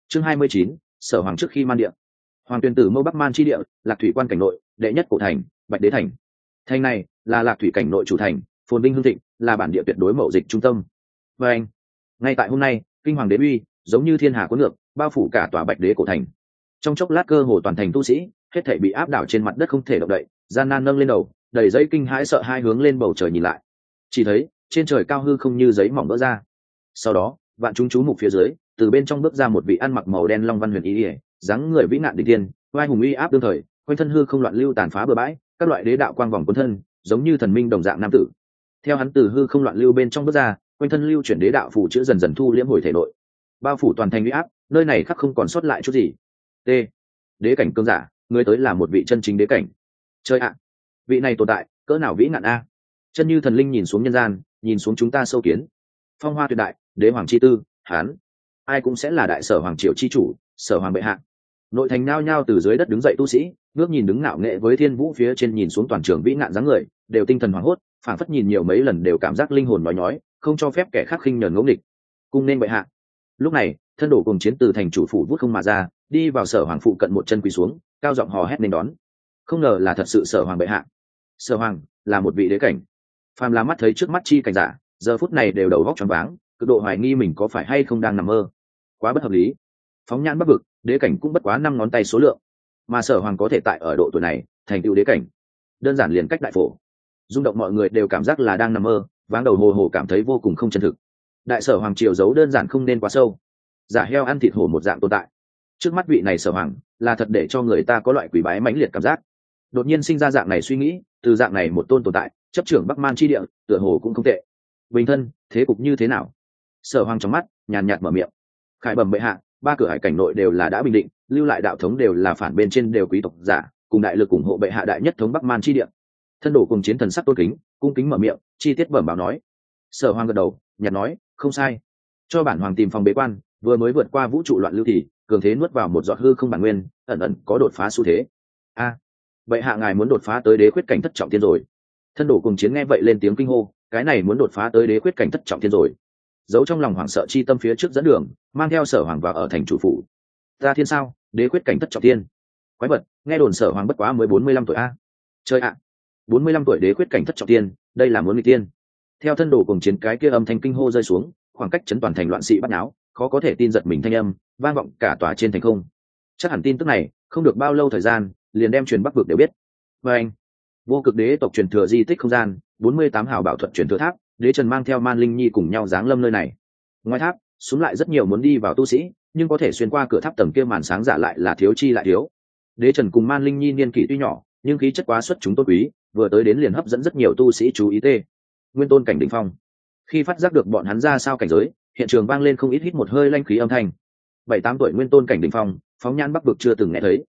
Chương 29, Sở Hoàng trước khi man địa. Hoàng Tuyền Tử mâu Bắc Man chi địa, Lạc Thủy quan cảnh nội, đệ nhất cổ thành, Bạch Đế thành. Thành này là Lạc Thủy cảnh nội chủ thành, phồn vinh hưng thịnh, là bản địa tuyệt đối mậu dịch trung tâm. Và anh, ngay tại hôm nay, kinh hoàng đế uy giống như thiên hà cuốn ngược, bao phủ cả tòa Bạch Đế cổ thành. Trong chốc lát cơ hồ toàn thành tu sĩ, hết thảy bị áp đảo trên mặt đất không thể động đậy, gian nan nâng lên đầu, đầy dây kinh hãi sợ hai hướng lên bầu trời nhìn lại. Chỉ thấy trên trời cao hư không như giấy mỏng vỡ ra. Sau đó, vạn chúng chú mục phía dưới, từ bên trong bước ra một vị ăn mặc màu đen long văn huyền y, dáng người vĩ nạn đỉnh tiên, vai hùng uy áp đương thời, quanh thân hư không loạn lưu tàn phá bừa bãi, các loại đế đạo quang vòng cuốn thân, giống như thần minh đồng dạng nam tử. Theo hắn từ hư không loạn lưu bên trong bước ra, quanh thân lưu chuyển đế đạo phù chữ dần dần thu liễm hồi thể nội, bao phủ toàn thành uy áp, nơi này khắc không còn sót lại chút gì. T. Đế cảnh cương giả, người tới là một vị chân chính đế cảnh. Chơi ạ, vị này tồn tại cỡ nào vĩ ngạn a! Chân như thần linh nhìn xuống nhân gian, nhìn xuống chúng ta sâu kiến. Phong hoa tuyệt đại, đế hoàng chi tư, hán, ai cũng sẽ là đại sở hoàng triều chi chủ, sở hoàng bệ hạ. Nội thành nhao nhao từ dưới đất đứng dậy tu sĩ, ngước nhìn đứng ngạo nghệ với thiên vũ phía trên nhìn xuống toàn trường vĩ ngạn dáng người, đều tinh thần hoảng hốt, phảng phất nhìn nhiều mấy lần đều cảm giác linh hồn nói nhói, không cho phép kẻ khác khinh nhẫn ngỗ nghịch. Cung nên bệ hạ. Lúc này, thân đổ cùng chiến từ thành chủ phủ vút không mà ra, đi vào sở hoàng phụ cận một chân quỳ xuống, cao giọng hò hét nên đón. Không ngờ là thật sự sở hoàng bệ hạ. Sở hoàng là một vị đế cảnh. Phàm là mắt thấy trước mắt chi cảnh giả, giờ phút này đều đầu góc choáng váng, cực độ hoài nghi mình có phải hay không đang nằm mơ. Quá bất hợp lý. Phóng nhãn bắc vực, đế cảnh cũng bất quá 5 ngón tay số lượng, mà sở hoàng có thể tại ở độ tuổi này thành tựu đế cảnh, đơn giản liền cách đại phổ. Rung động mọi người đều cảm giác là đang nằm mơ, váng đầu hồ hồ cảm thấy vô cùng không chân thực. Đại sở hoàng triều giấu đơn giản không nên quá sâu, giả heo ăn thịt hổ một dạng tồn tại. Trước mắt vị này sở hoàng là thật để cho người ta có loại quỷ bái mãnh liệt cảm giác. Đột nhiên sinh ra dạng này suy nghĩ, từ dạng này một tôn tồn tại chấp trưởng Bắc Man chi địa, tựa hồ cũng không tệ. Bình thân, thế cục như thế nào? Sở hoàng trong mắt nhàn nhạt mở miệng. Khải bẩm bệ hạ, 3 cửa hải cảnh nội đều là đã bình định, lưu lại đạo thống đều là phản bên trên đều quý tộc giả, cùng đại lực ủng hộ bệ hạ đại nhất thống Bắc Man chi địa. Thân đổ cùng chiến thần sắc tôn kính, cung kính mở miệng, chi tiết bẩm báo nói. Sở hoàng gật đầu, nhạt nói, không sai. Cho bản hoàng tìm phòng bế quan, vừa mới vượt qua vũ trụ loạn lưu thì cường thế nuốt vào một giọt hư không bản nguyên, ẩn ẩn có đột phá xu thế. A, bệ hạ ngài muốn đột phá tới đế khuyết cảnh thất trọng thiên rồi. Thân đổ cùng chiến nghe vậy lên tiếng kinh hô, cái này muốn đột phá tới đế khuyết cảnh thất trọng thiên rồi. Giấu trong lòng hoảng sợ chi tâm phía trước dẫn đường, mang theo sở hoàng vào ở thành chủ phủ. Ta thiên sao, đế khuyết cảnh thất trọng thiên. Quái vật, nghe đồn sở hoàng bất quá mới 45 tuổi a. Chơi ạ, 45 tuổi đế khuyết cảnh thất trọng thiên, đây là muốn nghịch tiên. Theo thân đồ cùng chiến cái kia âm thanh kinh hô rơi xuống, khoảng cách chấn toàn thành loạn sĩ bắt náo, khó có thể tin giật mình thanh âm vang vọng cả tòa trên thành không. Chắc hẳn tin tức này không được bao lâu thời gian liền đem truyền Bắc vực đều biết. Và anh, vô cực đế tộc truyền thừa di tích không gian 48 hào bảo thuật truyền thừa tháp, đế trần mang theo Man Linh Nhi cùng nhau giáng lâm nơi này. Ngoài tháp xuống lại rất nhiều muốn đi vào tu sĩ, nhưng có thể xuyên qua cửa tháp tầng kia màn sáng giả lại là thiếu chi lại thiếu. Đế trần cùng Man Linh Nhi niên kỷ tuy nhỏ, nhưng khí chất quá xuất chúng tôn quý, vừa tới đến liền hấp dẫn rất nhiều tu sĩ chú ý. Nguyên tôn cảnh đỉnh phong. Khi phát giác được bọn hắn ra sao cảnh giới, hiện trường vang lên không ít hít một hơi lanh khí âm thanh. 7-8 tuổi nguyên tôn cảnh đỉnh phong, phóng nhãn Bắc vực chưa từng nghe thấy.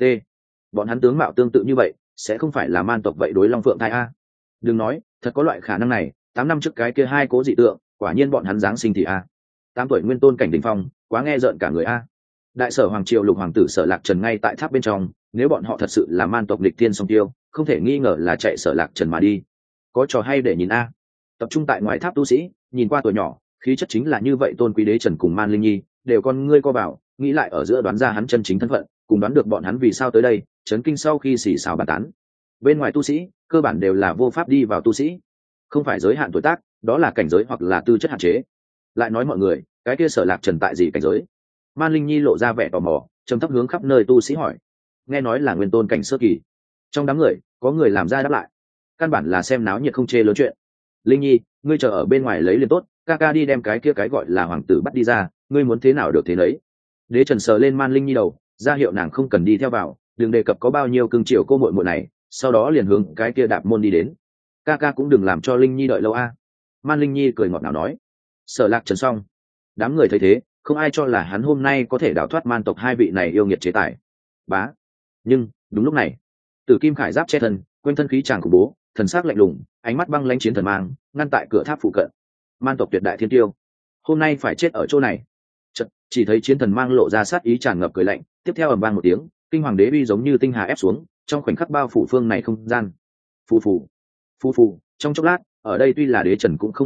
Bọn hắn tướng mạo tương tự như vậy, sẽ không phải là man tộc vậy đối Long Phượng thai a? Đừng nói, thật có loại khả năng này. 8 năm trước cái kia 2 cố dị tượng, quả nhiên bọn hắn giáng sinh thì a. 8 tuổi nguyên tôn cảnh đỉnh phong, quá nghe rợn cả người a. Đại sở hoàng triều lục hoàng tử Sở Lạc Trần ngay tại tháp bên trong, nếu bọn họ thật sự là man tộc lịch tiên song tiêu, không thể nghi ngờ là chạy Sở Lạc Trần mà đi. Có trò hay để nhìn a. Tập trung tại ngoài tháp tu sĩ, nhìn qua tuổi nhỏ, khí chất chính là như vậy tôn quý đế trần cùng Man Linh Nhi, đều con ngươi co bảo, nghĩ lại ở giữa đoán ra hắn chân chính thân phận, cùng đoán được bọn hắn vì sao tới đây, chấn kinh sau khi xì xào bàn tán. Bên ngoài tu sĩ, cơ bản đều là vô pháp đi vào tu sĩ, không phải giới hạn tuổi tác, đó là cảnh giới hoặc là tư chất hạn chế. Lại nói mọi người, cái kia Sở Lạc Trần tại gì cảnh giới? Man Linh Nhi lộ ra vẻ tò mò, trầm thấp hướng khắp nơi tu sĩ hỏi. Nghe nói là nguyên tôn cảnh sơ kỳ. Trong đám người, có người làm ra đáp lại. Căn bản là xem náo nhiệt không chê lớn chuyện. Linh Nhi, ngươi chờ ở bên ngoài lấy liền tốt, ca ca đi đem cái kia cái gọi là hoàng tử bắt đi ra, ngươi muốn thế nào được thế nấy. Đế Trần sờ lên Man Linh Nhi đầu, ra hiệu nàng không cần đi theo vào, đừng đề cập có bao nhiêu cưng chiều cô muội muội này, sau đó liền hướng cái kia đạp môn đi đến. Ca ca cũng đừng làm cho Linh Nhi đợi lâu a. Man Linh Nhi cười ngọt ngào nói. Sở Lạc Trần xong. Đám người thấy thế, không ai cho là hắn hôm nay có thể đào thoát man tộc 2 vị này yêu nghiệt chế tài. Bá. Nhưng đúng lúc này, Tử Kim Khải Giáp che thân, quanh thân khí tràng khủng bố, thần sắc lạnh lùng, ánh mắt băng lãnh chiến thần mang, ngăn tại cửa tháp phụ cận. Man tộc tuyệt đại thiên tiêu, hôm nay phải chết ở chỗ này. Chợt, chỉ thấy chiến thần mang lộ ra sát ý tràn ngập cười lạnh, tiếp theo ầm vang một tiếng, kinh hoàng đế uy giống như tinh hà ép xuống, trong khoảnh khắc bao phủ phương này không gian. Phù phù, phù phù, trong chốc lát, ở đây tuy là đế trần cũng không ngoại lệ,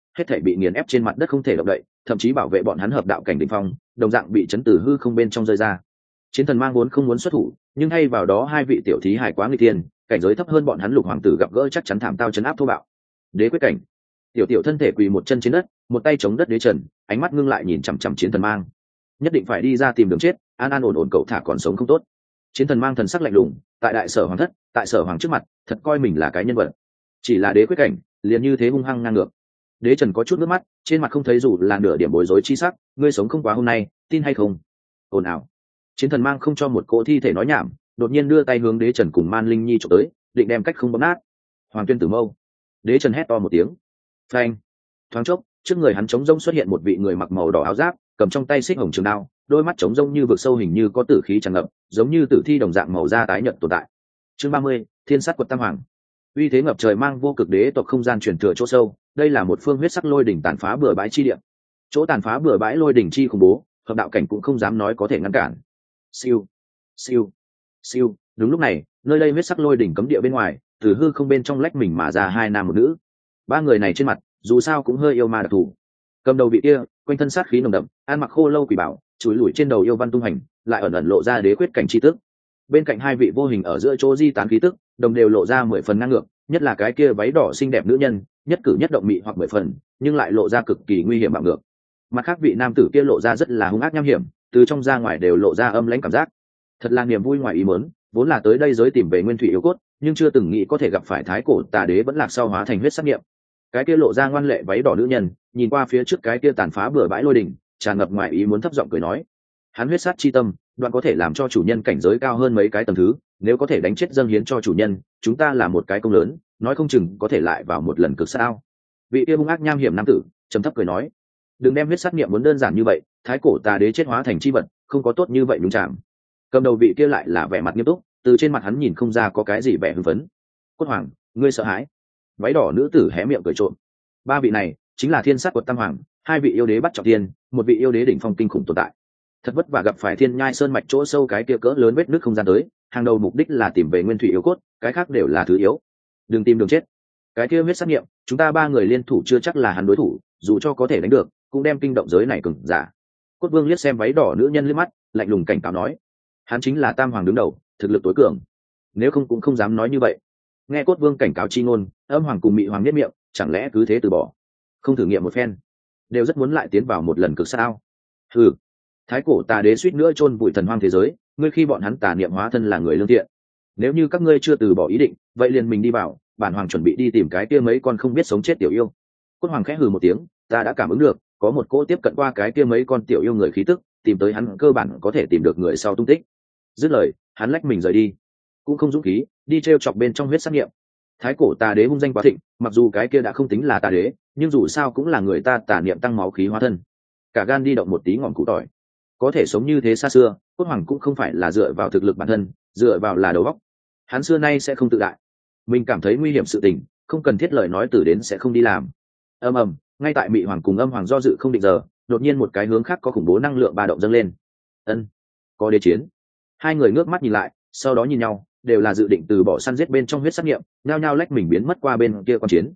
hết thể bị nghiền ép trên mặt đất không thể động đậy, thậm chí bảo vệ bọn hắn hợp đạo cảnh đỉnh phong đồng dạng bị chấn tử hư không bên trong rơi ra. Chiến thần mang vốn không muốn xuất thủ, nhưng hay vào đó hai vị tiểu thí hải quá nguy tiên, cảnh giới thấp hơn bọn hắn lục hoàng tử gặp gỡ chắc chắn thảm tao chấn áp thô bạo. Đế quyết cảnh. Tiểu tiểu thân thể quỳ một chân trên đất, một tay chống đất đế trần, ánh mắt ngưng lại nhìn chằm chằm chiến thần mang. Nhất định phải đi ra tìm đường chết, an an ổn ổn cậu thả còn sống không tốt. Chiến thần mang thần sắc lạnh lùng, tại đại sở hoàng thất, tại sở hoàng trước mặt, thật coi mình là cái nhân vật. Chỉ là đế quyết cảnh, liền như thế hung hăng ngang ngược. Đế trần có chút nước mắt, trên mặt không thấy dù là nửa điểm bối rối chi sắc, ngươi sống không quá hôm nay, tin hay không? Ồn ào. Chiến thần mang không cho một cỗ thi thể nói nhảm, đột nhiên đưa tay hướng đế trần cùng man linh nhi chụp tới, định đem cách không bóp nát. Hoàng tuyên tử mâu. Đế trần hét to một tiếng. Phanh. Thoáng chốc, trước người hắn trống rông xuất hiện một vị người mặc màu đỏ áo giáp, cầm trong tay xích hồng trường đao, đôi mắt trống rông như vực sâu hình như có tử khí tràn ngập, giống như tử thi đồng dạng màu da tái nhợt tồn tại. Chương 30, Thiên sát quật tam hoàng. Uy thế ngập trời mang vô cực đế tộc không gian truyền thừa chỗ sâu, đây là một phương huyết sắc lôi đỉnh tàn phá bừa bãi chi địa. Chỗ tàn phá bừa bãi lôi đỉnh chi khủng bố, hợp đạo cảnh cũng không dám nói có thể ngăn cản. Siêu, siêu, siêu. Đúng lúc này, nơi đây huyết sắc lôi đỉnh cấm địa bên ngoài, từ hư không bên trong lách mình mà ra hai nam một nữ. Ba người này trên mặt, dù sao cũng hơi yêu ma đặc thù. Cầm đầu vị kia, quanh thân sát khí nồng đậm, ăn mặc khô lâu quỷ bảo, chúi lủi trên đầu yêu văn tung hành, lại ẩn ẩn lộ ra đế quyết cảnh chi tức. Bên cạnh hai vị vô hình ở giữa chỗ di tán khí tức, đồng đều lộ ra 10 phần ngang ngược, nhất là cái kia váy đỏ xinh đẹp nữ nhân, nhất cử nhất động mị hoặc 10 phần, nhưng lại lộ ra cực kỳ nguy hiểm bạo ngược. Mặt khác vị nam tử kia lộ ra rất là hung ác nham hiểm, từ trong ra ngoài đều lộ ra âm lãnh cảm giác. Thật là niềm vui ngoài ý muốn, vốn là tới đây giới tìm về nguyên thủy yêu cốt, nhưng chưa từng nghĩ có thể gặp phải thái cổ tà đế vẫn lạc sau hóa thành huyết sắc nghiệm. Cái kia lộ ra ngoan lệ váy đỏ nữ nhân, nhìn qua phía trước cái kia tàn phá bừa bãi lôi đỉnh, tràn ngập ngoài ý muốn thấp giọng cười nói: hắn huyết sát chi tâm, đoạn có thể làm cho chủ nhân cảnh giới cao hơn mấy cái tầng thứ, nếu có thể đánh chết dâng hiến cho chủ nhân, chúng ta là một cái công lớn, nói không chừng có thể lại vào một lần cực sao. Vị kia hung ác nham hiểm nam tử trầm thấp cười nói: đừng đem huyết sát niệm muốn đơn giản như vậy, thái cổ tà đế chết hóa thành chi vật, không có tốt như vậy đúng chạm. Cầm đầu vị kia lại là vẻ mặt nghiêm túc, từ trên mặt hắn nhìn không ra có cái gì vẻ hưng phấn. Cốt hoàng, ngươi sợ hãi? Váy đỏ nữ tử hé miệng cười trộm. Ba vị này chính là thiên sát quật tam hoàng, hai vị yêu đế bắt trọng thiên, một vị yêu đế đỉnh phong kinh khủng tồn tại. Thật vất vả gặp phải thiên nhai sơn mạch chỗ sâu cái kia cỡ lớn vết nước không gian tới, hàng đầu mục đích là tìm về nguyên thủy yêu cốt, cái khác đều là thứ yếu. Đừng tìm đường chết. Cái kia huyết sát nghiệm, chúng ta ba người liên thủ chưa chắc là hắn đối thủ, dù cho có thể đánh được, cũng đem kinh động giới này cứng giả. Cốt vương liếc xem váy đỏ nữ nhân liếc mắt, lạnh lùng cảnh cáo nói: hắn chính là tam hoàng đứng đầu, thực lực tối cường, nếu không cũng không dám nói như vậy. Nghe cốt vương cảnh cáo chi ngôn, âm hoàng cùng mị hoàng nhất miệng, chẳng lẽ cứ thế từ bỏ, không thử nghiệm một phen, đều rất muốn lại tiến vào một lần cực sao? Hừ, thái cổ tà đế suýt nữa chôn vùi thần hoang thế giới, ngươi khi bọn hắn tà niệm hóa thân là người lương thiện, nếu như các ngươi chưa từ bỏ ý định, vậy liền mình đi vào, bản hoàng chuẩn bị đi tìm cái kia mấy con không biết sống chết tiểu yêu. Cốt hoàng khẽ hừ một tiếng, ta đã cảm ứng được, có một cỗ tiếp cận qua cái kia mấy con tiểu yêu người khí tức, tìm tới hắn cơ bản có thể tìm được người sau tung tích. Dứt lời, hắn lách mình rời đi, cũng không dũng khí đi trêu chọc bên trong huyết sát nghiệm. Thái cổ tà đế hung danh quá thịnh, mặc dù cái kia đã không tính là tà đế, nhưng dù sao cũng là người ta tà niệm tăng máu khí hóa thân, cả gan đi động một tí ngọn củ tỏi. Có thể sống như thế xa xưa, cốt hoàng cũng không phải là dựa vào thực lực bản thân, dựa vào là đầu óc. Hắn xưa nay sẽ không tự đại, mình cảm thấy nguy hiểm sự tình, không cần thiết lời nói từ đến sẽ không đi làm. Ầm ầm, ngay tại mị hoàng cùng âm hoàng do dự không định giờ, đột nhiên một cái hướng khác có khủng bố năng lượng ba động dâng lên. Ân, có đế chiến. Hai người ngước mắt nhìn lại, sau đó nhìn nhau, đều là dự định từ bỏ săn giết bên trong huyết sát nghiệm, nhao nhao lách mình biến mất qua bên kia quan chiến.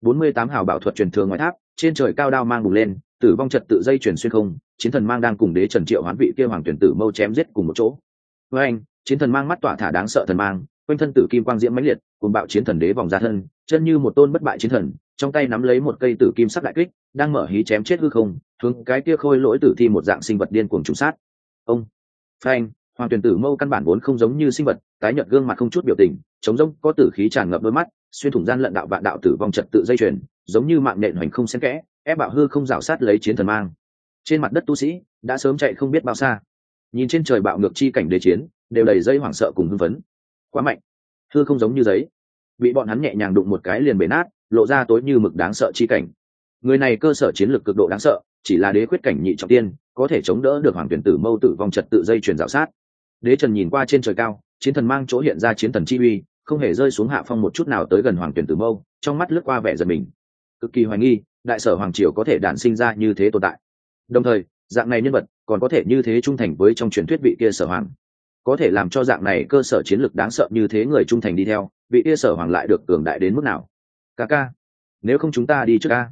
48 hào bảo thuật truyền thường ngoài tháp, trên trời cao đao mang bùng lên, tử vong trật tự dây chuyển xuyên không, chiến thần mang đang cùng đế trần triệu hoán vị kia hoàng tuyển tử mâu chém giết cùng một chỗ. Với anh, chiến thần mang mắt tỏa thả đáng sợ thần mang, quanh thân tử kim quang diễm mãnh liệt, cùng bạo chiến thần đế vòng ra thân, chân như một tôn bất bại chiến thần, trong tay nắm lấy một cây tử kim sắc đại kích, đang mở hí chém chết hư không, hướng cái kia khôi lỗi tử thi một dạng sinh vật điên cuồng trùng sát. Ông, phanh, hoàng tuyển tử mâu căn bản vốn không giống như sinh vật, tái nhợt gương mặt không chút biểu tình, trống rỗng có tử khí tràn ngập đôi mắt, xuyên thủng gian lận đạo vạn đạo tử vong trật tự dây chuyền, giống như mạng nện hoành không xen kẽ, ép bạo hư không rào sát lấy chiến thần mang. Trên mặt đất tu sĩ đã sớm chạy không biết bao xa, nhìn trên trời bạo ngược chi cảnh đế chiến, đều đầy dây hoảng sợ cùng hưng phấn. Quá mạnh, hư không giống như giấy, bị bọn hắn nhẹ nhàng đụng một cái liền bể nát, lộ ra tối như mực đáng sợ chi cảnh. Người này cơ sở chiến lược cực độ đáng sợ, chỉ là đế quyết cảnh nhị trọng tiên, có thể chống đỡ được hoàng tuyển tử mâu tử vong trật tự dây chuyền rào sát. Đế trần nhìn qua trên trời cao, chiến thần mang chỗ hiện ra chiến thần chi uy, không hề rơi xuống hạ phong một chút nào tới gần hoàng tuyển tử mâu, trong mắt lướt qua vẻ giật mình, cực kỳ hoài nghi đại sở hoàng triều có thể đản sinh ra như thế tồn tại. Đồng thời, dạng này nhân vật còn có thể như thế trung thành với trong truyền thuyết vị kia sở hoàng, có thể làm cho dạng này cơ sở chiến lược đáng sợ như thế người trung thành đi theo vị kia sở hoàng lại được cường đại đến mức nào. Ca ca, nếu không chúng ta đi trước ca.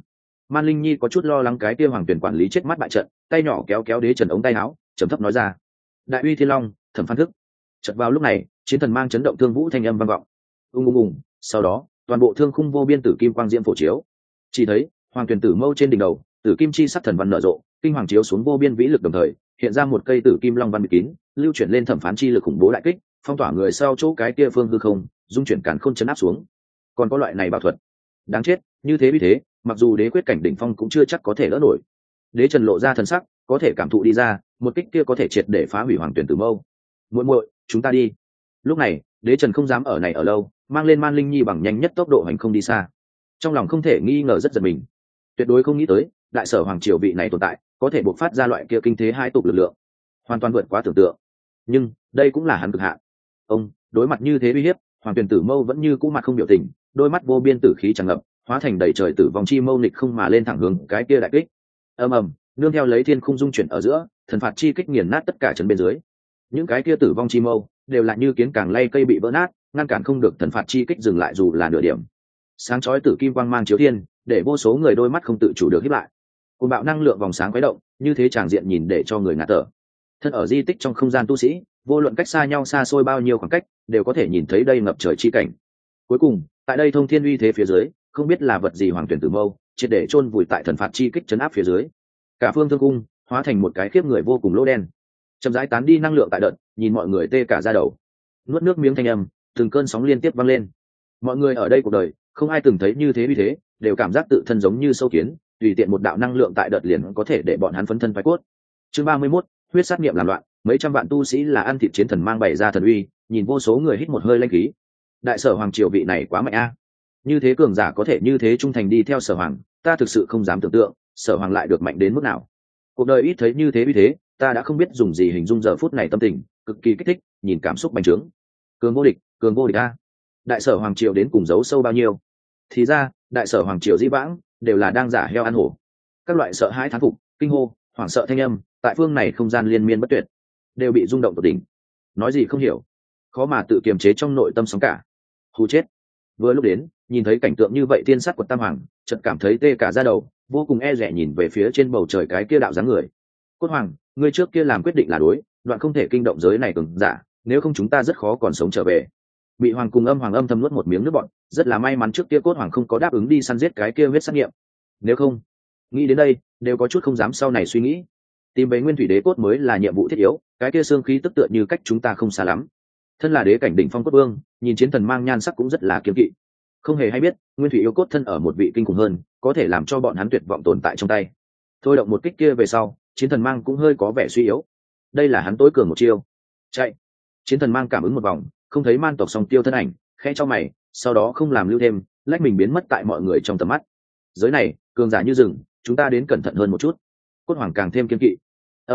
Man Linh Nhi có chút lo lắng cái kia Hoàng Tuyền quản lý chết mắt bại trận, tay nhỏ kéo kéo Đế Trần ống tay áo, trầm thấp nói ra: đại uy thiên long, Thẩm Phan Thức. Chợt vào lúc này, chiến thần mang chấn động thương vũ thanh âm vang vọng. Ùng. Sau đó, toàn bộ thương khung vô biên tử kim quang diễm phổ chiếu. Chỉ thấy Hoàng Tuyền tử mâu trên đỉnh đầu, tử kim chi sắc thần văn nở rộ, kinh hoàng chiếu xuống vô biên vĩ lực đồng thời, hiện ra một cây tử kim long văn bịt kín, lưu chuyển lên thẩm phán chi lực khủng bố đại kích, phong tỏa người sau chỗ cái kia phương hư không, dung chuyển càn khôn chấn áp xuống. Còn có loại này bảo thuật, đáng chết, như thế vì thế, mặc dù đế quyết cảnh đỉnh phong cũng chưa chắc có thể đỡ nổi. Đế Trần lộ ra thần sắc, có thể cảm thụ đi ra, một kích kia có thể triệt để phá hủy Hoàng Tuyền tử mâu. Muội, chúng ta đi. Lúc này, Đế Trần không dám ở này ở lâu, mang lên Man Linh Nhi bằng nhanh nhất tốc độ hành không đi xa. Trong lòng không thể nghi ngờ rất giật mình, tuyệt đối không nghĩ tới đại sở hoàng triều vị này tồn tại có thể bộc phát ra loại kia kinh thế hai tục lực lượng, hoàn toàn vượt quá tưởng tượng. Nhưng đây cũng là hắn cực hạn. Ông đối mặt như thế uy hiếp, Hoàng Tuyền tử mâu vẫn như cũ mặt không biểu tình, đôi mắt vô biên tử khí tràn ngập, hóa thành đầy trời tử vong chi mâu nịch không mà lên thẳng hướng cái kia đại kích. Ầm, nương theo lấy thiên khung dung chuyển ở giữa, thần phạt chi kích nghiền nát tất cả trấn bên dưới. Những cái kia tử vong chi mâu đều là như kiến càng lay cây bị vỡ nát, ngăn cản không được thần phạt chi kích dừng lại dù là nửa điểm. Sáng chói tử kim quang mang chiếu thiên, để vô số người đôi mắt không tự chủ được híp lại. Cùng bạo năng lượng vòng sáng quấy động, như thế tràng diện nhìn để cho người ngạt thở. Thân ở di tích trong không gian tu sĩ, vô luận cách xa nhau xa xôi bao nhiêu khoảng cách, đều có thể nhìn thấy đây ngập trời chi cảnh. Cuối cùng, tại đây thông thiên uy thế phía dưới, không biết là vật gì Hoàng Tuyền tử mâu, triệt để chôn vùi tại thần phạt chi kích chấn áp phía dưới. Cả phương thương cung hóa thành một cái khiếp người vô cùng lỗ đen, chậm rãi tán đi năng lượng tại đợt, nhìn mọi người tê cả da đầu. Nuốt nước miếng thanh âm, từng cơn sóng liên tiếp vang lên. Mọi người ở đây cuộc đời không ai từng thấy như thế, vì thế đều cảm giác tự thân giống như sâu kiến, tùy tiện một đạo năng lượng tại đợt liền có thể để bọn hắn phấn thân phái cốt. Chương 31, huyết sát niệm làm loạn, mấy trăm vạn tu sĩ là ăn thịt chiến thần mang bày ra thần uy, nhìn vô số người hít một hơi lanh khí. Đại sở hoàng triều vị này quá mạnh a, như thế cường giả có thể như thế trung thành đi theo sở hoàng, ta thực sự không dám tưởng tượng sở hoàng lại được mạnh đến mức nào. Cuộc đời ít thấy như thế, vì thế ta đã không biết dùng gì hình dung giờ phút này tâm tình, cực kỳ kích thích, nhìn cảm xúc bành trướng. Cường vô địch a. Đại sở hoàng triều đến cùng giấu sâu bao nhiêu? Thì ra đại sở hoàng triều di vãng đều là đang giả heo ăn hổ. Các loại sợ hãi thán phục, kinh hô, hoảng sợ thanh âm tại phương này không gian liên miên bất tuyệt, đều bị rung động tột đỉnh. Nói gì không hiểu, khó mà tự kiềm chế trong nội tâm sóng cả. Hù chết. Vừa lúc đến, nhìn thấy cảnh tượng như vậy, tiên sát quật tam hoàng chợt cảm thấy tê cả da đầu, vô cùng e dè nhìn về phía trên bầu trời cái kia đạo dáng người. Cốt hoàng, ngươi trước kia làm quyết định là đối, đoạn không thể kinh động giới này cường giả, nếu không chúng ta rất khó còn sống trở về. Bị hoàng cùng âm hoàng âm thầm nuốt một miếng nước bọt, rất là may mắn trước kia Cốt hoàng không có đáp ứng đi săn giết cái kia huyết sát nghiệm, nếu không, nghĩ đến đây đều có chút không dám sau này suy nghĩ. Tìm về nguyên thủy đế cốt mới là nhiệm vụ thiết yếu, cái kia xương khí tức tựa như cách chúng ta không xa lắm. Thân là đế cảnh đỉnh phong cốt vương, nhìn chiến thần mang nhan sắc cũng rất là kiêng kỵ, không hề hay biết nguyên thủy yêu cốt thân ở một vị kinh khủng hơn, có thể làm cho bọn hắn tuyệt vọng tồn tại trong tay. Thôi động một kích kia về sau, chiến thần mang cũng hơi có vẻ suy yếu. Đây là hắn tối cường một chiêu. Chạy. Chiến thần mang cảm ứng một vòng, không thấy man tộc song tiêu thân ảnh, khẽ cho mày, sau đó không làm lưu thêm, lách mình biến mất tại mọi người trong tầm mắt. Giới này cường giả như rừng, chúng ta đến cẩn thận hơn một chút. Cốt hoàng càng thêm kiên kỵ.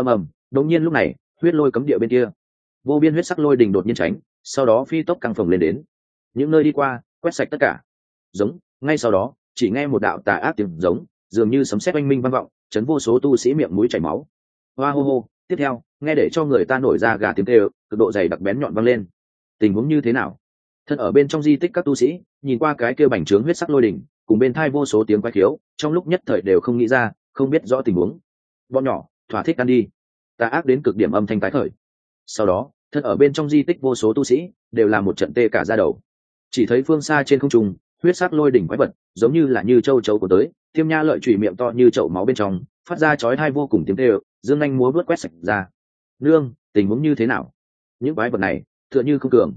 Đột nhiên lúc này, huyết lôi cấm địa bên kia, vô biên huyết sắc lôi đình đột nhiên tránh, sau đó phi tốc căng phồng lên đến, những nơi đi qua quét sạch tất cả. Giống. Ngay sau đó, chỉ nghe một đạo tà ác tiếng giống, dường như sấm sét oanh minh vang vọng, chấn vô số tu sĩ miệng mũi chảy máu. Hoa hô hô. Tiếp theo, nghe để cho người ta nổi da gà tiếng kêu, cực độ dày đặc bén nhọn vang lên. Tình huống như thế nào? Thân ở bên trong di tích các tu sĩ nhìn qua cái kia bành trướng huyết sắc lôi đỉnh, cùng bên thai vô số tiếng quái khiếu, trong lúc nhất thời đều không nghĩ ra, không biết rõ tình huống. Bọn nhỏ, thỏa thích ăn đi. Tà ác đến cực điểm âm thanh tái khởi. Sau đó, thân ở bên trong di tích vô số tu sĩ đều là một trận tê cả da đầu. Chỉ thấy phương xa trên không trung, huyết sắc lôi đỉnh quái vật, giống như là như châu chấu của tới, tiêm nha lợi chủy miệng to như chậu máu bên trong, phát ra chói tai vô cùng tiếng kêu, dương nhanh múa vớt quét sạch ra. Nương, tình huống như thế nào? Những quái vật này tựa như không cường.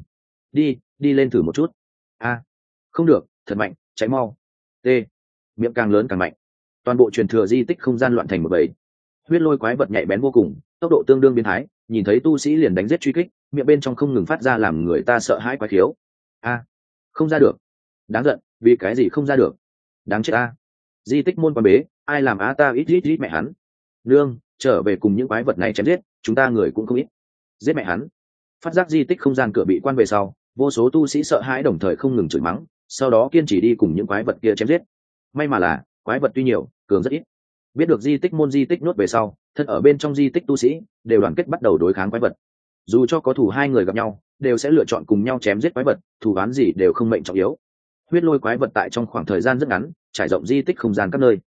Đi lên thử một chút. A, không được, thật mạnh, cháy mau. T, miệng càng lớn càng mạnh. Toàn bộ truyền thừa di tích không gian loạn thành một bầy. Huyết lôi quái vật nhạy bén vô cùng, tốc độ tương đương biến thái, nhìn thấy tu sĩ liền đánh giết truy kích, miệng bên trong không ngừng phát ra làm người ta sợ hãi quái khiếu. A, không ra được. Đáng giận, vì cái gì không ra được? Đáng chết a. Di tích môn quan bế, ai làm á ta ít mẹ hắn. Nương, trở về cùng những quái vật này chém giết, chúng ta người cũng không ít. Giết mẹ hắn. Phát giác di tích không gian cửa bị quan về sau, vô số tu sĩ sợ hãi đồng thời không ngừng chửi mắng, sau đó kiên trì đi cùng những quái vật kia chém giết. May mà là quái vật tuy nhiều, cường rất ít. Biết được di tích môn di tích nuốt về sau, thân ở bên trong di tích tu sĩ đều đoàn kết bắt đầu đối kháng quái vật. Dù cho có thù hai người gặp nhau, đều sẽ lựa chọn cùng nhau chém giết quái vật, thù oán gì đều không mệnh trọng yếu. Huyết lôi quái vật tại trong khoảng thời gian rất ngắn trải rộng di tích không gian các nơi.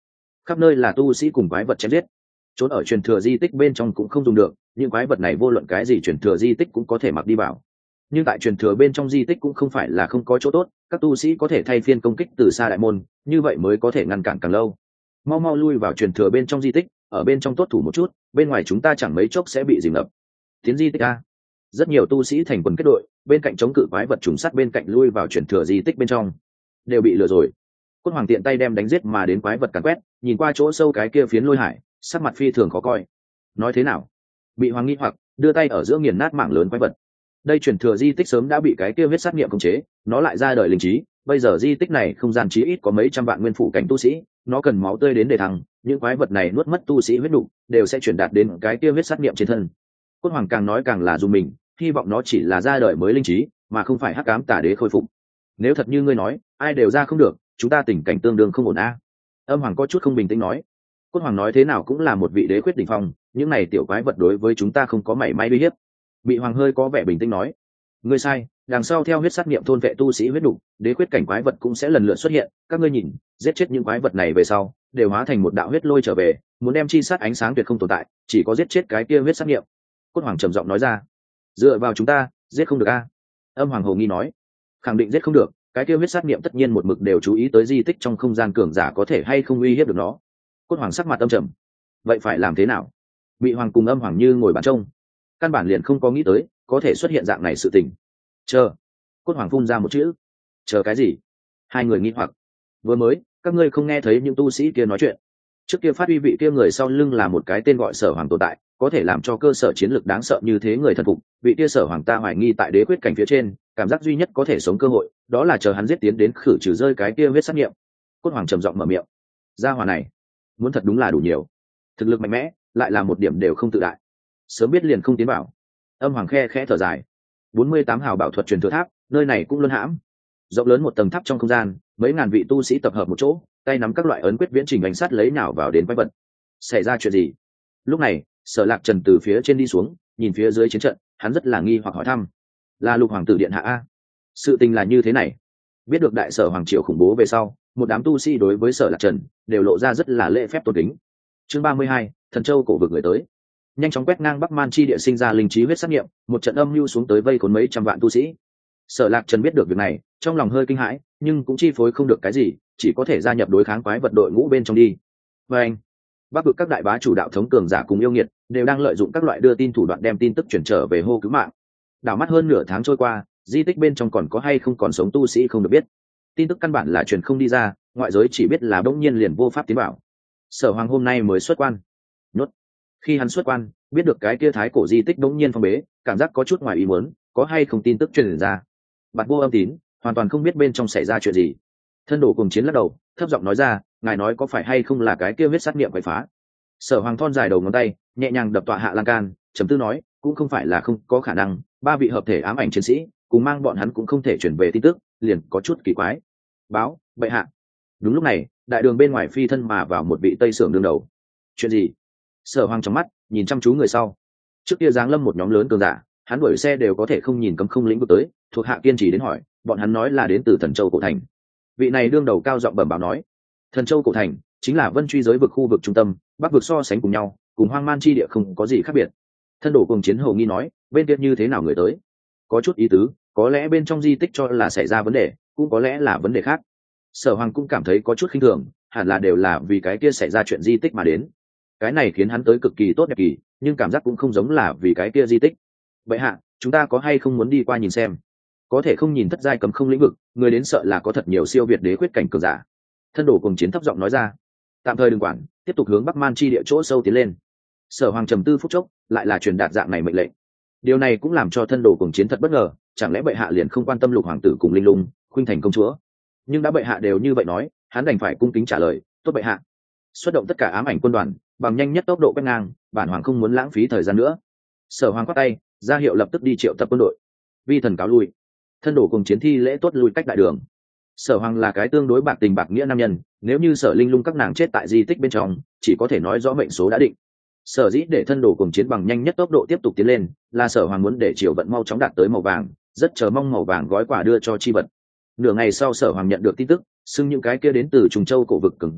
khắp nơi là tu sĩ cùng quái vật chém giết. Trốn ở truyền thừa di tích bên trong cũng không dùng được, những quái vật này vô luận cái gì truyền thừa di tích cũng có thể mặc đi vào. Nhưng tại truyền thừa bên trong di tích cũng không phải là không có chỗ tốt, các tu sĩ có thể thay phiên công kích từ xa đại môn, như vậy mới có thể ngăn cản càng lâu. Mau mau lui vào truyền thừa bên trong di tích, ở bên trong tốt thủ một chút, bên ngoài chúng ta chẳng mấy chốc sẽ bị dìm ngập. Tiến di tích a. Rất nhiều tu sĩ thành quần kết đội, bên cạnh chống cự quái vật trùng sắt bên cạnh lui vào truyền thừa di tích bên trong, đều bị lừa rồi. Cốt Hoàng tiện tay đem đánh giết mà đến quái vật càn quét, nhìn qua chỗ sâu cái kia phiến lôi hải, sắc mặt phi thường khó coi. Nói thế nào? Bị Hoàng nghi hoặc, đưa tay ở giữa nghiền nát mảng lớn quái vật. Đây truyền thừa di tích sớm đã bị cái kia huyết sát niệm khống chế, nó lại ra đời linh trí, bây giờ di tích này không gian chí ít có mấy trăm vạn nguyên phủ cảnh tu sĩ, nó cần máu tươi đến để thăng, những quái vật này nuốt mất tu sĩ huyết đủ, đều sẽ chuyển đạt đến cái kia huyết sát niệm trên thân. Cốt Hoàng càng nói càng là dùng mình, hy vọng nó chỉ là ra đời mới linh trí, mà không phải hắc ám tà đế khôi phục. Nếu thật như ngươi nói, ai đều ra không được, chúng ta tình cảnh tương đương không ổn a. Âm Hoàng có chút không bình tĩnh nói. Cốt Hoàng nói thế nào cũng là một vị đế quyết đỉnh phong, những này tiểu quái vật đối với chúng ta không có mảy may uy hiếp. Bị Hoàng hơi có vẻ bình tĩnh nói. Ngươi sai, đằng sau theo huyết sát niệm thôn vệ tu sĩ huyết đủ, đế quyết cảnh quái vật cũng sẽ lần lượt xuất hiện, các ngươi nhìn, giết chết những quái vật này về sau, đều hóa thành một đạo huyết lôi trở về, muốn đem chi sát ánh sáng tuyệt không tồn tại, chỉ có giết chết cái kia huyết sát niệm. Cốt Hoàng trầm giọng nói ra. Dựa vào chúng ta, giết không được a. Âm Hoàng hồ nghi nói. Khẳng định giết không được, cái kia huyết sát niệm tất nhiên một mực đều chú ý tới di tích trong không gian cường giả có thể hay không uy hiếp được nó. Cốt Hoàng sắc mặt âm trầm. Vậy phải làm thế nào? Bị Hoàng cùng Âm Hoàng như ngồi bàn trông, căn bản liền không có nghĩ tới có thể xuất hiện dạng này sự tình. Chờ. Cốt Hoàng phun ra một chữ. Chờ cái gì? Hai người nghi hoặc. Vừa mới, các ngươi không nghe thấy những tu sĩ kia nói chuyện? Trước kia phát uy vị kia người sau lưng là một cái tên gọi Sở Hoàng tồn tại, có thể làm cho cơ sở chiến lược đáng sợ như thế người thần phục. Vị kia Sở Hoàng ta hoài nghi tại đế quyết cảnh phía trên, cảm giác duy nhất có thể sống cơ hội, đó là chờ hắn giết tiến đến khử trừ rơi cái kia huyết sát nghiệm. Cốt Hoàng trầm giọng mở miệng. Gia hỏa này, muốn thật đúng là đủ nhiều, thực lực mạnh mẽ, lại là một điểm đều không tự đại. Sớm biết liền không tiến vào. Âm Hoàng khe khẽ thở dài. 48 hào bảo thuật truyền thừa tháp, nơi này cũng luân hãm. Rộng lớn một tầng tháp trong không gian, mấy ngàn vị tu sĩ tập hợp một chỗ, tay nắm các loại ấn quyết viễn trình bánh sắt lấy nào vào đến quái vật. Xảy ra chuyện gì? Lúc này, Sở Lạc Trần từ phía trên đi xuống, nhìn phía dưới chiến trận, hắn rất là nghi hoặc hỏi thăm. Là Lục Hoàng tử điện hạ a? Sự tình là như thế này. Biết được đại sở hoàng triều khủng bố về sau, một đám tu sĩ đối với Sở Lạc Trần đều lộ ra rất là lễ phép tôn kính. Chương 32, Thần Châu cổ vực người tới. Nhanh chóng quét ngang Bắc Man chi địa sinh ra linh trí huyết sát nghiệm, một trận âm mưu xuống tới vây khốn mấy trăm vạn tu sĩ. Sở Lạc Trần biết được việc này, trong lòng hơi kinh hãi, nhưng cũng chi phối không được cái gì, chỉ có thể gia nhập đối kháng quái vật đội ngũ bên trong đi. Và anh, Bắc vực các đại bá chủ đạo thống cường giả cùng yêu nghiệt đều đang lợi dụng các loại đưa tin thủ đoạn đem tin tức chuyển trở về hô cứu mạng. Đảo mắt hơn nửa tháng trôi qua, di tích bên trong còn có hay không còn sống tu sĩ không được biết. Tin tức căn bản là truyền không đi ra, ngoại giới chỉ biết là bỗng nhiên liền vô pháp tiến vào. Sở Hoàng hôm nay mới xuất quan. Nốt. Khi hắn xuất quan, biết được cái kia thái cổ di tích bỗng nhiên phong bế, cảm giác có chút ngoài ý muốn, có hay không tin tức truyền ra. Bạt Vô Âm Tín hoàn toàn không biết bên trong xảy ra chuyện gì. Thân đồ cùng chiến lắc đầu, thấp giọng nói ra, ngài nói có phải hay không là cái kia huyết sát niệm quậy phá. Sở Hoàng thon dài đầu ngón tay, nhẹ nhàng đập tọa hạ lan can, trầm tư nói, cũng không phải là không có khả năng, ba vị hợp thể ám ảnh chiến sĩ cùng mang bọn hắn cũng không thể chuyển về tin tức, liền có chút kỳ quái. Báo, bệ hạ. Đúng lúc này, đại đường bên ngoài phi thân mà vào một vị tây sưởng đương đầu. Chuyện gì? Sở Hoàng trong mắt nhìn chăm chú người sau. Trước kia giáng lâm một nhóm lớn cường giả, hắn đuổi xe đều có thể không nhìn cấm không lĩnh vực tới, thuộc hạ kiên trì đến hỏi, bọn hắn nói là đến từ Thần Châu cổ thành. Vị này đương đầu cao giọng bẩm báo nói, Thần Châu cổ thành chính là vân truy giới vực khu vực trung tâm, bắc vực so sánh cùng nhau, cùng hoang man chi địa không có gì khác biệt. Thân đồ cùng chiến hầu nghi nói, bên kia như thế nào người tới? Có chút ý tứ, có lẽ bên trong di tích cho là xảy ra vấn đề, cũng có lẽ là vấn đề khác. Sở Hoàng cũng cảm thấy có chút khinh thường, hẳn là đều là vì cái kia xảy ra chuyện di tích mà đến. Cái này khiến hắn tới cực kỳ tốt đẹp kỳ, nhưng cảm giác cũng không giống là vì cái kia di tích. Bệ hạ, chúng ta có hay không muốn đi qua nhìn xem? Có thể không nhìn thất giai cấm không lĩnh vực, người đến sợ là có thật nhiều siêu việt đế quyết cảnh cường giả. Thân đồ cùng chiến thấp giọng nói ra. Tạm thời đừng quản, tiếp tục hướng Bắc Man chi địa chỗ sâu tiến lên. Sở Hoàng trầm tư phút chốc, lại là truyền đạt dạng này mệnh lệnh. Điều này cũng làm cho thân đồ cùng chiến thật bất ngờ, chẳng lẽ bệ hạ liền không quan tâm Lục Hoàng tử cùng Linh Lung, Khuynh Thành công chúa? Nhưng đã bệ hạ đều như vậy nói, hắn đành phải cung kính trả lời, tốt bệ hạ. Xuất động tất cả ám ảnh quân đoàn, bằng nhanh nhất tốc độ quét ngang, bản hoàng không muốn lãng phí thời gian nữa. Sở Hoàng quát tay, ra hiệu lập tức đi triệu tập quân đội. Vi thần cáo lui. Thân đồ cùng chiến thi lễ tốt lui cách đại đường. Sở Hoàng là cái tương đối bạc tình bạc nghĩa nam nhân, nếu như Sở Linh Lung các nàng chết tại di tích bên trong, chỉ có thể nói rõ mệnh số đã định. Sở dĩ để thân đồ cùng chiến bằng nhanh nhất tốc độ tiếp tục tiến lên, là Sở Hoàng muốn để triều vận mau chóng đạt tới màu vàng, rất chờ mong màu vàng gói quà đưa cho chi vật. Nửa ngày sau Sở Hoàng nhận được tin tức, xưng những cái kia đến từ Trùng Châu cổ vực cường giả,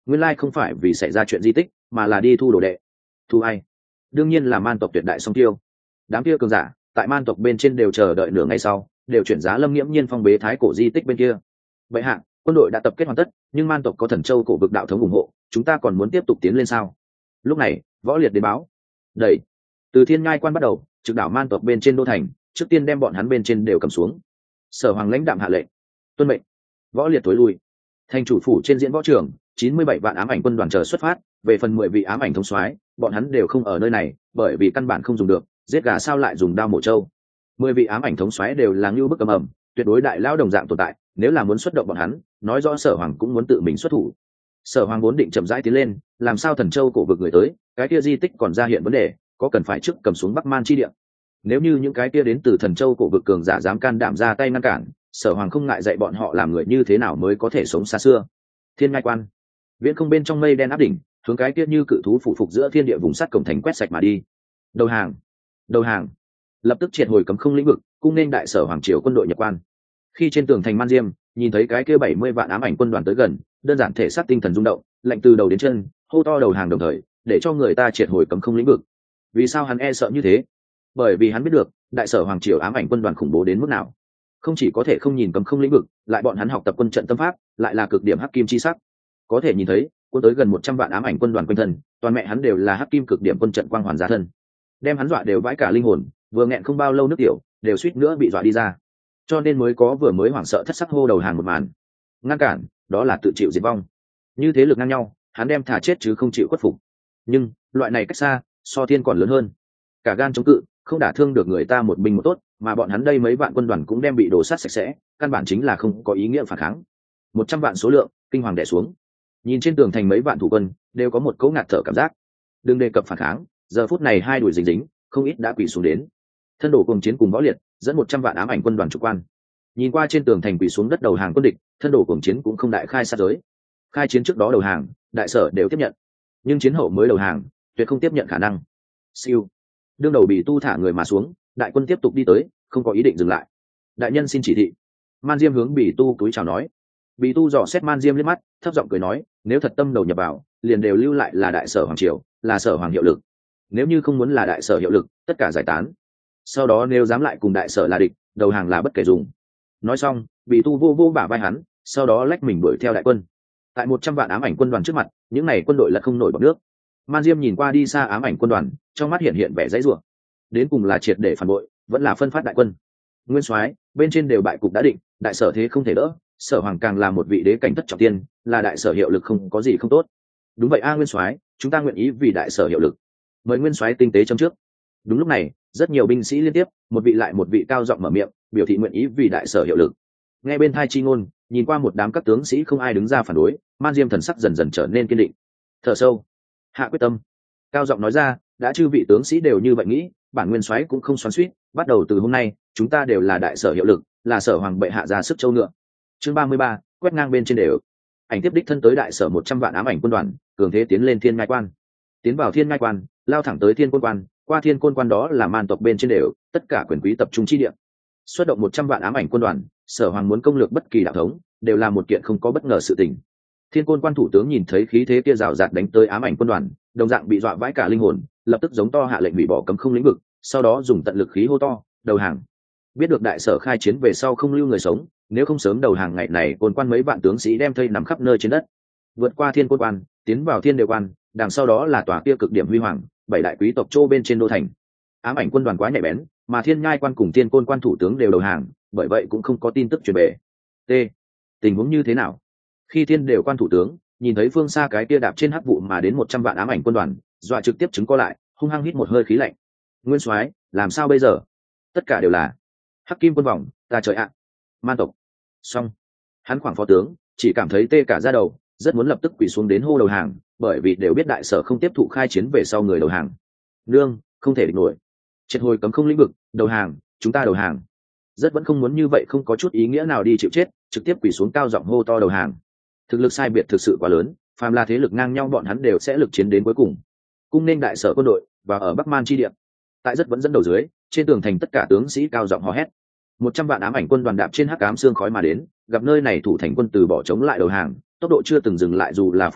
nguyên lai không phải vì xảy ra chuyện di tích mà là đi thu đồ đệ. Thu ai? Đương nhiên là man tộc tuyệt đại song tiêu. Đám kia cường giả tại man tộc bên trên đều chờ đợi nửa ngày sau, đều chuyển giá Lâm Nghiễm Nhiên phong bế thái cổ di tích bên kia. Vậy hạ, quân đội đã tập kết hoàn tất, nhưng man tộc có Thần Châu cổ vực đạo thống ủng hộ, chúng ta còn muốn tiếp tục tiến lên sao? Lúc này, Võ Liệt đến báo. Đẩy. Từ Thiên Nhai Quan bắt đầu, trực đảo man tộc bên trên đô thành, trước tiên đem bọn hắn bên trên đều cầm xuống. Sở Hoàng lãnh đạm hạ lệnh. Tuân mệnh. Võ Liệt tối lui. Thành chủ phủ trên diễn võ trường, 97 vạn ám ảnh quân đoàn chờ xuất phát, về phần 10 vị ám ảnh thống soái, bọn hắn đều không ở nơi này, bởi vì căn bản không dùng được, giết gà sao lại dùng đao mổ trâu. 10 vị ám ảnh thống soái đều là như bức cầm ẩm, tuyệt đối đại lao đồng dạng tồn tại, nếu là muốn xuất động bọn hắn, nói rõ Sở Hoàng cũng muốn tự mình xuất thủ. Sở Hoàng vốn định chậm rãi tiến lên, làm sao Thần Châu cổ vực người tới, cái kia di tích còn ra hiện vấn đề, có cần phải trước cầm xuống Bắc Man chi địa. Nếu như những cái kia đến từ Thần Châu cổ vực cường giả dám can đảm ra tay ngăn cản, Sở Hoàng không ngại dạy bọn họ làm người như thế nào mới có thể sống xa xưa. Thiên Ngai Quan, viễn không bên trong mây đen áp đỉnh, hướng cái kia như cự thú phụ phục giữa thiên địa vùng sắt cổng thành quét sạch mà đi. Đầu hàng, đầu hàng, lập tức triệt hồi cấm không lĩnh vực, cung nên đại sở hoàng triều quân đội nhập quan. Khi trên tường thành Man Diêm nhìn thấy cái kia 70 vạn ám ảnh quân đoàn tới gần, đơn giản thể xác tinh thần rung động, lạnh từ đầu đến chân, hô to đầu hàng đồng thời, để cho người ta triệt hồi cấm không lĩnh vực. Vì sao hắn e sợ như thế? Bởi vì hắn biết được, đại sở hoàng triều ám ảnh quân đoàn khủng bố đến mức nào. Không chỉ có thể không nhìn cấm không lĩnh vực, lại bọn hắn học tập quân trận tâm pháp, lại là cực điểm hắc kim chi sắc. Có thể nhìn thấy, quân tới gần 100 vạn ám ảnh quân đoàn quanh thân, toàn mẹ hắn đều là hắc kim cực điểm quân trận quang hoàn giá thân. Đem hắn dọa đều vãi cả linh hồn, vừa nghẹn không bao lâu nước tiểu, đều suýt nữa bị dọa đi ra. Cho nên mới có vừa mới hoảng sợ thất sắc hô đầu hàng một màn. Ngăn cản, đó là tự chịu diệt vong. Như thế lực ngang nhau, hắn đem thả chết chứ không chịu khuất phục. Nhưng, loại này cách xa, so thiên còn lớn hơn. Cả gan chống cự, không đả thương được người ta một binh một tốt, mà bọn hắn đây mấy vạn quân đoàn cũng đem bị đổ sát sạch sẽ, căn bản chính là không có ý nghĩa phản kháng. 100 vạn số lượng, kinh hoàng đè xuống. Nhìn trên tường thành mấy vạn thủ quân, đều có một cỗ ngạt thở cảm giác. Đừng đề cập phản kháng, giờ phút này hai đuổi dính dính, không ít đã quỳ xuống đến. Thân đổ cùng chiến cùng Võ Liệt, dẫn 100 vạn ám ảnh quân đoàn chủ quan. Nhìn qua trên tường thành quỳ xuống đất đầu hàng quân địch, thân đổ cùng chiến cũng không đại khai sát giới. Khai chiến trước đó đầu hàng, đại sở đều tiếp nhận, nhưng chiến hậu mới đầu hàng, tuyệt không tiếp nhận khả năng. Siêu. Đương đầu bị tu thả người mà xuống, đại quân tiếp tục đi tới, không có ý định dừng lại. Đại nhân xin chỉ thị. Man Diêm hướng Bỉ Tu cúi chào nói. Bỉ Tu dò xét Man Diêm liếc mắt, thấp giọng cười nói, nếu thật tâm đầu nhập vào, liền đều lưu lại là đại sở hoàng triều, là sở hoàng hiệu lực. Nếu như không muốn là đại sở hiệu lực, tất cả giải tán. Sau đó nếu dám lại cùng đại sở là địch, đầu hàng là bất kể dùng. Nói xong, Bỉ Tu vô vô bả vai hắn, sau đó lách mình đuổi theo đại quân. Tại 100 vạn ám ảnh quân đoàn trước mặt, những này quân đội là không nổi bọt nước. Man Diêm nhìn qua đi xa ám ảnh quân đoàn, trong mắt hiện vẻ dãy rủa. Đến cùng là triệt để phản bội, vẫn là phân phát đại quân. Nguyên soái, bên trên đều bại cục đã định, đại sở thế không thể đỡ, sở hoàng càng là một vị đế cảnh thất trọng tiên, là đại sở hiệu lực không có gì không tốt. Đúng vậy a Nguyên soái, chúng ta nguyện ý vì đại sở hiệu lực. Mời Nguyên soái tinh tế châm trước. Đúng lúc này, rất nhiều binh sĩ liên tiếp, một vị lại một vị cao giọng mở miệng, biểu thị nguyện ý vì đại sở hiệu lực. Nghe bên thai chi ngôn, nhìn qua một đám các tướng sĩ không ai đứng ra phản đối, Man Diêm thần sắc dần dần trở nên kiên định. Thở sâu, hạ quyết tâm, cao giọng nói ra, đã chư vị tướng sĩ đều như vậy nghĩ, bản nguyên soái cũng không xoắn xuýt, bắt đầu từ hôm nay, chúng ta đều là đại sở hiệu lực, là sở hoàng bệ hạ ra sức châu ngựa. Chương 33, quét ngang bên trên đều. Ảnh tiếp đích thân tới đại sở 100 vạn ám ảnh quân đoàn, cường thế tiến lên Thiên Ngai Quan. Tiến vào Thiên Ngai Quan, lao thẳng tới Thiên Côn Quan, qua Thiên Côn Quan đó là man tộc bên trên đều, tất cả quyền quý tập trung chi địa. Xuất động 100 vạn ám ảnh quân đoàn, sở hoàng muốn công lược bất kỳ đạo thống, đều là một kiện không có bất ngờ sự tình. Thiên Côn Quan thủ tướng nhìn thấy khí thế kia rào rạt đánh tới ám ảnh quân đoàn, đồng dạng bị dọa vãi cả linh hồn, lập tức giống to hạ lệnh hủy bỏ cấm không lĩnh vực, sau đó dùng tận lực khí hô to, đầu hàng. Biết được đại sở khai chiến về sau không lưu người sống, nếu không sớm đầu hàng ngày này, Côn Quan mấy vạn tướng sĩ đem thây nằm khắp nơi trên đất. Vượt qua Thiên Côn Quan, tiến vào Thiên Đều Quan, đằng sau đó là tòa kia cực điểm huy hoàng, 7 đại quý tộc châu bên trên đô thành. Ám ảnh quân đoàn quá nhạy bén, mà Thiên Nhai Quan cùng Thiên Côn Quan thủ tướng đều đầu hàng, bởi vậy cũng không có tin tức truyền về. T. Tình huống như thế nào? Khi Thiên Đều Quan thủ tướng nhìn thấy phương xa cái kia đạp trên hắc vụ mà đến 100 vạn ám ảnh quân đoàn, dọa trực tiếp chứng co lại, hung hăng hít một hơi khí lạnh. Nguyên soái, làm sao bây giờ? Tất cả đều là hắc kim quân vòng, ta trời ạ. Man tộc. Xong. Hắn khoảng phó tướng chỉ cảm thấy tê cả da đầu, rất muốn lập tức quỳ xuống đến hô đầu hàng, bởi vì đều biết đại sở không tiếp thụ khai chiến về sau người đầu hàng. Nương, không thể địch nổi. Triệt hồi cấm không lĩnh vực, đầu hàng, chúng ta đầu hàng. Rất vẫn không muốn như vậy, không có chút ý nghĩa nào đi chịu chết, trực tiếp quỳ xuống cao giọng hô to đầu hàng. Thực lực sai biệt thực sự quá lớn, phàm là thế lực ngang nhau bọn hắn đều sẽ lực chiến đến cuối cùng. Cung nên đại sở quân đội và ở Bắc Man chi địa. Tại rất vẫn dẫn đầu dưới, trên tường thành tất cả tướng sĩ cao giọng hò hét. 100 vạn ám ảnh quân đoàn đạp trên hắc ám xương khói mà đến, gặp nơi này thủ thành quân từ bỏ chống lại đầu hàng, tốc độ chưa từng dừng lại dù là phút chốc,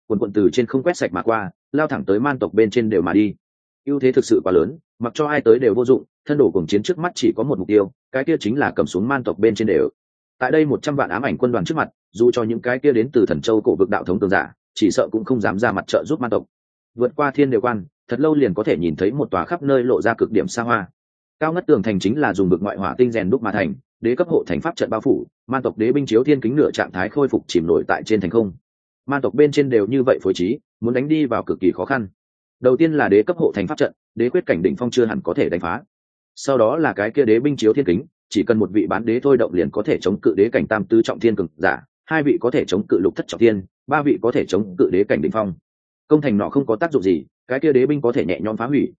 quần quận từ trên không quét sạch mà qua, lao thẳng tới man tộc bên trên đều mà đi. Ưu thế thực sự quá lớn, mặc cho ai tới đều vô dụng, thân đồ cùng chiến trước mắt chỉ có một mục tiêu, cái kia chính là cầm xuống man tộc bên trên đều. Tại đây 100 vạn ám ảnh quân đoàn trước mặt, dù cho những cái kia đến từ Thần Châu cổ vực đạo thống cường giả, chỉ sợ cũng không dám ra mặt trợ giúp man tộc. Vượt qua thiên đều quan, thật lâu liền có thể nhìn thấy một tòa khắp nơi lộ ra cực điểm xa hoa. Cao ngất tường thành chính là dùng bực ngoại hỏa tinh rèn đúc mà thành, đế cấp hộ thành pháp trận bao phủ, man tộc đế binh chiếu thiên kính nửa trạng thái khôi phục chìm nổi tại trên thành không. Man tộc bên trên đều như vậy phối trí, muốn đánh đi vào cực kỳ khó khăn. Đầu tiên là đế cấp hộ thành pháp trận, đế quyết cảnh đỉnh phong chưa hẳn có thể đánh phá. Sau đó là cái kia đế binh chiếu thiên kính, chỉ cần một vị bán đế thôi động liền có thể chống cự đế cảnh tam tứ trọng thiên cường giả, 2 vị có thể chống cự lục thất trọng thiên, 3 vị có thể chống cự đế cảnh đỉnh phong. Công thành nọ không có tác dụng gì, cái kia đế binh có thể nhẹ nhõm phá hủy.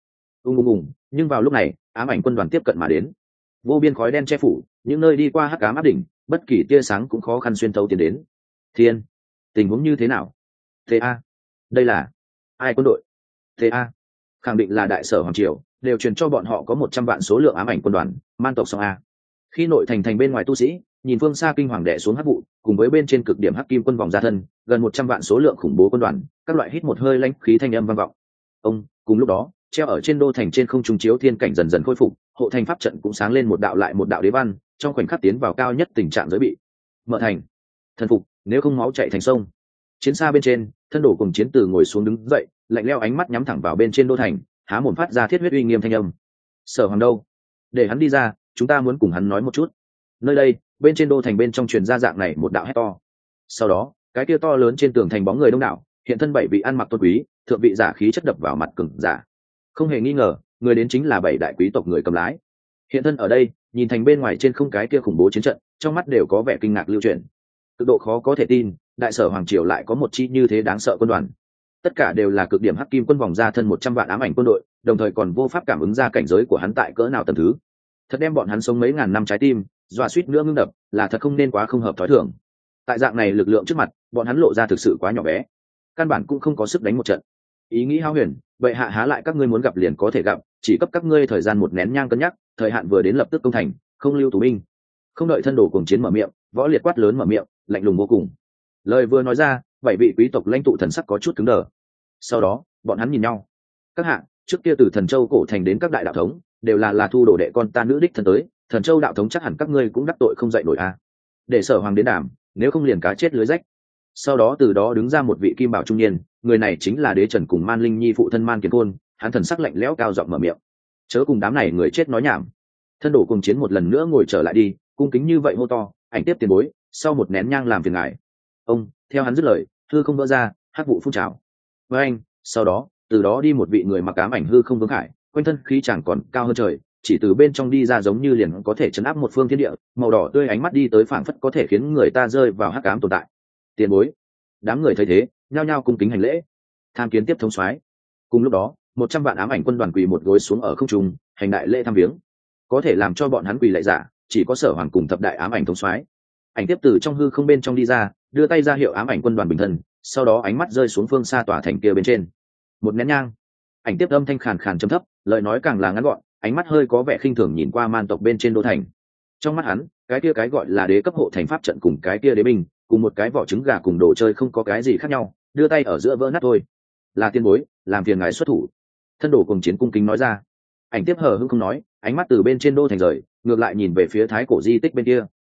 Nhưng vào lúc này, ám ảnh quân đoàn tiếp cận mà đến. Vô biên khói đen che phủ, những nơi đi qua hắc ám áp đỉnh, bất kỳ tia sáng cũng khó khăn xuyên thấu tiến đến. Thiên, tình huống như thế nào? Ta, đây là ai quân đội? Ta, khẳng định là đại sở hoàng triều, đều truyền cho bọn họ có 100 vạn số lượng ám ảnh quân đoàn, man tộc song a. Khi nội thành bên ngoài tu sĩ nhìn phương xa kinh hoàng đè xuống hắc vụ, cùng với bên trên cực điểm hắc kim quân vòng ra thân, gần 100 vạn số lượng khủng bố quân đoàn, các loại hít một hơi lãnh khí thanh âm vang vọng. Cùng lúc đó, treo ở trên đô thành trên không trung chiếu thiên cảnh dần dần khôi phục, hộ thành pháp trận cũng sáng lên một đạo lại một đạo đế văn, trong khoảnh khắc tiến vào cao nhất tình trạng giới bị. Mở thành, thần phục, nếu không máu chạy thành sông. Chiến xa bên trên, thân đổ cùng chiến từ ngồi xuống đứng dậy, lạnh lẽo ánh mắt nhắm thẳng vào bên trên đô thành, há mồm phát ra thiết huyết uy nghiêm thanh âm. Sở Hoàng đâu? Để hắn đi ra, chúng ta muốn cùng hắn nói một chút. Nơi đây, bên trên đô thành bên trong truyền ra dạng này một đạo hét to. Sau đó, cái kia to lớn trên tường thành bóng người đông đảo, hiện thân 7 vị ăn mặc tôn quý, thượng vị giả khí chất đập vào mặt cường giả. Không hề nghi ngờ, người đến chính là 7 đại quý tộc người cầm lái. Hiện thân ở đây, nhìn thành bên ngoài trên không cái kia khủng bố chiến trận, trong mắt đều có vẻ kinh ngạc lưu truyền. Cực độ khó có thể tin, đại sở hoàng triều lại có một chi như thế đáng sợ quân đoàn. Tất cả đều là cực điểm hắc kim quân vòng ra thân 100 vạn ám ảnh quân đội, đồng thời còn vô pháp cảm ứng ra cảnh giới của hắn tại cỡ nào tầm thứ. Thật đem bọn hắn sống mấy ngàn năm trái tim, dọa suýt nữa ngưng đập, là thật không nên quá không hợp thói thường. Tại dạng này lực lượng trước mặt, bọn hắn lộ ra thực sự quá nhỏ bé, căn bản cũng không có sức đánh một trận. Ý nghĩ hao huyền, vậy hạ há lại các ngươi muốn gặp liền có thể gặp, chỉ cấp các ngươi thời gian một nén nhang cân nhắc, thời hạn vừa đến lập tức công thành, không lưu tù binh. Không đợi thân đồ cùng chiến mở miệng, võ liệt quát lớn mở miệng, lạnh lùng vô cùng. Lời vừa nói ra, 7 vị quý tộc lãnh tụ thần sắc có chút cứng đờ. Sau đó, bọn hắn nhìn nhau. Các hạ, trước kia từ Thần Châu cổ thành đến các đại đạo thống, đều là thu đồ đệ con ta nữ đích thân tới, Thần Châu đạo thống chắc hẳn các ngươi cũng đắc tội không dậy nổi a. Để Sở Hoàng đến đàm, nếu không liền cá chết lưới rách. Sau đó từ đó đứng ra một vị kim bảo trung niên, người này chính là Đế Trần cùng Man Linh Nhi phụ thân Man Kiền Khôn, hắn thần sắc lạnh lẽo cao giọng mở miệng. Chớ cùng đám này người chết nói nhảm. Thân đổ cùng chiến một lần nữa ngồi trở lại đi, cung kính như vậy hô to, ảnh tiếp tiền bối, sau một nén nhang làm phiền ngài. Theo hắn dứt lời, hư không vỡ ra, hắc vụ phun trào. Với anh, sau đó, từ đó đi một vị người mặc ám ảnh hư không vương khải, quanh thân khí chẳng còn cao hơn trời, chỉ từ bên trong đi ra giống như liền có thể chấn áp một phương thiên địa, màu đỏ tươi ánh mắt đi tới phảng phất có thể khiến người ta rơi vào hắc ám tồn tại. Tiền bối. Đám người thấy thế, nhao nhao cung kính hành lễ. Tham kiến tiếp thống soái. Cùng lúc đó, 100 vạn ám ảnh quân đoàn quỳ một gối xuống ở không trung, hành đại lễ thăm viếng. Có thể làm cho bọn hắn quỳ lạy giả, chỉ có Sở Hoàng cùng thập đại ám ảnh thống soái. Ảnh tiếp từ trong hư không bên trong đi ra, đưa tay ra hiệu ám ảnh quân đoàn bình thân, sau đó ánh mắt rơi xuống phương xa tòa thành kia bên trên. Một nén nhang. Ảnh tiếp âm thanh khàn khàn trầm thấp, lời nói càng là ngắn gọn, ánh mắt hơi có vẻ khinh thường nhìn qua man tộc bên trên đô thành. Trong mắt hắn, cái kia cái gọi là đế cấp hộ thành pháp trận cùng cái kia đế binh, cùng một cái vỏ trứng gà cùng đồ chơi không có cái gì khác nhau, đưa tay ở giữa vỡ nát thôi. Là tiên bối, làm phiền ngài xuất thủ. Thân đồ cùng chiến cung kính nói ra. Ảnh tiếp hờ hững không nói, ánh mắt từ bên trên đô thành rời, ngược lại nhìn về phía thái cổ di tích bên kia.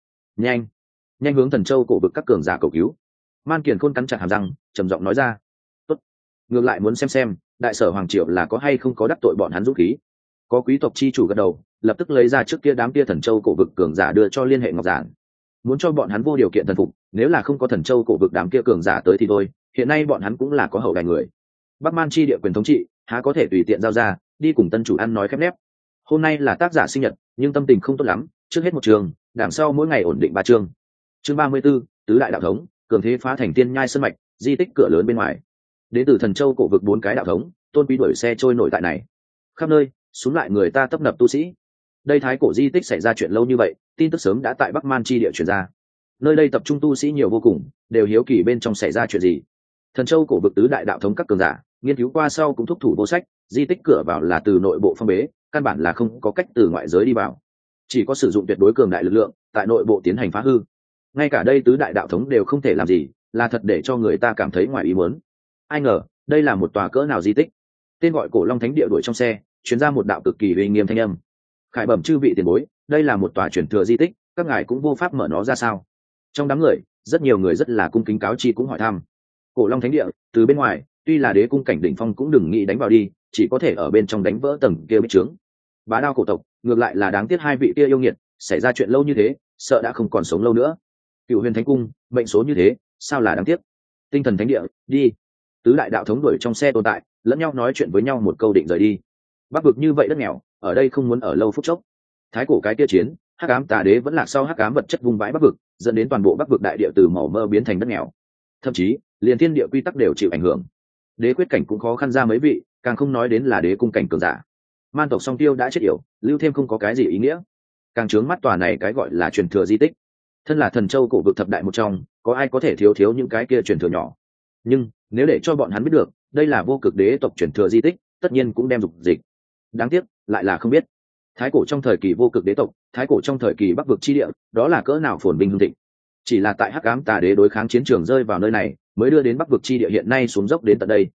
Nhanh hướng Thần Châu cổ vực các cường giả cầu cứu. Man Kiền Khôn cắn chặt hàm răng, trầm giọng nói ra. Tốt. Ngược lại muốn xem đại sở hoàng triều là có hay không có đắc tội bọn hắn dũng khí. Có quý tộc chi chủ gật đầu, lập tức lấy ra trước kia đám kia Thần Châu cổ vực cường giả đưa cho liên hệ ngọc giản, muốn cho bọn hắn vô điều kiện thần phục. Nếu là không có Thần Châu cổ vực đám kia cường giả tới thì thôi, hiện nay bọn hắn cũng là có hậu đài người. Bắc Man chi địa quyền thống trị, há có thể tùy tiện giao ra, đi cùng tân chủ ăn nói khép nép. Hôm nay là tác giả sinh nhật, nhưng tâm tình không tốt lắm, trước hết một trường, đằng sau mỗi ngày ổn định 3 chương. Chương 34, tứ đại đạo thống, cường thế phá thành tiên nhai sơn mạch, di tích cửa lớn bên ngoài. Đến từ Thần Châu cổ vực 4 cái đạo thống, tôn quý đuổi xe trôi nổi tại này. Khắp nơi, xuống lại người ta tấp nập tu sĩ. Đây thái cổ di tích xảy ra chuyện lâu như vậy, tin tức sớm đã tại Bắc Man chi địa truyền ra. Nơi đây tập trung tu sĩ nhiều vô cùng, đều hiếu kỳ bên trong xảy ra chuyện gì. Thần Châu cổ vực tứ đại đạo thống các cường giả, nghiên cứu qua sau cũng thúc thủ vô sách, di tích cửa vào là từ nội bộ phong bế, căn bản là không có cách từ ngoại giới đi vào. Chỉ có sử dụng tuyệt đối cường đại lực lượng, tại nội bộ tiến hành phá hư. Ngay cả đây tứ đại đạo thống đều không thể làm gì, là thật để cho người ta cảm thấy ngoài ý muốn. Ai ngờ đây là một tòa cỡ nào di tích. Tên gọi Cổ Long Thánh Địa đuổi trong xe truyền ra một đạo cực kỳ uy nghiêm thanh âm. Khải bẩm chư vị tiền bối, đây là một tòa truyền thừa di tích, các ngài cũng vô pháp mở nó ra sao? Trong đám người, rất nhiều người rất là cung kính cáo chi cũng hỏi thăm. Cổ Long Thánh Địa, từ bên ngoài, tuy là đế cung cảnh đỉnh phong cũng đừng nghĩ đánh vào đi, chỉ có thể ở bên trong đánh vỡ tầng kia bích trướng. Bá Đao cổ tộc, ngược lại là đáng tiếc hai vị kia yêu nghiệt, xảy ra chuyện lâu như thế, sợ đã không còn sống lâu nữa. Cựu Huyền Thánh Cung, mệnh số như thế, sao là đáng tiếc. Tinh Thần Thánh Địa, đi. Tứ đại đạo thống đuổi trong xe tồn tại, lẫn nhau nói chuyện với nhau một câu định rời đi. Bắc vực như vậy đất nghèo, ở đây không muốn ở lâu phút chốc. Thái cổ cái kia chiến, hắc ám tà đế vẫn lạc sau hắc ám vật chất vung vãi Bắc vực, dẫn đến toàn bộ Bắc vực đại địa từ màu mơ biến thành đất nghèo. Thậm chí, liền thiên địa quy tắc đều chịu ảnh hưởng. Đế quyết cảnh cũng khó khăn ra mấy vị, càng không nói đến là đế cung cảnh cường giả. Man tộc song tiêu đã chết yểu, lưu thêm không có cái gì ý nghĩa. Càng trướng mắt tòa này cái gọi là truyền thừa di tích. Thân là thần châu cổ vực thập đại một trong, có ai có thể thiếu những cái kia truyền thừa nhỏ. Nhưng nếu để cho bọn hắn biết được đây là vô cực đế tộc truyền thừa di tích, tất nhiên cũng đem dục dịch. Đáng tiếc lại là không biết thái cổ trong thời kỳ vô cực đế tộc, thái cổ trong thời kỳ bắc vực chi địa, đó là cỡ nào phồn vinh hưng thịnh. Chỉ là tại hắc ám tà đế đối kháng chiến trường rơi vào nơi này, mới đưa đến bắc vực chi địa hiện nay xuống dốc đến tận đây.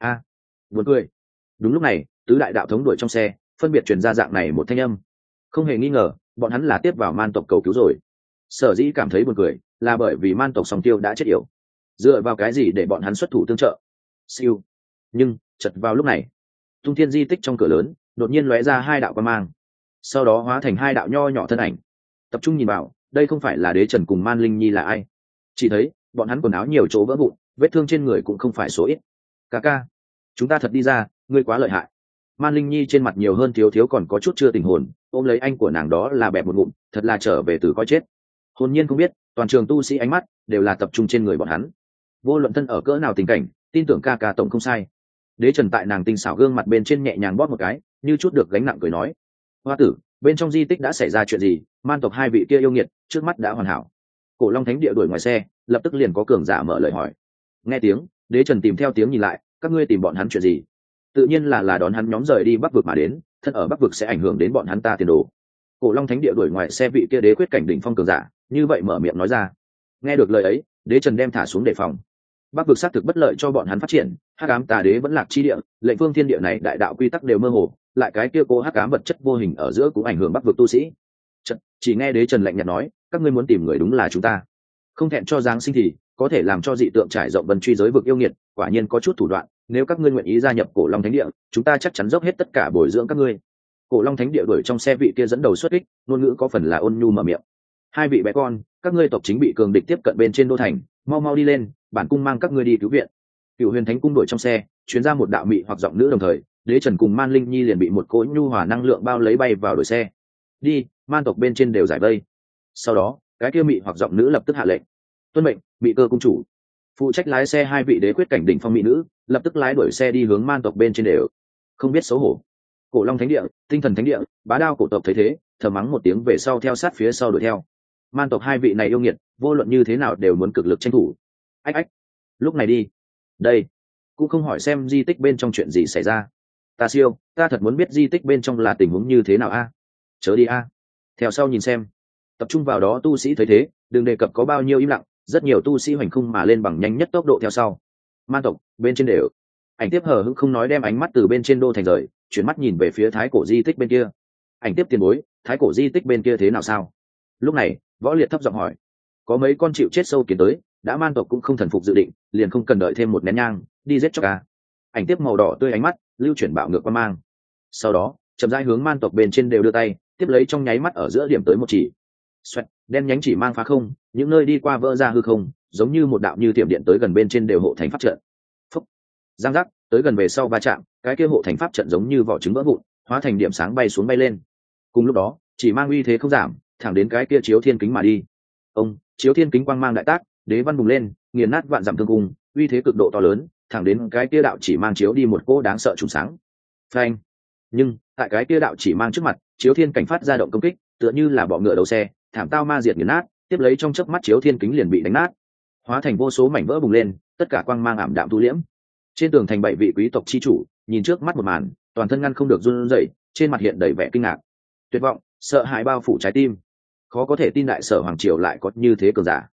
Buồn cười. Đúng lúc này, tứ đại đạo thống đuổi trong xe phân biệt truyền ra dạng này một thanh âm. Không hề nghi ngờ, bọn hắn là tiếp vào man tộc cầu cứu rồi. Sở dĩ cảm thấy buồn cười là bởi vì man tộc song tiêu đã chết yểu, dựa vào cái gì để bọn hắn xuất thủ tương trợ. Siêu. Nhưng chật vào lúc này, tung thiên di tích trong cửa lớn đột nhiên lóe ra hai đạo quang mang, sau đó hóa thành hai đạo nho nhỏ thân ảnh. Tập trung nhìn vào, đây không phải là Đế Trần cùng Man Linh Nhi là ai. Chỉ thấy bọn hắn quần áo nhiều chỗ vỡ vụn, vết thương trên người cũng không phải số ít. Ca ca, chúng ta thật đi ra, ngươi quá lợi hại. Man Linh Nhi trên mặt nhiều hơn thiếu còn có chút chưa tình hồn, ôm lấy anh của nàng đó là bẹp một ngụm, thật là trở về từ coi chết. Hồn nhiên không biết, toàn trường tu sĩ ánh mắt đều là tập trung trên người bọn hắn. Vô luận thân ở cỡ nào tình cảnh, tin tưởng ca ca tổng không sai. Đế Trần tại nàng tinh xảo gương mặt bên trên nhẹ nhàng bóp một cái, như chút được gánh nặng cười nói: Hoa tử, bên trong di tích đã xảy ra chuyện gì? Man tộc hai vị kia yêu nghiệt trước mắt đã hoàn hảo. Cổ Long Thánh Địa đuổi ngoài xe, lập tức liền có cường giả mở lời hỏi. Nghe tiếng, Đế Trần tìm theo tiếng nhìn lại, các ngươi tìm bọn hắn chuyện gì? Tự nhiên là đón hắn nhóm rời đi Bắc vực mà đến, thân ở Bắc vực sẽ ảnh hưởng đến bọn hắn ta tiền đồ. Cổ Long Thánh Địa đuổi ngoài xe vị kia đế quyết cảnh đỉnh phong cường giả, như vậy mở miệng nói ra. Nghe được lời ấy, Đế Trần đem thả xuống đề phòng. Bắc vực xác thực bất lợi cho bọn hắn phát triển, hắc ám tà đế vẫn lạc chi địa, lệnh phương thiên địa này đại đạo quy tắc đều mơ hồ, lại cái kia cố hắc ám vật chất vô hình ở giữa cũng ảnh hưởng Bắc vực tu sĩ. Chỉ nghe Đế Trần lạnh nhạt nói, các ngươi muốn tìm người đúng là chúng ta. Không thẹn cho giáng sinh thì có thể làm cho dị tượng trải rộng vân truy giới vực yêu nghiệt, quả nhiên có chút thủ đoạn. Nếu các ngươi nguyện ý gia nhập Cổ Long Thánh Địa, chúng ta chắc chắn dốc hết tất cả bồi dưỡng các ngươi. Cổ Long Thánh Địa đuổi trong xe vị kia dẫn đầu xuất kích, ngôn ngữ có phần là ôn nhu mở miệng. Hai vị bé con, các ngươi tộc chính bị cường địch tiếp cận bên trên đô thành, mau đi lên, bản cung mang các ngươi đi cứu viện. Cựu Huyền Thánh Cung đuổi trong xe chuyến ra một đạo mị hoặc giọng nữ, đồng thời Đế Trần cùng Man Linh Nhi liền bị một cỗ nhu hòa năng lượng bao lấy bay vào đội xe. Đi, man tộc bên trên đều giải vây. Sau đó cái kia mị hoặc giọng nữ lập tức hạ lệnh: tuân mệnh, Mị Cơ cung chủ. Phụ trách lái xe hai vị đế quyết cảnh đỉnh phong mỹ nữ lập tức lái đuổi xe đi hướng man tộc bên trên đều. Không biết xấu hổ. Cổ Long Thánh Địa, Tinh Thần Thánh Địa, Bá Đao cổ tộc thấy thế thở mắng một tiếng về sau theo sát phía sau đuổi theo. Man tộc hai vị này yêu nghiệt, vô luận như thế nào đều muốn cực lực tranh thủ. Ách, lúc này đi. Đây cũng không hỏi xem di tích bên trong chuyện gì xảy ra. Ta siêu, ta thật muốn biết di tích bên trong là tình huống như thế nào a. Chớ đi a. Theo sau nhìn xem. Tập trung vào đó tu sĩ thấy thế, đừng đề cập có bao nhiêu im lặng, rất nhiều tu sĩ hoành khung mà lên bằng nhanh nhất tốc độ theo sau. Man tộc bên trên đều. Ảnh tiếp hờ hững không nói, đem ánh mắt từ bên trên đô thành rời, chuyển mắt nhìn về phía thái cổ di tích bên kia. Ảnh tiếp tiền bối, thái cổ di tích bên kia thế nào sao? Lúc này Võ Liệt thấp giọng hỏi. Có mấy con chịu chết sâu kiến tới, đã man tộc cũng không thần phục dự định, liền không cần đợi thêm một nén nhang, đi giết cho ca. Ảnh tiếp màu đỏ tươi ánh mắt lưu chuyển bạo ngược qua mang, sau đó chậm rãi hướng man tộc bên trên đều đưa tay tiếp lấy, trong nháy mắt ở giữa điểm tới một chỉ. Xoẹt, đen nhánh chỉ mang phá không, những nơi đi qua vỡ ra hư không, giống như một đạo như tiệm điện tới gần bên trên đều hộ thành pháp trận. Phúc, giang giác, tới gần về sau va chạm, cái kia hộ thành pháp trận giống như vỏ trứng vỡ vụn, hóa thành điểm sáng bay xuống bay lên. Cùng lúc đó chỉ mang uy thế không giảm, thẳng đến cái kia chiếu thiên kính mà đi. Ông chiếu thiên kính quang mang đại tác, đế văn bùng lên, nghiền nát vạn dặm thương cung, uy thế cực độ to lớn, thẳng đến cái kia đạo chỉ mang chiếu đi một cô đáng sợ trùng sáng. Phanh! Nhưng tại cái kia đạo chỉ mang trước mặt, chiếu thiên cảnh phát ra động công kích, tựa như là bọ ngựa đầu xe, thảm tao ma diệt nghiền nát, tiếp lấy trong chớp mắt chiếu thiên kính liền bị đánh nát, hóa thành vô số mảnh vỡ bùng lên, tất cả quang mang ảm đạm thu liễm. Trên tường thành 7 vị quý tộc chi chủ nhìn trước mắt một màn, toàn thân ngăn không được run rẩy, trên mặt hiện đầy vẻ kinh ngạc, tuyệt vọng, sợ hãi bao phủ trái tim. Khó có thể tin đại sở hoàng triều lại có như thế cường giả.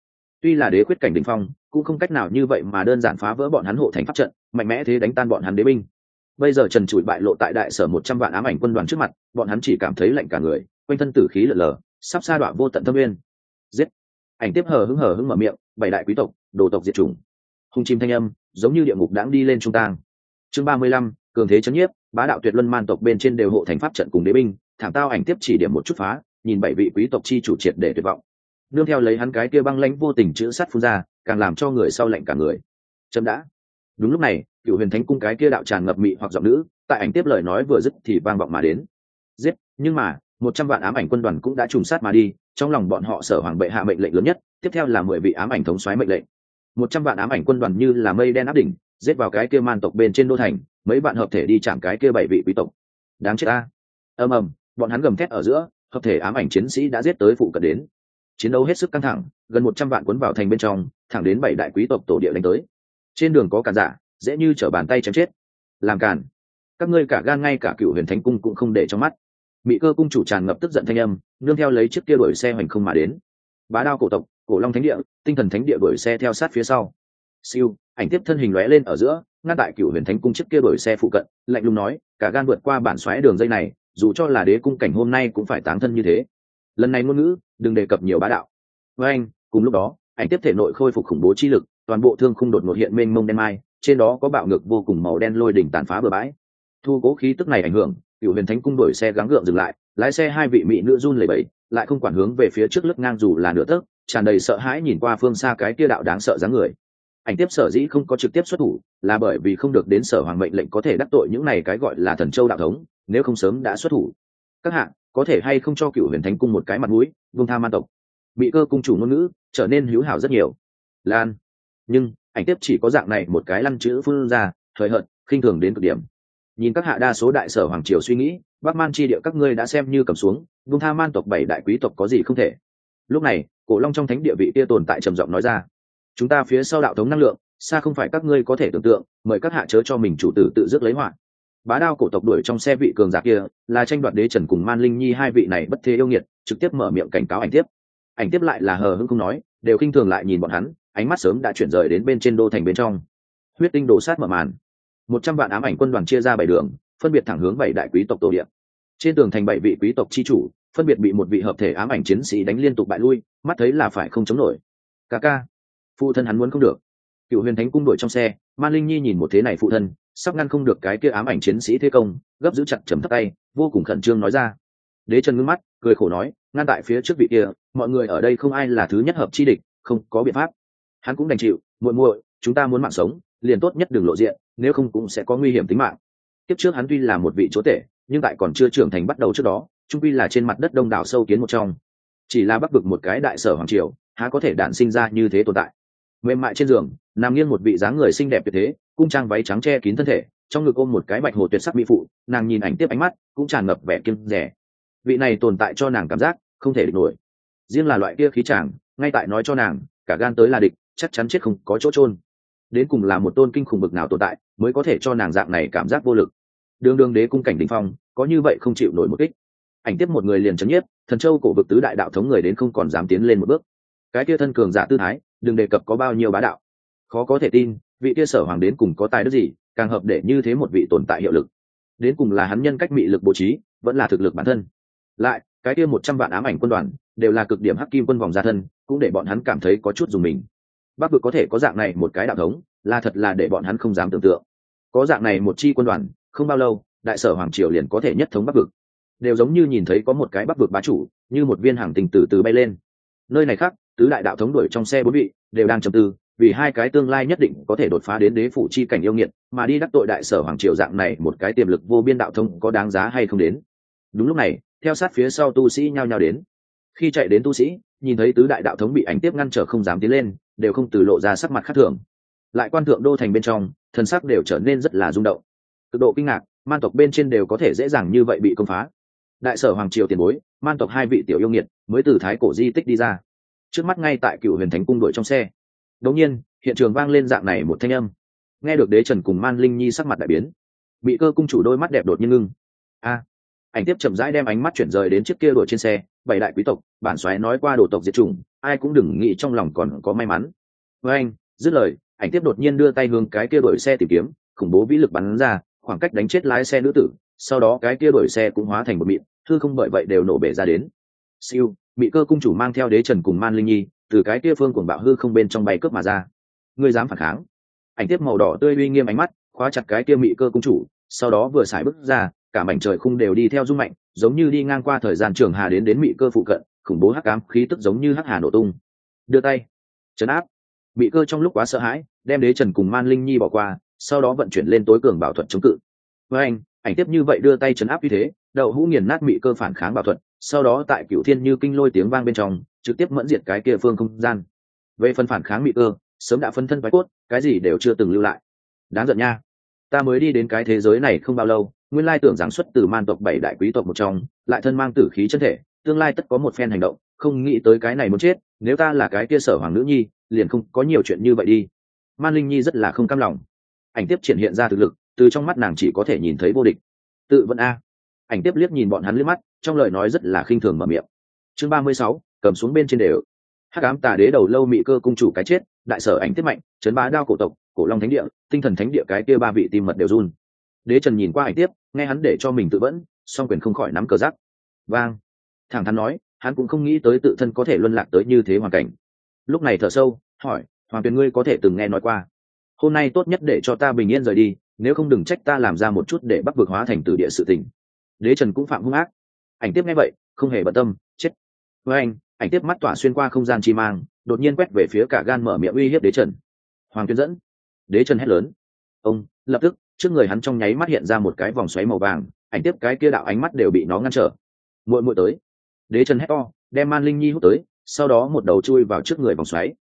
Tuy là đế quyết cảnh đỉnh phong, cũng không cách nào như vậy mà đơn giản phá vỡ bọn hắn hộ thành pháp trận, mạnh mẽ thế đánh tan bọn hắn đế binh. Bây giờ trần trụi bại lộ tại đại sở 100 vạn ám ảnh quân đoàn trước mặt, bọn hắn chỉ cảm thấy lạnh cả người, quanh thân tử khí lở lở, sắp sa đọa vô tận thâm nguyên. Giết! Ảnh tiếp hờ hững mở miệng, bảy đại quý tộc, đồ tộc diệt chủng. Hung chim thanh âm, giống như địa ngục đãng đi lên trung tang. Chương 35, cường thế chấn nhiếp, bá đạo tuyệt luân man tộc bên trên đều hộ thành pháp trận cùng đế binh, thẳng tao ảnh tiếp chỉ điểm một chút phá, nhìn bảy vị quý tộc chi chủ triệt để tuyệt vọng. Nương theo lấy hắn cái kia băng lãnh vô tình chữ sắt phun ra, càng làm cho người sau lạnh cả người. Chấm đã. Đúng lúc này, Cửu Huyền Thánh cung cái kia đạo tràn ngập mị hoặc giọng nữ, tại ảnh tiếp lời nói vừa dứt thì vang vọng mà đến. Giết, nhưng mà, 100 vạn ám ảnh quân đoàn cũng đã trùng sát mà đi, trong lòng bọn họ Sở Hoàng bệ hạ mệnh lệnh lớn nhất, tiếp theo là 10 vị ám ảnh thống soái mệnh lệnh. 100 vạn ám ảnh quân đoàn như là mây đen áp đỉnh, giết vào cái kia man tộc bên trên đô thành, mấy bạn hợp thể đi chạm cái kia 7 vị quý tộc. Đáng chết a. Ầm ầm, bọn hắn gầm thét ở giữa, hợp thể ám ảnh chiến sĩ đã giết tới phụ cận đến. Chiến đấu hết sức căng thẳng, gần 100 vạn cuốn vào thành bên trong, thẳng đến 7 đại quý tộc tổ địa đánh tới. Trên đường có cản giả, dễ như trở bàn tay chém chết. Làm cản, các ngươi cả gan, ngay cả Cửu Huyền Thánh cung cũng không để trong mắt. Mị Cơ cung chủ tràn ngập tức giận thanh âm, nương theo lấy chiếc kia đuổi xe hoành không mà đến. Bá đao cổ tộc, Cổ Long Thánh địa, Tinh Thần Thánh địa đuổi xe theo sát phía sau. Siêu, ảnh tiếp thân hình lóe lên ở giữa, ngăn tại Cửu Huyền Thánh cung chiếc kia đuổi xe phụ cận, lạnh lùng nói, cả gan vượt qua bản xoáy đường dây này, dù cho là đế cung cảnh hôm nay cũng phải táng thân như thế. Lần này ngôn ngữ, đừng đề cập nhiều bá đạo. Với anh, cùng lúc đó, ảnh tiếp thể nội khôi phục khủng bố chi lực, toàn bộ thương khung đột ngột hiện mênh mông đen mai, trên đó có bạo ngược vô cùng màu đen lôi đỉnh tàn phá bừa bãi. Thu cố khí tức này ảnh hưởng, Cửu Huyền Thánh cung đuổi xe gắng gượng dừng lại, lái xe hai vị mỹ nữ run lẩy bẩy, lại không quản hướng về phía trước lướt ngang dù là nửa tấc, tràn đầy sợ hãi nhìn qua phương xa cái kia đạo đáng sợ dáng người. Ảnh tiếp sở dĩ không có trực tiếp xuất thủ, là bởi vì không được đến Sở Hoàng mệnh lệnh có thể đắc tội những này cái gọi là Thần Châu đạo thống, nếu không sớm đã xuất thủ. Các hạ, có thể hay không cho Cửu Huyền Thánh cung một cái mặt mũi, buông tha man tộc. Bị Cơ cung chủ ngôn ngữ trở nên hữu hảo rất nhiều. Lan, nhưng ảnh tiếp chỉ có dạng này một cái lăn chữ phun ra, thời hận, khinh thường đến cực điểm. Nhìn các hạ đa số đại sở hoàng triều suy nghĩ, Bắc Man chi địa các ngươi đã xem như cầm xuống, buông tha man tộc 7 đại quý tộc có gì không thể. Lúc này, Cổ Long trong thánh địa vị kia tồn tại trầm giọng nói ra, chúng ta phía sau đạo thống năng lượng, xa không phải các ngươi có thể tưởng tượng, mời các hạ chớ cho mình chủ tử tự rước lấy họa. Bá đao cổ tộc đuổi trong xe vị cường giả kia, là tranh đoạt đế trần cùng Man Linh Nhi hai vị này bất thế yêu nghiệt, trực tiếp mở miệng cảnh cáo ảnh tiếp. Ảnh tiếp lại là hờ hững không nói, đều khinh thường lại nhìn bọn hắn, ánh mắt sớm đã chuyển rời đến bên trên đô thành bên trong. Huyết tinh đổ sát mở màn. 100 vạn ám ảnh quân đoàn chia ra 7 đường, phân biệt thẳng hướng 7 đại quý tộc tổ địa. Trên tường thành 7 vị quý tộc chi chủ, phân biệt bị một vị hợp thể ám ảnh chiến sĩ đánh liên tục bại lui, mắt thấy là phải không chống nổi. Ca, phụ thân hắn muốn không được. Cửu Huyền Thánh cung đuổi trong xe, Man Linh Nhi nhìn một thế này phụ thân, sắp ngăn không được cái kia ám ảnh chiến sĩ thế công, gấp giữ chặt trầm thấp tay, vô cùng khẩn trương nói ra. Đế Trần ngưng mắt, cười khổ nói, ngăn tại phía trước vị kia, mọi người ở đây không ai là thứ nhất hợp chi địch, không có biện pháp. Hắn cũng đành chịu, muội, chúng ta muốn mạng sống, liền tốt nhất đừng lộ diện, nếu không cũng sẽ có nguy hiểm tính mạng. Tiếp trước hắn tuy là một vị chúa tể, nhưng tại còn chưa trưởng thành bắt đầu trước đó, trung quy là trên mặt đất đông đảo sâu kiến một trong. Chỉ là bắc vực một cái đại sở hoàng triều, há có thể đản sinh ra như thế tồn tại. Mềm mại trên giường, nằm nghiêng một vị dáng người xinh đẹp tuyệt thế, cung trang váy trắng che kín thân thể, trong ngực ôm một cái bạch hồ tuyệt sắc mỹ phụ, nàng nhìn ảnh tiếp ánh mắt cũng tràn ngập vẻ kiêng dè. Vị này tồn tại cho nàng cảm giác không thể địch nổi. Riêng là loại kia khí chàng, ngay tại nói cho nàng, cả gan tới là địch, chắc chắn chết không có chỗ chôn. Đến cùng là một tôn kinh khủng bực nào tồn tại, mới có thể cho nàng dạng này cảm giác vô lực. Đường đế cung cảnh đỉnh phong, có như vậy không chịu nổi một kích. Ảnh tiếp một người liền chấn nhiếp, Thần Châu cổ vực tứ đại đạo thống người đến không còn dám tiến lên một bước. Cái kia thân cường giả tư thái, đừng đề cập có bao nhiêu bá đạo. Khó có thể tin, vị kia Sở Hoàng đến cùng có tài đức gì, càng hợp để như thế một vị tồn tại hiệu lực. Đến cùng là hắn nhân cách mị lực bố trí, vẫn là thực lực bản thân. Lại, cái kia 100 vạn ám ảnh quân đoàn, đều là cực điểm hắc kim quân vòng gia thân, cũng để bọn hắn cảm thấy có chút dùng mình. Bắc vực có thể có dạng này một cái đạo thống, là thật là để bọn hắn không dám tưởng tượng. Có dạng này một chi quân đoàn, không bao lâu, đại sở hoàng triều liền có thể nhất thống Bắc vực. Đều giống như nhìn thấy có một cái Bắc vực bá chủ, như một viên hàng tình từ từ bay lên. Nơi này khác, tứ đại đạo thống đuổi trong xe 4 vị, đều đang trầm tư, vì hai cái tương lai nhất định có thể đột phá đến đế phủ chi cảnh yêu nghiệt, mà đi đắc tội đại sở hoàng triều dạng này một cái tiềm lực vô biên đạo thống có đáng giá hay không đến. Đúng lúc này, theo sát phía sau tu sĩ nhao nhao đến. Khi chạy đến tu sĩ, nhìn thấy tứ đại đạo thống bị ảnh tiếp ngăn trở không dám tiến lên, đều không từ lộ ra sắc mặt khác thường. Lại quan thượng đô thành bên trong, thần sắc đều trở nên rất là rung động. Cực độ kinh ngạc, man tộc bên trên đều có thể dễ dàng như vậy bị công phá. Đại sở hoàng triều tiền bối, man tộc hai vị tiểu yêu nghiệt mới từ thái cổ di tích đi ra. Trước mắt ngay tại Cửu Huyền Thánh cung đuổi trong xe. Đột nhiên, hiện trường vang lên dạng này một thanh âm. Nghe được Đế Trần cùng Man Linh Nhi sắc mặt đại biến. Bị Cơ cung chủ đôi mắt đẹp đột nhiên ngưng. Ảnh tiếp chậm rãi đem ánh mắt chuyển rời đến chiếc kia đuổi trên xe, 7 đại quý tộc, bản soái nói qua đồ tộc diệt chủng, ai cũng đừng nghĩ trong lòng còn có may mắn. Với anh dứt lời, ảnh tiếp đột nhiên đưa tay hướng cái kia đuổi xe tìm kiếm, khủng bố vĩ lực bắn ra, khoảng cách đánh chết lái xe nữ tử, sau đó cái kia đuổi xe cũng hóa thành một mịn, hư không bởi vậy đều nổ bể ra đến. Siêu, Mị Cơ cung chủ mang theo Đế Trần cùng Man Linh Nhi từ cái kia phương cuồng bạo hư không bên trong bay cướp mà ra. Ngươi dám phản kháng? Ảnh tiếp màu đỏ tươi uy nghiêm ánh mắt khóa chặt cái kia Mị Cơ cung chủ, sau đó vừa xài bước ra, cả mảnh trời khung đều đi theo rung mạnh, giống như đi ngang qua thời gian trường hà đến Mị Cơ phụ cận, khủng bố hắc ám khí tức giống như hắc hà nổ tung. Đưa tay trấn áp. Mị Cơ trong lúc quá sợ hãi, đem Đế Trần cùng Man Linh Nhi bỏ qua, sau đó vận chuyển lên tối cường bảo thuật chống cự. Với anh, ảnh tiếp như vậy đưa tay trấn áp như thế, đậu hũ nghiền nát Mị Cơ phản kháng bảo thuật, sau đó tại Cửu Thiên như kinh lôi tiếng vang bên trong, trực tiếp mẫn diệt cái kia phương không gian. Về phần phản kháng Mị Cơ, sớm đã phân thân vái cốt, cái gì đều chưa từng lưu lại. Đáng giận nha. Ta mới đi đến cái thế giới này không bao lâu, nguyên lai tưởng rằng xuất từ man tộc 7 đại quý tộc một trong, lại thân mang tử khí chân thể, tương lai tất có một phen hành động, không nghĩ tới cái này muốn chết, nếu ta là cái kia Sở Hoàng nữ nhi, liền không có nhiều chuyện như vậy đi. Man Linh Nhi rất là không cam lòng. Ảnh tiếp triển hiện ra thực lực, từ trong mắt nàng chỉ có thể nhìn thấy vô địch. Tự vận a. Ảnh tiếp liếc nhìn bọn hắn liếc mắt, trong lời nói rất là khinh thường mở miệng. Chương 36, cầm xuống bên trên đều. Hắc ám tà đế đầu lâu Mị Cơ cung chủ cái chết, đại sở ảnh tiếp mạnh, trấn bá đao cổ tộc, cổ long thánh địa, tinh thần thánh địa cái kia ba vị tim mật đều run. Đế Trần nhìn qua ảnh tiếp, nghe hắn để cho mình tự vẫn, song quyền không khỏi nắm cờ giắc. Vang. Thẳng thắn nói, hắn cũng không nghĩ tới tự thân có thể luân lạc tới như thế hoàn cảnh. Lúc này thở sâu, hỏi, Hoàng Tuyền ngươi có thể từng nghe nói qua. Hôm nay tốt nhất để cho ta bình yên rời đi, nếu không đừng trách ta làm ra một chút để Bắc vực hóa thành tử địa sự tình. Đế Trần cũng phạm hung ác. Ảnh tiếp nghe vậy, không hề bận tâm, chết. Với anh, ảnh tiếp mắt tỏa xuyên qua không gian chi mang, đột nhiên quét về phía cả gan mở miệng uy hiếp Đế Trần. Hoàng Tuyền dẫn. Đế Trần hét lớn. Ông, lập tức, trước người hắn trong nháy mắt hiện ra một cái vòng xoáy màu vàng, ảnh tiếp cái kia đạo ánh mắt đều bị nó ngăn trở. Muội muội tới. Đế Trần hét to, đem Man Linh Nhi hút tới, sau đó một đầu chui vào trước người vòng xoáy.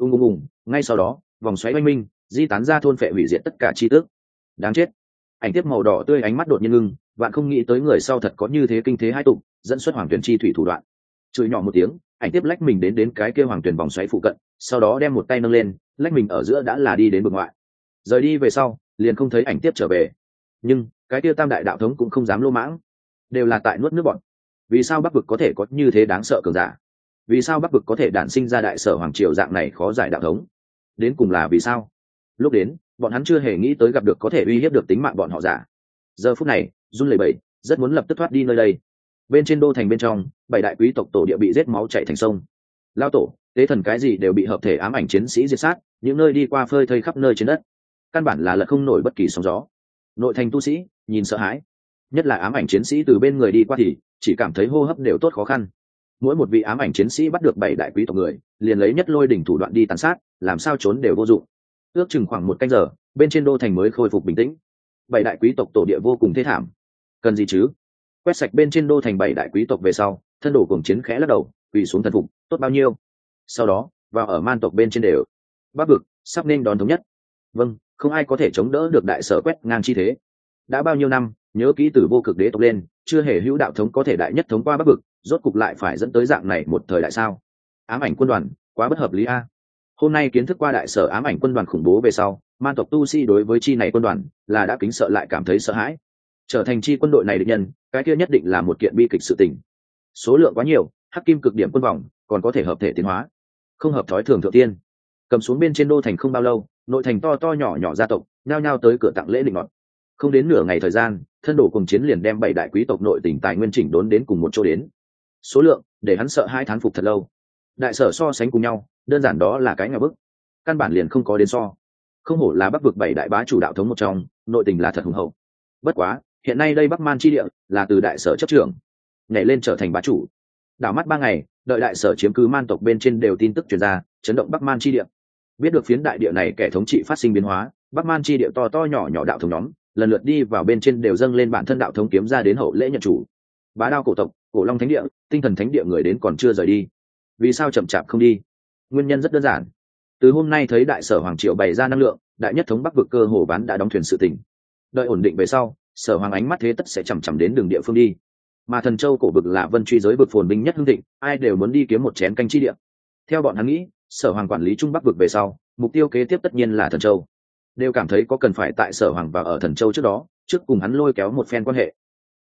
Ngay sau đó, vòng xoáy oanh minh, di tán ra thôn phệ hủy diệt tất cả chi tước. Đáng chết. Ảnh tiếp màu đỏ tươi ánh mắt đột nhiên ngưng, vạn không nghĩ tới người sau thật có như thế kinh thế hai tục, dẫn xuất Hoàng Tuyền chi thủy thủ đoạn. Chửi nhỏ một tiếng, ảnh tiếp lách mình đến cái kia Hoàng Tuyền vòng xoáy phụ cận, sau đó đem một tay nâng lên, lách mình ở giữa đã là đi đến vực ngoại. Rời đi về sau, liền không thấy ảnh tiếp trở về. Nhưng cái kia tam đại đạo thống cũng không dám lô mãng, đều là tại nuốt nước bọn. Vì sao Bắc vực có thể có như thế đáng sợ cường giả? Vì sao Bắc vực có thể đản sinh ra đại sở hoàng triều dạng này khó giải đạo thống? Đến cùng là vì sao? Lúc đến, bọn hắn chưa hề nghĩ tới gặp được có thể uy hiếp được tính mạng bọn họ giả. Giờ phút này, run lẩy bẩy, rất muốn lập tức thoát đi nơi đây. Bên trên đô thành bên trong, 7 đại quý tộc tổ địa bị giết máu chảy thành sông. Lao tổ, tế thần cái gì đều bị hợp thể ám ảnh chiến sĩ diệt sát, những nơi đi qua phơi thây khắp nơi trên đất. Căn bản là lật không nổi bất kỳ sóng gió. Nội thành tu sĩ nhìn sợ hãi, nhất là ám ảnh chiến sĩ từ bên người đi qua thì chỉ cảm thấy hô hấp đều tốt khó khăn. Mỗi một vị ám ảnh chiến sĩ bắt được 7 đại quý tộc người, liền lấy nhất lôi đỉnh thủ đoạn đi tàn sát, làm sao trốn đều vô dụng. Ước chừng khoảng 1 canh giờ, bên trên đô thành mới khôi phục bình tĩnh. 7 đại quý tộc tổ địa vô cùng thê thảm. Cần gì chứ? Quét sạch bên trên đô thành 7 đại quý tộc về sau, thân đồ cuồng chiến khẽ lắc đầu, quỳ xuống thần phục, tốt bao nhiêu. Sau đó, vào ở man tộc bên trên đều. Bắc vực sắp nên đón thống nhất. Vâng, không ai có thể chống đỡ được đại sở quét ngang chi thế. Đã bao nhiêu năm, nhớ kỹ từ vô cực đế tộc lên, chưa hề hữu đạo thống có thể đại nhất thống qua Bắc vực, rốt cục lại phải dẫn tới dạng này một thời đại sao? Ám ảnh quân đoàn, quá bất hợp lý a. Hôm nay kiến thức qua đại sở ám ảnh quân đoàn khủng bố về sau, man tộc tu sĩ đối với chi này quân đoàn là đã kính sợ lại cảm thấy sợ hãi. Trở thành chi quân đội này địch nhân, cái kia nhất định là một kiện bi kịch sự tình. Số lượng quá nhiều, hắc kim cực điểm quân vòng, còn có thể hợp thể tiến hóa, không hợp thói thường thượng tiên. Cầm xuống bên trên đô thành không bao lâu, nội thành to to nhỏ nhỏ gia tộc nhao nhao tới cửa tặng lễ định ngọt. Không đến nửa ngày thời gian, thân đồ cùng chiến liền đem 7 đại quý tộc nội tỉnh tài nguyên chỉnh đốn đến cùng một chỗ đến. Số lượng để hắn sợ hai thán phục thật lâu. Đại sở so sánh cùng nhau, đơn giản đó là cái ngạo bức, căn bản liền không có đến so. Không hổ là Bắc vực 7 đại bá chủ đạo thống một trong, nội tình là thật hùng hậu. Bất quá, hiện nay đây Bắc Man chi địa là từ đại sở chấp trưởng, nhảy lên trở thành bá chủ. Đảo mắt 3 ngày, đợi đại sở chiếm cứ man tộc bên trên đều tin tức truyền ra, chấn động Bắc Man chi địa. Biết được phiến đại địa này kẻ thống trị phát sinh biến hóa, Bắc Man chi địa to to nhỏ nhỏ đạo thống nhóm lần lượt đi vào bên trên đều dâng lên bản thân đạo thống kiếm ra đến hậu lễ nhận chủ. Bá đao cổ tộc, cổ long thánh địa, tinh thần thánh địa người đến còn chưa rời đi. Vì sao chậm chạp không đi? Nguyên nhân rất đơn giản. Từ hôm nay thấy đại sở hoàng triều bày ra năng lượng, đại nhất thống Bắc vực cơ hồ bán đã đóng thuyền sự tình. Đợi ổn định về sau, sở hoàng ánh mắt thế tất sẽ chằm chằm đến đường địa phương đi. Mà thần châu cổ vực là vân truy giới vực phồn binh nhất hưng thịnh, ai đều muốn đi kiếm một chén canh chi địa. Theo bọn hắn nghĩ, sở hoàng quản lý trung Bắc vực về sau, mục tiêu kế tiếp tất nhiên là thần châu. Đều cảm thấy có cần phải tại sở hoàng và ở thần châu trước đó, trước cùng hắn lôi kéo một phen quan hệ.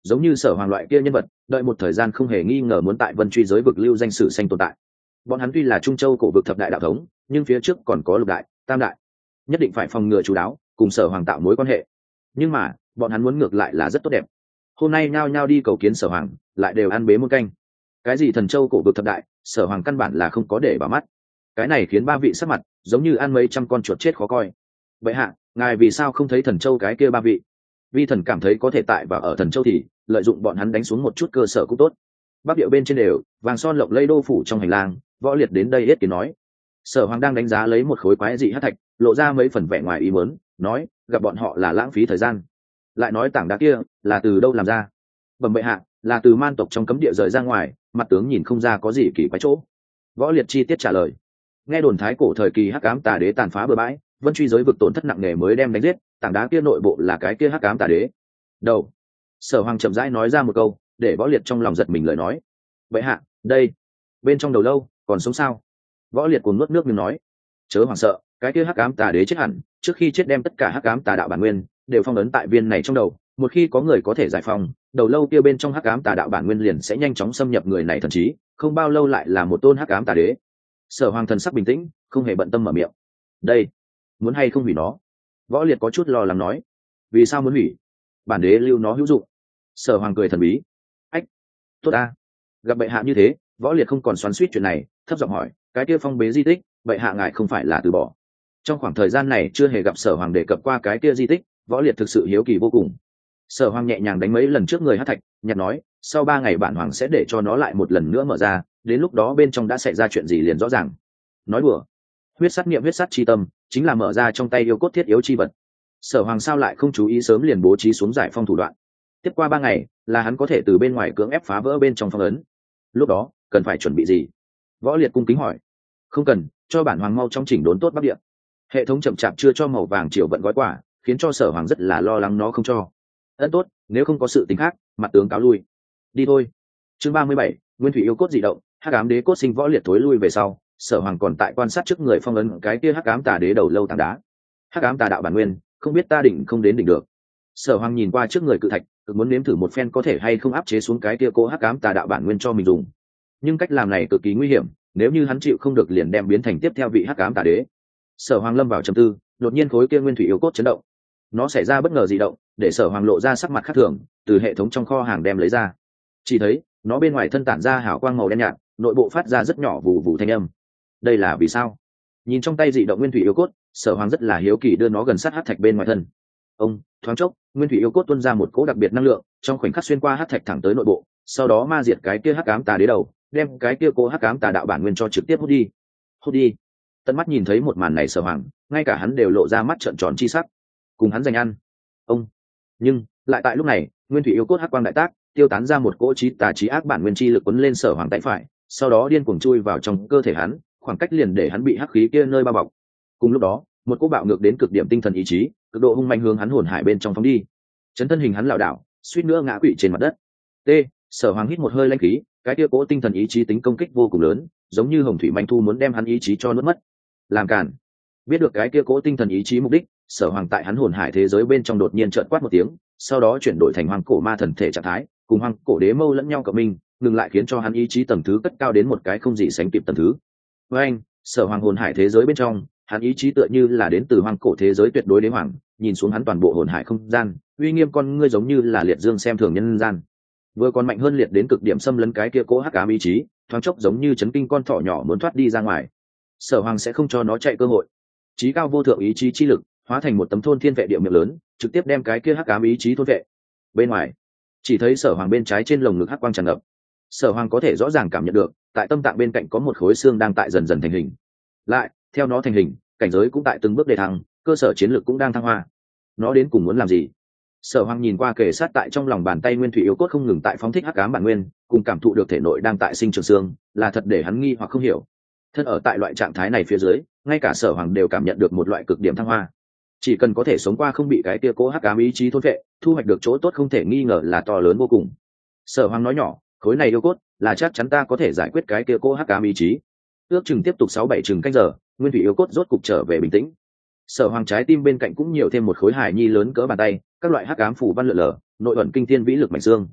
giống như Sở Hoàng loại kia nhân vật đợi một thời gian không hề nghi ngờ muốn tại vân truy giới vực lưu danh sử xanh tồn tại. Bọn hắn tuy là Trung Châu cổ vực thập đại đạo thống, nhưng phía trước còn có lục đại, tam đại, nhất định phải phòng ngừa chú đáo, cùng Sở Hoàng tạo mối quan hệ. Nhưng mà bọn hắn muốn ngược lại là rất tốt đẹp. Hôm nay nhao nhao đi cầu kiến Sở Hoàng, lại đều ăn bế muôn canh. Cái gì Thần Châu cổ vực thập đại, Sở Hoàng căn bản là không có để vào mắt. Cái này khiến ba vị sắc mặt giống như ăn mấy trăm con chuột chết khó coi. Vậy hạ, ngài vì sao không thấy Thần Châu cái kia ba vị? Vi thần cảm thấy có thể tại và ở Thần Châu thì lợi dụng bọn hắn đánh xuống một chút cơ sở cũng tốt. Bắc điệu bên trên đều vàng son lộng lây đô phủ trong hành lang, Võ Liệt đến đây yết kiến nói. Sở Hoàng đang đánh giá lấy một khối quái dị hắc thạch, lộ ra mấy phần vẻ ngoài ý muốn, nói gặp bọn họ là lãng phí thời gian. Lại nói tảng đá kia là từ đâu làm ra? Bẩm bệ hạ, là từ man tộc trong cấm địa rời ra ngoài, mặt tướng nhìn không ra có gì kỳ quái chỗ. Võ Liệt chi tiết trả lời. Nghe đồn thái cổ thời kỳ hắc ám tà đế tàn phá bừa bãi, vân truy giới vực tổn thất nặng nề mới đem đánh giết, tảng đá kia nội bộ là cái kia hắc ám tà đế. Đầu. Sở Hoàng chậm rãi nói ra một câu, để Võ Liệt trong lòng giật mình lời nói. Bệ hạ, đây, bên trong đầu lâu còn sống sao? Võ Liệt cuồng nuốt nước miếng nói. Chớ hoảng sợ, cái kia hắc ám tà đế chết hẳn, trước khi chết đem tất cả hắc ám tà đạo bản nguyên đều phong ấn tại viên này trong đầu, một khi có người có thể giải phóng, đầu lâu kia bên trong hắc ám tà đạo bản nguyên liền sẽ nhanh chóng xâm nhập người này thần trí, không bao lâu lại là một tôn hắc ám tà đế. Sở Hoàng thần sắc bình tĩnh, không hề bận tâm mở miệng. Đây, muốn hay không hủy nó? Võ Liệt có chút lo lắng nói. Vì sao muốn hủy? Bản đế lưu nó hữu dụng. Sở Hoàng cười thần bí. Ách, tốt a. Gặp bệ hạ như thế, Võ Liệt không còn xoắn xuýt chuyện này, thấp giọng hỏi, cái kia phong bế di tích, bệ hạ ngài không phải là từ bỏ? Trong khoảng thời gian này chưa hề gặp Sở Hoàng đề cập qua cái kia di tích, Võ Liệt thực sự hiếu kỳ vô cùng. Sở Hoàng nhẹ nhàng đánh mấy lần trước người hát thạch, nhặt nói, sau 3 ngày bản hoàng sẽ để cho nó lại một lần nữa mở ra, đến lúc đó bên trong đã xảy ra chuyện gì liền rõ ràng. Nói đùa, huyết sát niệm huyết sát chi tâm chính là mở ra trong tay yêu cốt thiết yếu chi vật. Sở Hoàng sao lại không chú ý sớm liền bố trí xuống giải phong thủ đoạn. Tiếp qua 3 ngày là hắn có thể từ bên ngoài cưỡng ép phá vỡ bên trong phong ấn. Lúc đó cần phải chuẩn bị gì? Võ Liệt cung kính hỏi. Không cần, cho bản hoàng mau trong chỉnh đốn tốt bắc địa. Hệ thống chậm chạp chưa cho màu vàng triều vận gói quả, khiến cho Sở Hoàng rất là lo lắng nó không cho. Ân tốt, nếu không có sự tính khác, mặt tướng cáo lui. Đi thôi. Chương 37, Nguyên thủy yêu cốt dị động, hắc ám đế cốt sinh. Võ Liệt thối lui về sau, Sở Hoàng còn tại quan sát trước người phong ấn cái kia hắc ám tà đế đầu lâu tảng đá. Hắc ám tà đạo bản nguyên, không biết ta định không đến đỉnh được. Sở Hoàng nhìn qua trước người cự thạch, cực muốn nếm thử một phen có thể hay không áp chế xuống cái kia cố hắc ám tà đạo bản nguyên cho mình dùng. Nhưng cách làm này cực kỳ nguy hiểm, nếu như hắn chịu không được liền đem biến thành tiếp theo vị hắc ám tà đế. Sở Hoàng lâm vào trầm tư, đột nhiên khối kia nguyên thủy yêu cốt chấn động. Nó xảy ra bất ngờ dị động, để Sở Hoàng lộ ra sắc mặt khác thường, từ hệ thống trong kho hàng đem lấy ra. Chỉ thấy nó bên ngoài thân tản ra hào quang màu đen nhạt, nội bộ phát ra rất nhỏ vù vù thanh âm. Đây là vì sao? Nhìn trong tay dị động nguyên thủy yêu cốt, Sở Hoàng rất là hiếu kỳ đưa nó gần sát hắc thạch bên ngoài thân. Ông thoáng chốc, nguyên thủy yêu cốt tuôn ra một cỗ đặc biệt năng lượng, trong khoảnh khắc xuyên qua hắc thạch thẳng tới nội bộ, sau đó ma diệt cái kia hắc ám tà đế đầu, đem cái kia cố hắc ám tà đạo bản nguyên cho trực tiếp hút đi. Hút đi. Tận mắt nhìn thấy một màn này Sở Hoàng, ngay cả hắn đều lộ ra mắt trợn tròn chi sắc. Cùng hắn giành ăn. Ông. Nhưng lại tại lúc này, nguyên thủy yêu cốt hắc quang đại tác, tiêu tán ra một cỗ trí tà trí ác bản nguyên chi lực cuốn lên Sở Hoàng tay phải, sau đó điên cuồng chui vào trong cơ thể hắn, khoảng cách liền để hắn bị hắc khí kia nơi bao bọc. Cùng lúc đó, một cỗ bạo ngược đến cực điểm tinh thần ý chí, cực độ hung manh hướng hắn hồn hải bên trong phóng đi. Chấn thân hình hắn lảo đảo, suýt nữa ngã quỵ trên mặt đất. T. Sở Hoàng hít một hơi lãnh khí, cái kia cỗ tinh thần ý chí tính công kích vô cùng lớn, giống như hồng thủy manh thu muốn đem hắn ý chí cho nuốt mất. Làm cản. Biết được cái kia cỗ tinh thần ý chí mục đích, Sở Hoàng tại hắn hồn hải thế giới bên trong đột nhiên trợn quát một tiếng, sau đó chuyển đổi thành hoàng cổ ma thần thể trạng thái, cùng hoàng cổ đế mâu lẫn nhau cộng minh, ngừng lại khiến cho hắn ý chí tầng thứ cất cao đến một cái không gì sánh kịp tầng thứ. Với anh, Sở Hoàng hồn hải thế giới bên trong, hắn ý chí tựa như là đến từ hoàng cổ thế giới tuyệt đối đế hoàng, nhìn xuống hắn toàn bộ hồn hải không gian, uy nghiêm con ngươi giống như là liệt dương xem thường nhân gian. Vừa còn mạnh hơn liệt đến cực điểm xâm lấn cái kia cố hắc ám ý chí, thoáng chốc giống như chấn kinh con thỏ nhỏ muốn thoát đi ra ngoài. Sở Hoàng sẽ không cho nó chạy cơ hội. Chí cao vô thượng ý chí chi lực hóa thành một tấm thôn thiên vệ địa miệng lớn, trực tiếp đem cái kia hắc ám ý chí thôn vệ. Bên ngoài, chỉ thấy Sở Hoàng bên trái trên lồng ngực hắc quang tràn ngập. Sở Hoàng có thể rõ ràng cảm nhận được, tại tâm tạng bên cạnh có một khối xương đang tại dần dần thành hình. Lại, theo nó thành hình, cảnh giới cũng tại từng bước đề thăng, cơ sở chiến lược cũng đang thăng hoa. Nó đến cùng muốn làm gì? Sở Hoàng nhìn qua kề sát tại trong lòng bàn tay nguyên thủy yếu cốt không ngừng tại phóng thích hắc ám bản nguyên, cùng cảm thụ được thể nội đang tại sinh trưởng xương, là thật để hắn nghi hoặc không hiểu. Thân ở tại loại trạng thái này phía dưới, ngay cả Sở Hoàng đều cảm nhận được một loại cực điểm thăng hoa. Chỉ cần có thể sống qua không bị cái kia cố hắc ám ý chí thôn vệ, thu hoạch được chỗ tốt không thể nghi ngờ là to lớn vô cùng. Sở Hoàng nói nhỏ, khối này yêu cốt là chắc chắn ta có thể giải quyết cái kia cố hắc ám ý chí. Ước chừng tiếp tục 6-7 chừng canh giờ, nguyên thủy yêu cốt rốt cục trở về bình tĩnh. Sở Hoàng trái tim bên cạnh cũng nhiều thêm một khối hài nhi lớn cỡ bàn tay, các loại hắc ám phủ văn lượn lờ, nội ẩn kinh thiên vĩ lực mảnh xương.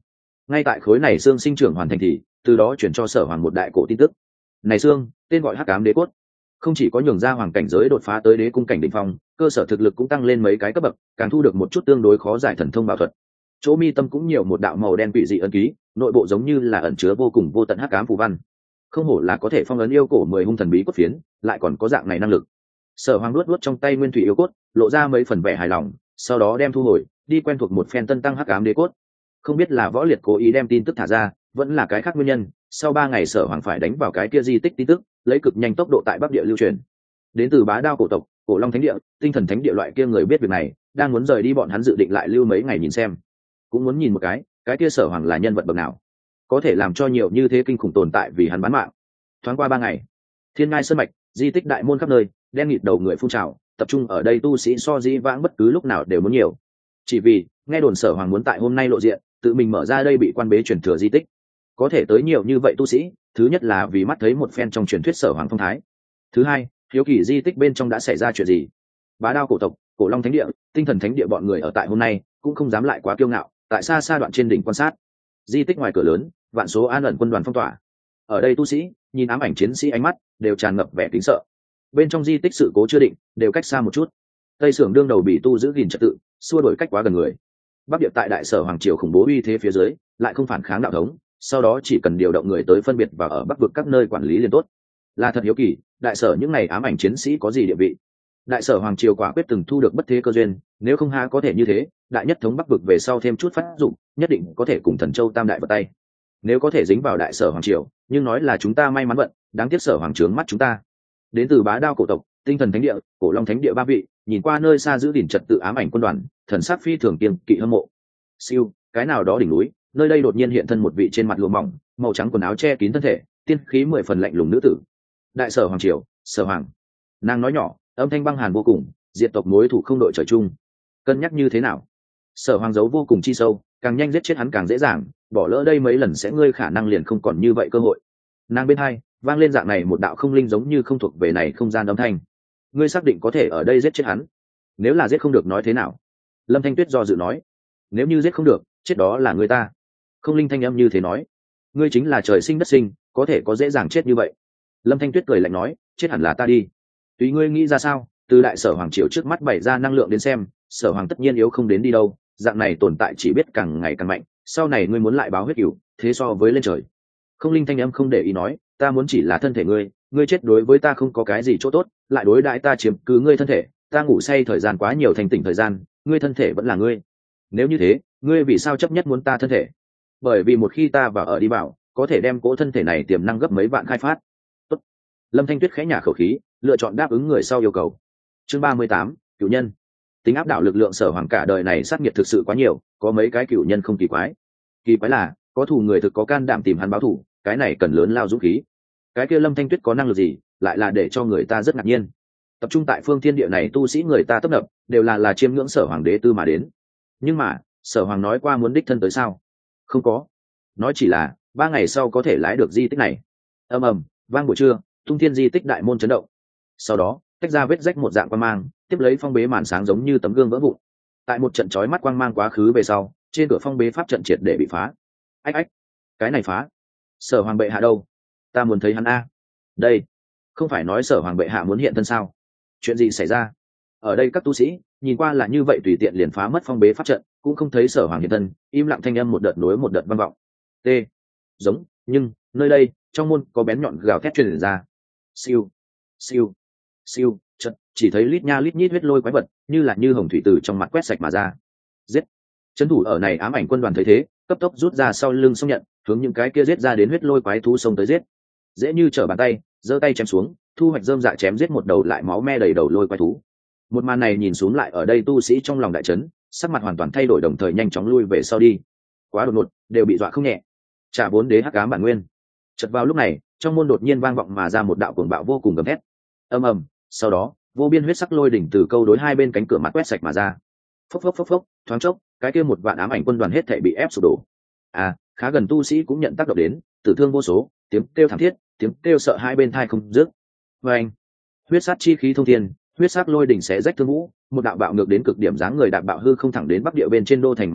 ngay tại khối này xương sinh trưởng hoàn thành thì từ đó chuyển cho Sở Hoàng một đại cổ tin tức. Này xương tên gọi Hắc Ám Đế Cốt, không chỉ có nhường ra hoàng cảnh giới đột phá tới đế cung cảnh đỉnh phong, cơ sở thực lực cũng tăng lên mấy cái cấp bậc, càng thu được một chút tương đối khó giải thần thông bảo thuật. Chỗ mi tâm cũng nhiều một đạo màu đen quỷ dị ấn ký, nội bộ giống như là ẩn chứa vô cùng vô tận hắc ám phù văn. Không hổ là có thể phong ấn yêu cổ 10 hung thần bí cốt phiến, lại còn có dạng này năng lực. Sở Hoàng luốt trong tay nguyên thủy yêu cốt, lộ ra mấy phần vẻ hài lòng, sau đó đem thu hồi, đi quen thuộc một phen tân tăng hắc ám đế cốt. Không biết là Võ Liệt cố ý đem tin tức thả ra, vẫn là cái khác nguyên nhân, sau 3 ngày Sở Hoàng phải đánh vào cái kia di tích tin tức, lấy cực nhanh tốc độ tại Bắc Địa lưu truyền. Đến từ Bá Đao cổ tộc, Cổ Long Thánh Địa, Tinh Thần Thánh Địa loại kia người biết việc này, đang muốn rời đi bọn hắn dự định lại lưu mấy ngày nhìn xem. Cũng muốn nhìn một cái kia Sở Hoàng là nhân vật bậc nào, có thể làm cho nhiều như thế kinh khủng tồn tại vì hắn bán mạng. Thoáng qua 3 ngày, Thiên Ngai Sơn mạch, di tích đại môn khắp nơi, đen nghịt đầu người phun trào, tập trung ở đây tu sĩ so dĩ vãng bất cứ lúc nào đều muốn nhiều. Chỉ vì nghe đồn Sở Hoàng muốn tại hôm nay lộ diện, tự mình mở ra đây bị quan bế truyền thừa di tích. Có thể tới nhiều như vậy tu sĩ, thứ nhất là vì mắt thấy một phen trong truyền thuyết Sở Hoàng phong thái. Thứ hai, hiếu kỳ di tích bên trong đã xảy ra chuyện gì. Bá Đao cổ tộc, Cổ Long Thánh Địa, Tinh Thần Thánh Địa bọn người ở tại hôm nay cũng không dám lại quá kiêu ngạo, tại xa xa đoạn trên đỉnh quan sát. Di tích ngoài cửa lớn, vạn số an ẩn quân đoàn phong tỏa. Ở đây tu sĩ nhìn ám ảnh chiến sĩ ánh mắt đều tràn ngập vẻ kính sợ. Bên trong di tích sự cố chưa định, đều cách xa một chút. Tây Sưởng đương đầu bị tu giữ gìn trật tự, xua đuổi cách quá gần người. Bắc Địa tại đại sở hoàng triều khủng bố uy thế phía dưới, lại không phản kháng đạo thống, sau đó chỉ cần điều động người tới phân biệt và ở Bắc vực các nơi quản lý liền tốt. Là thật hiếu kỳ, đại sở những này ám ảnh chiến sĩ có gì địa vị? Đại sở hoàng triều quả quyết từng thu được bất thế cơ duyên, nếu không há có thể như thế, đại nhất thống Bắc vực về sau thêm chút phát dụng, nhất định có thể cùng Thần Châu Tam đại vào tay. Nếu có thể dính vào đại sở hoàng triều, nhưng nói là chúng ta may mắn vận, đáng tiếc sở hoàng trướng mắt chúng ta. Đến từ Bá Đao cổ tộc, Tinh Thần Thánh Địa, Cổ Long Thánh Địa 3 vị, nhìn qua nơi xa giữ gìn trật tự ám ảnh quân đoàn, thần sắc phi thường kiêng kỵ hâm mộ. Siêu, cái nào đó đỉnh núi, nơi đây đột nhiên hiện thân một vị trên mặt lụa mỏng, màu trắng quần áo che kín thân thể, tiên khí 10 phần lạnh lùng nữ tử. Đại sở hoàng triều, Sở Hoàng. Nàng nói nhỏ, âm thanh băng hàn vô cùng, diệt tộc mối thủ không đội trời chung. Cân nhắc như thế nào? Sở Hoàng giấu vô cùng chi sâu, càng nhanh giết chết hắn càng dễ dàng, bỏ lỡ đây mấy lần sẽ ngươi khả năng liền không còn như vậy cơ hội. Nàng bên hai vang lên dạng này một đạo không linh giống như không thuộc về này không gian âm thanh. Ngươi xác định có thể ở đây giết chết hắn? Nếu là giết không được nói thế nào? Lâm Thanh Tuyết do dự nói. Nếu như giết không được, chết đó là người ta. Không linh thanh âm như thế nói. Ngươi chính là trời sinh đất sinh, có thể có dễ dàng chết như vậy? Lâm Thanh Tuyết cười lạnh nói, chết hẳn là ta đi. Tùy ngươi nghĩ ra sao, từ đại sở hoàng triều trước mắt bày ra năng lượng đến xem, sở hoàng tất nhiên yếu không đến đi đâu, dạng này tồn tại chỉ biết càng ngày càng mạnh, sau này ngươi muốn lại báo huyết cửu, thế so với lên trời. Không linh thanh âm không để ý nói, ta muốn chỉ là thân thể ngươi, ngươi chết đối với ta không có cái gì chỗ tốt, lại đối đãi ta chiếm cứ ngươi thân thể, ta ngủ say thời gian quá nhiều thành tỉnh thời gian, ngươi thân thể vẫn là ngươi. Nếu như thế, ngươi vì sao chấp nhất muốn ta thân thể? Bởi vì một khi ta vào ở đi vào, có thể đem cỗ thân thể này tiềm năng gấp mấy vạn khai phát. Tốt. Lâm Thanh Tuyết khẽ nhả khẩu khí, lựa chọn đáp ứng người sau yêu cầu. Chương 38, cửu nhân. Tính áp đảo lực lượng sở hoàng cả đời này sát nghiệt thực sự quá nhiều, có mấy cái cửu nhân không kỳ quái. Kỳ quái là, có thù người thực có can đảm tìm hắn báo thù, cái này cần lớn lao dũng khí. Cái kia Lâm Thanh Tuyết có năng lực gì, lại là để cho người ta rất ngạc nhiên. Tập trung tại phương thiên địa này tu sĩ người ta tấp nập, đều là chiêm ngưỡng sở hoàng đế tư mà đến. Nhưng mà, sở hoàng nói qua muốn đích thân tới sao? Không có. Nói chỉ là 3 ngày sau có thể lái được di tích này. Ầm ầm, vang buổi trưa, tung thiên di tích đại môn chấn động. Sau đó, tách ra vết rách một dạng quang mang, tiếp lấy phong bế màn sáng giống như tấm gương vỡ vụn. Tại một trận chói mắt quang mang quá khứ về sau, trên cửa phong bế pháp trận triệt để bị phá. Ách ách, cái này phá. Sở hoàng bệ hạ đâu? Ta muốn thấy hắn a. Đây, không phải nói sở hoàng bệ hạ muốn hiện thân sao? Chuyện gì xảy ra? Ở đây các tu sĩ nhìn qua là như vậy tùy tiện liền phá mất phong bế pháp trận, cũng không thấy sở hoàng hiện thân, im lặng thanh âm một đợt nối một đợt vang vọng. T. Giống, nhưng nơi đây trong môn có bén nhọn gào thét truyền ra. Siêu, siêu, siêu, trận chỉ thấy lít nha lít nhít huyết lôi quái vật, như hồng thủy tử trong mặt quét sạch mà ra. Giết. Trấn thủ ở này ám ảnh quân đoàn thấy thế, cấp tốc rút ra sau lưng xông nhận, hướng những cái kia giết ra đến huyết lôi quái thú xông tới giết. Dễ như trở bàn tay, giơ tay chém xuống, thu hoạch dơm dạ chém giết một đầu lại máu me đầy đầu lôi quái thú. Một màn này nhìn xuống lại ở đây tu sĩ trong lòng đại trấn, sắc mặt hoàn toàn thay đổi đồng thời nhanh chóng lui về sau đi. Quá đột ngột, đều bị dọa không nhẹ. Trả 4 đế hắc ám bản nguyên. Chợt vào lúc này, trong môn đột nhiên vang vọng mà ra một đạo cuồng bạo vô cùng gầm thét. Ầm ầm, sau đó, vô biên huyết sắc lôi đỉnh từ câu đối hai bên cánh cửa mặt quét sạch mà ra. Phốc phốc phốc phốc, thoáng chốc, cái kia một vạn ám ảnh quân đoàn hết thảy bị ép sụp đổ. À, khá gần tu sĩ cũng nhận tác động đến, tử thương vô số, tiếng kêu thảm thiết, tiếng kêu sợ hai bên tai không dứt. Oeng, huyết sát chi khí thông thiên, huyết sắc lôi đỉnh xé rách thương vũ, một đạo bạo ngược đến cực điểm dáng người đạp bạo hư không thẳng đến bắc địa bên trên đô thành mà đi,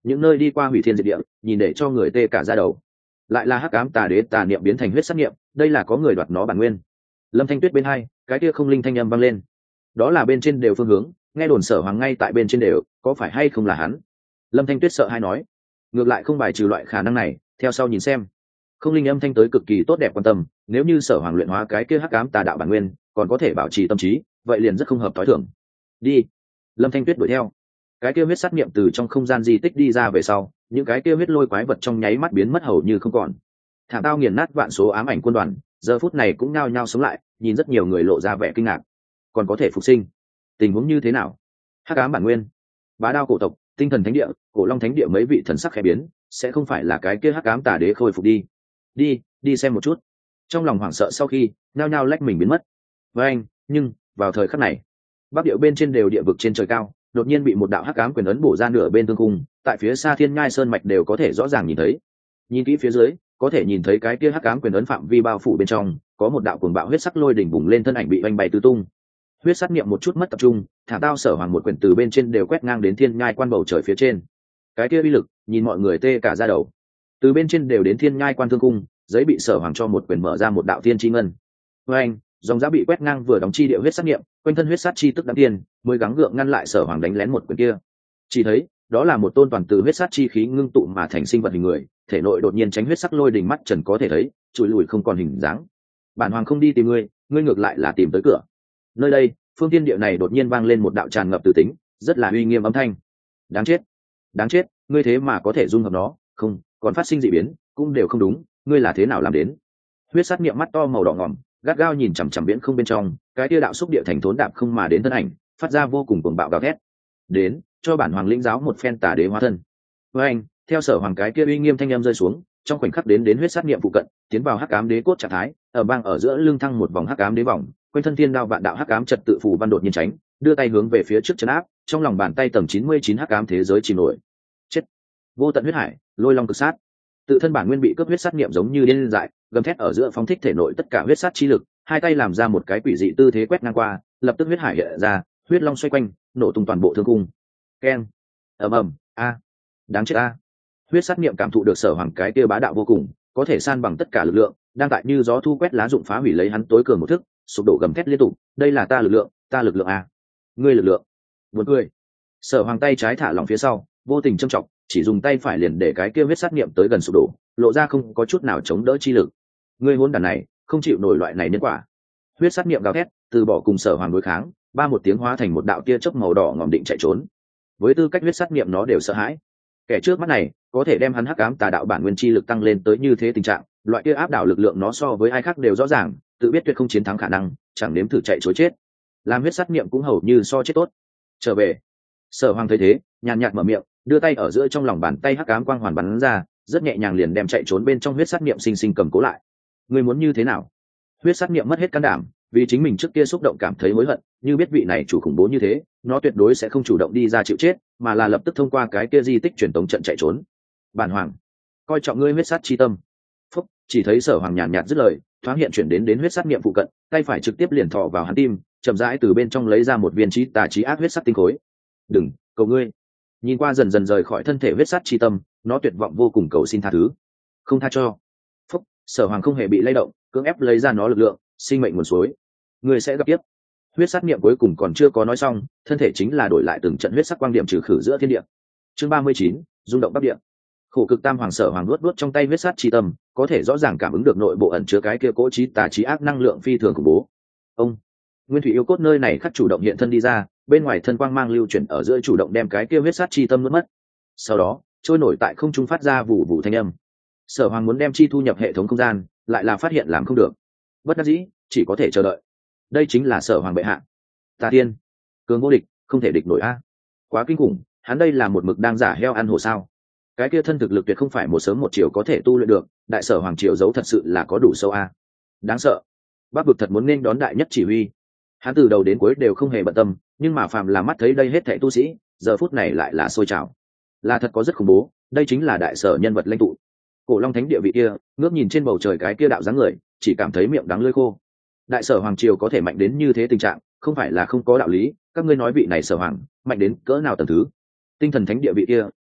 những nơi đi qua hủy thiên diệt địa, nhìn để cho người tê cả da đầu. Lại là hắc ám tà đế tà niệm biến thành huyết sát niệm, đây là có người đoạt nó bản nguyên. Lâm Thanh Tuyết bên hai, cái kia không linh thanh âm vang lên. Đó là bên trên đều phương hướng, nghe đồn Sở Hoàng ngay tại bên trên đều, có phải hay không là hắn? Lâm Thanh Tuyết sợ hai nói, ngược lại không bài trừ loại khả năng này, theo sau nhìn xem. Không linh âm thanh tới cực kỳ tốt đẹp quan tâm, nếu như Sở Hoàng luyện hóa cái kia hắc ám tà đạo bản nguyên, còn có thể bảo trì tâm trí, vậy liền rất không hợp tối thường. Đi. Lâm Thanh Tuyết đuổi theo. Cái kia huyết sát niệm từ trong không gian di tích đi ra về sau, những cái kia huyết lôi quái vật trong nháy mắt biến mất hầu như không còn. Thảm tao nghiền nát vạn số ám ảnh quân đoàn, giờ phút này cũng nhao nhao sống lại, nhìn rất nhiều người lộ ra vẻ kinh ngạc. Còn có thể phục sinh, tình huống như thế nào? Hắc ám bản nguyên, bá đao cổ tộc, tinh thần thánh địa, cổ long thánh địa mấy vị thần sắc khẽ biến, sẽ không phải là cái kia hắc ám tà đế khôi phục đi. Đi xem một chút. Trong lòng hoảng sợ sau khi nhao nhao lách mình biến mất. Với anh, nhưng vào thời khắc này, bắc địa bên trên đều địa vực trên trời cao, đột nhiên bị một đạo hắc ám quyền ấn bổ ra nửa bên thương cung, tại phía xa thiên nhai sơn mạch đều có thể rõ ràng nhìn thấy. Nhìn kỹ phía dưới, có thể nhìn thấy cái kia hắc ám quyền ấn phạm vi bao phủ bên trong, có một đạo cuồng bạo huyết sắc lôi đỉnh bùng lên, thân ảnh bị oanh bay tứ tung. Huyết sát niệm một chút mất tập trung, thả tao Sở Hoàng một quyển từ bên trên đều quét ngang đến thiên nhai quan bầu trời phía trên. Cái kia uy lực, nhìn mọi người tê cả da đầu. Từ bên trên đều đến thiên nhai quan thương cung, giấy bị Sở Hoàng cho một quyển mở ra một đạo thiên chi ngân. Với anh, dòng giá bị quét ngang vừa đóng chi địa huyết sát niệm, quanh thân huyết sát chi tức đáng tiền, mới gắng gượng ngăn lại Sở Hoàng đánh lén một quyển kia. Chỉ thấy, đó là một tôn toàn từ huyết sát chi khí ngưng tụ mà thành sinh vật hình người, thể nội đột nhiên tránh huyết sắc lôi đỉnh, mắt trần có thể thấy, chùi lùi không còn hình dáng. Bản hoàng không đi tìm ngươi, ngươi ngược lại là tìm tới cửa. Nơi đây, phương thiên địa này đột nhiên vang lên một đạo tràn ngập từ tính, rất là uy nghiêm âm thanh. Đáng chết, ngươi thế mà có thể dung hợp nó, không, còn phát sinh dị biến, cũng đều không đúng, ngươi là thế nào làm đến? Huyết sát niệm mắt to màu đỏ ngòm, gắt gao nhìn chằm chằm biển không bên trong, cái tia đạo xúc địa thành thốn đạp không mà đến thân ảnh, phát ra vô cùng cuồng bạo gào thét. Đến, cho bản hoàng lĩnh giáo một phen tà đế hóa thân. Với anh, theo Sở Hoàng cái kia uy nghiêm thanh âm rơi xuống, trong khoảnh khắc đến huyết sát niệm phụ cận, tiến vào hắc ám đế cốt trạng thái, ở bang ở giữa lưng thăng một vòng hắc ám đế vòng, quanh thân thiên đao vạn đạo hắc ám trật tự phù văn đột nhiên tránh, đưa tay hướng về phía trước chấn áp, trong lòng bàn tay tầng 99 hắc ám thế giới chìm nổi. Chết! Vô tận huyết hải, lôi long cực sát. Tự thân bản nguyên bị cướp huyết sát niệm giống như điên dại, gầm thét ở giữa phóng thích thể nội tất cả huyết sát chi lực, hai tay làm ra một cái quỷ dị tư thế quét ngang qua, lập tức huyết hải hiện ra, huyết long xoay quanh, nổ tung toàn bộ thương cung. Keng! Ầm, a! Đáng chết a! Huyết sát niệm cảm thụ được Sở Hoàng cái kia bá đạo vô cùng, có thể san bằng tất cả lực lượng, đang tại như gió thu quét lá dụng phá hủy lấy hắn tối cường một thức, sụp đổ gầm thét liên tục, đây là ta lực lượng a! Ngươi lực lượng! Buồn cười. Sở Hoàng tay trái thả lỏng phía sau, vô tình châm trọng, chỉ dùng tay phải liền để cái kia huyết sát niệm tới gần sụp đổ, lộ ra không có chút nào chống đỡ chi lực. Ngươi hỗn đản này, không chịu nổi loại này nhân quả. Huyết sát niệm gào thét, từ bỏ cùng Sở Hoàng đối kháng, ba một tiếng hóa thành một đạo tia chớp màu đỏ ngòm định chạy trốn. Với tư cách huyết sát niệm nó đều sợ hãi. Kẻ trước mắt này, có thể đem hắn hắc ám tà đạo bản nguyên chi lực tăng lên tới như thế tình trạng, loại kia áp đảo lực lượng nó so với ai khác đều rõ ràng, tự biết tuyệt không chiến thắng khả năng, chẳng nếm thử chạy trốn chết. Làm huyết sát niệm cũng hầu như so chết tốt. Trở về. Sở Hoàng thấy thế, nhàn nhạt mở miệng, đưa tay ở giữa trong lòng bàn tay hắc ám quang hoàn bắn ra, rất nhẹ nhàng liền đem chạy trốn bên trong huyết sát niệm sinh sinh cầm cố lại. Ngươi muốn như thế nào? Huyết sát niệm mất hết can đảm, vì chính mình trước kia xúc động cảm thấy hối hận, như biết vị này chủ khủng bố như thế, nó tuyệt đối sẽ không chủ động đi ra chịu chết, mà là lập tức thông qua cái kia di tích truyền tống trận chạy trốn. Bản hoàng coi trọng ngươi huyết sát chi tâm. Phúc, chỉ thấy Sở Hoàng nhàn nhạt dứt lời, thoáng hiện chuyển đến huyết sát niệm phụ cận, tay phải trực tiếp liền thò vào hắn tim, chậm rãi từ bên trong lấy ra một viên trí tà trí ác huyết sát tinh khối. Đừng, cầu ngươi. Nhìn qua dần dần rời khỏi thân thể huyết sát chi tâm, nó tuyệt vọng vô cùng cầu xin tha thứ. Không tha cho. Phúc, Sở Hoàng không hề bị lay động, cưỡng ép lấy ra nó lực lượng, sinh mệnh nguồn suối. Ngươi sẽ gặp tiếp. Huyết sát niệm cuối cùng còn chưa có nói xong, thân thể chính là đổi lại từng trận huyết sắc quang điểm trừ khử giữa thiên địa. Chương 39, rung động bắc địa. Khổ cực tam hoàng Sở Hoàng luốt trong tay huyết sát chi tâm, có thể rõ ràng cảm ứng được nội bộ ẩn chứa cái kia cỗ trí tà trí ác năng lượng phi thường khủng bố. Ông Nguyên thủy yêu cốt nơi này khắc chủ động hiện thân đi ra, bên ngoài thân quang mang lưu chuyển ở giữa chủ động đem cái kia huyết sát chi tâm nuốt mất. Sau đó, trôi nổi tại không trung phát ra vụ vụ thanh âm. Sở Hoàng muốn đem chi thu nhập hệ thống không gian, lại là phát hiện làm không được. Bất đắc dĩ, chỉ có thể chờ đợi. Đây chính là Sở Hoàng bệ hạ. Tà tiên, cường vô địch, không thể địch nổi a. Quá kinh khủng, hắn đây là một mực đang giả heo ăn hổ sao? Cái kia thân thực lực tuyệt không phải một sớm một chiều có thể tu luyện được, đại Sở Hoàng triều giấu thật sự là có đủ sâu a. Đáng sợ. Bắc vực thật muốn nên đón đại nhất chỉ huy. Hắn từ đầu đến cuối đều không hề bận tâm, nhưng mà phàm là mắt thấy đây hết thảy tu sĩ, giờ phút này lại là sôi trào. Là thật có rất khủng bố, đây chính là đại sở nhân vật lãnh tụ. Cổ Long Thánh địa vị kia, ngước nhìn trên bầu trời cái kia đạo dáng người, chỉ cảm thấy miệng đắng lưỡi khô. Đại sở hoàng triều có thể mạnh đến như thế tình trạng, không phải là không có đạo lý, các ngươi nói vị này Sở Hoàng mạnh đến cỡ nào tầng thứ. Tinh thần Thánh địa vị kia,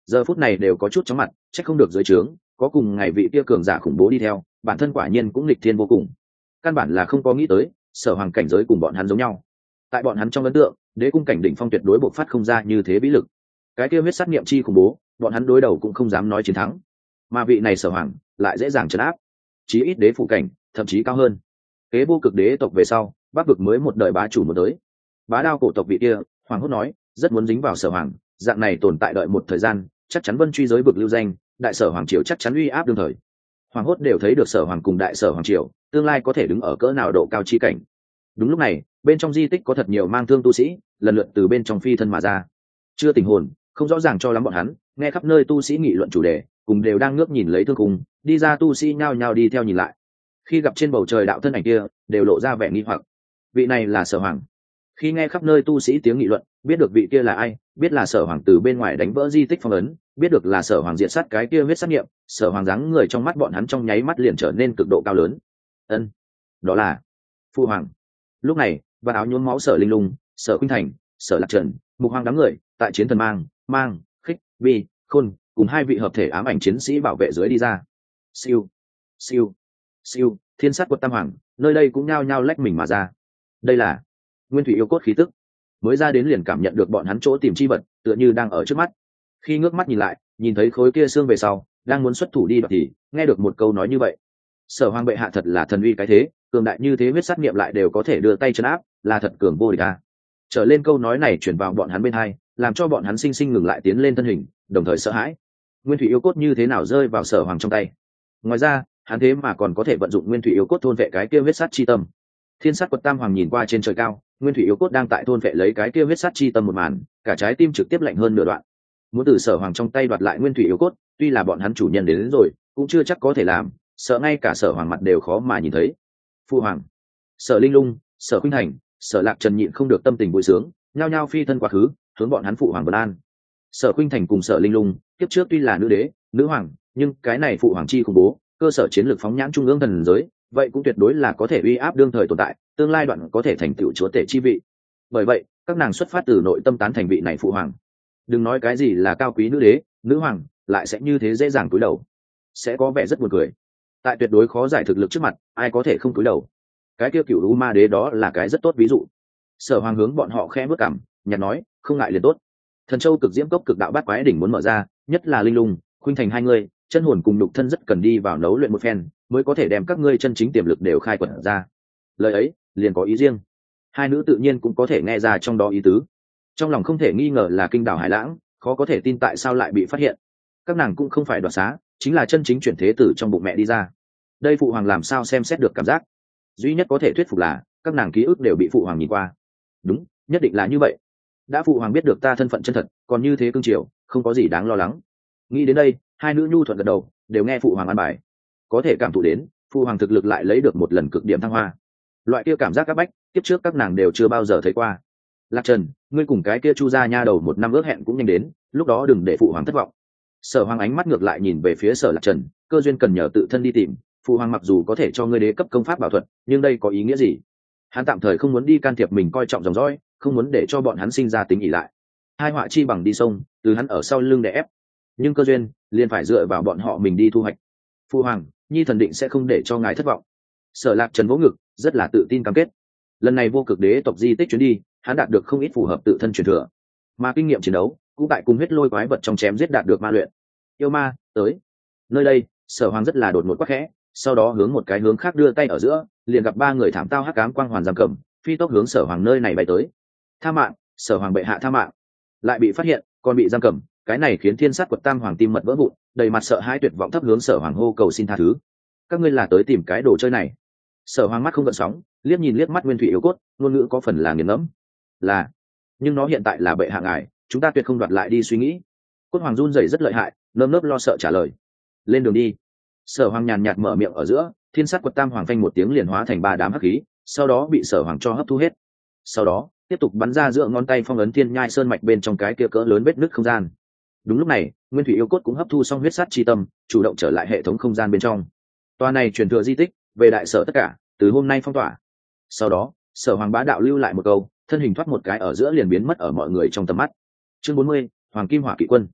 giờ phút này đều có chút chóng mặt, trách không được dưới trướng có cùng ngày vị kia cường giả khủng bố đi theo, bản thân quả nhiên cũng nghịch thiên vô cùng. Căn bản là không có nghĩ tới Sở Hoàng cảnh giới cùng bọn hắn giống nhau. Tại bọn hắn trong ấn tượng, đế cung cảnh đỉnh phong tuyệt đối bộc phát không ra như thế vĩ lực. Cái kia huyết sát niệm chi khủng bố, bọn hắn đối đầu cũng không dám nói chiến thắng. Mà vị này Sở Hoàng lại dễ dàng trấn áp, chí ít đế phụ cảnh, thậm chí cao hơn. Kế vô cực đế tộc về sau, Bắc vực mới một đời bá chủ một tới. Bá đao cổ tộc vị kia, Hoàng Hốt nói, rất muốn dính vào Sở Hoàng, dạng này tồn tại đợi một thời gian, chắc chắn vân truy giới vực lưu danh, đại Sở Hoàng triều chắc chắn uy áp đương thời. Hoàng Hốt đều thấy được Sở Hoàng cùng đại Sở Hoàng triều tương lai có thể đứng ở cỡ nào độ cao chi cảnh. Đúng lúc này, bên trong di tích có thật nhiều mang thương tu sĩ, lần lượt từ bên trong phi thân mà ra. Chưa tình hồn, không rõ ràng cho lắm bọn hắn, nghe khắp nơi tu sĩ nghị luận chủ đề, cùng đều đang ngước nhìn lấy thương khung, đi ra tu sĩ nhao nhao đi theo nhìn lại. Khi gặp trên bầu trời đạo thân ảnh kia, đều lộ ra vẻ nghi hoặc. Vị này là Sở Hoàng. Khi nghe khắp nơi tu sĩ tiếng nghị luận, biết được vị kia là ai, biết là Sở Hoàng từ bên ngoài đánh vỡ di tích phong ấn, biết được là Sở Hoàng diệt sát cái kia huyết sát nghiệm, Sở Hoàng dáng người trong mắt bọn hắn trong nháy mắt liền trở nên cực độ cao lớn. Ân, đó là Phu Hoàng. Lúc này, và áo nhuốm máu Sở Linh Lung, Sở Khuynh Thành, Sở Lạc Trần, Mục Hoàng đám người, tại chiến thần mang, khích, bi, khôn, cùng hai vị hợp thể ám ảnh chiến sĩ bảo vệ dưới đi ra. Siêu, siêu, siêu, thiên sát quật tam hoàng, nơi đây cũng nhao nhao lách mình mà ra. Đây là nguyên thủy yêu cốt khí tức. Mới ra đến liền cảm nhận được bọn hắn chỗ tìm chi vật, tựa như đang ở trước mắt. Khi ngước mắt nhìn lại, nhìn thấy khối kia xương về sau, đang muốn xuất thủ đi đoạt thì nghe được một câu nói như vậy. Sở Hoàng bệ hạ thật là thần uy cái thế, cường đại như thế huyết sát nghiệm lại đều có thể đưa tay trấn áp, là thật cường vô địch à. Trở lên câu nói này chuyển vào bọn hắn bên hai, làm cho bọn hắn sinh sinh ngừng lại tiến lên thân hình, đồng thời sợ hãi. Nguyên thủy yêu cốt như thế nào rơi vào Sở Hoàng trong tay? Ngoài ra, hắn thế mà còn có thể vận dụng nguyên thủy yêu cốt thôn vệ cái kia huyết sát chi tâm. Thiên sát quật tam hoàng nhìn qua trên trời cao, nguyên thủy yêu cốt đang tại thôn vệ lấy cái kia huyết sát chi tâm một màn, cả trái tim trực tiếp lạnh hơn nửa đoạn. Muốn từ Sở Hoàng trong tay đoạt lại nguyên thủy yêu cốt, tuy là bọn hắn chủ nhân đến rồi, cũng chưa chắc có thể làm, sợ ngay cả Sở Hoàng mặt đều khó mà nhìn thấy. Phu hoàng, Sở Linh Lung, Sở Khuynh Thành, Sở Lạc Trần nhịn không được tâm tình vui sướng, nhao nhao phi thân quá khứ, hướng bọn hắn phụ hoàng vân an. Sở Khuynh Thành cùng Sở Linh Lung, kiếp trước tuy là nữ đế, nữ hoàng, nhưng cái này phụ hoàng chi khủng bố, cơ sở chiến lược phóng nhãn trung ương thần giới, vậy cũng tuyệt đối là có thể uy áp đương thời tồn tại, tương lai đoạn có thể thành tựu chúa tể chi vị. Bởi vậy, các nàng xuất phát từ nội tâm tán thành vị này phụ hoàng. Đừng nói cái gì là cao quý nữ đế, nữ hoàng, lại sẽ như thế dễ dàng cúi đầu, sẽ có vẻ rất buồn cười. Tại tuyệt đối khó giải thực lực trước mặt, ai có thể không cúi đầu? Cái kia cựu u ma đế đó là cái rất tốt ví dụ. Sở Hoàng hướng bọn họ khẽ bước cằm, nhạt nói, không ngại liền tốt. Thần châu cực diễm cốc cực đạo bát quái đỉnh muốn mở ra, nhất là Linh Lung, Khuynh Thành hai người, chân hồn cùng nhục thân rất cần đi vào nấu luyện một phen, mới có thể đem các ngươi chân chính tiềm lực đều khai quật ra. Lời ấy liền có ý riêng, hai nữ tự nhiên cũng có thể nghe ra trong đó ý tứ. Trong lòng không thể nghi ngờ là kinh đảo hải lãng, khó có thể tin tại sao lại bị phát hiện. Các nàng cũng không phải đoạt xá, chính là chân chính chuyển thế tử trong bụng mẹ đi ra. Đây phụ hoàng làm sao xem xét được cảm giác? Duy nhất có thể thuyết phục là các nàng ký ức đều bị phụ hoàng nhìn qua. Đúng, nhất định là như vậy. Đã phụ hoàng biết được ta thân phận chân thật, còn như thế cương triều, không có gì đáng lo lắng. Nghĩ đến đây, hai nữ nhu thuận gật đầu, đều nghe phụ hoàng an bài. Có thể cảm thụ đến, phụ hoàng thực lực lại lấy được một lần cực điểm thăng hoa. Loại kia cảm giác các bách, tiếp trước các nàng đều chưa bao giờ thấy qua. Lạc Trần, ngươi cùng cái kia Chu gia nha đầu một năm ước hẹn cũng nhanh đến, lúc đó đừng để phụ hoàng thất vọng. Sở Hoàng ánh mắt ngược lại nhìn về phía Sở Lạc Trần, cơ duyên cần nhờ tự thân đi tìm. Phụ hoàng mặc dù có thể cho ngươi đế cấp công pháp bảo thuật, nhưng đây có ý nghĩa gì? Hắn tạm thời không muốn đi can thiệp mình coi trọng dòng dõi, không muốn để cho bọn hắn sinh ra tính ỷ lại. Hai họa chi bằng đi sông, từ hắn ở sau lưng để ép. Nhưng cơ duyên liền phải dựa vào bọn họ mình đi thu hoạch. Phụ hoàng, nhi thần định sẽ không để cho ngài thất vọng. Sở Lạc Trần vỗ ngực, rất là tự tin cam kết. Lần này vô cực đế tộc di tích chuyến đi, hắn đạt được không ít phù hợp tự thân truyền thừa, mà kinh nghiệm chiến đấu cũng tại cùng huyết lôi quái vật trong chém giết đạt được ma luyện. Yêu ma tới. Nơi đây, Sở Hoàng rất là đột ngột quắc khẽ, sau đó hướng một cái hướng khác đưa tay ở giữa, liền gặp ba người thảm tao hắc ám quang hoàn giam cầm, phi tốc hướng Sở Hoàng nơi này bay tới. Tha mạng, Sở Hoàng bệ hạ tha mạng. Lại bị phát hiện, còn bị giam cầm, cái này khiến thiên sát quật tam hoàng tim mật vỡ vụn, đầy mặt sợ hãi tuyệt vọng thấp hướng Sở Hoàng hô cầu xin tha thứ. Các ngươi là tới tìm cái đồ chơi này? Sở Hoàng mắt không gợn sóng, liếc nhìn liếc mắt nguyên thủy yêu cốt, ngôn ngữ có phần là nghiền ngẫm. Là, nhưng nó hiện tại là bệ hạ ngài, chúng ta tuyệt không đoạt lại đi suy nghĩ. Cốt Hoàng run rẩy rất lợi hại, nơm nớp lo sợ trả lời. Lên đường đi. Sở Hoàng nhàn nhạt mở miệng ở giữa, thiên sát quật tam hoàng phanh một tiếng liền hóa thành ba đám hắc khí, sau đó bị Sở Hoàng cho hấp thu hết. Sau đó tiếp tục bắn ra giữa ngón tay phong ấn thiên nhai sơn mạch bên trong cái kia cỡ lớn vết nứt không gian. Đúng lúc này, nguyên thủy yêu cốt cũng hấp thu xong huyết sát chi tâm, chủ động trở lại hệ thống không gian bên trong. Toa này truyền thừa di tích về đại sở tất cả, từ hôm nay phong tỏa. Sau đó, Sở Hoàng bá đạo lưu lại một câu, thân hình thoát một cái ở giữa liền biến mất ở mọi người trong tầm mắt. Chương 40, Hoàng Kim Hỏa Kỵ Quân.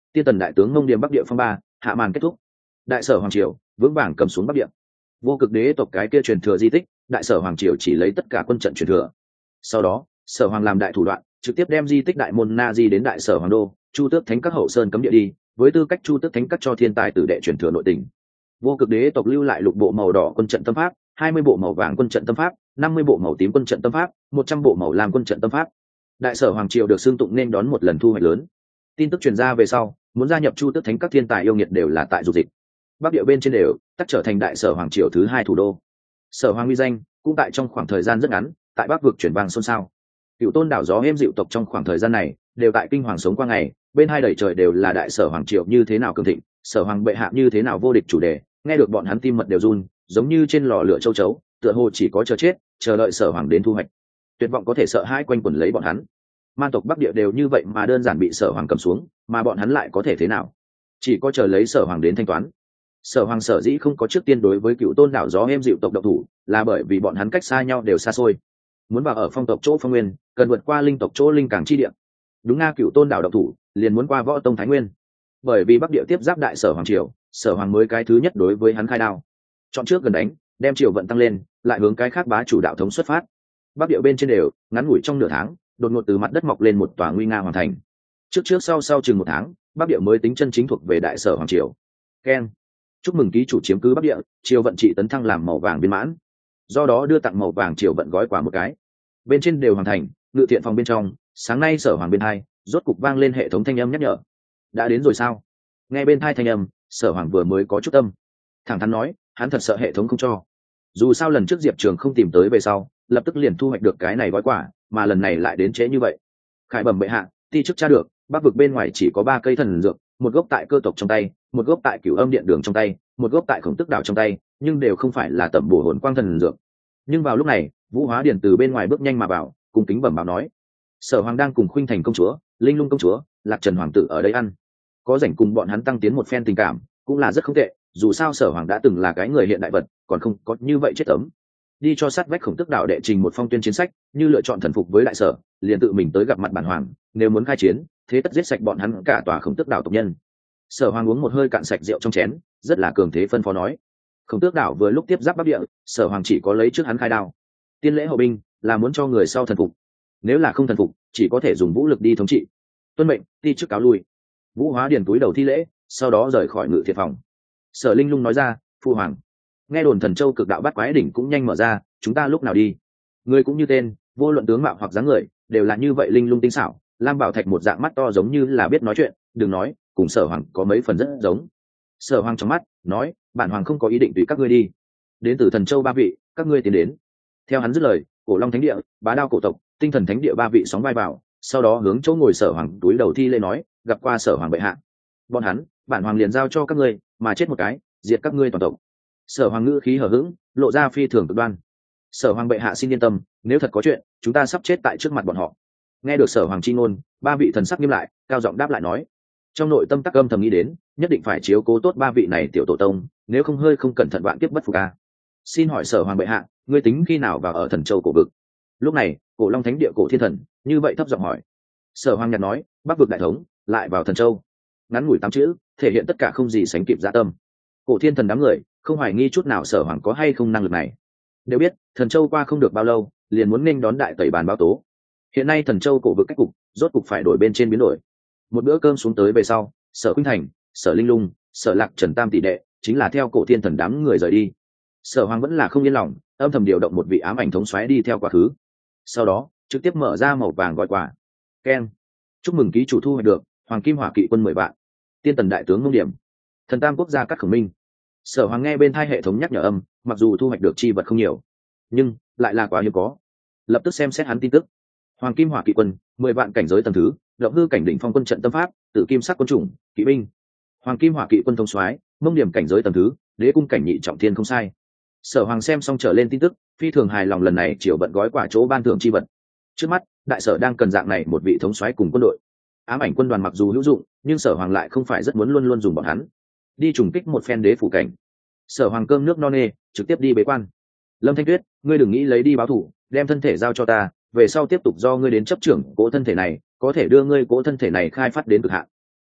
Tiên tần đại tướng Mông Điểm Bắc Địa phong ba hạ màn kết thúc. Đại sở hoàng triều vững vàng cầm xuống Bắc Địa. Vô cực đế tộc cái kia truyền thừa di tích, đại sở hoàng triều chỉ lấy tất cả quân trận truyền thừa. Sau đó sở hoàng làm đại thủ đoạn, trực tiếp đem di tích đại môn na di đến đại sở hoàng đô, chu tước thánh các hậu sơn cấm địa đi, với tư cách chu tước thánh các cho thiên tài tử đệ truyền thừa nội tình. Vô cực đế tộc lưu lại lục bộ màu đỏ quân trận tâm pháp, 20 bộ màu vàng quân trận tâm pháp, 50 bộ màu tím quân trận tâm pháp, 100 bộ màu lam quân trận tâm pháp. Đại sở hoàng triều được xưng tụng nên đón một lần thu hoạch lớn. Tin tức truyền ra về sau, muốn gia nhập chu tước thánh các thiên tài yêu nghiệt đều là tại dục dịch. Bắc địa bên trên đều tắc trở thành đại sở hoàng triều thứ 2 thủ đô. Sở hoàng uy danh cũng tại trong khoảng thời gian rất ngắn, tại Bắc vực chuyển vang xôn xao. Cựu tôn đảo gió êm dịu tộc trong khoảng thời gian này đều tại kinh hoàng sống qua ngày, bên hai đầy trời đều là đại sở hoàng triều như thế nào cường thịnh, sở hoàng bệ hạ như thế nào vô địch chủ đề, nghe được bọn hắn tim mật đều run, giống như trên lò lửa châu chấu, tựa hồ chỉ có chờ chết, chờ đợi sở hoàng đến thu hoạch. Tuyệt vọng có thể sợ hãi quanh quẩn lấy bọn hắn. Man tộc Bắc địa đều như vậy mà đơn giản bị sở hoàng cầm xuống, mà bọn hắn lại có thể thế nào? Chỉ có chờ lấy sở hoàng đến thanh toán. Sở hoàng sở dĩ không có trước tiên đối với cựu tôn đảo gió êm dịu tộc độc thủ, là bởi vì bọn hắn cách xa nhau đều xa xôi. Muốn vào ở phong tộc chỗ phong nguyên, cần vượt qua linh tộc chỗ linh càng chi địa. Đúng nga, cựu tôn đảo độc thủ liền muốn qua võ tông thái nguyên, bởi vì Bắc địa tiếp giáp đại sở hoàng triều, sở hoàng mới cái thứ nhất đối với hắn khai đao. Chọn trước gần đánh, đem triều vận tăng lên, lại hướng cái khác bá chủ đạo thống xuất phát. Bắc địa bên trên đều ngắn ngủi trong nửa tháng, đột ngột từ mặt đất mọc lên một tòa nguy nga hoàn thành. Trước sau chừng 1 tháng, Bắc địa mới tính chân chính thuộc về đại sở hoàng triều. Keng, chúc mừng ký chủ chiếm cứ Bắc địa, triều vận trị tấn thăng làm màu vàng viên mãn, do đó đưa tặng màu vàng triều vận gói quà một cái. Bên trên đều hoàn thành, ngự thiện phòng bên trong, sáng nay sở hoàng bên hai rốt cục vang lên hệ thống thanh âm nhắc nhở. Đã đến rồi sao? Nghe bên thai thanh âm, sở hoàng vừa mới có chút tâm, thẳng thắn nói hắn thật sợ hệ thống không cho. Dù sao lần trước Diệp Trường không tìm tới về sau, lập tức liền thu hoạch được cái này gói quà, mà lần này lại đến trễ như vậy. Khải bẩm bệ hạ, ti chức tra được, Bắc vực bên ngoài chỉ có 3 cây thần dược, một gốc tại cơ tộc trong tay, một gốc tại Cửu Âm Điện Đường trong tay, một gốc tại Khổng Tức Đảo trong tay, nhưng đều không phải là tẩm bổ hồn quang thần dược. Nhưng vào lúc này, Vũ Hóa Điển từ bên ngoài bước nhanh mà vào, cung kính bẩm báo nói: sở hoàng đang cùng Khuynh Thành công chúa, Linh Lung công chúa, Lạc Trần hoàng tử ở đây ăn, có rảnh cùng bọn hắn tăng tiến một phen tình cảm, cũng là rất không tệ. Dù sao sở hoàng đã từng là cái người hiện đại vật, còn không có như vậy chết tấm. Đi cho sát vách Khổng Tức Đạo đệ trình một phong tuyên chiến sách, như lựa chọn thần phục với đại sở, liền tự mình tới gặp mặt bản hoàng, nếu muốn khai chiến, thế tất giết sạch bọn hắn cả tòa Khổng Tước Đảo tộc nhân. Sở hoàng uống một hơi cạn sạch rượu trong chén, rất là cường thế phân phó nói: Khổng Tước Đảo vừa lúc tiếp giáp Bắc địa, sở hoàng chỉ có lấy trước hắn khai đao. Tiên lễ hậu binh là muốn cho người sau thần phục, nếu là không thần phục, chỉ có thể dùng vũ lực đi thống trị. Tuân mệnh, ti chức cáo lui. Vũ Hóa Điền túi đầu thi lễ, sau đó rời khỏi ngự thiện phòng. Sở Linh Lung nói ra: phu hoàng, nghe đồn Thần Châu cực đạo bát quái đỉnh cũng nhanh mở ra, chúng ta lúc nào đi? Người cũng như tên, vô luận tướng mạo hoặc dáng người, đều là như vậy linh lung tinh xảo. Lam Bảo Thạch một dạng mắt to giống như là biết nói chuyện, đừng nói, cùng sở hoàng có mấy phần rất giống. Sở hoàng trong mắt nói: bản hoàng không có ý định tùy các ngươi đi, đến từ Thần Châu 3 vị, các ngươi tiến đến. Theo hắn dứt lời, Cổ Long Thánh Địa, Bá Đao cổ tộc, Tinh Thần Thánh Địa 3 vị sóng vai vào, sau đó hướng chỗ ngồi sở hoàng túi đầu thi lễ nói: gặp qua sở hoàng bệ hạ. Bọn hắn, bản hoàng liền giao cho các ngươi, mà chết một cái, diệt các ngươi toàn tộc. Sở hoàng ngữ khí hờ hững, lộ ra phi thường cực đoan. Sở hoàng bệ hạ xin yên tâm, nếu thật có chuyện, chúng ta sắp chết tại trước mặt bọn họ. Nghe được sở hoàng chi ngôn, 3 vị thần sắc nghiêm lại, cao giọng đáp lại nói. Trong nội tâm tắc âm thầm nghĩ đến, nhất định phải chiếu cố tốt 3 vị này tiểu tổ tông, nếu không hơi không cẩn thận vạn kiếp bất phục a. Xin hỏi sở hoàng bệ hạ, ngươi tính khi nào vào ở Thần Châu cổ vực? Lúc này, Cổ Long Thánh Địa Cổ Thiên Thần như vậy thấp giọng hỏi. Sở hoàng nhạt nói: Bắc vực đại thống, lại vào Thần Châu. Ngắn ngủi 8 chữ, thể hiện tất cả không gì sánh kịp dạ tâm. Cổ Thiên Thần đám người không hoài nghi chút nào sở hoàng có hay không năng lực này. Đều biết, Thần Châu qua không được bao lâu, liền muốn nghênh đón đại tẩy bàn báo tố. Hiện nay Thần Châu cổ vực cách cục, rốt cục phải đổi bên trên biến đổi. Một bữa cơm xuống tới về sau, Sở Khuynh Thành, Sở Linh Lung, Sở Lạc Trần tam tỷ đệ chính là theo Cổ Thiên Thần đám người rời đi. Sở hoàng vẫn là không yên lòng, âm thầm điều động một vị ám ảnh thống soái đi theo quá khứ. Sau đó trực tiếp mở ra màu vàng gọi quà. Keng, chúc mừng ký chủ thu hoạch được Hoàng Kim Hỏa Kỵ quân 10 vạn, Tiên Tần đại tướng Mông Điểm, Thần Tam quốc gia Cát Khổng Minh. Sở hoàng nghe bên thai hệ thống nhắc nhở âm, mặc dù thu hoạch được chi vật không nhiều, nhưng lại là quá hiếm có. Lập tức xem xét hắn tin tức. Hoàng Kim Hỏa Kỵ quân 10 vạn cảnh giới tầng thứ, động hư cảnh đỉnh phong quân trận tâm pháp, tự kim sắc quân chủng kỵ binh. Hoàng Kim Hỏa Kỵ quân thống soái Mông Điểm cảnh giới tầng thứ, đế cung cảnh nhị trọng thiên không sai. Sở hoàng xem xong trở lên tin tức, phi thường hài lòng lần này chiều vận gói quả chỗ ban thưởng chi vật. Trước mắt đại sở đang cần dạng này một vị thống soái cùng quân đội. Ám ảnh quân đoàn mặc dù hữu dụng, nhưng sở hoàng lại không phải rất muốn luôn luôn dùng bọn hắn đi trùng kích một phen đế phủ cảnh. Sở hoàng cơm nước no nê, trực tiếp đi bế quan. Lâm Thanh Tuyết, ngươi đừng nghĩ lấy đi báo thù, đem thân thể giao cho ta, về sau tiếp tục do ngươi đến chấp trưởng cỗ thân thể này, có thể đưa ngươi cỗ thân thể này khai phát đến cực hạn.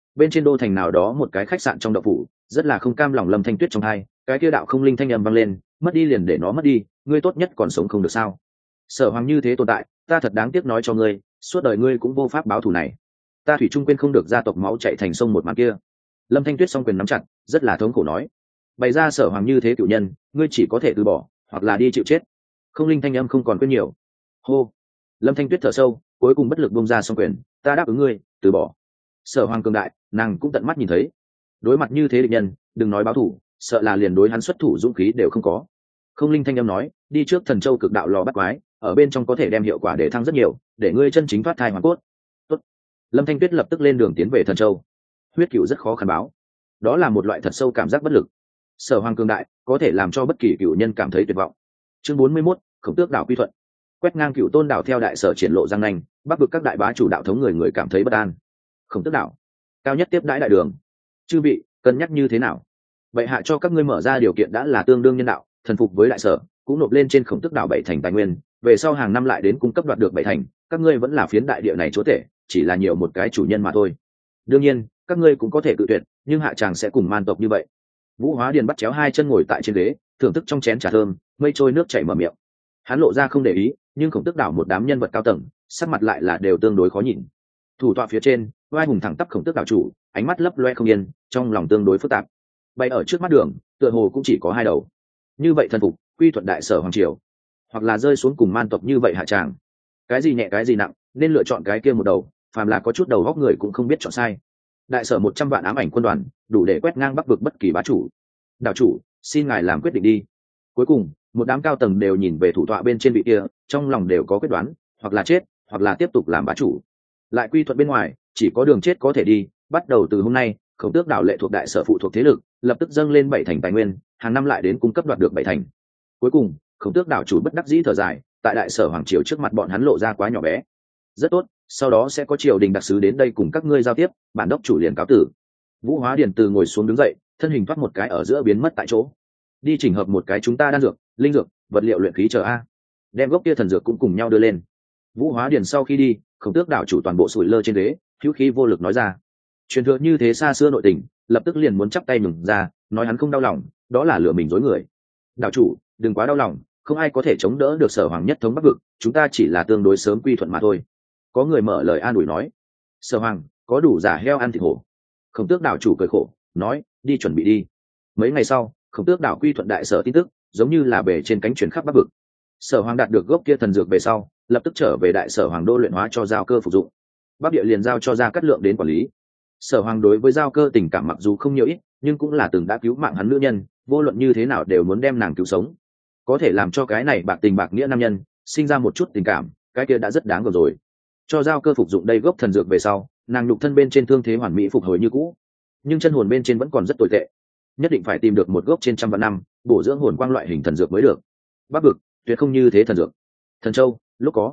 bên trên đô thành nào đó một cái khách sạn trong đậu phủ, rất là không cam lòng Lâm Thanh Tuyết trong hai, cái kia đạo không linh thanh âm vang lên, mất đi liền để nó mất đi, ngươi tốt nhất còn sống không được sao? Sở Hoàng như thế tồn tại, ta thật đáng tiếc nói cho ngươi, suốt đời ngươi cũng vô pháp báo thù này. Ta thủy chung quên không được gia tộc máu chảy thành sông một màn kia. Lâm Thanh Tuyết song quyền nắm chặt, rất là thống khổ nói, bày ra Sở Hoàng như thế cựu nhân, ngươi chỉ có thể từ bỏ, hoặc là đi chịu chết. Không linh thanh âm không còn quên nhiều. Hô. Lâm Thanh Tuyết thở sâu, cuối cùng bất lực buông ra song quyền, ta đáp ứng ngươi, từ bỏ. Sở Hoàng cường đại, nàng cũng tận mắt nhìn thấy. Đối mặt như thế địch nhân, đừng nói báo thù, sợ là liền đối hắn xuất thủ dũng khí đều không có. Không linh thanh âm nói, đi trước Thần Châu cực đạo lò bắt quái, ở bên trong có thể đem hiệu quả để thăng rất nhiều, để ngươi chân chính thoát thai hoàn cốt. Tốt. Lâm Thanh Tuyết lập tức lên đường tiến về Thần Châu. Huyết cửu rất khó khăn báo, đó là một loại thật sâu cảm giác bất lực. Sở Hoàng cường đại, có thể làm cho bất kỳ cửu nhân cảm thấy tuyệt vọng. Chương 41, Khổng Tước đảo quy thuận. Quét ngang Cửu Tôn đảo theo đại sở triển lộ răng nanh, bắc vực các đại bá chủ đạo thống người cảm thấy bất an. Khổng Tước đảo, cao nhất tiếp đãi đại đường. Chư vị, cân nhắc như thế nào? Bệ hạ cho các ngươi mở ra điều kiện đã là tương đương nhân đạo, thần phục với đại sở, cũng nộp lên trên Khổng Tước đảo 7 thành tài nguyên, về sau hàng năm lại đến cung cấp đoạt được 7 thành, các ngươi vẫn là phiến đại địa này chúa tể, chỉ là nhiều một cái chủ nhân mà thôi. Đương nhiên, các ngươi cũng có thể tự tuyệt, nhưng hạ tràng sẽ cùng man tộc như vậy. Vũ Hóa Điền bắt chéo hai chân ngồi tại trên ghế, thưởng thức trong chén trà thơm, mây trôi nước chảy mở miệng. Hắn lộ ra không để ý, nhưng Khổng Tước đảo một đám nhân vật cao tầng, sắc mặt lại là đều tương đối khó nhìn. Thủ tọa phía trên, vai hùng thẳng tắp Khổng Tước đảo chủ, ánh mắt lấp loe không yên, trong lòng tương đối phức tạp. Bay ở trước mắt đường, tựa hồ cũng chỉ có hai đầu. Như vậy thần phục, quy thuận đại sở hoàng triều, hoặc là rơi xuống cùng man tộc như vậy hạ tràng. Cái gì nhẹ cái gì nặng, nên lựa chọn cái kia một đầu, phàm là có chút đầu góc người cũng không biết chọn sai. Đại sở 100 vạn ám ảnh quân đoàn, đủ để quét ngang bắc vực bất kỳ bá chủ. Đảo chủ, xin ngài làm quyết định đi. Cuối cùng, một đám cao tầng đều nhìn về thủ tọa bên trên vị kia, trong lòng đều có quyết đoán, hoặc là chết, hoặc là tiếp tục làm bá chủ. Lại quy thuận bên ngoài, chỉ có đường chết có thể đi. Bắt đầu từ hôm nay, Khổng Tước đảo lệ thuộc đại sở phụ thuộc thế lực, lập tức dâng lên 7 thành tài nguyên, hàng năm lại đến cung cấp đoạt được 7 thành. Cuối cùng, Khổng Tước đảo chủ bất đắc dĩ thở dài, tại đại sở hoàng triều trước mặt bọn hắn lộ ra quá nhỏ bé. Rất tốt, sau đó sẽ có triều đình đặc sứ đến đây cùng các ngươi giao tiếp, bản đốc chủ liền cáo tử. Vũ Hóa Điền từ ngồi xuống đứng dậy, thân hình thoát một cái ở giữa biến mất tại chỗ. Đi chỉnh hợp một cái chúng ta đan dược, linh dược, vật liệu luyện khí chờ a. Đem gốc kia thần dược cũng cùng nhau đưa lên. Vũ Hóa Điền sau khi đi, Khổng Tước đảo chủ toàn bộ sủi lơ trên ghế, hữu khí vô lực nói ra. Truyền thừa như thế xa xưa nội tình, lập tức liền muốn chắp tay mừng ra, nói hắn không đau lòng, đó là lừa mình dối người. Đảo chủ, đừng quá đau lòng, không ai có thể chống đỡ được sở hoàng nhất thống bắc vực, chúng ta chỉ là tương đối sớm quy thuận mà thôi. Có người mở lời an ủi nói. Sở hoàng, có đủ giả heo ăn thịt hổ. Khổng Tước đảo chủ cười khổ, nói, đi chuẩn bị đi. Mấy ngày sau, Khổng Tước đảo quy thuận đại sở tin tức, giống như là bể trên cánh truyền khắp bắc vực. Sở hoàng đạt được gốc kia thần dược về sau, lập tức trở về đại sở hoàng đô luyện hóa cho giao cơ phục dụng. Bắc địa liền giao cho Gia Cát Lượng đến quản lý. Sở hoàng đối với giao cơ tình cảm mặc dù không nhiều ít, nhưng cũng là từng đã cứu mạng hắn nữ nhân, vô luận như thế nào đều muốn đem nàng cứu sống. Có thể làm cho cái này bạc tình bạc nghĩa nam nhân sinh ra một chút tình cảm, cái kia đã rất đáng gờm rồi. Cho giao cơ phục dụng đây gốc thần dược về sau, nàng nhục thân bên trên thương thế hoàn mỹ phục hồi như cũ, nhưng chân hồn bên trên vẫn còn rất tồi tệ, nhất định phải tìm được một gốc trên trăm vạn năm bổ dưỡng hồn quang loại hình thần dược mới được. Bắc vực tuyệt không như thế thần dược. Thần Châu lúc có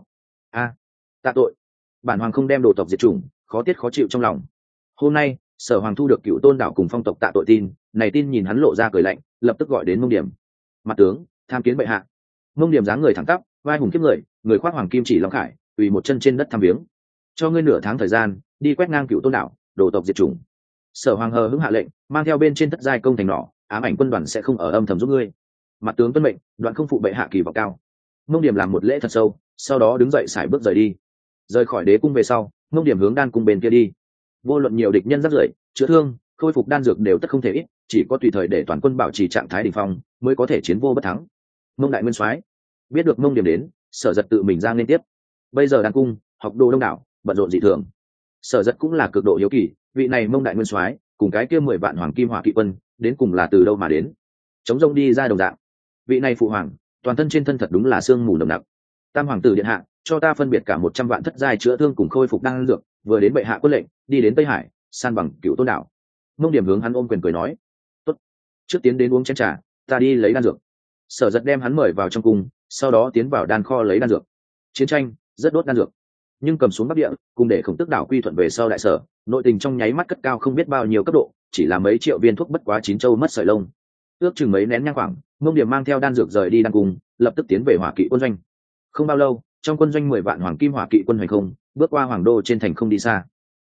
tạ tội, bản hoàng không đem đồ tộc diệt chủng, khó tiết khó chịu trong lòng. Hôm nay sở hoàng thu được Cựu Tôn đảo cùng phong tộc tạ tội tin, này tin nhìn hắn lộ ra cười lạnh, lập tức gọi đến Mông Điểm. Mặt tướng tham kiến bệ hạ. Mông Điểm dáng người thẳng tắp, vai hùng kiếp người khoác hoàng kim chỉ long khải, quỳ một chân trên đất tham viếng. Cho ngươi nửa tháng thời gian, đi quét ngang Cựu Tôn đảo, đồ tộc diệt chủng. Sở hoàng hờ hững hạ lệnh, mang theo bên trên thất giai công thành nỏ, ám ảnh quân đoàn sẽ không ở âm thầm giúp ngươi. Mặt tướng tuân mệnh, đoạn không phụ bệ hạ kỳ vọng cao. Mông Điểm làm một lễ thật sâu, sau đó đứng dậy sải bước rời đi. Rời khỏi đế cung về sau, Mông Điểm hướng đan cung bên kia đi. Vô luận nhiều địch nhân rắc rưởi, chữa thương, khôi phục đan dược đều tất không thể ít, chỉ có tùy thời để toàn quân bảo trì trạng thái đỉnh phong, mới có thể chiến vô bất thắng. Mông đại nguyên soái biết được Mông Điểm đến, Sở Dật tự mình ra liên tiếp. Bây giờ đan cung học đồ đông đảo, bận rộn dị thường. Sở Dật cũng là cực độ hiếu kỳ, vị này Mông đại nguyên soái cùng cái kia 10 vạn hoàng kim hỏa kỵ quân đến cùng là từ đâu mà đến. Chống rông đi ra đồng dạng. Vị này phụ hoàng, toàn thân trên thân thật đúng là xương mù nồng nặc. Tam hoàng tử điện hạ, cho ta phân biệt cả 100 vạn thất giai chữa thương cùng khôi phục đan dược, vừa đến bệ hạ quân lệnh, đi đến Tây Hải, san bằng Cựu Tôn đảo. Mông Điểm hướng hắn ôm quyền cười nói, tốt, trước tiến đến uống chén trà, ta đi lấy đan dược. Sở Dật đem hắn mời vào trong cung, sau đó tiến vào đan kho lấy đan dược. Chiến tranh rất đốt đan dược, nhưng cầm xuống Bắc địa, cùng để Khổng Tước đảo quy thuận về sau đại sở, nội tình trong nháy mắt cất cao không biết bao nhiêu cấp độ, chỉ là mấy triệu viên thuốc bất quá 9 châu mất sợi lông. Ước chừng mấy nén nhang khoảng, Mông Điểm mang theo đan dược rời đi đan cung, lập tức tiến về hỏa kỵ quân doanh. Không bao lâu, trong quân doanh 10 vạn hoàng kim hỏa kỵ quân hành không, bước qua hoàng đô trên thành không đi xa.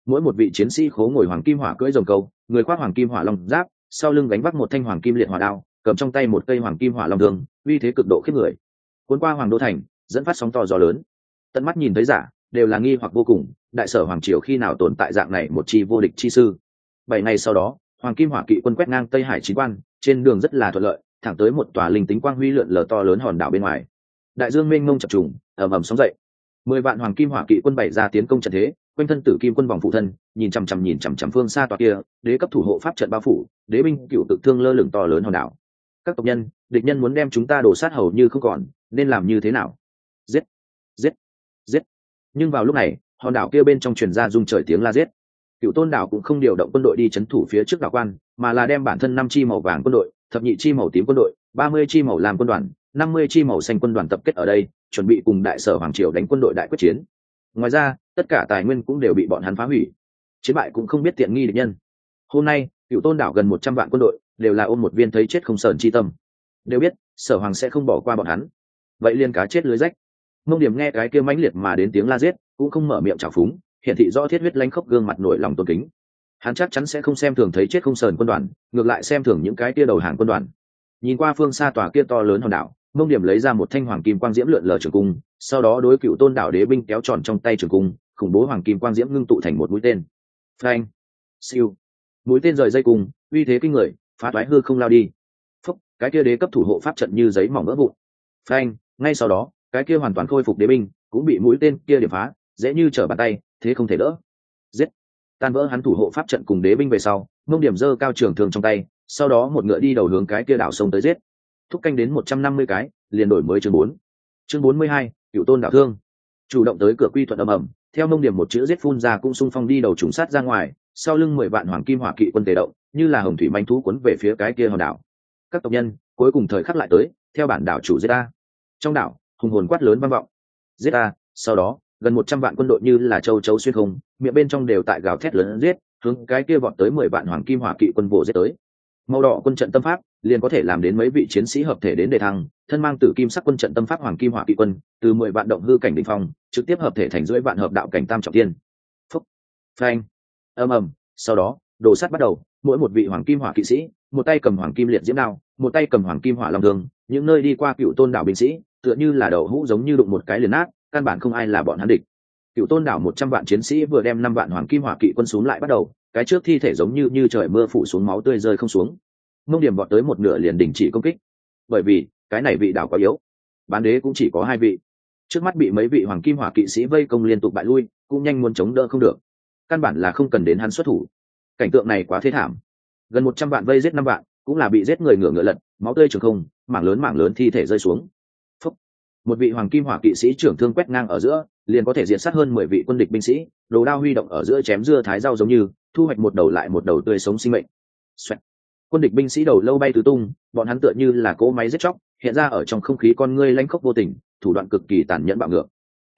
mỗi một vị chiến sĩ khố ngồi hoàng kim hỏa cưỡi rồng câu, người khoác hoàng kim hỏa long giáp, sau lưng gánh vác một thanh hoàng kim liệt hỏa đao, cầm trong tay một cây hoàng kim hỏa long thương, uy thế cực độ khiếp người. Cuốn qua hoàng đô thành, dẫn phát sóng to gió lớn. Tận mắt nhìn thấy giả, đều là nghi hoặc vô cùng, đại sở hoàng triều khi nào tồn tại dạng này một chi vô địch chi sư. 7 ngày sau đó, hoàng kim hỏa kỵ quân quét ngang Tây Hải chín quan, trên đường rất là thuận lợi, thẳng tới một tòa linh tính quang huy lượn lờ to lớn hòn đảo bên ngoài. Đại dương mênh mông chập trùng, ầm ầm sóng dậy. 10 vạn hoàng kim hỏa kỵ quân bày ra tiến công trận thế, quanh thân tử kim quân vòng phụ thân, nhìn chằm chằm phương xa tòa kia, đế cấp thủ hộ pháp trận bao phủ, đế binh cựu tự thương lơ lửng to lớn hòn đảo. Các tộc nhân, địch nhân muốn đem chúng ta đổ sát hầu như không còn, nên làm như thế nào? Giết, giết, giết. Nhưng vào lúc này, hòn đảo kia bên trong truyền ra rung trời tiếng la giết. Cựu Tôn đảo cũng không điều động quân đội đi chấn thủ phía trước đảo quan, mà là đem bản thân 5 chi màu vàng quân đội, thập nhị chi màu tím quân đội, 30 chi màu lam quân đoàn, 50 chi màu xanh quân đoàn tập kết ở đây, chuẩn bị cùng đại sở hoàng triều đánh quân đội đại quyết chiến. Ngoài ra, tất cả tài nguyên cũng đều bị bọn hắn phá hủy. Chiến bại cũng không biết tiện nghi địch nhân. Hôm nay, Cựu Tôn đảo gần 100 vạn quân đội, đều là ôm một viên thấy chết không sờn chi tâm. Đều biết, sở hoàng sẽ không bỏ qua bọn hắn. Vậy liên cá chết lưới rách. Mông Điểm nghe cái kia mãnh liệt mà đến tiếng la giết, cũng không mở miệng chào phúng, hiển thị rõ thiết huyết lanh khốc gương mặt nổi lòng tôn kính. Hắn chắc chắn sẽ không xem thường thấy chết không sờn quân đoàn, ngược lại xem thường những cái kia đầu hàng quân đoàn. Nhìn qua phương xa tòa kia to lớn hòn đảo, Mông Điểm lấy ra một thanh hoàng kim quang diễm lượn lờ trường cung, sau đó đối Cựu Tôn đảo đế binh kéo tròn trong tay trường cung, khủng bố hoàng kim quang diễm ngưng tụ thành một mũi tên. Phanh, siêu, mũi tên rời dây cung, uy thế kinh người, phá toái hư không lao đi. Phúc, cái kia đế cấp thủ hộ pháp trận như giấy mỏng vỡ vụn. Phanh, ngay sau đó, cái kia hoàn toàn khôi phục đế binh cũng bị mũi tên kia điểm phá, dễ như trở bàn tay, thế không thể đỡ. Giết, tan vỡ hắn thủ hộ pháp trận cùng đế binh về sau, Mông Điểm giơ cao trường thương trong tay, sau đó một ngựa đi đầu hướng cái kia đảo sông tới giết. Thúc canh đến 150 cái, liền đổi mới chương 4. Chương 42, Cựu Tôn đảo thương. Chủ động tới cửa quy thuận ầm ầm, theo Mông Điểm một chữ giết phun ra cũng xung phong đi đầu trùng sát ra ngoài, sau lưng 10 vạn hoàng kim hỏa kỵ quân tề động, như là hồng thủy manh thú cuốn về phía cái kia hòn đảo. Các tộc nhân, cuối cùng thời khắc lại tới, theo bản đảo chủ giết ta. Trong đảo, hùng hồn quát lớn vang vọng. Giết ta, sau đó, gần 100 vạn quân đội như là châu chấu xuyên không, miệng bên trong đều tại gào thét lớn giết, hướng cái kia vọt tới 10 vạn hoàng kim hỏa kỵ quân vồ giết tới. Màu đỏ quân trận tâm pháp liền có thể làm đến mấy vị chiến sĩ hợp thể đến đề thăng, thân mang tử kim sắc quân trận tâm pháp hoàng kim hỏa kỵ quân, từ 10 vạn động hư cảnh đỉnh phong, trực tiếp hợp thể thành rưỡi vạn hợp đạo cảnh tam trọng thiên. Phúc, phanh, ầm ầm, sau đó, đổ sát bắt đầu, mỗi một vị hoàng kim hỏa kỵ sĩ, một tay cầm hoàng kim liệt diễm đao, một tay cầm hoàng kim hỏa long thương, những nơi đi qua Cựu Tôn đảo binh sĩ, tựa như là đậu hũ giống như đụng một cái liền nát, căn bản không ai là bọn hắn địch. Cựu Tôn đảo 100 vạn chiến sĩ vừa đem 5 vạn hoàng kim hỏa kỵ quân xuống lại bắt đầu, cái trước thi thể giống như trời mưa phủ xuống máu tươi rơi không xuống. Mông Điểm vọt tới một nửa liền đình chỉ công kích, bởi vì cái này vị đảo quá yếu, bán đế cũng chỉ có 2 vị, trước mắt bị mấy vị hoàng kim hỏa kỵ sĩ vây công liên tục bại lui, cũng nhanh muốn chống đỡ không được, căn bản là không cần đến hắn xuất thủ. Cảnh tượng này quá thê thảm, gần 100 vạn vây giết 5 vạn, cũng là bị giết người ngửa ngựa lật, máu tươi trường không, mảng lớn thi thể rơi xuống. Phúc, một vị hoàng kim hỏa kỵ sĩ trưởng thương quét ngang ở giữa, liền có thể diệt sát hơn 10 vị quân địch binh sĩ, đồ đao huy động ở giữa chém dưa thái rau giống như thu hoạch một đầu lại một đầu tươi sống sinh mệnh. Xoẹt. Quân địch binh sĩ đầu lâu bay tứ tung, bọn hắn tựa như là cỗ máy giết chóc, hiện ra ở trong không khí con ngươi lanh khốc vô tình, thủ đoạn cực kỳ tàn nhẫn bạo ngược.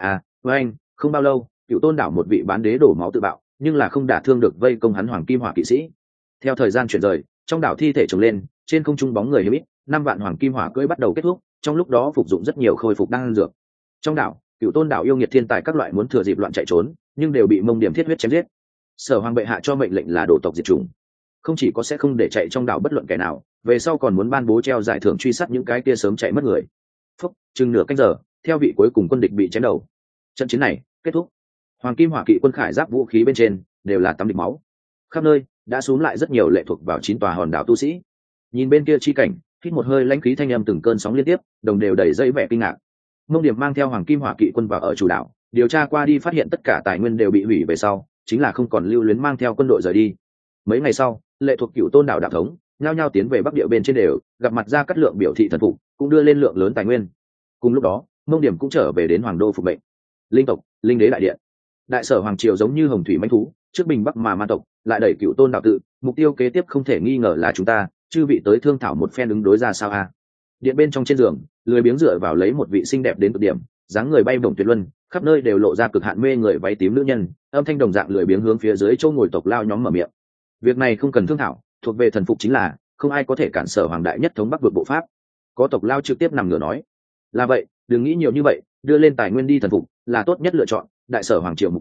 Với anh, không bao lâu, Cựu Tôn đảo một vị bán đế đổ máu tự bạo, nhưng là không đả thương được vây công hắn hoàng kim hỏa kỵ sĩ. Theo thời gian chuyển rời, trong đảo thi thể chồng lên, trên không trung bóng người hiếm ít, 5 vạn hoàng kim hỏa cưỡi bắt đầu kết thúc, trong lúc đó phục dụng rất nhiều khôi phục đan dược. Trong đảo, Cựu Tôn đảo yêu nghiệt thiên tài các loại muốn thừa dịp loạn chạy trốn, nhưng đều bị Mông Điểm thiết huyết chém giết. Sở Hoàng bệ hạ cho mệnh lệnh là đổ tộc diệt chủng, không chỉ có sẽ không để chạy trong đảo bất luận kẻ nào, về sau còn muốn ban bố treo giải thưởng truy sát những cái kia sớm chạy mất người. Phúc, chừng nửa canh giờ, theo vị cuối cùng quân địch bị chém đầu. Trận chiến này kết thúc. Hoàng kim hỏa kỵ quân khải giáp vũ khí bên trên đều là tắm địch máu, khắp nơi đã xuống lại rất nhiều lệ thuộc vào 9 tòa hòn đảo tu sĩ. Nhìn bên kia chi cảnh, hít một hơi lãnh khí thanh âm từng cơn sóng liên tiếp, đồng đều đầy dây vẻ kinh ngạc. Mông Điểm mang theo hoàng kim hỏa kỵ quân vào ở chủ đảo, điều tra qua đi phát hiện tất cả tài nguyên đều bị hủy về sau, chính là không còn lưu luyến mang theo quân đội rời đi. Mấy ngày sau, lệ thuộc Cựu Tôn đảo đạo thống nhao nhao tiến về bắc địa bên trên đều gặp mặt Gia Cát Lượng biểu thị thần phục, cũng đưa lên lượng lớn tài nguyên. Cùng lúc đó, Mông Điểm cũng trở về đến hoàng đô phục mệnh. Linh tộc, linh đế đại điện, đại sở hoàng triều giống như hồng thủy mãnh thú, trước bình bắc mà ma tộc lại đẩy Cựu Tôn đảo tự, mục tiêu kế tiếp không thể nghi ngờ là chúng ta, chư vị tới thương thảo một phen ứng đối ra sao a? Điện bên trong trên giường, lười biếng dựa vào lấy một vị xinh đẹp đến cực điểm, dáng người bay bổng tuyệt luân, khắp nơi đều lộ ra cực hạn mê người váy tím nữ nhân, âm thanh đồng dạng lười biếng hướng phía dưới chỗ ngồi tộc lao nhóm mở miệng. Việc này không cần thương thảo, thuộc về thần phục chính là, không ai có thể cản sở hoàng đại nhất thống bắc vượt bộ pháp. Có tộc lao trực tiếp nằm ngửa nói, là vậy, đừng nghĩ nhiều như vậy, đưa lên tài nguyên đi thần phục là tốt nhất lựa chọn. Đại sở hoàng triều mục tiêu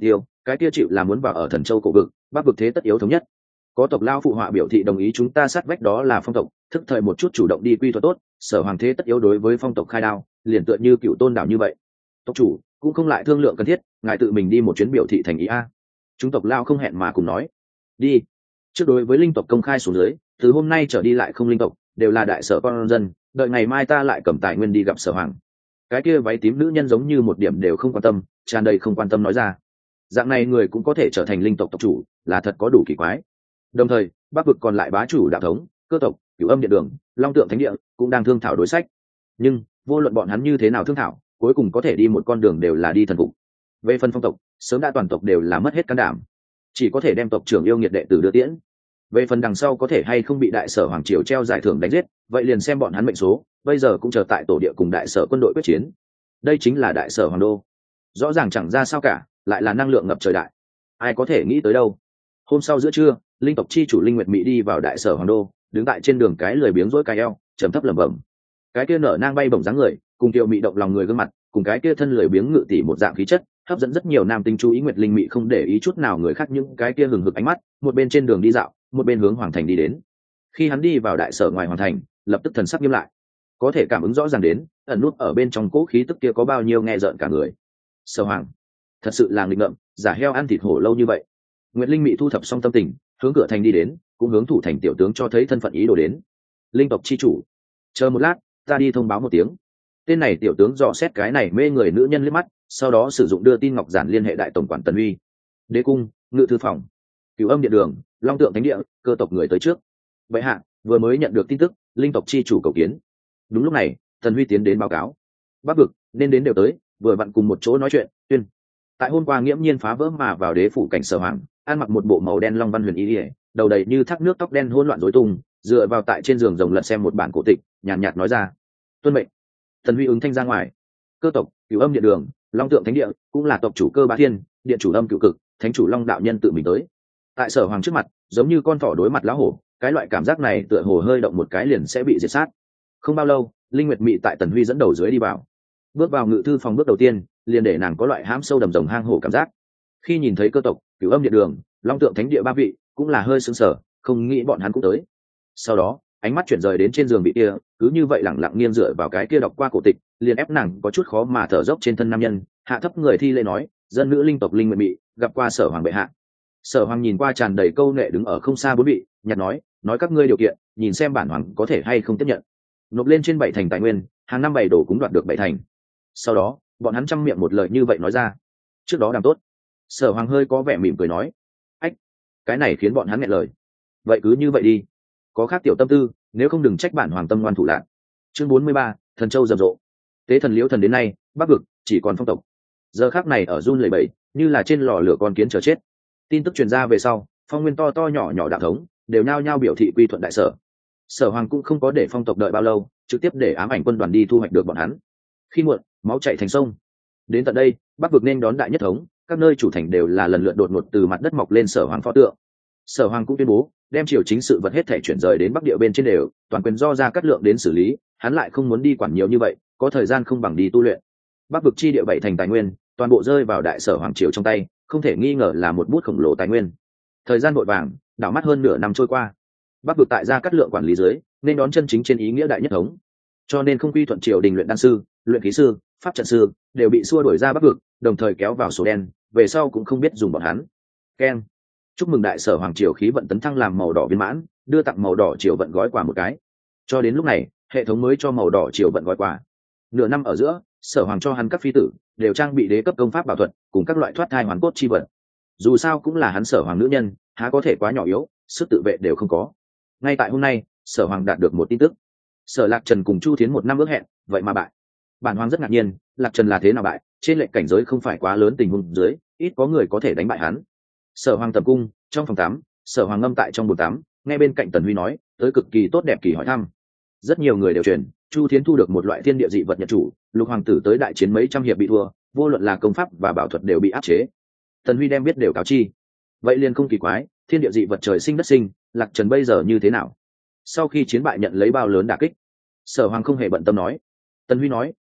cái kia chịu là muốn vào ở Thần Châu cổ vực, Bắc vực thế tất yếu thống nhất. Có tộc lao phụ họa biểu thị đồng ý chúng ta sát vách đó là phong tộc, thức thời một chút chủ động đi quy thuật tốt, Sở Hoàng thế tất yếu đối với phong tộc khai đao, liền tựa như cựu tôn đảo như vậy. Tộc chủ cũng không lại thương lượng cần thiết, ngài tự mình đi một chuyến biểu thị thành ý a. Chúng tộc lao không hẹn mà cùng nói đi. Trước đối với linh tộc công khai xuống dưới, từ hôm nay trở đi lại không linh tộc đều là đại sở con dân, đợi ngày mai ta lại cầm tài nguyên đi gặp Sở Hoàng. Cái kia váy tím nữ nhân giống như một điểm đều không quan tâm, tràn đầy không quan tâm nói ra. Dạng này người cũng có thể trở thành linh tộc tộc chủ, là thật có đủ kỳ quái. Đồng thời Bắc vực còn lại bá chủ đạo thống, Cơ tộc, Cửu Âm Điện Đường, Long Tượng Thánh Địa cũng đang thương thảo đối sách, nhưng vô luận bọn hắn như thế nào thương thảo, cuối cùng có thể đi một con đường đều là đi thần phục. Về phần phong tộc, sớm đã toàn tộc đều là mất hết can đảm, chỉ có thể đem tộc trưởng yêu nghiệt đệ tử đưa tiễn. Về phần đằng sau có thể hay không bị đại sở hoàng triều treo giải thưởng đánh giết, vậy liền xem bọn hắn mệnh số, bây giờ cũng chờ tại tổ địa cùng đại sở quân đội quyết chiến. Đây chính là đại sở hoàng đô, rõ ràng chẳng ra sao cả, lại là năng lượng ngập trời đại, ai có thể nghĩ tới đâu. Hôm sau giữa trưa, linh tộc chi chủ Linh Nguyệt Mỹ đi vào đại sở hoàng đô, đứng tại trên đường cái lười biếng rỗi cái eo, trầm thấp lẩm bẩm. Cái kia nở nang bay bổng dáng người, cùng kiều mỹ động lòng người gương mặt, cùng cái kia thân lười biếng ngự tỷ một dạng khí chất, hấp dẫn rất nhiều nam tinh chú ý. Nguyệt Linh Mỹ không để ý chút nào người khác những cái kia hừng hực ánh mắt, một bên trên đường đi dạo, một bên hướng hoàng thành đi đến. Khi hắn đi vào đại sở ngoài hoàng thành, lập tức thần sắc nghiêm lại, có thể cảm ứng rõ ràng đến ẩn nút ở bên trong cỗ khí tức kia có bao nhiêu nghe rợn cả người. Sở Hoàng thật sự là nghịch ngợm, giả heo ăn thịt hổ lâu như vậy. Nguyệt Linh Mỹ thu thập xong tâm tình, hướng cửa thành đi đến, cũng hướng thủ thành tiểu tướng cho thấy thân phận ý đồ đến. Linh tộc chi chủ, chờ một lát, ta đi thông báo một tiếng. Tên này tiểu tướng dò xét cái này mê người nữ nhân liếc mắt, sau đó sử dụng đưa tin ngọc giản liên hệ đại tổng quản Tần Uy. Đế cung, ngự thư phòng, Cửu Âm Điện Đường, Long Tượng Thánh Địa, Cơ tộc người tới trước. Vậy hạ vừa mới nhận được tin tức, linh tộc chi chủ cầu kiến. Đúng lúc này, Tần Huy tiến đến báo cáo. Bắc vực nên đến đều tới, vừa vặn cùng một chỗ nói chuyện. Tuyên, tại hôm qua nghiễm nhiên phá vỡ mà vào đế phủ cảnh Sở Hoàng, ăn mặc một bộ màu đen long văn huyền y, đầu đầy như thác nước, tóc đen hỗn loạn rối tung, dựa vào tại trên giường rồng lật xem một bản cổ tịch, nhàn nhạt nói ra. Tuân mệnh. Tần Huy ứng thanh ra ngoài. Cơ tộc, Cửu Âm Điện Đường, Long Tượng Thánh Địa cũng là tộc chủ Cơ Bá Thiên, điện chủ Âm Cửu Cực, thánh chủ Long đạo nhân tự mình tới. Tại Sở Hoàng trước mặt, giống như con thỏ đối mặt lão hổ, cái loại cảm giác này tựa hồ hơi động một cái liền sẽ bị diệt sát. Không bao lâu, Linh Nguyệt Mị tại Tần Huy dẫn đầu dưới đi vào. Bước vào ngự thư phòng bước đầu tiên, liền để nàng có loại hãm sâu đầm rồng hang hổ cảm giác. Khi nhìn thấy Cơ tộc, Cửu Âm Điện Đường, Long Tượng Thánh Địa ba vị, cũng là hơi sững sờ, không nghĩ bọn hắn cũng tới. Sau đó, ánh mắt chuyển rời đến trên giường bị kia, cứ như vậy lẳng lặng nghiêng dựa vào cái kia đọc qua cổ tịch, liền ép nàng có chút khó mà thở dốc trên thân nam nhân, hạ thấp người thi lễ nói, dân nữ linh tộc Linh Nguyệt Mị, gặp qua Sở Hoàng bệ hạ. Sở Hoàng nhìn qua tràn đầy câu nệ đứng ở không xa bốn vị, nhặt nói các ngươi điều kiện, nhìn xem bản hoàng có thể hay không tiếp nhận. Nộp lên trên 7 thành tài nguyên, hàng năm 7 đồ cũng đoạt được 7 thành. Sau đó, bọn hắn trăm miệng một lời như vậy nói ra. Trước đó đàm tốt. Sở Hoàng hơi có vẻ mỉm cười nói, ách, cái này khiến bọn hắn nghẹn lời. Vậy cứ như vậy đi, có khác tiểu tâm tư, nếu không đừng trách bản hoàng tâm ngoan thủ lạn. Chương 43, Thần Châu rầm rộ. Tế thần Liễu thần đến nay, Bắc vực chỉ còn phong tộc. Giờ khắc này ở run lẩy bẩy, như là trên lò lửa con kiến chờ chết. Tin tức truyền ra về sau, phong nguyên to to nhỏ nhỏ đạo thống đều nhao nhao biểu thị quy thuận đại sở. Sở Hoàng cũng không có để phong tộc đợi bao lâu, trực tiếp để ám ảnh quân đoàn đi thu hoạch được bọn hắn. Khi muộn, máu chảy thành sông. Đến tận đây, Bắc vực nên đón đại nhất thống, các nơi chủ thành đều là lần lượt đột ngột từ mặt đất mọc lên Sở Hoàng pho tượng. Sở Hoàng cũng tuyên bố đem triều chính sự vật hết thể chuyển rời đến Bắc địa bên trên đều, toàn quyền do Gia Cát Lượng đến xử lý, hắn lại không muốn đi quản nhiều như vậy, có thời gian không bằng đi tu luyện. Bắc vực chi địa 7 thành tài nguyên, toàn bộ rơi vào đại sở hoàng triều trong tay, không thể nghi ngờ là một bút khổng lồ tài nguyên. Thời gian vội vàng, đảo mắt hơn nửa năm trôi qua. Bắc vực tại Gia Cát Lượng quản lý dưới, nên đón chân chính trên ý nghĩa đại nhất thống. Cho nên không quy thuận triều đình luyện đan sư, luyện khí sư, pháp trận sư đều bị xua đuổi ra Bắc vực, đồng thời kéo vào số đen, về sau cũng không biết dùng bọn hắn. Keng, chúc mừng đại sở hoàng triều khí vận tấn thăng làm màu đỏ viên mãn, đưa tặng màu đỏ triều vận gói quà một cái. Cho đến lúc này, hệ thống mới cho màu đỏ triều vận gói quà. Nửa năm ở giữa, Sở Hoàng cho hắn các phi tử đều trang bị đế cấp công pháp bảo thuật cùng các loại thoát thai hoàn cốt chi vật. Dù sao cũng là hắn Sở Hoàng nữ nhân, há có thể quá nhỏ yếu, sức tự vệ đều không có. Ngay tại hôm nay, Sở Hoàng đạt được một tin tức. Sở Lạc Trần cùng Chu Thiến một năm ước hẹn, vậy mà bại. Bản Hoàng rất ngạc nhiên, Lạc Trần là thế nào bại? Trên lệnh cảnh giới không phải quá lớn tình huống dưới, ít có người có thể đánh bại hắn. Sở Hoàng tầm cung, trong phòng tắm, Sở Hoàng ngâm tại trong bồn tắm, nghe bên cạnh Tần Huy nói, tới cực kỳ tốt đẹp kỳ hỏi thăm. Rất nhiều người đều truyền, Chu Thiến thu được một loại thiên địa dị vật nhật chủ, Lục hoàng tử tới đại chiến mấy trăm hiệp bị thua, vô luận là công pháp và bảo thuật đều bị áp chế. Tần Huy đem biết đều cáo chi. Vậy liền không kỳ quái, thiên địa dị vật trời sinh đất sinh, Lạc Trần bây giờ như thế nào? Sau khi chiến bại nhận lấy bao lớn đả kích? Sở Hoàng không hề bận tâm nói. Tần Huy nói,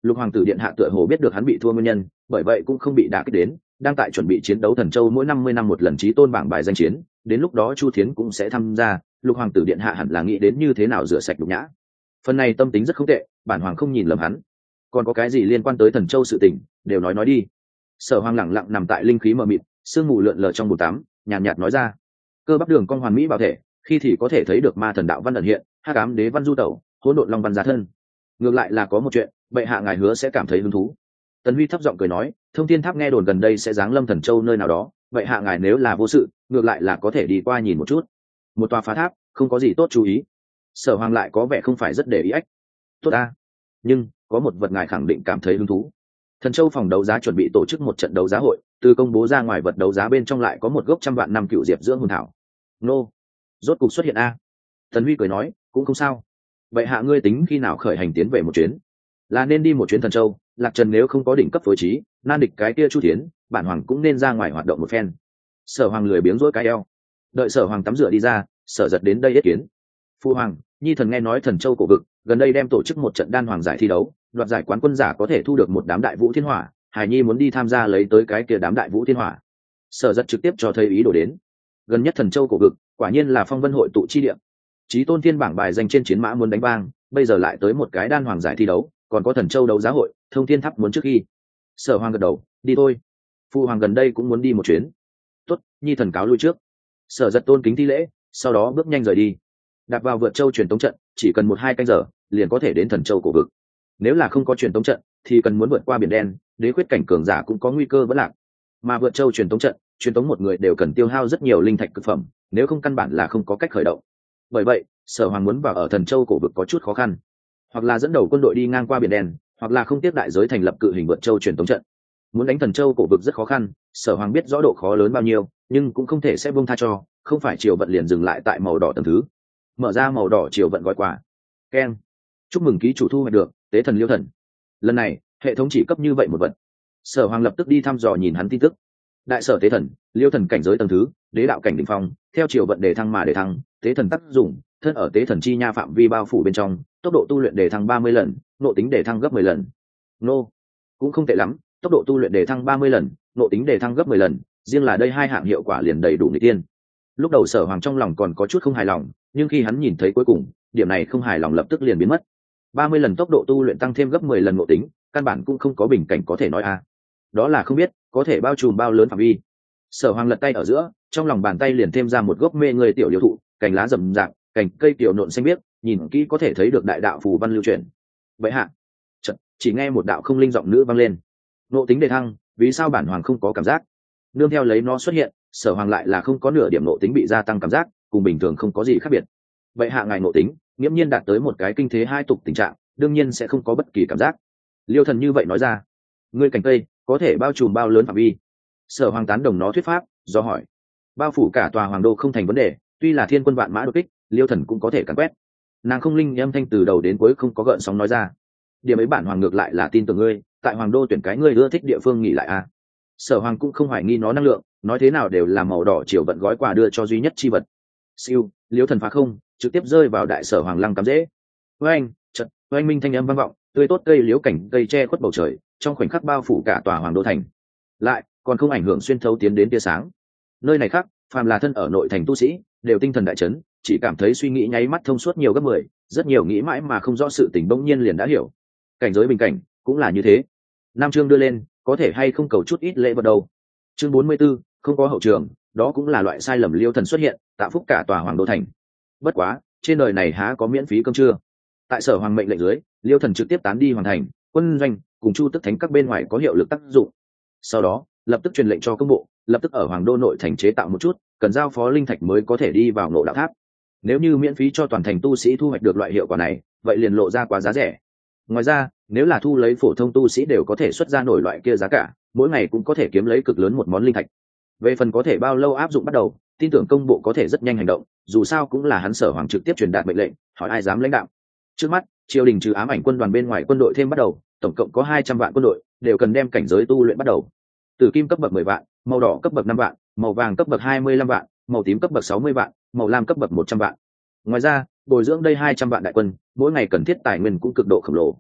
Lục hoàng tử điện hạ tựa hồ biết được hắn bị thua nguyên nhân, bởi vậy cũng không bị đả kích đến, đang tại chuẩn bị chiến đấu Thần Châu mỗi 50 năm một lần chí tôn bảng bài danh chiến, đến lúc đó Chu Thiến cũng sẽ tham gia, Lục hoàng tử điện hạ hẳn là nghĩ đến như thế nào rửa sạch nhục nhã. Phần này tâm tính rất không tệ, bản hoàng không nhìn lầm hắn. Còn có cái gì liên quan tới Thần Châu sự tình, đều nói đi. Sở Hoàng lẳng lặng nằm tại linh khí mờ mịt, sương mù lượn lờ trong bồn tắm, nhàn nhạt nói ra. Cơ bắp đường cong hoàn mỹ bảo thể, khi thì có thể thấy được ma thần đạo văn ẩn hiện, hắc ám đế văn du tẩu, hỗn độn long văn giá thân. Ngược lại là có một chuyện, bệ hạ ngài hứa sẽ cảm thấy hứng thú. Tần Huy thấp giọng cười nói, Thông Thiên Tháp nghe đồn gần đây sẽ giáng lâm Thần Châu nơi nào đó, bệ hạ ngài nếu là vô sự, ngược lại là có thể đi qua nhìn một chút. Một tòa phá tháp, không có gì tốt chú ý. Sở Hoàng lại có vẻ không phải rất để ý ách. Tốt ta, nhưng có một vật ngài khẳng định cảm thấy hứng thú. Thần Châu phòng đấu giá chuẩn bị tổ chức một trận đấu giá hội, từ công bố ra ngoài vật đấu giá bên trong lại có một gốc 100 vạn năm cựu diệp dưỡng hồn thảo. Nô, rốt cục xuất hiện a. Tần Huy cười nói, cũng không sao. Vậy hạ ngươi tính khi nào khởi hành tiến về một chuyến? Là nên đi một chuyến Thần Châu, Lạc Trần nếu không có đỉnh cấp phối trí, nan địch cái kia Chu Thiến, bản hoàng cũng nên ra ngoài hoạt động một phen. Sở Hoàng lười biếng rỗi cái eo. Đợi Sở Hoàng tắm rửa đi ra, Sở Giật đến đây yết kiến. Phu hoàng, nhi thần nghe nói Thần Châu cổ vực gần đây đem tổ chức một trận đan hoàng giải thi đấu, đoạt giải quán quân giả có thể thu được một đám đại vũ thiên hỏa, hải nhi muốn đi tham gia lấy tới cái kia đám đại vũ thiên hỏa. Sở Giật trực tiếp cho thấy ý đồ đến. Gần nhất Thần Châu cổ vực quả nhiên là phong vân hội tụ chi địa, chí tôn thiên bảng bài danh trên chiến mã muốn đánh vang, bây giờ lại tới một cái đan hoàng giải thi đấu, còn có Thần Châu đấu giá hội, Thông Thiên Tháp muốn trước khi. Sở Hoàng gật đầu, đi thôi. Phu hoàng gần đây cũng muốn đi một chuyến. Tốt, nhi thần cáo lui trước. Sở Giật tôn kính thi lễ, sau đó bước nhanh rời đi. Đạp vào vượt châu truyền tống trận, chỉ cần 1-2 canh giờ liền có thể đến Thần Châu cổ vực. Nếu là không có truyền tống trận thì cần muốn vượt qua biển đen, đế quyết cảnh cường giả cũng có nguy cơ vẫn lạc. Mà vượt châu truyền tống trận, truyền tống một người đều cần tiêu hao rất nhiều linh thạch cực phẩm, nếu không căn bản là không có cách khởi động. Bởi vậy, Sở Hoàng muốn vào ở Thần Châu cổ vực có chút khó khăn, hoặc là dẫn đầu quân đội đi ngang qua biển đen, hoặc là không tiếp đại giới thành lập cự hình vượt châu truyền tống trận. Muốn đánh Thần Châu cổ vực rất khó khăn, Sở Hoàng biết rõ độ khó lớn bao nhiêu, nhưng cũng không thể sẽ buông tha cho, không phải triều vận liền dừng lại tại màu đỏ tầng thứ. Mở ra màu đỏ triều vận gói quà. Keng. Chúc mừng ký chủ thu hoạch được tế thần Liêu Thần. Lần này, hệ thống chỉ cấp như vậy một vật. Sở Hoàng lập tức đi thăm dò nhìn hắn tin tức. Đại sở tế thần, Liêu Thần cảnh giới tầng thứ, đế đạo cảnh đỉnh phong, theo triều vận đề thăng mà đề thăng, tế thần tác dụng, thân ở tế thần chi nha phạm vi bao phủ bên trong, tốc độ tu luyện đề thăng 30 lần, nộ tính đề thăng gấp 10 lần. Nô, cũng không tệ lắm, tốc độ tu luyện đề thăng 30 lần, nộ tính đề thăng gấp 10 lần, riêng là đây hai hạng hiệu quả liền đầy đủ nghịch tiên. Lúc đầu Sở Hoàng trong lòng còn có chút không hài lòng, nhưng khi hắn nhìn thấy cuối cùng, điểm này không hài lòng lập tức liền biến mất. 30 lần tốc độ tu luyện tăng thêm gấp 10 lần nộ tính, căn bản cũng không có bình cảnh có thể nói a. Đó là không biết có thể bao trùm bao lớn phạm vi. Sở Hoàng lật tay ở giữa, trong lòng bàn tay liền thêm ra một gốc mê người tiểu liễu thụ, cành lá rậm rạp, cành cây tiểu nộn xanh biếc, nhìn kỹ có thể thấy được đại đạo phù văn lưu truyền. Vậy hạ, chỉ nghe một đạo không linh giọng nữ vang lên. Nộ tính đề thăng, vì sao bản hoàng không có cảm giác? Nương theo lấy nó xuất hiện, Sở Hoàng lại là không có nửa điểm nộ tính bị gia tăng cảm giác, cùng bình thường không có gì khác biệt. Vậy hạ ngài nộ tính, nghiễm nhiên đạt tới một cái kinh thế hai tục tình trạng, đương nhiên sẽ không có bất kỳ cảm giác. Liêu Thần như vậy nói ra. Ngươi cành cây có thể bao trùm bao lớn phạm vi? Sở Hoàng tán đồng nó thuyết pháp, do hỏi. Bao phủ cả tòa hoàng đô không thành vấn đề, tuy là thiên quân vạn mã đột kích, Liêu Thần cũng có thể càn quét. Nàng không linh âm thanh từ đầu đến cuối không có gợn sóng nói ra. Điểm ấy bản hoàng ngược lại là tin tưởng ngươi, tại hoàng đô tuyển cái ngươi ưa thích địa phương nghỉ lại a. Sở Hoàng cũng không hoài nghi nó năng lượng, nói thế nào đều là màu đỏ chiều vận gói quà đưa cho duy nhất chi vật. Siêu, Liêu Thần phá không, trực tiếp rơi vào đại sở hoàng lăng cắm rễ. Với anh minh thanh âm vang vọng, tươi tốt cây liễu cảnh cây che khuất bầu trời, trong khoảnh khắc bao phủ cả tòa hoàng đô thành. Lại còn không ảnh hưởng xuyên thấu tiến đến tia sáng. Nơi này khác, phàm là thân ở nội thành tu sĩ, đều tinh thần đại chấn, chỉ cảm thấy suy nghĩ nháy mắt thông suốt nhiều gấp 10, rất nhiều nghĩ mãi mà không rõ sự tình bỗng nhiên liền đã hiểu. Cảnh giới bình cảnh cũng là như thế. Nam chương đưa lên, có thể hay không cầu chút ít lễ vật đâu. Chương 44, không có hậu trường, đó cũng là loại sai lầm Liêu Thần xuất hiện, tạo phúc cả tòa hoàng đô thành. Bất quá, trên đời này há có miễn phí cơm trưa. Tại Sở Hoàng mệnh lệnh dưới, Liêu Thần trực tiếp tán đi hoàng thành, quân doanh cùng Chu Tức Thánh các bên ngoài có hiệu lực tác dụng. Sau đó, lập tức truyền lệnh cho công bộ, lập tức ở hoàng đô nội thành chế tạo một chút, cần giao phó linh thạch mới có thể đi vào Ngộ Đạo Tháp. Nếu như miễn phí cho toàn thành tu sĩ thu hoạch được loại hiệu quả này, vậy liền lộ ra quá giá rẻ. Ngoài ra, nếu là thu lấy phổ thông tu sĩ đều có thể xuất ra nổi loại kia giá cả, mỗi ngày cũng có thể kiếm lấy cực lớn một món linh thạch. Về phần có thể bao lâu áp dụng bắt đầu, tin tưởng công bộ có thể rất nhanh hành động, dù sao cũng là hắn Sở Hoàng trực tiếp truyền đạt mệnh lệnh, hỏi ai dám lãnh đạo. Trước mắt, triều đình trừ ám ảnh quân đoàn bên ngoài quân đội thêm bắt đầu, tổng cộng có 200 vạn quân đội, đều cần đem cảnh giới tu luyện bắt đầu. Tử kim cấp bậc 10 vạn, màu đỏ cấp bậc 5 vạn, màu vàng cấp bậc 25 vạn, màu tím cấp bậc 60 vạn, màu lam cấp bậc 100 vạn. Ngoài ra, bồi dưỡng đây 200 vạn đại quân, mỗi ngày cần thiết tài nguyên cũng cực độ khổng lồ.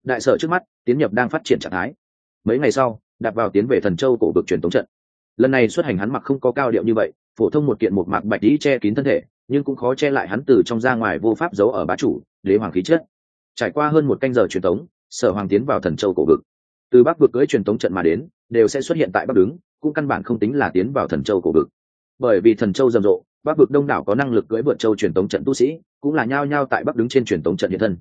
đại sở trước mắt tiến nhập đang phát triển trạng thái. Mấy ngày sau đạp vào tiến về Thần Châu cổ vực truyền tống trận. Lần này xuất hành hắn mặc không có cao điệu như vậy, phổ thông một kiện một mạc bạch y che kín thân thể, nhưng cũng khó che lại hắn từ trong ra ngoài vô pháp giấu ở bá chủ đế hoàng khí chất. Trải qua hơn một canh giờ truyền tống, Sở Hoàng tiến vào Thần Châu cổ vực. Từ Bắc vực cưỡi truyền tống trận mà đến, đều sẽ xuất hiện tại Bắc đứng, cũng căn bản không tính là tiến vào Thần Châu cổ vực. Bởi vì Thần Châu rầm rộ, Bắc vực đông đảo có năng lực cưỡi vượt châu truyền tống trận tu sĩ, cũng là nhao nhao tại Bắc đứng trên truyền tống trận hiện thân.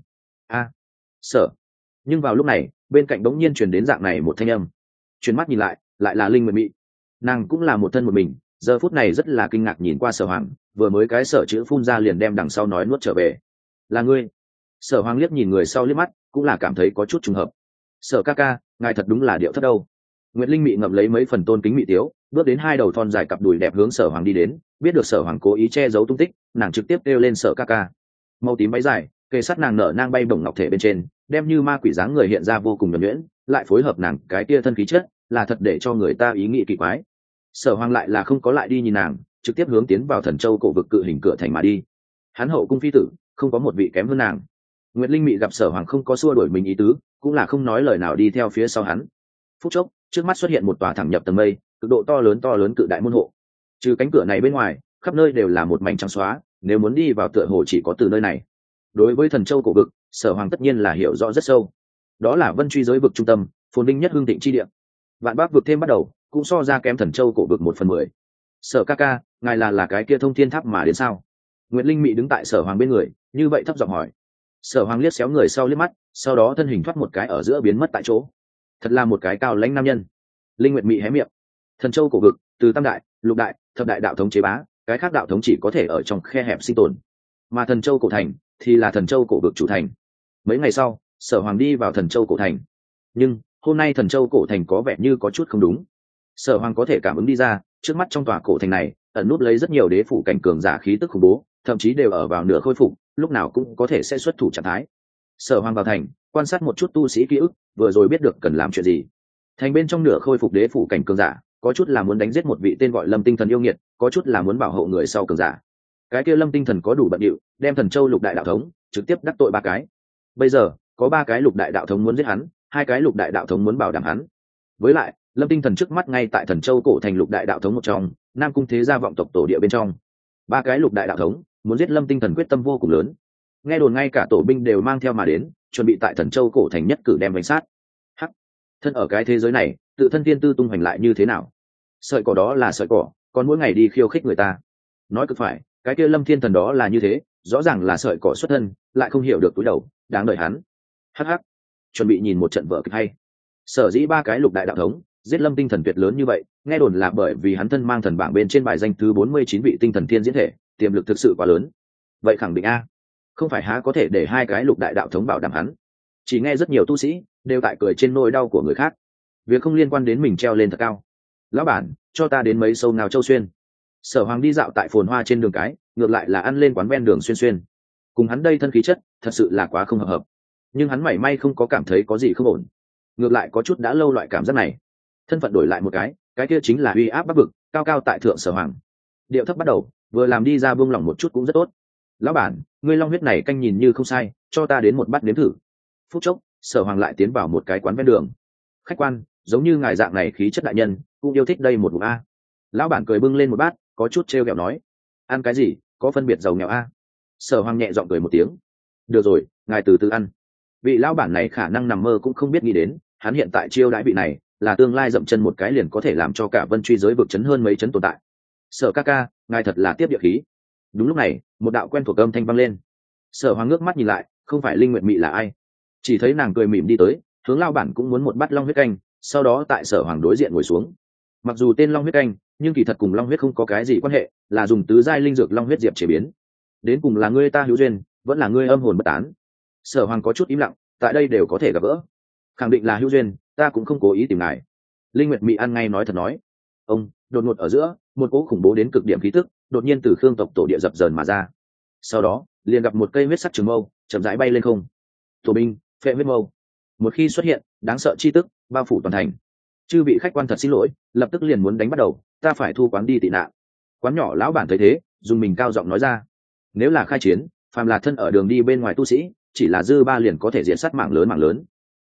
Sở. Nhưng vào lúc này, bên cạnh bỗng nhiên truyền đến dạng này một thanh âm. Chuyển mắt nhìn lại, lại là Linh Nguyệt Mị. Nàng cũng là một thân một mình, giờ phút này rất là kinh ngạc nhìn qua Sở Hoàng, vừa mới cái sở chữ phun ra liền đem đằng sau nói nuốt trở về. Là ngươi? Sở Hoàng liếc nhìn người sau liếc mắt, cũng là cảm thấy có chút trùng hợp. Sở ca ca, ngài thật đúng là điệu thấp đâu. Nguyệt Linh Mị ngậm lấy mấy phần tôn kính mị tiếu, bước đến hai đầu thon dài cặp đùi đẹp hướng Sở Hoàng đi đến, biết được Sở Hoàng cố ý che giấu tung tích, nàng trực tiếp kêu lên Sở ca ca. Màu tím váy dài, kề sát nàng nở nang bay bổng ngọc thể bên trên, đem như ma quỷ dáng người hiện ra vô cùng nhuần nhuyễn, lại phối hợp nàng cái kia thân khí chất, là thật để cho người ta ý nghĩ kỳ quái. Sở Hoàng lại là không có lại đi nhìn nàng, trực tiếp hướng tiến vào Thần Châu cổ vực cự hình cửa thành mà đi. Hắn hậu cung phi tử, không có một vị kém hơn nàng. Nguyệt Linh Mị gặp Sở Hoàng không có xua đuổi mình ý tứ, cũng là không nói lời nào đi theo phía sau hắn. Phút chốc, trước mắt xuất hiện một tòa thẳng nhập tầng mây, cực độ to lớn cự đại môn hộ. Trừ cánh cửa này bên ngoài, khắp nơi đều là một mảnh trắng xóa, nếu muốn đi vào tựa hồ chỉ có từ nơi này. Đối với Thần Châu cổ vực, Sở Hoàng tất nhiên là hiểu rõ rất sâu. Đó là Vân Truy giới vực trung tâm, phồn vinh nhất hương thịnh chi địa. Vạn Bác vực thêm bắt đầu, cũng so ra kém Thần Châu cổ vực 1/10. Sở ca ca, ngài là cái kia Thông Thiên Tháp mà đến sao? Nguyệt Linh Mị đứng tại Sở Hoàng bên người, như vậy thấp giọng hỏi. Sở Hoàng liếc xéo người sau liếc mắt, sau đó thân hình thoát một cái ở giữa biến mất tại chỗ. Thật là một cái cao lãnh nam nhân. Linh Nguyệt Mị hé miệng. Thần Châu cổ vực, từ tam đại, lục đại, thập đại đạo thống chế bá, cái khác đạo thống chỉ có thể ở trong khe hẹp sinh tồn. Mà Thần Châu cổ thành thì là Thần Châu cổ vực chủ thành. Mấy ngày sau, Sở Hoàng đi vào Thần Châu cổ thành. Nhưng hôm nay Thần Châu cổ thành có vẻ như có chút không đúng. Sở Hoàng có thể cảm ứng đi ra, trước mắt trong tòa cổ thành này ẩn nút lấy rất nhiều đế phủ cảnh cường giả khí tức khủng bố, thậm chí đều ở vào nửa khôi phục, lúc nào cũng có thể sẽ xuất thủ trạng thái. Sở Hoàng vào thành, quan sát một chút tu sĩ ký ức, vừa rồi biết được cần làm chuyện gì. Thành bên trong nửa khôi phục đế phủ cảnh cường giả, có chút là muốn đánh giết một vị tên gọi Lâm Tinh Thần yêu nghiệt, có chút là muốn bảo hộ người sau cường giả. Cái kia Lâm Tinh Thần có đủ bận điệu, đem Thần Châu lục đại đạo thống trực tiếp đắc tội 3 cái. Bây giờ có 3 cái lục đại đạo thống muốn giết hắn, 2 cái lục đại đạo thống muốn bảo đảm hắn. Với lại Lâm Tinh Thần trước mắt ngay tại Thần Châu cổ thành lục đại đạo thống một trong, Nam Cung Thế Gia vọng tộc tổ địa bên trong. 3 cái lục đại đạo thống muốn giết Lâm Tinh Thần quyết tâm vô cùng lớn. Nghe đồn ngay cả tổ binh đều mang theo mà đến, chuẩn bị tại Thần Châu cổ thành nhất cử đem đánh sát. Hắc, thân ở cái thế giới này, tự thân tiên tư tung hoành lại như thế nào? Sợi cỏ đó là sợi cỏ, còn mỗi ngày đi khiêu khích người ta. Nói cực phải, cái kia Lâm Thiên Thần đó là như thế, rõ ràng là sợi cỏ xuất thân, lại không hiểu được túi đầu, đáng đời hắn. Hắc hắc, chuẩn bị nhìn một trận vở kịch hay. Sở dĩ 3 cái lục đại đạo thống giết Lâm Tinh Thần tuyệt lớn như vậy, nghe đồn là bởi vì hắn thân mang thần bảng bên trên bài danh thứ 49 vị tinh thần thiên diễn thể, tiềm lực thực sự quá lớn. Vậy khẳng định a, không phải há có thể để 2 cái lục đại đạo thống bảo đảm hắn. Chỉ nghe rất nhiều tu sĩ đều tại cười trên nỗi đau của người khác, việc không liên quan đến mình treo lên thật cao. Lão bản, cho ta đến mấy sâu nào Châu Xuyên. Sở Hoàng đi dạo tại phồn hoa trên đường cái, ngược lại là ăn lên quán ven đường xuyên xuyên. Cùng hắn đây thân khí chất thật sự là quá không hợp. Nhưng hắn mảy may không có cảm thấy có gì không ổn, ngược lại có chút đã lâu loại cảm giác này. Thân phận đổi lại một cái kia chính là uy áp Bắc vực, cao cao tại thượng Sở Hoàng. Điệu thấp bắt đầu, vừa làm đi ra buông lỏng một chút cũng rất tốt. Lão bản, ngươi long huyết này canh nhìn như không sai, cho ta đến một bát nếm thử. Phút chốc, Sở Hoàng lại tiến vào một cái quán ven đường. Khách quan, giống như ngài dạng này khí chất đại nhân, cũng yêu thích đây một ngụm a. Lão bản cười bưng lên một bát, có chút trêu ghẹo nói. Ăn cái gì, có phân biệt giàu nghèo a? Sở Hoàng nhẹ giọng cười một tiếng. Được rồi, ngài từ từ ăn. Vị lão bản này khả năng nằm mơ cũng không biết nghĩ đến, hắn hiện tại chiêu đãi vị này là tương lai dậm chân một cái liền có thể làm cho cả Vân Truy giới vực chấn hơn mấy chấn tồn tại. Sở ca ca, ngài thật là tiếp địa khí. Đúng lúc này, một đạo quen thuộc âm thanh vang lên. Sở Hoàng ngước mắt nhìn lại, không phải Linh Nguyệt Mị là ai? Chỉ thấy nàng cười mỉm đi tới, hướng lão bản cũng muốn một bát long huyết canh, sau đó tại Sở Hoàng đối diện ngồi xuống. Mặc dù tên long huyết canh, nhưng kỳ thật cùng long huyết không có cái gì quan hệ, là dùng tứ giai linh dược long huyết diệp chế biến. Đến cùng là ngươi ta hữu duyên, vẫn là ngươi âm hồn bất tán. Sở Hoàng có chút im lặng, tại đây đều có thể gặp gỡ, khẳng định là hữu duyên, ta cũng không cố ý tìm ngài. Linh Nguyệt Mị ăn ngay nói thật nói. Ông đột ngột ở giữa, một cỗ khủng bố đến cực điểm khí tức đột nhiên từ Khương tộc tổ địa dập dờn mà ra. Sau đó liền gặp một cây huyết sắc trường mâu chậm rãi bay lên không. Tổ binh phệ huyết mâu, một khi xuất hiện, đáng sợ chi tức bao phủ toàn thành. Chư vị khách quan thật xin lỗi, lập tức liền muốn đánh bắt đầu, ta phải thu quán đi tị nạn. Quán nhỏ lão bản thấy thế, dùng mình cao giọng nói ra. Nếu là khai chiến, phàm là thân ở đường đi bên ngoài tu sĩ, chỉ là dư ba liền có thể diện sát mạng lớn.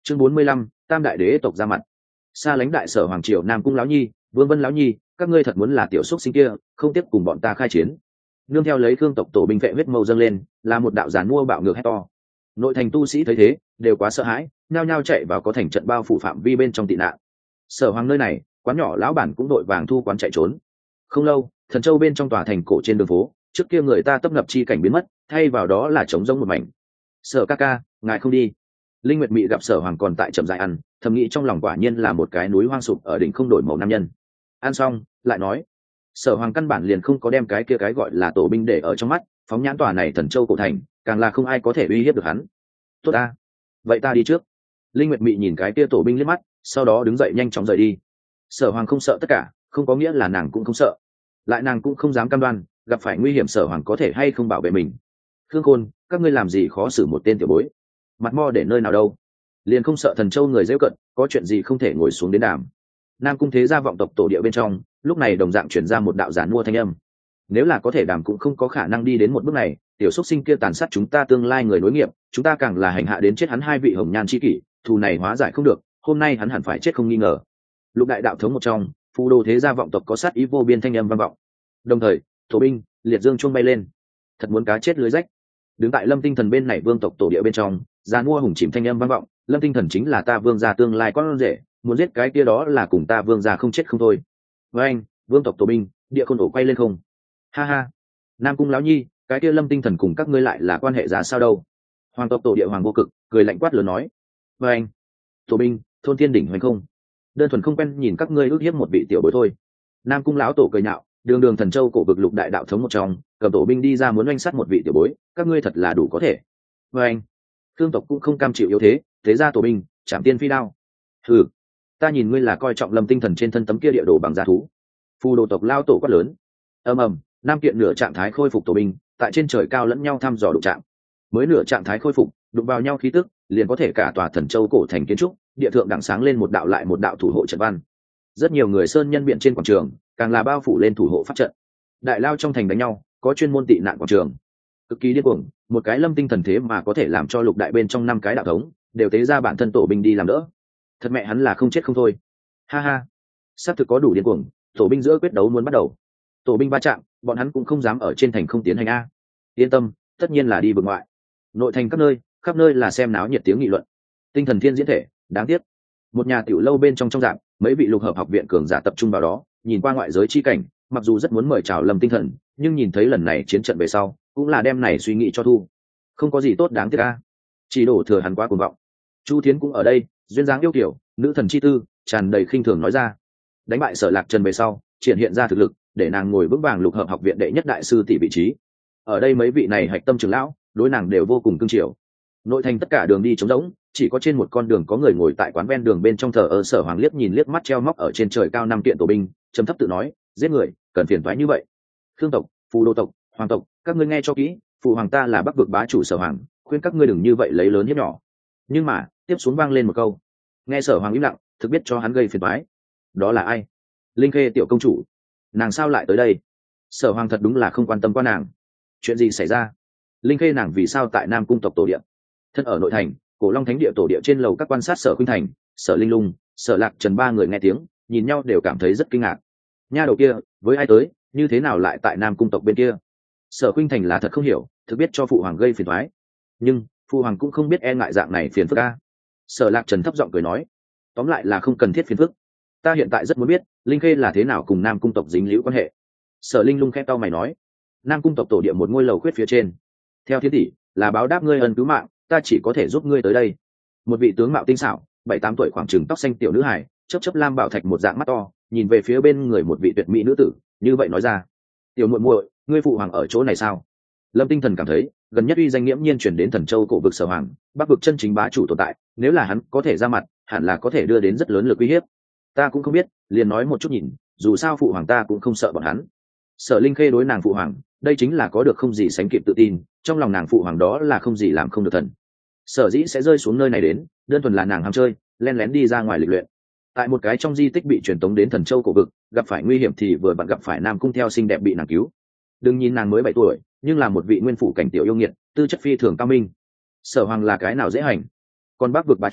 Chương 45, tam đại đế tộc ra mặt. Xa lánh đại sở hoàng triều Nam Cung lão nhi, Vương Vân lão nhi, các ngươi thật muốn là tiểu xúc sinh kia, không tiếp cùng bọn ta khai chiến. Nương theo lấy Khương tộc tổ binh vệ huyết mâu dâng lên, là một đạo giàn mua bạo ngược hét to. Nội thành tu sĩ thấy thế, đều quá sợ hãi, nhao nhao chạy vào có thành trận bao phủ phạm vi bên trong tị nạn. Sở hoàng nơi này, quán nhỏ lão bản cũng đội vàng thu quán chạy trốn. Không lâu, Thần Châu bên trong tòa thành cổ trên đường phố, trước kia người ta tấp nập chi cảnh biến mất, thay vào đó là trống rỗng một mảnh. Sở ca ca, ngài không đi. Linh Nguyệt Mị gặp Sở Hoàng còn tại chậm rãi ăn, thầm nghĩ trong lòng quả nhiên là một cái núi hoang sụp ở đỉnh không đổi màu nam nhân. Ăn xong, lại nói, Sở Hoàng căn bản liền không có đem cái kia cái gọi là tổ binh để ở trong mắt, phóng nhãn tòa này Thần Châu cổ thành, càng là không ai có thể uy hiếp được hắn. Tốt ta, vậy ta đi trước. Linh Nguyệt Mị nhìn cái kia tổ binh liếc mắt, sau đó đứng dậy nhanh chóng rời đi. Sở Hoàng không sợ tất cả, không có nghĩa là nàng cũng không sợ, lại nàng cũng không dám cam đoan gặp phải nguy hiểm Sở Hoàng có thể hay không bảo vệ mình. Khương Khôn, các ngươi làm gì khó xử một tên tiểu bối, mặt mo để nơi nào đâu, liền không sợ Thần Châu người rêu cận, có chuyện gì không thể ngồi xuống đến đàm. Nam Cung thế gia vọng tộc tổ địa bên trong, lúc này đồng dạng chuyển ra một đạo giản mua thanh âm. Nếu là có thể đàm cũng không có khả năng đi đến một bước này, tiểu xuất sinh kia tàn sát chúng ta tương lai người nối nghiệp, chúng ta càng là hành hạ đến chết hắn hai vị hồng nhan chi kỷ, thù này hóa giải không được, hôm nay hắn hẳn phải chết không nghi ngờ. Lục đại đạo thống một trong, phù đồ thế gia vọng tộc có sát ý vô biên thanh âm vang vọng. Đồng thời, thổ binh liệt dương chuông bay lên, thật muốn cá chết lưới rách. Đứng tại Lâm Tinh Thần bên này vương tộc tổ địa bên trong, giàn mua hùng chìm thanh âm vang vọng, Lâm Tinh Thần chính là ta vương gia tương lai con rể, muốn giết cái kia đó là cùng ta vương gia không chết không thôi. Với anh, vương tộc tổ binh, địa khôn ổ quay lên không. Ha ha, Nam Cung lão nhi, cái kia Lâm Tinh Thần cùng các ngươi lại là quan hệ ra sao đâu? Hoàng tộc tổ địa Hoàng Vô Cực cười lạnh quát lớn nói. Với anh, tổ binh, thôn thiên đỉnh hoành không, đơn thuần không quen nhìn các ngươi ước hiếp một vị tiểu bối thôi. Nam Cung lão tổ cười nhạo, đường đường Thần Châu cổ vực lục đại đạo thống một trong, cầm tổ binh đi ra muốn oanh sát một vị tiểu bối, các ngươi thật là đủ có thể. Với anh, Thương tộc cũng không cam chịu yếu thế, thế ra tổ binh chạm tiên phi đao. Ừ, ta nhìn ngươi là coi trọng Lâm Tinh Thần trên thân tấm kia địa đồ bằng giá thú. Phù đồ tộc lao tổ quát lớn. Ầm ầm, nam kiện nửa trạng thái khôi phục tổ binh tại trên trời cao lẫn nhau thăm dò đụng chạm, mới nửa trạng thái khôi phục đụng vào nhau khí tức liền có thể cả tòa Thần Châu cổ thành kiến trúc địa thượng đằng sáng lên một đạo lại một đạo thủ hộ trận văn. Rất nhiều người sơn nhân biện trên quảng trường càng là bao phủ lên thủ hộ pháp trận. Đại lao trong thành đánh nhau có chuyên môn tị nạn quảng trường, cực kỳ điên cuồng. Một cái Lâm Tinh Thần thế mà có thể làm cho lục đại bên trong 5 cái đạo thống đều tế ra bản thân tổ binh đi làm đỡ, thật mẹ hắn là không chết không thôi. Ha ha, xác thực có đủ điên cuồng. Tổ binh giữa quyết đấu muốn bắt đầu, tổ binh va chạm, bọn hắn cũng không dám ở trên thành không tiến hành a. Yên tâm, tất nhiên là đi vực ngoại. Nội thành khắp nơi là xem náo nhiệt tiếng nghị luận. Tinh thần thiên diễn thể, đáng tiếc. Một nhà tiểu lâu bên trong dạng, mấy vị lục hợp học viện cường giả tập trung vào đó, nhìn qua ngoại giới chi cảnh, mặc dù rất muốn mời chào Lâm Tinh Thần, nhưng nhìn thấy lần này chiến trận về sau, cũng là đem này suy nghĩ cho thu. Không có gì tốt đáng tiếc a, chỉ đổ thừa hắn quá cuồng vọng. Chu Thiến cũng ở đây, duyên dáng yêu kiểu, nữ thần chi tư, tràn đầy khinh thường nói ra. Đánh bại Sở Lạc Trần về sau, triển hiện ra thực lực, để nàng ngồi vững vàng lục hợp học viện đệ nhất đại sư tỷ vị trí. Ở đây mấy vị này hạch tâm trưởng lão, đối nàng đều vô cùng cưng chiều. Nội thành tất cả đường đi trống rỗng, chỉ có trên một con đường có người ngồi tại quán ven đường bên trong thờ ơ. Sở Hoàng liếc nhìn liếc mắt treo móc ở trên trời cao 5 kiện tổ binh, trầm thấp tự nói, giết người, cần phiền toái như vậy. Khương tộc, Phù Đô tộc, Hoàng tộc, các ngươi nghe cho kỹ, phụ hoàng ta là Bắc vực bá chủ Sở Hoàng, khuyên các ngươi đừng như vậy lấy lớn hiếp nhỏ. Nhưng mà, tiếp xuống vang lên một câu. Nghe Sở Hoàng im lặng, thực biết cho hắn gây phiền toái. Đó là ai? Linh Khê tiểu công chủ. Nàng sao lại tới đây? Sở Hoàng thật đúng là không quan tâm qua nàng. Chuyện gì xảy ra? Linh Khê nàng vì sao tại Nam Cung tộc tổ địa? Thân ở nội thành, Cổ Long Thánh địa tổ địa trên lầu các quan sát Sở Khuynh Thành, Sở Linh Lung, Sở Lạc Trần 3 người nghe tiếng, nhìn nhau đều cảm thấy rất kinh ngạc. Nha đầu kia, với ai tới, như thế nào lại tại Nam Cung tộc bên kia? Sở Khuynh Thành là thật không hiểu, thực biết cho phụ hoàng gây phiền toái. Nhưng, phụ hoàng cũng không biết e ngại dạng này phiền phức a. Sở Lạc Trần thấp giọng cười nói, tóm lại là không cần thiết phiền phức. Ta hiện tại rất muốn biết, Linh Khê là thế nào cùng Nam Cung tộc dính líu quan hệ. Sở Linh Lung khẽ cau mày nói, Nam Cung tộc tổ địa một ngôi lầu khuyết phía trên. Theo thiên tỷ, là báo đáp ngươi ân cứu mạng, ta chỉ có thể giúp ngươi tới đây. Một vị tướng mạo tinh xảo, 7-8 tuổi khoảng chừng tóc xanh tiểu nữ hài, chớp chớp lam bảo thạch một dạng mắt to, nhìn về phía bên người một vị tuyệt mỹ nữ tử, như vậy nói ra, tiểu muội muội, ngươi phụ hoàng ở chỗ này sao? Lâm Tinh Thần cảm thấy, gần nhất uy danh nghiễm nhiên chuyển đến Thần Châu cổ vực Sở Hoàng, Bắc vực chân chính bá chủ tồn tại, nếu là hắn có thể ra mặt, hẳn là có thể đưa đến rất lớn lực uy hiếp. Ta cũng không biết, liền nói một chút nhìn, dù sao phụ hoàng ta cũng không sợ bọn hắn. Sở Linh Khê đối nàng phụ hoàng, đây chính là có được không gì sánh kịp tự tin, trong lòng nàng phụ hoàng đó là không gì làm không được thần. Sở dĩ sẽ rơi xuống nơi này đến, đơn thuần là nàng ham chơi, len lén đi ra ngoài lịch luyện. Tại một cái trong di tích bị truyền tống đến Thần Châu cổ vực, gặp phải nguy hiểm thì vừa vặn gặp phải Nam Cung theo xinh đẹp bị nàng cứu. Đừng nhìn nàng mới 7 tuổi, nhưng là một vị nguyên phủ cảnh tiểu yêu nghiệt, tư chất phi thường cao minh. Sở Hoàng là cái nào dễ hành, còn Bắc vực bá chủ,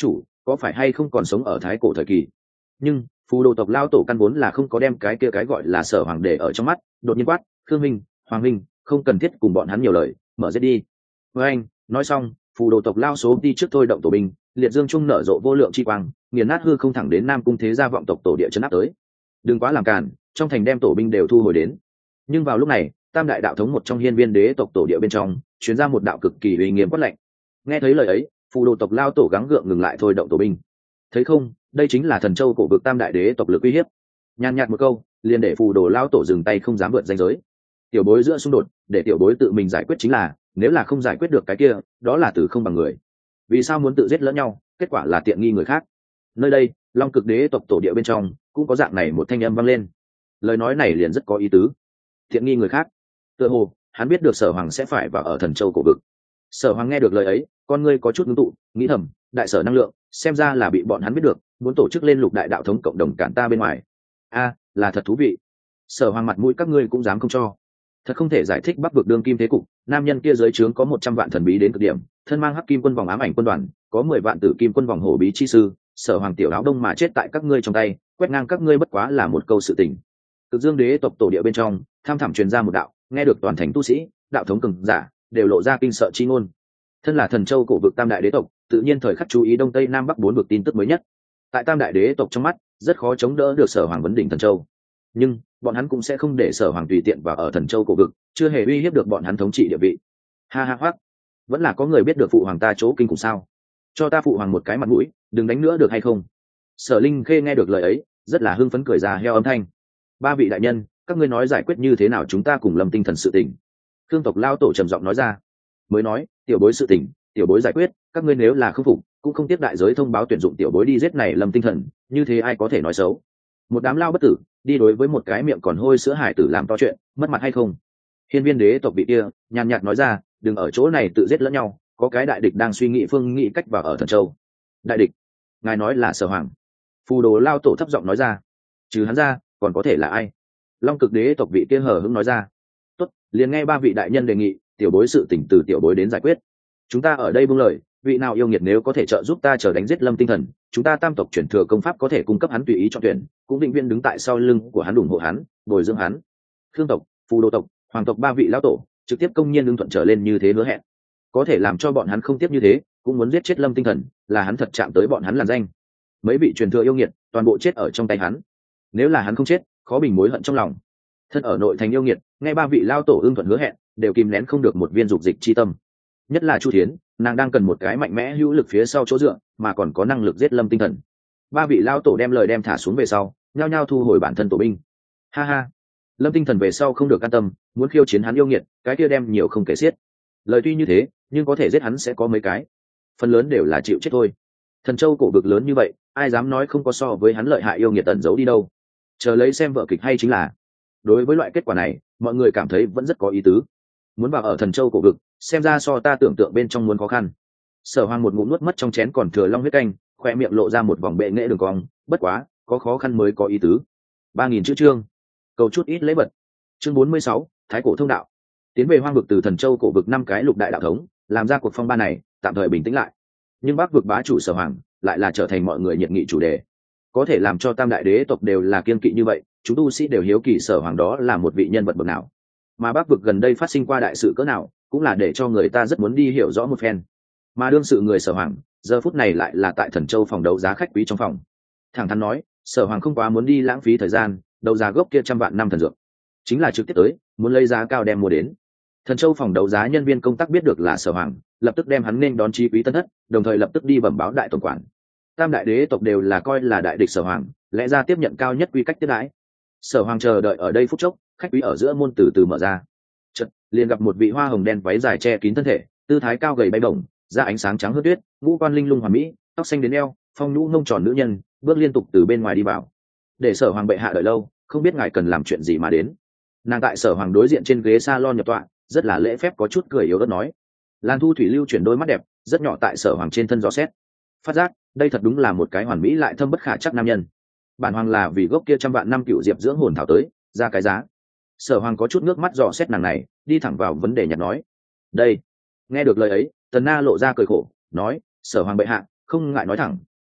có phải hay không còn sống ở thái cổ thời kỳ. Nhưng phù đồ tộc lao tổ căn vốn là không có đem cái kia cái gọi là Sở Hoàng để ở trong mắt, đột nhiên quát: Khương minh, Hoàng minh, không cần thiết cùng bọn hắn nhiều lời, mở giết đi. Với anh nói xong, phù đồ tộc lao số đi trước thôi động tổ binh, liệt dương trung nở rộ vô lượng chi quang, nghiền nát hư không thẳng đến Nam Cung Thế Gia vọng tộc tổ địa chấn áp tới. Đừng quá làm cản, trong thành đem tổ binh đều thu hồi đến. Nhưng vào lúc này, tam đại đạo thống một trong hiên viên đế tộc tổ địa bên trong chuyến ra một đạo cực kỳ uy nghiêm quát lạnh. Nghe thấy lời ấy, phù đồ tộc lao tổ gắng gượng ngừng lại thôi động tổ binh. Thấy không, đây chính là thần châu cổ vực tam đại đế tộc lực uy hiếp. Nhàn nhạt một câu, liền để phù đồ lao tổ dừng tay không dám vượt ranh giới. Tiểu bối giữa xung đột, để tiểu bối tự mình giải quyết chính là, nếu là không giải quyết được cái kia, đó là tử không bằng người. Vì sao muốn tự giết lẫn nhau, kết quả là tiện nghi người khác. Nơi đây, Long Cực đế tộc tổ địa bên trong cũng có dạng này một thanh âm vang lên. Lời nói này liền rất có ý tứ. Tiện nghi người khác. Tựa hồ hắn biết được Sở Hoàng sẽ phải vào ở thần châu cổ vực. Sở Hoàng nghe được lời ấy, con ngươi có chút ngưng tụ, nghĩ thầm, đại sở năng lượng xem ra là bị bọn hắn biết được, muốn tổ chức lên lục đại đạo thống cộng đồng cản ta bên ngoài. A, là thật thú vị. Sở Hoàng mặt mũi các ngươi cũng dám không cho. Thật không thể giải thích Bắc vực đương kim thế cục, nam nhân kia dưới trướng có 100 vạn thần bí đến cực điểm, thân mang hắc kim quân vòng ám ảnh quân đoàn, có 10 vạn tử kim quân vòng hổ bí chi sư, Sở Hoàng tiểu áo đông mà chết tại các ngươi trong tay, quét ngang các ngươi bất quá là một câu sự tình. Cực Dương đế tộc tổ địa bên trong, tham thẳm truyền ra một đạo, nghe được toàn thành tu sĩ, đạo thống cường giả đều lộ ra kinh sợ chi ngôn. Thân là thần châu cổ vực tam đại đế tộc, tự nhiên thời khắc chú ý đông tây nam bắc bốn vực tin tức mới nhất. Tại tam đại đế tộc trong mắt, rất khó chống đỡ được Sở Hoàng vấn đỉnh thần châu. Nhưng bọn hắn cũng sẽ không để Sở Hoàng tùy tiện vào ở thần châu cổ vực, chưa hề uy hiếp được bọn hắn thống trị địa vị. Ha ha hoắc, vẫn là có người biết được phụ hoàng ta chỗ kinh khủng sao? Cho ta phụ hoàng một cái mặt mũi, đừng đánh nữa được hay không? Sở Linh Khê nghe được lời ấy, rất là hưng phấn cười ra heo âm thanh. Ba vị đại nhân, các ngươi nói giải quyết như thế nào chúng ta cùng Lâm Tinh Thần sự tình? Khương tộc lao tổ trầm giọng nói ra. Mới nói, tiểu bối sự tình, tiểu bối giải quyết, các ngươi nếu là không phục, cũng không tiếp đại giới thông báo tuyển dụng tiểu bối đi giết này Lâm Tinh Thần, như thế ai có thể nói xấu? Một đám lao bất tử, đi đối với một cái miệng còn hôi sữa hải tử làm to chuyện, mất mặt hay không? Hiên viên đế tộc bị kia nhàn nhạt nói ra, đừng ở chỗ này tự giết lẫn nhau, có cái đại địch đang suy nghĩ phương nghĩ cách vào ở thần châu. Đại địch? Ngài nói là Sở Hoàng? Phù đồ lao tổ thấp giọng nói ra. Trừ hắn ra, còn có thể là ai? Long Cực đế tộc vị kia hờ hững nói ra. Tốt, liền nghe ba vị đại nhân đề nghị, tiểu bối sự tỉnh từ tiểu bối đến giải quyết. Chúng ta ở đây buông lời, vị nào yêu nghiệt nếu có thể trợ giúp ta chờ đánh giết Lâm Tinh Thần, chúng ta tam tộc chuyển thừa công pháp có thể cung cấp hắn tùy ý chọn tuyển, cũng định viên đứng tại sau lưng của hắn ủng hộ hắn, bồi dưỡng hắn. Khương tộc, phù đồ tộc, hoàng tộc ba vị lão tổ trực tiếp công nhiên lương thuận trở lên như thế hứa hẹn, có thể làm cho bọn hắn không tiếp như thế, cũng muốn giết chết Lâm Tinh Thần, là hắn thật chạm tới bọn hắn làn danh. Mấy vị truyền thừa yêu nghiệt toàn bộ chết ở trong tay hắn, nếu là hắn không chết, khó bình mối hận trong lòng. Thân ở nội thành yêu nghiệt, nghe ba vị lao tổ ưng thuận hứa hẹn, đều kìm nén không được một viên dục dịch chi tâm. Nhất là Chu Thiến, nàng đang cần một cái mạnh mẽ hữu lực phía sau chỗ dựa, mà còn có năng lực giết Lâm Tinh Thần. Ba vị lao tổ đem lời đem thả xuống về sau, nhao nhao thu hồi bản thân tổ binh. Ha ha, Lâm Tinh Thần về sau không được can tâm, muốn khiêu chiến hắn yêu nghiệt, cái kia đem nhiều không kể xiết. Lời tuy như thế, nhưng có thể giết hắn sẽ có mấy cái, phần lớn đều là chịu chết thôi. Thần châu cổ vực lớn như vậy, ai dám nói không có so với hắn lợi hại yêu nghiệt ẩn giấu đi đâu. Chờ lấy xem vở kịch hay chính là. Đối với loại kết quả này, mọi người cảm thấy vẫn rất có ý tứ. Muốn vào ở thần châu cổ vực, xem ra so ta tưởng tượng bên trong muốn khó khăn. Sở Hoàng một ngụm nuốt mất trong chén còn thừa long huyết canh, khoe miệng lộ ra một vòng bệ nghệ đường cong, bất quá, có khó khăn mới có ý tứ. 3000 chữ chương, cầu chút ít lễ vật. Chương 46, Thái cổ thông đạo. Tiến về hoang vực từ thần châu cổ vực 5 cái lục đại đạo thống, làm ra cuộc phong ba này, tạm thời bình tĩnh lại. Nhưng Bắc vực bá chủ Sở Hoàng lại là trở thành mọi người nhiệt nghị chủ đề. Có thể làm cho tam đại đế tộc đều là kiên kỵ như vậy, chúng tu sĩ đều hiếu kỳ Sở Hoàng đó là một vị nhân vật bậc nào. Mà Bắc vực gần đây phát sinh qua đại sự cỡ nào, cũng là để cho người ta rất muốn đi hiểu rõ một phen. Mà đương sự người Sở Hoàng, giờ phút này lại là tại thần châu phòng đấu giá khách quý trong phòng. Thẳng thắn nói, Sở Hoàng không quá muốn đi lãng phí thời gian, đấu giá gốc kia 100 vạn năm thần dược, chính là trực tiếp tới, muốn lấy giá cao đem mua đến. Thần châu phòng đấu giá nhân viên công tác biết được là Sở Hoàng, lập tức đem hắn nên đón chi quý tân thất, đồng thời lập tức đi bẩm báo đại tổng quản. Tam đại đế tộc đều là coi là đại địch Sở Hoàng, lẽ ra tiếp nhận cao nhất quy cách tiếp đãi. Sở Hoàng chờ đợi ở đây phút chốc, khách quý ở giữa môn từ từ mở ra. Chợt, liền gặp một vị hoa hồng đen váy dài che kín thân thể, tư thái cao gầy bay bổng, da ánh sáng trắng hớt tuyết, ngũ quan linh lung hoàn mỹ, tóc xanh đến eo, phong nhũ ngông tròn nữ nhân, bước liên tục từ bên ngoài đi vào. Để Sở Hoàng bệ hạ đợi lâu, không biết ngài cần làm chuyện gì mà đến. Nàng tại Sở Hoàng đối diện trên ghế salon nhập tọa, rất là lễ phép có chút cười yếu ớt nói. Lan Thu Thủy lưu chuyển đôi mắt đẹp, rất nhỏ tại Sở Hoàng trên thân dò xét. Phát giác, đây thật đúng là một cái hoàn mỹ lại thâm bất khả chắc nam nhân. Bản hoàng là vì gốc kia 100 vạn năm cựu diệp dưỡng hồn thảo tới, ra cái giá. Sở Hoàng có chút nước mắt dò xét nàng này, đi thẳng vào vấn đề nhặt nói. Đây. Nghe được lời ấy, Tần Na lộ ra cười khổ, nói, Sở Hoàng bệ hạ, không ngại nói thẳng,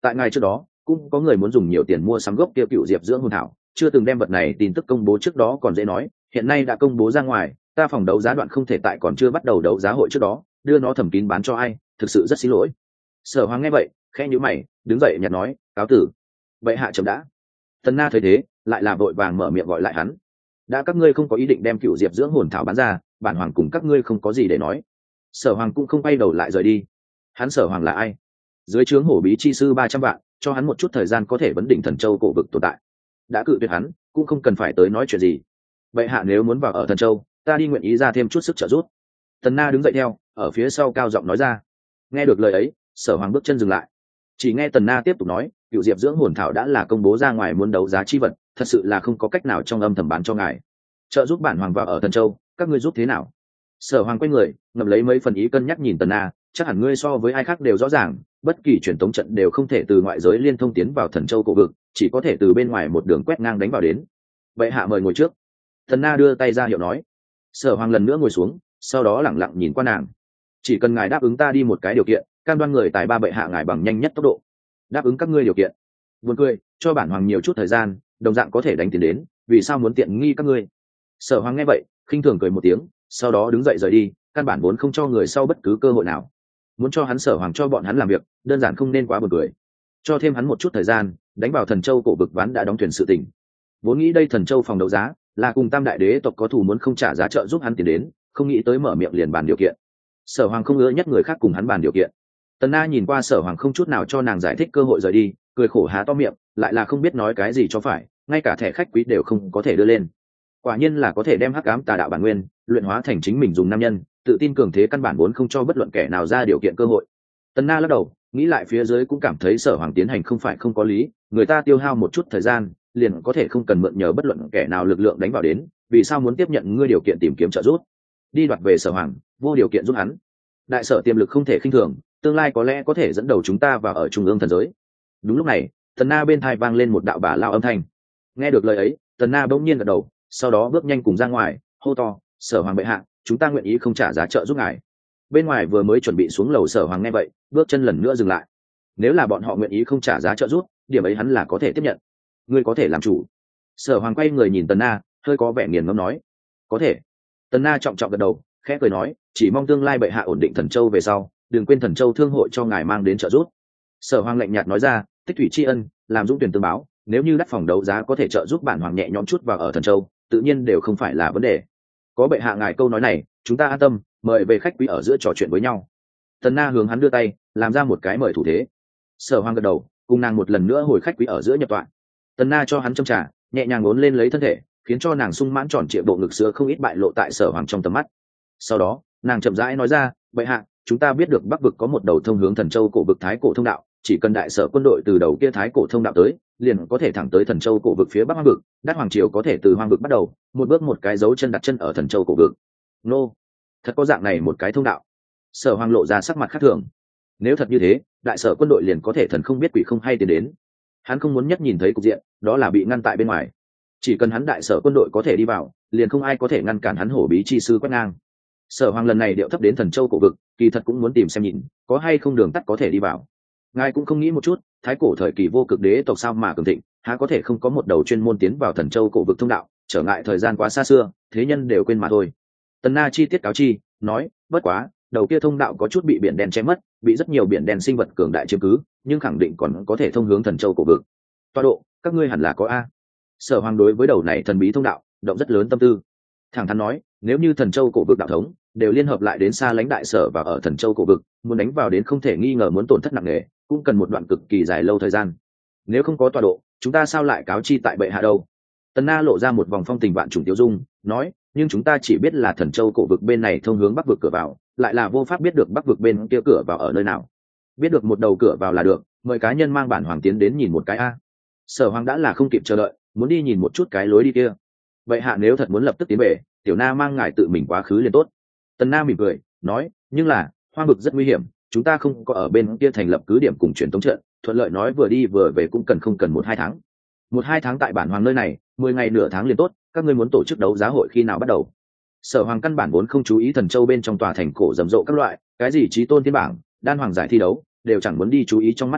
tại ngày trước đó cũng có người muốn dùng nhiều tiền mua sắm gốc kia cựu diệp dưỡng hồn thảo, chưa từng đem vật này tin tức công bố trước đó còn dễ nói, hiện nay đã công bố ra ngoài, ta phòng đấu giá đoạn không thể tại còn chưa bắt đầu đấu giá hội trước đó đưa nó thẩm kín bán cho ai, thực sự rất xin lỗi. Sở Hoàng nghe vậy khẽ nhíu mày, đứng dậy nhặt nói, cáo tử. Bệ hạ chậm đã. Tần Na thấy thế lại là vội vàng mở miệng gọi lại hắn. Đã các ngươi không có ý định đem cựu diệp dưỡng hồn thảo bán ra, bản hoàng cùng các ngươi không có gì để nói. Sở Hoàng cũng không quay đầu lại rời đi. Hắn Sở Hoàng là ai? Dưới trướng hổ bí chi sư 300 vạn, cho hắn một chút thời gian có thể vấn đỉnh Thần Châu cổ vực tồn tại. Đã cự tuyệt hắn, cũng không cần phải tới nói chuyện gì. Bệ hạ nếu muốn vào ở Thần Châu, ta đi nguyện ý ra thêm chút sức trợ giúp. Tần Na đứng dậy theo, ở phía sau cao giọng nói ra. Nghe được lời ấy, Sở Hoàng bước chân dừng lại. Chỉ nghe Tần Na tiếp tục nói, cựu diệp dưỡng hồn thảo đã là công bố ra ngoài muốn đấu giá chi vật, thật sự là không có cách nào trong âm thầm bán cho ngài. Trợ giúp bản hoàng vào ở Thần Châu, các ngươi giúp thế nào? Sở Hoàng quay người, ngậm lấy mấy phần ý cân nhắc nhìn Tần Na, chắc hẳn ngươi so với ai khác đều rõ ràng, bất kỳ truyền tống trận đều không thể từ ngoại giới liên thông tiến vào Thần Châu cổ vực, chỉ có thể từ bên ngoài một đường quét ngang đánh vào đến. Vậy hạ mời ngồi trước. Tần Na đưa tay ra hiệu nói. Sở Hoàng lần nữa ngồi xuống, sau đó lẳng lặng nhìn qua nàng. Chỉ cần ngài đáp ứng ta đi một cái điều kiện, cam đoan người tài ba bệ hạ ngài bằng nhanh nhất tốc độ. Đáp ứng các ngươi điều kiện? Buồn cười, cho bản hoàng nhiều chút thời gian, đồng dạng có thể đánh tiền đến, vì sao muốn tiện nghi các ngươi? Sở Hoàng nghe vậy khinh thường cười một tiếng, sau đó đứng dậy rời đi, căn bản vốn không cho người sau bất cứ cơ hội nào. Muốn cho hắn Sở Hoàng cho bọn hắn làm việc, đơn giản không nên quá buồn cười. Cho thêm hắn một chút thời gian, đánh vào Thần Châu cổ vực ván đã đóng thuyền sự tình. Vốn nghĩ đây Thần Châu phòng đấu giá là cùng Tam đại đế tộc có thù muốn không trả giá trợ giúp hắn tiền đến, không nghĩ tới mở miệng liền bàn điều kiện. Sở Hoàng không ngờ nhất người khác cùng hắn bàn điều kiện. Tần Na nhìn qua Sở Hoàng không chút nào cho nàng giải thích cơ hội rời đi, cười khổ há to miệng, lại là không biết nói cái gì cho phải, ngay cả thẻ khách quý đều không có thể đưa lên. Quả nhiên là có thể đem hắc ám tà đạo bản nguyên luyện hóa thành chính mình dùng nam nhân, tự tin cường thế căn bản vốn không cho bất luận kẻ nào ra điều kiện cơ hội. Tần Na lắc đầu, nghĩ lại phía dưới cũng cảm thấy Sở Hoàng tiến hành không phải không có lý, người ta tiêu hao một chút thời gian, liền có thể không cần mượn nhờ bất luận kẻ nào lực lượng đánh vào đến, vì sao muốn tiếp nhận ngươi điều kiện tìm kiếm trợ giúp? Đi đoạt về Sở Hoàng, vô điều kiện giúp hắn. Đại sở tiềm lực không thể khinh thường, tương lai có lẽ có thể dẫn đầu chúng ta vào ở trung ương thần giới. Đúng lúc này, Tần Na bên tai vang lên một đạo bà lao âm thanh. Nghe được lời ấy, Tần Na bỗng nhiên gật đầu, sau đó bước nhanh cùng ra ngoài, hô to, Sở Hoàng bệ hạ, chúng ta nguyện ý không trả giá trợ giúp ngài. Bên ngoài vừa mới chuẩn bị xuống lầu Sở Hoàng nghe vậy, bước chân lần nữa dừng lại. Nếu là bọn họ nguyện ý không trả giá trợ giúp, điểm ấy hắn là có thể tiếp nhận. Ngươi có thể làm chủ. Sở Hoàng quay người nhìn Tần Na, hơi có vẻ nghiền ngẫm nói, có thể. Tần Na trọng trọng gật đầu, khẽ cười nói, chỉ mong tương lai bệ hạ ổn định Thần Châu về sau, đừng quên Thần Châu thương hội cho ngài mang đến trợ giúp. Sở Hoàng lạnh nhạt nói ra, tích thủy tri ân, làm dũng tuyển tương báo, nếu như đắt phòng đấu giá có thể trợ giúp bản hoàng nhẹ nhõm chút vào ở Thần Châu, tự nhiên đều không phải là vấn đề. Có bệ hạ ngài câu nói này, chúng ta an tâm, mời về khách quý ở giữa trò chuyện với nhau. Tần Na hướng hắn đưa tay, làm ra một cái mời thủ thế. Sở Hoàng gật đầu, cùng nàng một lần nữa hồi khách quý ở giữa nhập tọa. Tần Na cho hắn châm trà, nhẹ nhàng uốn lên lấy thân thể, khiến cho nàng sung mãn tròn trịa bộ ngực sữa không ít bại lộ tại Sở Hoàng trong tầm mắt. Sau đó, nàng chậm rãi nói ra, bệ hạ, chúng ta biết được Bắc vực có một đầu thông hướng Thần Châu cổ vực Thái cổ thông đạo, chỉ cần đại sở quân đội từ đầu kia Thái cổ thông đạo tới, liền có thể thẳng tới Thần Châu cổ vực phía Bắc Hoang vực, Đát Hoàng triều có thể từ Hoang vực bắt đầu, một bước một cái dấu chân đặt chân ở Thần Châu cổ vực. Nô, thật có dạng này một cái thông đạo. Sở Hoàng lộ ra sắc mặt khác thường. Nếu thật như thế, đại sở quân đội liền có thể thần không biết quỷ không hay tiến đến. Hắn không muốn nhất nhìn thấy cục diện, đó là bị ngăn tại bên ngoài. Chỉ cần hắn đại sở quân đội có thể đi vào, liền không ai có thể ngăn cản hắn hổ bí chi sư quét ngang. Sở Hoàng lần này điệu thấp đến Thần Châu cổ vực, kỳ thật cũng muốn tìm xem nhìn, có hay không đường tắt có thể đi vào. Ngài cũng không nghĩ một chút, thái cổ thời kỳ vô cực đế tộc sao mà cường thịnh, há có thể không có một đầu chuyên môn tiến vào Thần Châu cổ vực thông đạo, trở ngại thời gian quá xa xưa, thế nhân đều quên mà thôi. Tần Na chi tiết cáo chi, nói, bất quá, đầu kia thông đạo có chút bị biển đen che mất, bị rất nhiều biển đen sinh vật cường đại chiếm cứ, nhưng khẳng định còn có thể thông hướng Thần Châu cổ vực. Tọa độ, các ngươi hẳn là có a. Sở Hoàng đối với đầu này thần bí thông đạo, động rất lớn tâm tư. Thẳng thắn nói, nếu như Thần Châu cổ vực đạo thống đều liên hợp lại đến xa lãnh đại sở và ở Thần Châu cổ vực, muốn đánh vào đến không thể nghi ngờ muốn tổn thất nặng nề, cũng cần một đoạn cực kỳ dài lâu thời gian. Nếu không có tọa độ, chúng ta sao lại cáo chi tại bệ hạ đâu? Tần Na lộ ra một vòng phong tình vạn trùng tiêu dung, nói, nhưng chúng ta chỉ biết là Thần Châu cổ vực bên này thông hướng Bắc vực cửa vào, lại là vô pháp biết được Bắc vực bên kia cửa vào ở nơi nào. Biết được một đầu cửa vào là được, mời cá nhân mang bản hoàng tiến đến nhìn một cái a. Sở Hoàng đã là không kịp chờ đợi, muốn đi nhìn một chút cái lối đi kia. Vậy hạ nếu thật muốn lập tức tiến về, tiểu na mang ngài tự mình quá khứ liền tốt. Tần Na mỉm cười, nói, nhưng là Hoang vực rất nguy hiểm, chúng ta không có ở bên kia thành lập cứ điểm cùng truyền tống trận, thuận lợi nói vừa đi vừa về cũng không cần 1-2 tháng. 1-2 tháng tại bản hoàng nơi này, 10 ngày nửa tháng liền tốt, các ngươi muốn tổ chức đấu giá hội khi nào bắt đầu? Sở Hoàng căn bản vốn không chú ý Thần Châu bên trong tòa thành cổ rầm rộ các loại, cái gì chí tôn thiên bảng, đan hoàng giải thi đấu, đều chẳng muốn đi chú ý trong mắt hắn,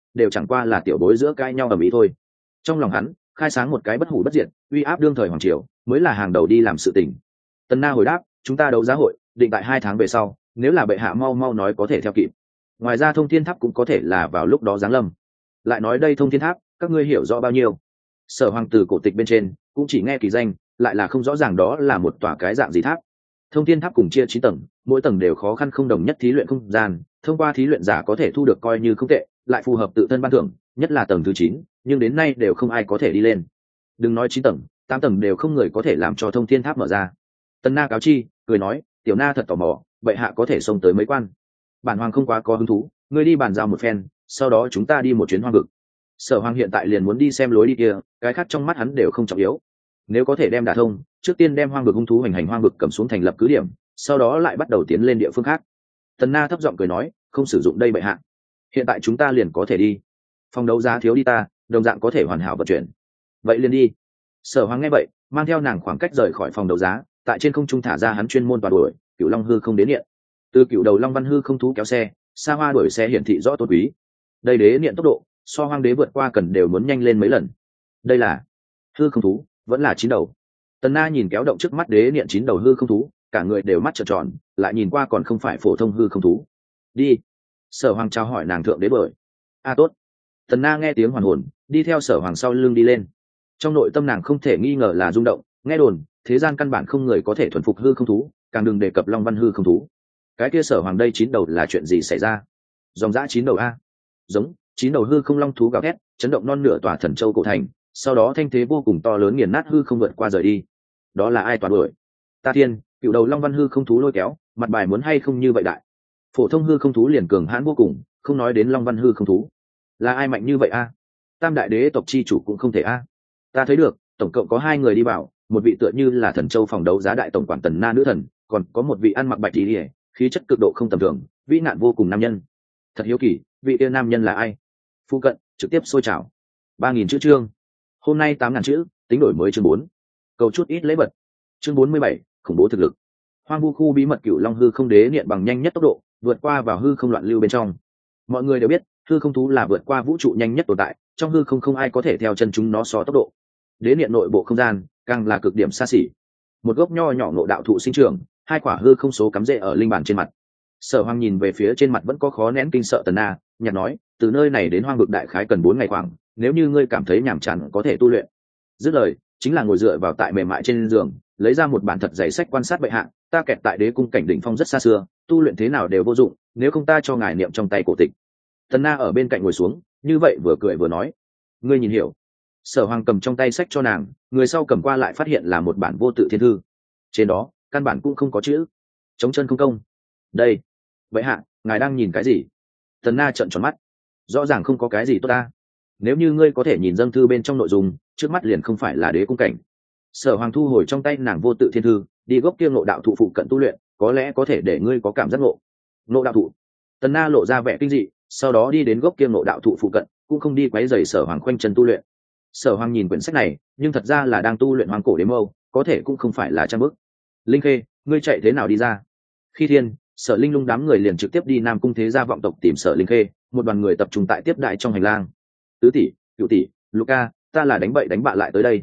đều chẳng qua là tiểu bối giữa cãi nhau ở mỹ thôi. Trong lòng hắn khai sáng một cái bất hủ bất diệt, uy áp đương thời hoàng triều mới là hàng đầu đi làm sự tình. Tần Na hồi đáp, chúng ta đấu giá hội định tại 2 tháng về sau, nếu là bệ hạ mau mau nói có thể theo kịp. Ngoài ra thông thiên tháp cũng có thể là vào lúc đó giáng lâm. Lại nói đây thông thiên tháp các ngươi hiểu rõ bao nhiêu? Sở Hoàng từ cổ tịch bên trên cũng chỉ nghe kỳ danh, lại là không rõ ràng đó là một tòa cái dạng gì tháp. Thông thiên tháp cùng chia 9 tầng, mỗi tầng đều khó khăn không đồng nhất thí luyện không gian, thông qua thí luyện giả có thể thu được coi như không tệ, lại phù hợp tự thân ban thưởng, nhất là tầng thứ 9, nhưng đến nay đều không ai có thể đi lên. Đừng nói 9 tầng, 8 tầng đều không người có thể làm cho thông thiên tháp mở ra. Tần Na cáo chi, cười nói, tiểu na thật tò mò, vậy hạ có thể xông tới mấy quan? Bản hoàng không quá có hứng thú, ngươi đi bàn giao một phen, sau đó chúng ta đi một chuyến hoang vực. Sở Hoàng hiện tại liền muốn đi xem lối đi kia, cái khác trong mắt hắn đều không trọng yếu. Nếu có thể đem đả thông, trước tiên đem hoang vực hung thú hành hoang vực cầm xuống thành lập cứ điểm, sau đó lại bắt đầu tiến lên địa phương khác. Tần Na thấp giọng cười nói, không sử dụng đây bệ hạ. Hiện tại chúng ta liền có thể đi. Phòng đấu giá thiếu đi ta, đồng dạng có thể hoàn hảo vận chuyển. Vậy liền đi. Sở Hoàng nghe vậy, mang theo nàng khoảng cách rời khỏi phòng đấu giá, tại trên không trung thả ra hắn chuyên môn tọa đuổi, Cửu Long hư không đến điện. Từ Cửu đầu Long Văn hư không thú kéo xe, xa hoa đuổi xe hiển thị rõ tôn quý. Đây đế điện tốc độ, so hoang đế vượt qua cần đều muốn nhanh lên mấy lần. Đây là hư không thú, vẫn là 9 đầu. Tần Na nhìn kéo động trước mắt đế điện 9 đầu hư không thú, cả người đều mắt trợn tròn, lại nhìn qua còn không phải phổ thông hư không thú. Đi. Sở Hoàng trao hỏi nàng thượng đế bởi. Tốt. Tần Na nghe tiếng hoàn hồn, đi theo Sở Hoàng sau lưng đi lên. Trong nội tâm nàng không thể nghi ngờ là rung động, nghe đồn thế gian căn bản không người có thể thuần phục hư không thú, càng đừng đề cập Long Văn hư không thú. Cái kia Sở Hoàng đây 9 đầu là chuyện gì xảy ra? Dòng dã 9 đầu a. Giống 9 đầu hư không long thú gào thét, chấn động non nửa tòa Thần Châu cổ thành, sau đó thanh thế vô cùng to lớn nghiền nát hư không vượt qua rời đi. Đó là ai toàn đuổi? Ta Thiên, Cựu đầu Long Văn hư không thú lôi kéo, mặt bài muốn hay không như vậy đại. Phổ thông hư không thú liền cường hãn vô cùng, không nói đến Long Văn hư không thú. Là ai mạnh như vậy a? Tam đại đế tộc chi chủ cũng không thể a. Ta thấy được, tổng cộng có 2 người đi vào, một vị tựa như là Thần Châu phòng đấu giá đại tổng quản Tần Na nữ thần, còn có một vị ăn mặc bạch y, khí chất cực độ không tầm thường, vĩ nạn vô cùng nam nhân. Thật hiếu kỳ, vị tiên nam nhân là ai? Phu cận trực tiếp sôi trào. 3.000 chữ chương. Hôm nay 8.000 chữ, tính đổi mới chương 4. Cầu chút ít lễ vật. Chương 47, khủng bố thực lực. Hoang vu khu bí mật Cửu Long hư không đế điện bằng nhanh nhất tốc độ, vượt qua vào hư không loạn lưu bên trong. Mọi người đều biết, hư không thú là vượt qua vũ trụ nhanh nhất tồn tại, trong hư không không ai có thể theo chân chúng nó so tốc độ. Đế điện nội bộ không gian càng là cực điểm xa xỉ. Một gốc nho nhỏ ngộ đạo thụ sinh trưởng, 2 quả hư không số cắm rễ ở linh bản trên mặt. Sở Hoàng nhìn về phía trên mặt vẫn có khó nén kinh sợ Tần Na, nhạt nói, từ nơi này đến hoang vực đại khái cần 4 ngày khoảng, nếu như ngươi cảm thấy nhàm chán có thể tu luyện. Dứt lời, chính là ngồi dựa vào tại mềm mại trên giường, lấy ra một bản thật dày sách quan sát bệ hạ, ta kẹt tại đế cung cảnh đỉnh phong rất xa xưa, tu luyện thế nào đều vô dụng, nếu không ta cho ngài niệm trong tay cổ tịch. Tần Na ở bên cạnh ngồi xuống, như vậy vừa cười vừa nói, ngươi nhìn hiểu. Sở Hoàng cầm trong tay sách cho nàng, người sau cầm qua lại phát hiện là một bản vô tự thiên thư. Trên đó, căn bản cũng không có chữ, trống chân không công. Đây, vậy hạ, ngài đang nhìn cái gì? Tần Na trợn tròn mắt, rõ ràng không có cái gì tốt ta. Nếu như ngươi có thể nhìn dâng thư bên trong nội dung, trước mắt liền không phải là đế cung cảnh. Sở Hoàng thu hồi trong tay nàng vô tự thiên thư, đi gốc kia ngộ đạo thụ phụ cận tu luyện, có lẽ có thể để ngươi có cảm giác ngộ. Ngộ đạo thụ. Tần Na lộ ra vẻ kinh dị, sau đó đi đến gốc kia ngộ đạo thụ phụ cận, cũng không đi quấy rầy Sở Hoàng khoanh chân tu luyện. Sở Hoàng nhìn quyển sách này, nhưng thật ra là đang tu luyện hoang cổ đế mâu, có thể cũng không phải là trang bức. Linh Khê, ngươi chạy thế nào đi ra? Khi thiên, Sở Linh Lung đám người liền trực tiếp đi Nam Cung thế gia vọng tộc tìm Sở Linh Khê, một đoàn người tập trung tại tiếp đại trong hành lang. Tứ tỷ, cửu tỷ, Luca, ta là đánh bậy đánh bạ lại tới đây,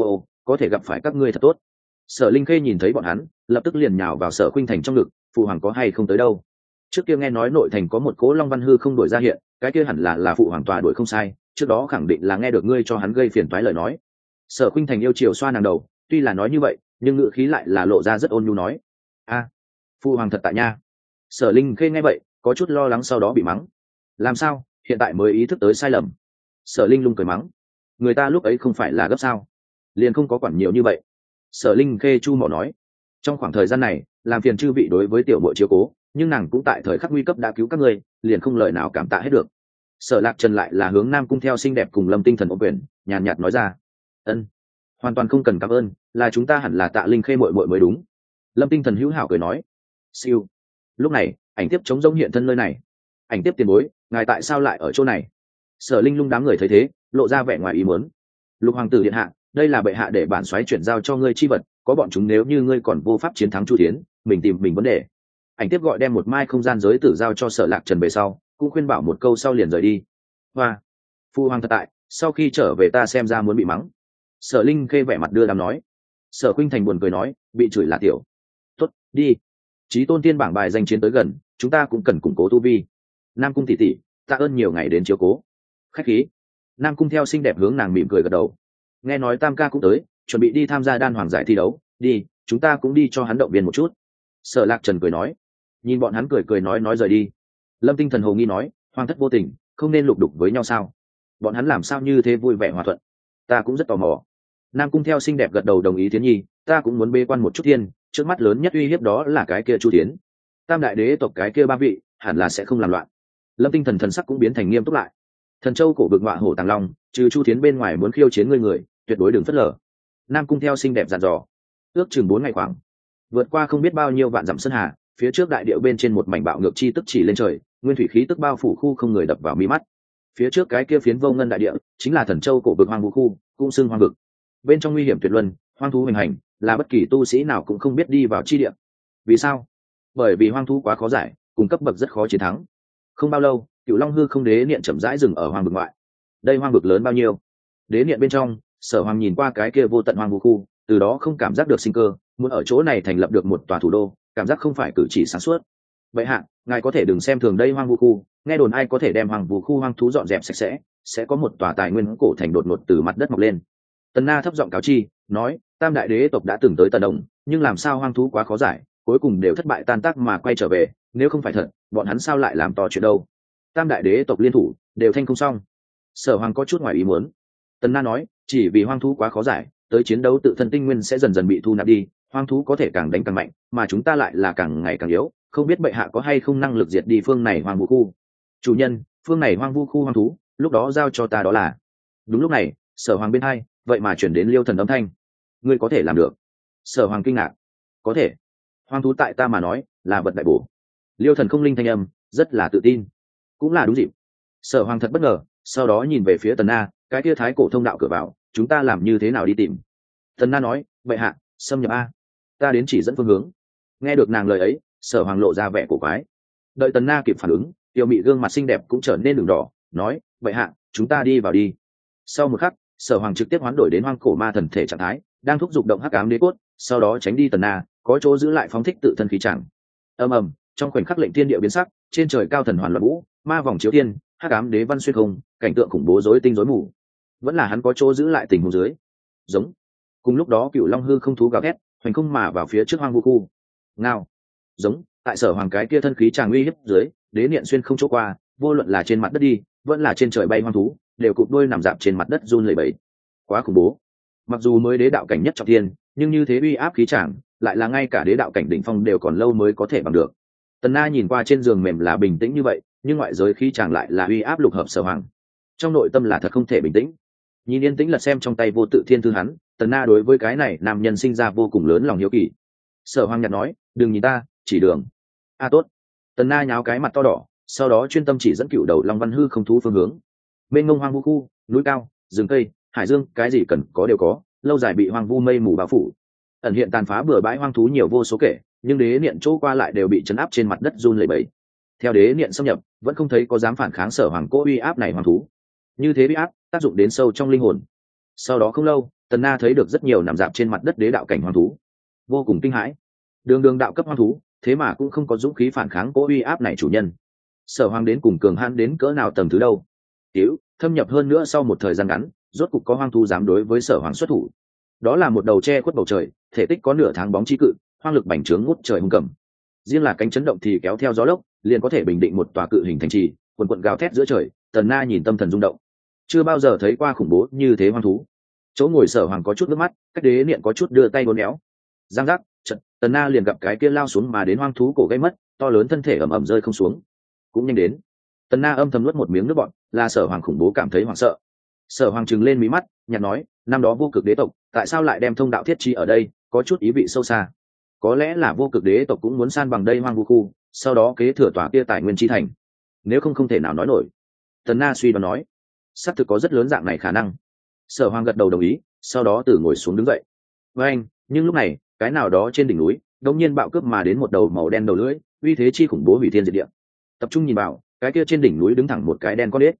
có thể gặp phải các ngươi thật tốt. Sở Linh Khê nhìn thấy bọn hắn, lập tức liền nhào vào Sở Khuynh Thành trong ngực, phụ hoàng có hay không tới đâu? Trước kia nghe nói nội thành có một cố Long Văn hư không đuổi ra hiện, cái kia hẳn là phụ hoàng tòa đuổi không sai, trước đó khẳng định là nghe được ngươi cho hắn gây phiền toái lời nói. Sở Khuynh Thành yêu chiều xoa nàng đầu, tuy là nói như vậy, nhưng ngữ khí lại là lộ ra rất ôn nhu nói, phụ hoàng thật tại nha. Sở Linh Khê nghe vậy, có chút lo lắng sau đó bị mắng. Làm sao, hiện tại mới ý thức tới sai lầm? Sở Linh Lung cười mắng, người ta lúc ấy không phải là gấp sao, liền không có quản nhiều như vậy. Sở Linh Khê chu mỏ nói, trong khoảng thời gian này làm phiền chư vị đối với tiểu muội chiếu cố, nhưng nàng cũng tại thời khắc nguy cấp đã cứu các ngươi, liền không lời nào cảm tạ hết được. Sở Lạc Trần lại là hướng Nam Cung theo xinh đẹp cùng Lâm Tinh Thần ôm quyền, nhàn nhạt nói ra, ân, hoàn toàn không cần cảm ơn, là chúng ta hẳn là tạ Linh Khê muội muội mới đúng. Lâm Tinh Thần hữu hảo cười nói. Siêu. Lúc này, ảnh tiếp chống rông hiện thân nơi này. Ảnh tiếp tiền bối, ngài tại sao lại ở chỗ này? Sở Linh Lung đám người thấy thế, lộ ra vẻ ngoài ý muốn. Lục hoàng tử điện hạ, đây là bệ hạ để bản soái chuyển giao cho ngươi chi vật, có bọn chúng nếu như ngươi còn vô pháp chiến thắng Chu Thiến, mình tìm mình vấn đề. Ảnh tiếp gọi đem một mai không gian giới tử giao cho Sở Lạc Trần về sau, cũng khuyên bảo một câu sau liền rời đi. Hoa, phu hoàng thật tại, sau khi trở về ta xem ra muốn bị mắng. Sở Linh Khê vẻ mặt đưa đám nói. Sở Khuynh Thành buồn cười nói, bị chửi là tiểu. Tốt, đi. Chí tôn tiên bảng bài danh chiến tới gần, chúng ta cũng cần củng cố tu vi. Nam cung tỷ tỷ, tạ ơn nhiều ngày đến chiếu cố. Khách khí. Nam cung theo xinh đẹp hướng nàng mỉm cười gật đầu. Nghe nói Tam ca cũng tới, chuẩn bị đi tham gia đan hoàng giải thi đấu, đi, chúng ta cũng đi cho hắn động viên một chút. Sở Lạc Trần cười nói. Nhìn bọn hắn cười nói rời đi. Lâm Tinh Thần hồ nghi nói, hoàng thất vô tình, không nên lục đục với nhau sao? Bọn hắn làm sao như thế vui vẻ hòa thuận? Ta cũng rất tò mò. Nam cung theo xinh đẹp gật đầu đồng ý Thiến Nhi, ta cũng muốn bê quan một chút thiên, trước mắt lớn nhất uy hiếp đó là cái kia Chu Tiến. Tam đại đế tộc cái kia ba vị, hẳn là sẽ không làm loạn. Lâm Tinh Thần thần sắc cũng biến thành nghiêm túc lại. Thần Châu cổ vực ngọa hổ tàng long, trừ Chu Tiến bên ngoài muốn khiêu chiến người, tuyệt đối đừng phớt lờ. Nam cung theo xinh đẹp dặn dò. Ước chừng 4 ngày khoảng, vượt qua không biết bao nhiêu vạn dặm sơn hà, phía trước đại điệu bên trên một mảnh bạo ngược chi tức chỉ lên trời, nguyên thủy khí tức bao phủ khu không người đập vào mi mắt. Phía trước cái kia phiến vô ngân đại địa, chính là Thần Châu cổ vực hoang vu khu, cũng xưng hoang vực. Bên trong nguy hiểm tuyệt luân, hoang thú hoành hành, là bất kỳ tu sĩ nào cũng không biết đi vào chi địa. Vì sao? Bởi vì hoang thú quá khó giải, cùng cấp bậc rất khó chiến thắng. Không bao lâu, Cựu Long Hư không đế niệm chậm rãi dừng ở hoang vực ngoại. Đây hoang vực lớn bao nhiêu? Đế niệm bên trong, Sở Hoàng nhìn qua cái kia vô tận hoang vu khu, từ đó không cảm giác được sinh cơ, muốn ở chỗ này thành lập được một tòa thủ đô, cảm giác không phải cử chỉ sáng suốt. Vậy hạ, ngài có thể đừng xem thường đây hoang vu khu, nghe đồn ai có thể đem hoang vu khu hoang thú dọn dẹp sạch sẽ có một tòa tài nguyên cổ thành đột ngột từ mặt đất mọc lên. Tần Na thấp giọng cáo chi, nói, Tam đại đế tộc đã từng tới Tần Đồng, nhưng làm sao hoang thú quá khó giải, cuối cùng đều thất bại tan tác mà quay trở về, nếu không phải thật, bọn hắn sao lại làm to chuyện đâu? Tam đại đế tộc liên thủ, đều thanh không xong. Sở Hoàng có chút ngoài ý muốn. Tần Na nói, chỉ vì hoang thú quá khó giải, tới chiến đấu tự thân tinh nguyên sẽ dần dần bị thu nạp đi, hoang thú có thể càng đánh càng mạnh, mà chúng ta lại là càng ngày càng yếu, không biết bệ hạ có hay không năng lực diệt đi phương này hoang vu khu. Chủ nhân, phương này hoang vu khu hoang thú, lúc đó giao cho ta đó là. Đúng lúc này, Sở Hoàng bên hai, vậy mà chuyển đến Liêu Thần âm thanh. Ngươi có thể làm được? Sở Hoàng kinh ngạc. Có thể. Hoang thú tại ta mà nói, là vật đại bổ. Liêu Thần không linh thanh âm, rất là tự tin. Cũng là đúng dịp. Sở Hoàng thật bất ngờ, sau đó nhìn về phía Tần Na, cái kia thái cổ thông đạo cửa vào, chúng ta làm như thế nào đi tìm? Tần Na nói, bệ hạ, xâm nhập a, ta đến chỉ dẫn phương hướng. Nghe được nàng lời ấy, Sở Hoàng lộ ra vẻ cổ quái. Đợi Tần Na kịp phản ứng, tiểu mị gương mặt xinh đẹp cũng trở nên đường đỏ, nói, bệ hạ, chúng ta đi vào đi. Sau một khắc, Sở Hoàng trực tiếp hoán đổi đến hoang cổ ma thần thể trạng thái, đang thúc giục động hắc ám đế cốt, sau đó tránh đi Tần Na, có chỗ giữ lại phóng thích tự thân khí chẳng. Ầm ầm, trong khoảnh khắc lệnh thiên địa biến sắc, trên trời cao thần hoàn loạn vũ, ma vòng chiếu thiên, hắc ám đế văn xuyên không, cảnh tượng khủng bố rối tinh rối mù. Vẫn là hắn có chỗ giữ lại tình huống dưới. Giống. Cùng lúc đó Cựu Long Hư không thú gào thét, hoành không mà vào phía trước hoang vu khu. Ngao. Giống. Tại Sở Hoàng cái kia thân khí tràng uy hiếp dưới, đế niệm xuyên không chỗ qua, vô luận là trên mặt đất đi, vẫn là trên trời bay hoang thú, đều cụp đuôi nằm dạp trên mặt đất run lẩy bẩy. Quá khủng bố. Mặc dù mới đế đạo cảnh nhất trọng thiên, nhưng như thế uy áp khí tràng, lại là ngay cả đế đạo cảnh đỉnh phong đều còn lâu mới có thể bằng được. Tần Na nhìn qua trên giường mềm là bình tĩnh như vậy, nhưng ngoại giới khí tràng lại là uy áp lục hợp Sở Hoàng. Trong nội tâm là thật không thể bình tĩnh. Nhìn yên tĩnh lật xem trong tay vô tự thiên thư hắn, Tần Na đối với cái này nam nhân sinh ra vô cùng lớn lòng hiếu kỳ. Sở Hoàng nhạt nói, đừng nhìn ta, chỉ đường. A tốt. Tần Na nháo cái mặt to đỏ, sau đó chuyên tâm chỉ dẫn Cựu Đầu Long Văn Hư không thú phương hướng. Bên ngông hoang vu khu, núi cao, rừng cây, hải dương, cái gì cần có đều có, lâu dài bị hoang vu mây mù bao phủ. Ẩn hiện tàn phá bừa bãi hoang thú nhiều vô số kể, nhưng đế niệm chỗ qua lại đều bị chấn áp trên mặt đất run lẩy bẩy. Theo đế niệm xâm nhập, vẫn không thấy có dám phản kháng Sở Hoàng cố uy áp này hoang thú. Như thế uy áp tác dụng đến sâu trong linh hồn. Sau đó không lâu, Tần Na thấy được rất nhiều nằm dạp trên mặt đất đế đạo cảnh hoang thú, vô cùng kinh hãi. Đường đạo cấp hoang thú, thế mà cũng không có dũng khí phản kháng cố uy áp này chủ nhân. Sở Hoàng đến cùng cường hãn đến cỡ nào tầng thứ đâu? Tiểu, thâm nhập hơn nữa sau một thời gian ngắn, rốt cục có hoang thú dám đối với Sở Hoàng xuất thủ. Đó là một đầu che khuất bầu trời, thể tích có nửa tháng bóng chi cự, hoang lực bành trướng ngút trời hung cầm. Riêng là cánh chấn động thì kéo theo gió lốc, liền có thể bình định một tòa cự hình thành trì, quần quần gào thét giữa trời. Tần Na nhìn tâm thần rung động, chưa bao giờ thấy qua khủng bố như thế hoang thú. Chỗ ngồi Sở Hoàng có chút nước mắt, cách đế niệm có chút đưa tay uốn éo. Giang giác, chợt Tần Na liền gặp cái kia lao xuống mà đến hoang thú cổ gây mất, to lớn thân thể ầm ầm rơi không xuống. Cũng nhanh đến. Tần Na âm thầm nuốt một miếng nước bọt, là Sở Hoàng khủng bố cảm thấy hoảng sợ. Sở Hoàng trừng lên mí mắt, nhạt nói, năm đó vô cực đế tộc, tại sao lại đem thông đạo thiết trí ở đây, có chút ý vị sâu xa. Có lẽ là vô cực đế tộc cũng muốn san bằng đây hoang vu khu, sau đó kế thừa tòa kia tài nguyên chi thành. Nếu không thể nào nói nổi. Tần Na suy đoán nói, xác thực có rất lớn dạng này khả năng. Sở Hoàng gật đầu đồng ý, sau đó từ ngồi xuống đứng dậy. Với anh, nhưng lúc này, cái nào đó trên đỉnh núi, đột nhiên bạo cướp mà đến một đầu màu đen đầu lưỡi, uy thế chi khủng bố hủy thiên diệt địa. Tập trung nhìn vào, cái kia trên đỉnh núi đứng thẳng một cái đen con đết.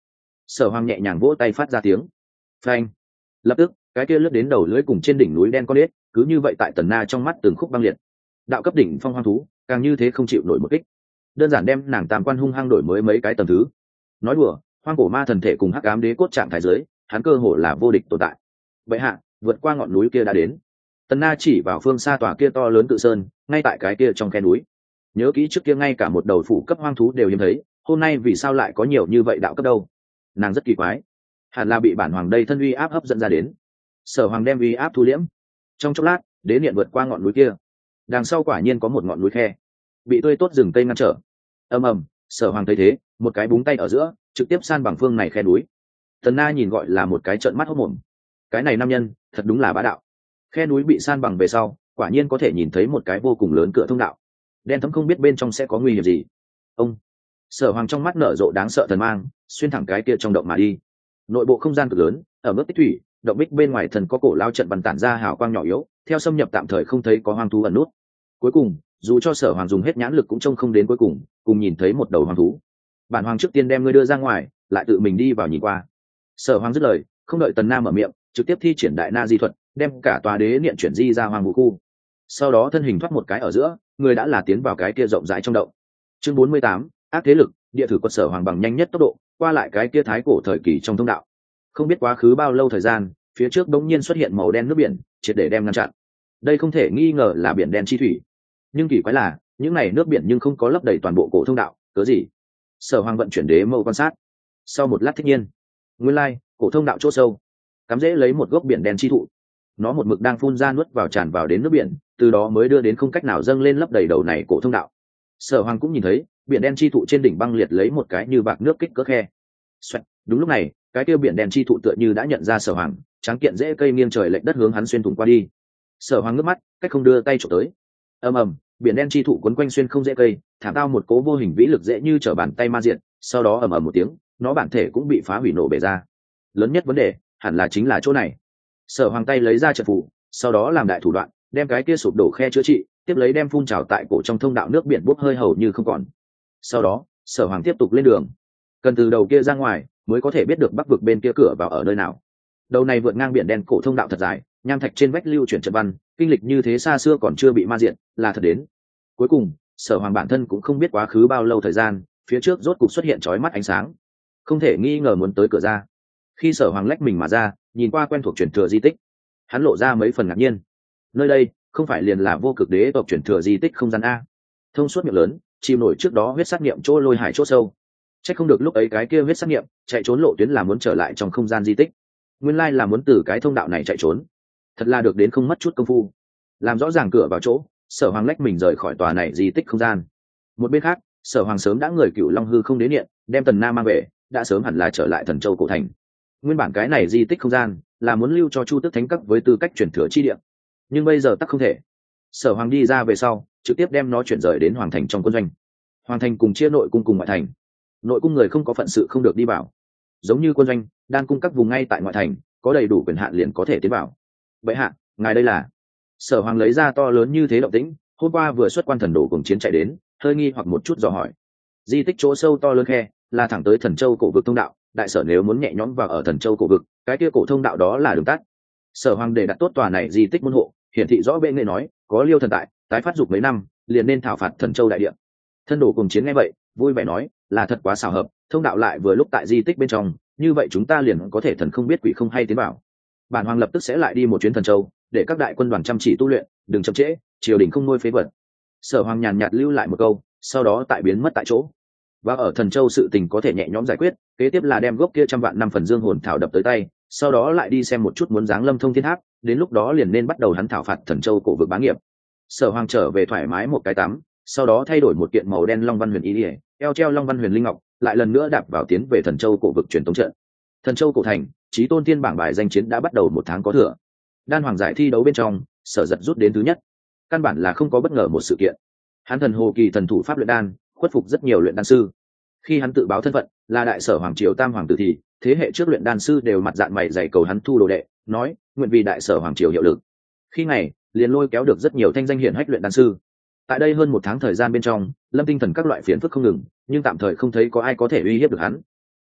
Sở Hoàng nhẹ nhàng vỗ tay phát ra tiếng phanh. Lập tức cái kia lướt đến đầu lưới cùng trên đỉnh núi đen con ếch cứ như vậy tại Tần Na trong mắt từng khúc băng liệt. Đạo cấp đỉnh phong hoang thú càng như thế không chịu nổi một kích, đơn giản đem nàng tam quan hung hăng đổi mới mấy cái tầng thứ. Nói đùa, hoang cổ ma thần thể cùng hắc ám đế cốt trạng thái giới, hắn cơ hồ là vô địch tồn tại. Vậy hạ, vượt qua ngọn núi kia đã đến. Tần Na chỉ vào phương xa tòa kia to lớn cự sơn, ngay tại cái kia trong khe núi. Nhớ kỹ trước kia ngay cả một đầu phủ cấp hoang thú đều hiếm thấy, hôm nay vì sao lại có nhiều như vậy đạo cấp đâu? Nàng rất kỳ quái, hẳn là bị bản hoàng đây thân uy áp hấp dẫn ra đến. Sở Hoàng đem uy áp thu liễm. Trong chốc lát, đế niệm vượt qua ngọn núi kia. Đằng sau quả nhiên có một ngọn núi khe, bị tươi tốt rừng cây ngăn trở. Ầm ầm, Sở Hoàng thấy thế, một cái búng tay ở giữa, trực tiếp san bằng phương này khe núi. Tần Na nhìn gọi là một cái trợn mắt hốt mồm. Cái này nam nhân, thật đúng là bá đạo. Khe núi bị san bằng về sau, quả nhiên có thể nhìn thấy một cái vô cùng lớn cửa thông đạo. Đen thẫm không biết bên trong sẽ có nguy hiểm gì. Ông Sở Hoàng trong mắt nở rộ đáng sợ thần mang, xuyên thẳng cái kia trong động mà đi. Nội bộ không gian cực lớn, ở mức tích thủy, động bích bên ngoài thần có cổ lao trận bàn tản ra hào quang nhỏ yếu, theo xâm nhập tạm thời không thấy có hoang thú ẩn nút. Cuối cùng, dù cho Sở Hoàng dùng hết nhãn lực cũng trông không đến cuối cùng, cùng nhìn thấy một đầu hoang thú. Bản hoàng trước tiên đem ngươi đưa ra ngoài, lại tự mình đi vào nhìn qua. Sở Hoàng dứt lời, không đợi Tần Na mở miệng, trực tiếp thi triển đại na di thuật, đem cả tòa đế niệm chuyển di ra hoang vu khu. Sau đó thân hình thoát một cái ở giữa, người đã là tiến vào cái kia rộng rãi trong động. Chương 48, ác thế lực, địa thử quật. Sở Hoàng bằng nhanh nhất tốc độ qua lại cái kia thái cổ thời kỳ trong thông đạo. Không biết quá khứ bao lâu thời gian, phía trước đống nhiên xuất hiện màu đen nước biển, triệt để đem ngăn chặn. Đây không thể nghi ngờ là biển đen chi thủy. Nhưng kỳ quái là, những này nước biển nhưng không có lấp đầy toàn bộ cổ thông đạo, cớ gì? Sở Hoàng vận chuyển đế mâu quan sát. Sau một lát thích nhiên, nguyên lai, cổ thông đạo chỗ sâu, cắm rễ lấy một gốc biển đen chi thụ. Nó một mực đang phun ra nuốt vào tràn vào đến nước biển, từ đó mới đưa đến không cách nào dâng lên lấp đầy đầu này cổ thông đạo. Sở Hoàng cũng nhìn thấy, biển đen chi thụ trên đỉnh băng liệt lấy một cái như bạc nước kích cỡ khe. Xoẹt, đúng lúc này, cái kia biển đen chi thụ tựa như đã nhận ra Sở Hoàng, tráng kiện rễ cây nghiêng trời lệch đất hướng hắn xuyên thủng qua đi. Sở Hoàng ngước mắt, cách không đưa tay chụp tới. Ầm ầm, biển đen chi thụ quấn quanh xuyên không rễ cây, thả tao một cố vô hình vĩ lực dễ như trở bàn tay ma diện, sau đó ầm ầm một tiếng, nó bản thể cũng bị phá hủy nổ bể ra. Lớn nhất vấn đề, hẳn là chính là chỗ này. Sở Hoàng tay lấy ra trận phù, sau đó làm đại thủ đoạn, đem cái kia sụp đổ khe chữa trị, tiếp lấy đem phun trào tại cổ trong thông đạo nước biển bốc hơi hầu như không còn. Sau đó, Sở Hoàng tiếp tục lên đường. Cần từ đầu kia ra ngoài, mới có thể biết được bắc vực bên kia cửa vào ở nơi nào. Đầu này vượt ngang biển đen cổ thông đạo thật dài, nham thạch trên vách lưu chuyển trận văn, kinh lịch như thế xa xưa còn chưa bị ma diện, là thật đến. Cuối cùng, Sở Hoàng bản thân cũng không biết quá khứ bao lâu thời gian, phía trước rốt cục xuất hiện chói mắt ánh sáng, không thể nghi ngờ muốn tới cửa ra. Khi Sở Hoàng lách mình mà ra, nhìn qua quen thuộc truyền thừa di tích, hắn lộ ra mấy phần ngạc nhiên. Nơi đây không phải liền là vô cực đế tộc truyền thừa di tích không gian a? Thông suốt miệng lớn, chìm nổi trước đó huyết sát niệm chỗ lôi hải chỗ sâu. Chắc không được lúc ấy cái kia huyết sát niệm chạy trốn lộ tuyến là muốn trở lại trong không gian di tích, nguyên lai là muốn từ cái thông đạo này chạy trốn. Thật là được đến không mất chút công phu. Làm rõ ràng cửa vào chỗ, Sở Hoàng lách mình rời khỏi tòa này di tích không gian. Một bên khác, Sở Hoàng sớm đã người Cửu Long hư không đến điện, đem Tần Na mang về, đã sớm hẳn là trở lại Thần Châu cổ thành. Nguyên bản cái này di tích không gian là muốn lưu cho Chu Tước Thánh Các với tư cách chuyển thừa chi địa, nhưng bây giờ tắc không thể. Sở Hoàng đi ra về sau, trực tiếp đem nó chuyển rời đến hoàng thành trong quân doanh. Hoàng thành cùng chia nội cung cùng ngoại thành, nội cung người không có phận sự không được đi vào, giống như quân doanh, đan cung các vùng ngay tại ngoại thành có đầy đủ quyền hạn liền có thể tiến vào. Bệ hạ, ngài đây là? Sở Hoàng lấy ra to lớn như thế động tĩnh, hôm qua vừa xuất quan thần đồ cùng chiến chạy đến, hơi nghi hoặc một chút dò hỏi. Di tích chỗ sâu to lớn khe là thẳng tới Thần Châu cổ vực thông đạo, đại sở nếu muốn nhẹ nhõm vào ở Thần Châu cổ vực, cái kia cổ thông đạo đó là đường tắt. Sở Hoàng để đặt tốt tòa này di tích môn hộ, hiển thị rõ bệ nghệ nói, có Liêu thần tại, tái phát dục mấy năm, liền nên thảo phạt Thần Châu đại địa. Thân đồ cùng chiến nghe vậy, vui vẻ nói, là thật quá xảo hợp, thông đạo lại vừa lúc tại di tích bên trong, như vậy chúng ta liền có thể thần không biết quỷ không hay tiến vào. Bản hoàng lập tức sẽ lại đi một chuyến Thần Châu, để các đại quân đoàn chăm chỉ tu luyện, đừng chậm trễ, triều đình không nuôi phế vật. Sở Hoàng nhàn nhạt lưu lại một câu, sau đó tại biến mất tại chỗ. Và ở Thần Châu sự tình có thể nhẹ nhõm giải quyết, kế tiếp là đem gốc kia trăm vạn năm phần dương hồn thảo đập tới tay, sau đó lại đi xem một chút muốn giáng lâm thông thiên tháp, đến lúc đó liền nên bắt đầu hắn thảo phạt Thần Châu cổ vực bá nghiệp. Sở Hoàng trở về thoải mái một cái tắm, sau đó thay đổi một kiện màu đen long văn huyền y, eo treo long văn huyền linh ngọc, lại lần nữa đạp vào tiến về Thần Châu cổ vực truyền tống trận. Thần Châu cổ thành, Chí Tôn Tiên bảng bài danh chiến đã bắt đầu một tháng có thừa. Đan hoàng giải thi đấu bên trong, Sở Giật rút đến thứ nhất, căn bản là không có bất ngờ một sự kiện. Hắn thần hồ kỳ thần thủ pháp luyện đan, khuất phục rất nhiều luyện đan sư. Khi hắn tự báo thân phận là đại sở hoàng triều tam hoàng tử thì thế hệ trước luyện đan sư đều mặt dạng mày dày cầu hắn thu đồ đệ, nói nguyện vì đại sở hoàng triều hiệu lực. Khi này liền lôi kéo được rất nhiều thanh danh hiển hách luyện đan sư. Tại đây hơn một tháng thời gian bên trong, Lâm Tinh Thần các loại phiền phức không ngừng, nhưng tạm thời không thấy có ai có thể uy hiếp được hắn.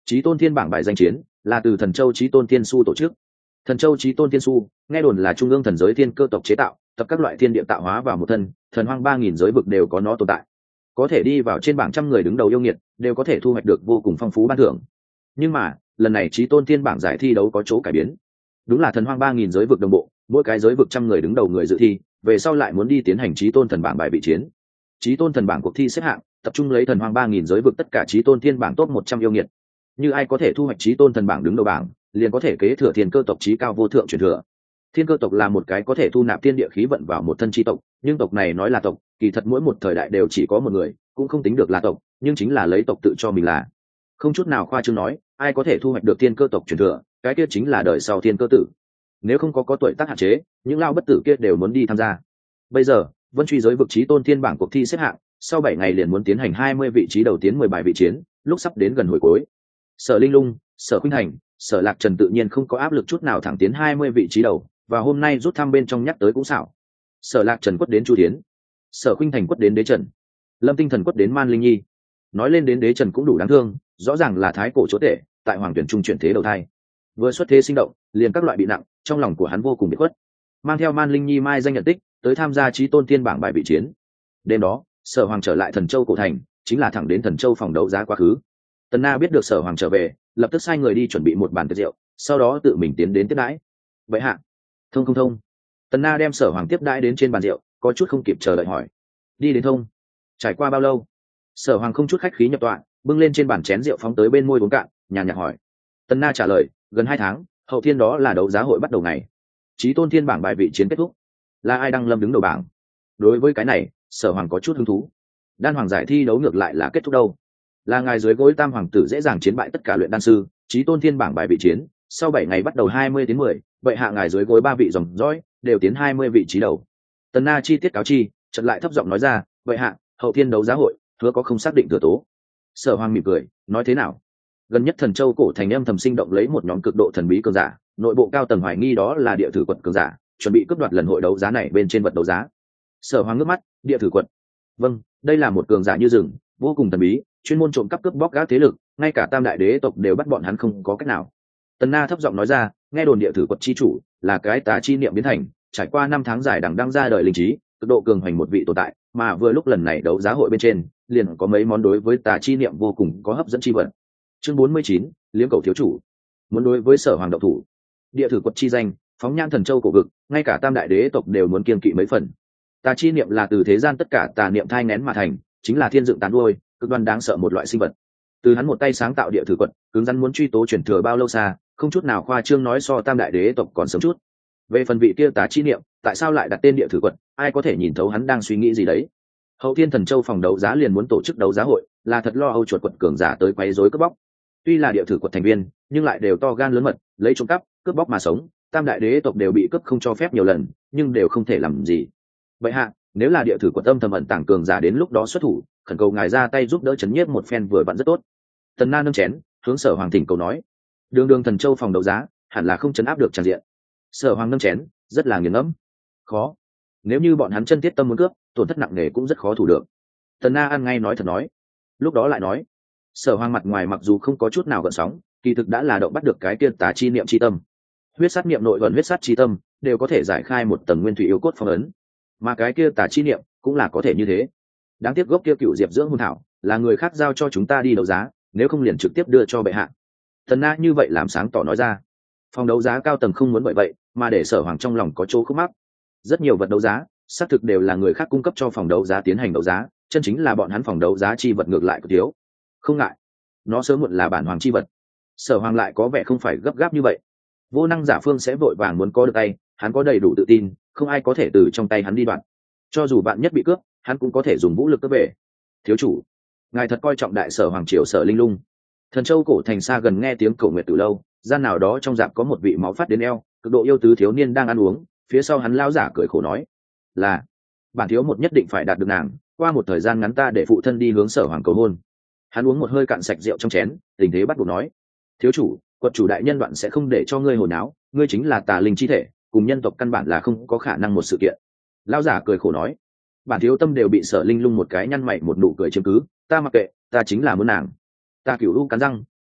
Chí tôn thiên bảng bài danh chiến là từ Thần Châu Chí tôn thiên su tổ chức. Thần Châu Chí tôn thiên su nghe đồn là trung ương thần giới thiên cơ tộc chế tạo, tập các loại thiên địa tạo hóa vào một thân, thần hoang 3000 giới vực đều có nó tồn tại. Có thể đi vào trên bảng trăm người đứng đầu yêu nghiệt, đều có thể thu hoạch được vô cùng phong phú ban thưởng. Nhưng mà, lần này Chí tôn thiên bảng giải thi đấu có chỗ cải biến. Đúng là thần hoang 3000 giới vực đồng bộ, mỗi cái giới vực trăm người đứng đầu người dự thi, về sau lại muốn đi tiến hành Chí tôn thần bảng bài vị chiến. Chí tôn thần bảng cuộc thi xếp hạng, tập trung lấy thần hoang 3000 giới vực tất cả Chí tôn thiên bảng top 100 yêu nghiệt. Như ai có thể thu hoạch Chí tôn thần bảng đứng đầu bảng, liền có thể kế thừa thiên cơ tộc chí cao vô thượng truyền thừa. Thiên cơ tộc là một cái có thể thu nạp thiên địa khí vận vào một thân chi tộc, nhưng tộc này nói là tộc, kỳ thật mỗi một thời đại đều chỉ có một người, cũng không tính được là tộc, nhưng chính là lấy tộc tự cho mình là. Không chút nào khoa trương nói, ai có thể thu hoạch được thiên cơ tộc truyền thừa, cái kia chính là đời sau thiên cơ tử. Nếu không có tuổi tác hạn chế, những lao bất tử kia đều muốn đi tham gia. Bây giờ, Vân Truy giới vực chí tôn thiên bảng cuộc thi xếp hạng, sau 7 ngày liền muốn tiến hành 20 vị trí đầu tiến 10 bài vị chiến, lúc sắp đến gần hồi cuối. Sở Linh Lung, Sở Khuynh Thành, Sở Lạc Trần tự nhiên không có áp lực chút nào thẳng tiến 20 vị trí đầu, và hôm nay rút thăm bên trong nhắc tới cũng xảo. Sở Lạc Trần quất đến Chu Thiến, Sở Khuynh Thành quất đến Đế Trần, Lâm Tinh Thần quất đến Man Linh Nhi. Nói lên đến Đế Trần cũng đủ đáng thương, rõ ràng là thái cổ chỗ tể, tại hoàng tuyển trung chuyển thế đầu thai. Vừa xuất thế sinh động, liền các loại bị nặng, trong lòng của hắn vô cùng bị khuất. Mang theo Man Linh Nhi mai danh nhận tích, tới tham gia Chí tôn thiên bảng bài vị chiến. Đêm đó, Sở Hoàng trở lại Thần Châu cổ thành, chính là thẳng đến Thần Châu phòng đấu giá quá khứ. Tần Na biết được Sở Hoàng trở về, lập tức sai người đi chuẩn bị một bàn tiệc rượu, sau đó tự mình tiến đến tiếp đãi. Vậy hạ, thông không thông? Tần Na đem Sở Hoàng tiếp đãi đến trên bàn rượu, có chút không kịp chờ đợi hỏi. Đi đến thông. Trải qua bao lâu? Sở Hoàng không chút khách khí nhập tọa, bưng lên trên bàn chén rượu phóng tới bên môi uống cạn, nhàn nhạt hỏi. Tần Na trả lời, gần 2 tháng, hậu thiên đó là đấu giá hội bắt đầu ngày. Chí tôn thiên bảng bài vị chiến kết thúc. Là ai đăng lâm đứng đầu bảng? Đối với cái này, Sở Hoàng có chút hứng thú. Đan hoàng giải thi đấu ngược lại là kết thúc đâu? Là ngài dưới gối tam hoàng tử dễ dàng chiến bại tất cả luyện đan sư, chí tôn thiên bảng bài vị chiến, sau 7 ngày bắt đầu 20 đến 10, vậy hạ ngài dưới gối 3 vị dòng dõi đều tiến 20 vị trí đầu. Tần Na chi tiết cáo chi, chợt lại thấp giọng nói ra, vậy hạ, hậu thiên đấu giá hội, hứa có không xác định thừa tố. Sở Hoàng mỉm cười, nói thế nào? Gần nhất Thần Châu cổ thành âm thầm sinh động lấy một nhóm cực độ thần bí cường giả, nội bộ cao tầng hoài nghi đó là địa thử quật cường giả, chuẩn bị cướp đoạt lần hội đấu giá này bên trên vật đấu giá. Sở Hoàng ngước mắt, địa thử quật. Vâng, đây là một cường giả như rừng, vô cùng thần bí, chuyên môn trộm cắp cướp bóc các thế lực, ngay cả tam đại đế tộc đều bắt bọn hắn không có cách nào. Tần Na thấp giọng nói ra, nghe đồn địa thử quật chi chủ là cái tà chi niệm biến thành, trải qua 5 tháng dài đằng đang ra đời linh trí, cực độ cường hoành một vị tồn tại, mà vừa lúc lần này đấu giá hội bên trên, liền có mấy món đối với tà chi niệm vô cùng có hấp dẫn chi vật. Chương 49, liếm cầu thiếu chủ. Muốn đối với Sở Hoàng động thủ. Địa thử quật chi danh, phóng nhãn Thần Châu cổ vực, ngay cả tam đại đế tộc đều muốn kiêng kỵ mấy phần. Tà chi niệm là từ thế gian tất cả tà niệm thai nén mà thành, chính là thiên dựng tàn đuôi, cực đoan đáng sợ một loại sinh vật. Từ hắn một tay sáng tạo địa thử quật, cứng rắn muốn truy tố truyền thừa bao lâu xa, không chút nào khoa trương nói so tam đại đế tộc còn sớm chút. Về phần vị kia tà chi niệm, tại sao lại đặt tên địa thử quật, ai có thể nhìn thấu hắn đang suy nghĩ gì đấy? Hậu thiên Thần Châu phòng đấu giá liền muốn tổ chức đấu giá hội, là thật lo âu chuột quật cường giả tới quấy rối cướp bóc. Tuy là địa thử quật thành viên, nhưng lại đều to gan lớn mật, lấy trộm cắp, cướp bóc mà sống, tam đại đế tộc đều bị cướp không cho phép nhiều lần, nhưng đều không thể làm gì. Vậy hạ, nếu là địa thử quật âm thầm ẩn tàng cường giả đến lúc đó xuất thủ, khẩn cầu ngài ra tay giúp đỡ chấn nhiếp một phen vừa vặn rất tốt. Tần Na nâng chén, hướng Sở Hoàng thỉnh cầu nói. Đường Thần Châu phòng đấu giá, hẳn là không chấn áp được tràn diện. Sở Hoàng nâng chén, rất là nghiền ngẫm. Khó. Nếu như bọn hắn chân thiết tâm muốn cướp, tổn thất nặng nề cũng rất khó thủ được. Tần Na ăn ngay nói thật nói. Lúc đó lại nói, Sở Hoàng mặt ngoài mặc dù không có chút nào gợn sóng, kỳ thực đã là động bắt được cái kia tà chi niệm chi tâm. Huyết sát niệm nội vận huyết sát chi tâm, đều có thể giải khai một tầng nguyên thủy yếu cốt phong ấn. Mà cái kia tà chi niệm cũng là có thể như thế. Đáng tiếc gốc kia cựu diệp dưỡng hồn thảo là người khác giao cho chúng ta đi đấu giá, nếu không liền trực tiếp đưa cho bệ hạ. Tần Na như vậy làm sáng tỏ nói ra. Phòng đấu giá cao tầng không muốn vậy, mà để Sở Hoàng trong lòng có chỗ khúc mắc. Rất nhiều vật đấu giá, xác thực đều là người khác cung cấp cho phòng đấu giá tiến hành đấu giá, chân chính là bọn hắn phòng đấu giá chi vật ngược lại có thiếu. Không ngại, nó sớm muộn là bản hoàng chi vật. Sở Hoàng lại có vẻ không phải gấp gáp như vậy. Vô năng giả phương sẽ vội vàng muốn có được tay, hắn có đầy đủ tự tin, không ai có thể từ trong tay hắn đi đoạn. Cho dù bạn nhất bị cướp, hắn cũng có thể dùng vũ lực cướp về. Thiếu chủ, ngài thật coi trọng đại Sở Hoàng triều Sở Linh Lung. Thần Châu cổ thành xa gần nghe tiếng cầu nguyện từ lâu, gian nào đó trong dạp có một vị máu phát đến eo, cực độ yêu tứ thiếu niên đang ăn uống, phía sau hắn lao giả cười khổ nói, là bản thiếu một nhất định phải đạt được nàng, qua một thời gian ngắn ta để phụ thân đi hướng Sở Hoàng cầu hôn. Hắn uống một hơi cạn sạch rượu trong chén, tình thế bắt buộc nói, thiếu chủ, quật chủ đại nhân đoạn sẽ không để cho ngươi hồi náo, ngươi chính là tà linh chi thể, cùng nhân tộc căn bản là không có khả năng một sự kiện. Lao giả cười khổ nói, bản thiếu tâm đều bị Sở Linh Lung một cái nhăn mày một nụ cười chiếm cứ, ta mặc kệ, ta chính là muốn nàng. Ta Cửu U cắn răng,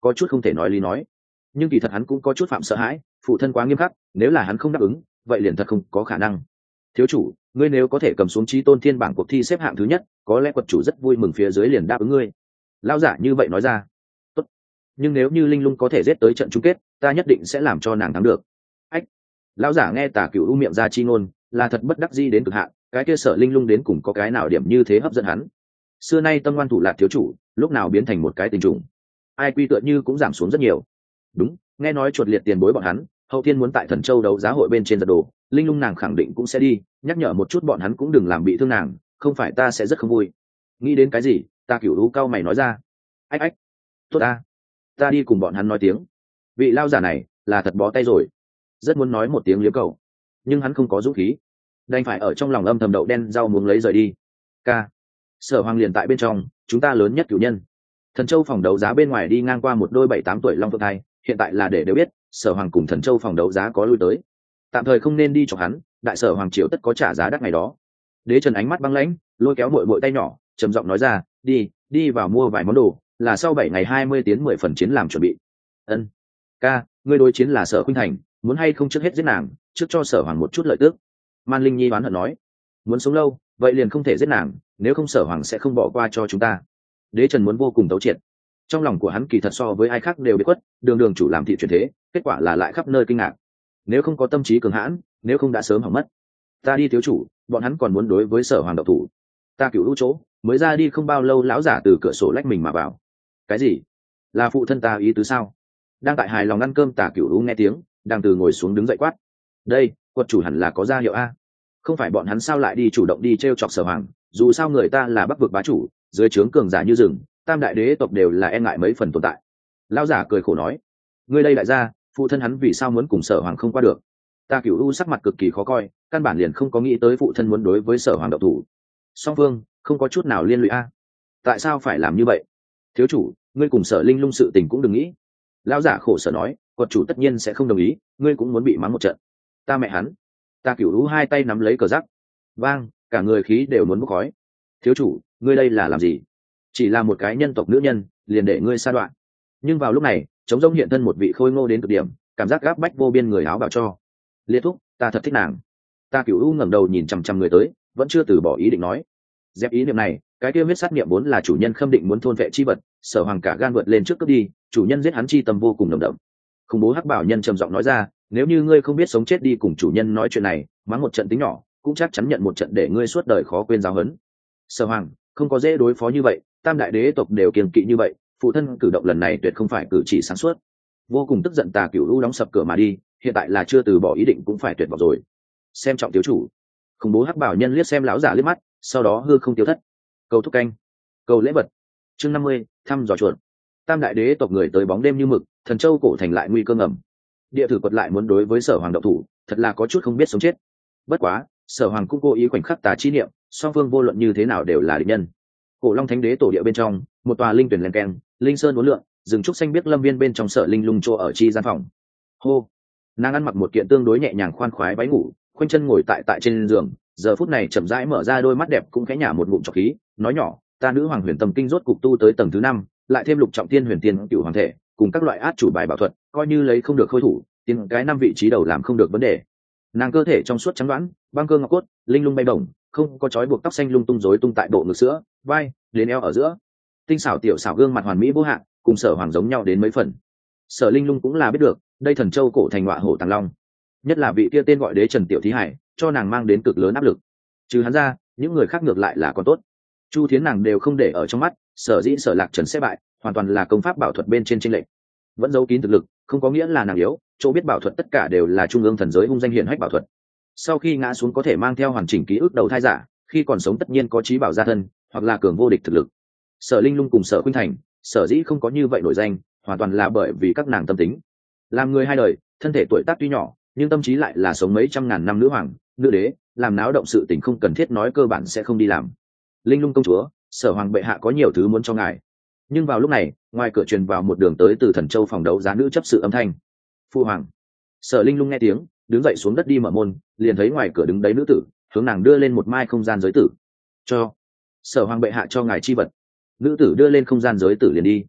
có chút không thể nói lý nói. Nhưng kỳ thật hắn cũng có chút phạm sợ hãi, phụ thân quá nghiêm khắc, nếu là hắn không đáp ứng vậy liền thật không có khả năng. Thiếu chủ, ngươi nếu có thể cầm xuống chí tôn thiên bảng cuộc thi xếp hạng thứ nhất, có lẽ quật chủ rất vui mừng phía dưới liền đáp ứng ngươi. Lão giả như vậy nói ra. Tốt. Nhưng nếu như linh lung có thể giết tới trận chung kết, ta nhất định sẽ làm cho nàng thắng được. Ách. Lão giả nghe Tả Cửu U miệng ra chi ngôn, là thật bất đắc dĩ đến cực hạn, cái kia Sở linh lung đến cùng có cái nào điểm như thế hấp dẫn hắn. Xưa nay tâm ngoan thủ lạt thiếu chủ, lúc nào biến thành một cái tình trùng. Ai quy tựa như cũng giảm xuống rất nhiều. Đúng, nghe nói chuột liệt tiền bối bọn hắn, hậu thiên muốn tại Thần Châu đấu giá hội bên trên giật đồ, linh lung nàng khẳng định cũng sẽ đi, nhắc nhở một chút bọn hắn cũng đừng làm bị thương nàng, không phải ta sẽ rất không vui. Nghĩ đến cái gì, Ta Cửu U cao mày nói ra. Ách ách, tốt ta đi cùng bọn hắn nói tiếng. Vị lao giả này là thật bó tay rồi, rất muốn nói một tiếng liếm cầu, nhưng hắn không có dũng khí, đành phải ở trong lòng âm thầm đậu đen rau muống lấy rời đi. Ca, Sở Hoàng liền tại bên trong, chúng ta lớn nhất cửu nhân. Thần Châu phòng đấu giá bên ngoài đi ngang qua một đôi 7-8 tuổi long phượng thai, hiện tại là để đều biết Sở Hoàng cùng Thần Châu phòng đấu giá có lui tới, tạm thời không nên đi chọc hắn, đại sở hoàng triều tất có trả giá đắt ngày đó. Đế Trần ánh mắt băng lãnh, lôi kéo muội muội tay nhỏ, trầm giọng nói ra, đi vào mua vài món đồ, là sau 7 ngày 20 tiến 10 phần chiến làm chuẩn bị. Ân. Ca, ngươi đối chiến là Sở Khuynh Thành, muốn hay không trước hết giết nàng, trước cho Sở Hoàng một chút lợi tức. Man Linh Nhi đoán hận nói. Muốn sống lâu, vậy liền không thể giết nàng, nếu không Sở Hoàng sẽ không bỏ qua cho chúng ta. Đế Trần muốn vô cùng tấu triệt. Trong lòng của hắn kỳ thật so với ai khác đều biết quất, đường chủ làm thị chuyển thế, kết quả là lại khắp nơi kinh ngạc. Nếu không có tâm trí cường hãn, nếu không đã sớm hỏng mất. Ta đi thiếu chủ, bọn hắn còn muốn đối với Sở Hoàng độc thủ. Ta Cửu U chỗ, mới ra đi không bao lâu lão giả từ cửa sổ lách mình mà vào. Cái gì? Là phụ thân ta ý tứ sao? Đang tại hài lòng ăn cơm Tả Cửu U nghe tiếng, đang từ ngồi xuống đứng dậy quát. Đây, quật chủ hẳn là có ra hiệu a. Không phải bọn hắn sao lại đi chủ động đi trêu chọc Sở Hoàng, dù sao người ta là Bắc vực bá chủ, dưới trướng cường giả như rừng, tam đại đế tộc đều là e ngại mấy phần tồn tại. Lão giả cười khổ nói, ngươi đây đại gia, phụ thân hắn vì sao muốn cùng Sở Hoàng không qua được? Ta Cửu U sắc mặt cực kỳ khó coi, căn bản liền không có nghĩ tới phụ thân muốn đối với Sở Hoàng động thủ. Song phương không có chút nào liên lụy a. Tại sao phải làm như vậy? Thiếu chủ, ngươi cùng Sở Linh Lung sự tình cũng đừng nghĩ. Lão giả khổ sở nói, quật chủ tất nhiên sẽ không đồng ý, ngươi cũng muốn bị mắng một trận. Ta mẹ hắn. Ta Cửu U hai tay nắm lấy cờ giắc, vang, cả người khí đều muốn bốc khói. Thiếu chủ, ngươi đây là làm gì? Chỉ là một cái nhân tộc nữ nhân, liền để ngươi sa đoạn. Nhưng vào lúc này, trống rỗng hiện thân một vị khôi ngô đến cực điểm, cảm giác gáp bách vô biên người áo bào cho. Liệt thúc, ta thật thích nàng. Ta Cửu U ngẩng đầu nhìn chằm chằm người tới, vẫn chưa từ bỏ ý định nói. Dẹp ý niệm này, cái kia huyết sát niệm vốn là chủ nhân khâm định muốn thôn vệ chi vật, Sở Hoàng cả gan vượt lên trước cướp đi, chủ nhân giết hắn chi tâm vô cùng nồng đậm. Khủng bố hắc bảo nhân trầm giọng nói ra, nếu như ngươi không biết sống chết đi cùng chủ nhân nói chuyện này, mắng một trận tính nhỏ, cũng chắc chắn nhận một trận để ngươi suốt đời khó quên giáo huấn. Sở Hoàng không có dễ đối phó như vậy, tam đại đế tộc đều kiêng kỵ như vậy, phụ thân cử động lần này tuyệt không phải cử chỉ sáng suốt. Vô cùng tức giận Tà Cửu U đóng sập cửa mà đi, hiện tại là chưa từ bỏ ý định cũng phải tuyệt vọng rồi. Xem trọng thiếu chủ. Khủng bố hắc bảo nhân liếc xem lão giả liếc mắt, sau đó hư không tiêu thất. Cầu thúc canh, cầu lễ vật. Chương 50, thăm dò chuột. Tam đại đế tộc người tới bóng đêm như mực, Thần Châu cổ thành lại nguy cơ ngầm. Địa thử quật lại muốn đối với Sở Hoàng động thủ, thật là có chút không biết sống chết. Bất quá, Sở Hoàng cũng cố ý khoảnh khắc tà chi niệm, song phương vô luận như thế nào đều là địch nhân. Cổ Long Thánh Đế tổ địa bên trong, một tòa linh tuyển len keng, linh sơn uốn lượn, rừng trúc xanh biếc lâm viên bên trong Sở Linh Lung chỗ ở chi gian phòng. Hô, nàng ăn mặc một kiện tương đối nhẹ nhàng khoan khoái váy ngủ, khoanh chân ngồi tại trên giường, giờ phút này chậm rãi mở ra đôi mắt đẹp cũng khẽ nhả một ngụm trọc khí, nói nhỏ, ta nữ hoàng huyền tâm kinh rốt cục tu tới tầng thứ 5, lại thêm lục trọng thiên huyền tiên cửu hoàng thể, cùng các loại át chủ bài bảo thuật, coi như lấy không được khôi thủ, tiến cái 5 vị trí đầu làm không được vấn đề. Nàng cơ thể trong suốt trắng đoán, băng cơ ngọc cốt, linh lung bay bổng, không có trói buộc tóc xanh lung tung rối tung tại bộ ngực sữa, vai, đến eo ở giữa. Tinh xảo tiểu xảo gương mặt hoàn mỹ vô hạn, cùng Sở Hoàng giống nhau đến mấy phần. Sở Linh Lung cũng là biết được, đây Thần Châu cổ thành ngọa hổ tàng long, nhất là vị kia tên gọi Đế Trần tiểu thí hải, cho nàng mang đến cực lớn áp lực. Trừ hắn ra, những người khác ngược lại là còn tốt. Chu Thiến nàng đều không để ở trong mắt, sở dĩ Sở Lạc Trần sẽ bại, hoàn toàn là công pháp bảo thuật bên trên chênh lệch. Vẫn giấu kín thực lực, không có nghĩa là nàng yếu, chỗ biết bảo thuật tất cả đều là trung ương thần giới hung danh hiển hách bảo thuật. Sau khi ngã xuống có thể mang theo hoàn chỉnh ký ức đầu thai giả, khi còn sống tất nhiên có trí bảo gia thân, hoặc là cường vô địch thực lực. Sở Linh Lung cùng Sở Khuynh Thành, sở dĩ không có như vậy nổi danh, hoàn toàn là bởi vì các nàng tâm tính. Làm người hai đời, thân thể tuổi tác tuy nhỏ, nhưng tâm trí lại là sống mấy trăm ngàn năm nữ hoàng, nữ đế, làm náo động sự tình không cần thiết nói cơ bản sẽ không đi làm. Linh Lung công chúa, Sở Hoàng bệ hạ có nhiều thứ muốn cho ngài. Nhưng vào lúc này, ngoài cửa truyền vào một đường tới từ Thần Châu phòng đấu giá nữ chấp sự âm thanh. Phu hoàng. Sở Linh Lung nghe tiếng, đứng dậy xuống đất đi mở môn, liền thấy ngoài cửa đứng đấy nữ tử, hướng nàng đưa lên một mai không gian giới tử. Cho Sở Hoàng bệ hạ cho ngài chi vật. Nữ tử đưa lên không gian giới tử liền đi.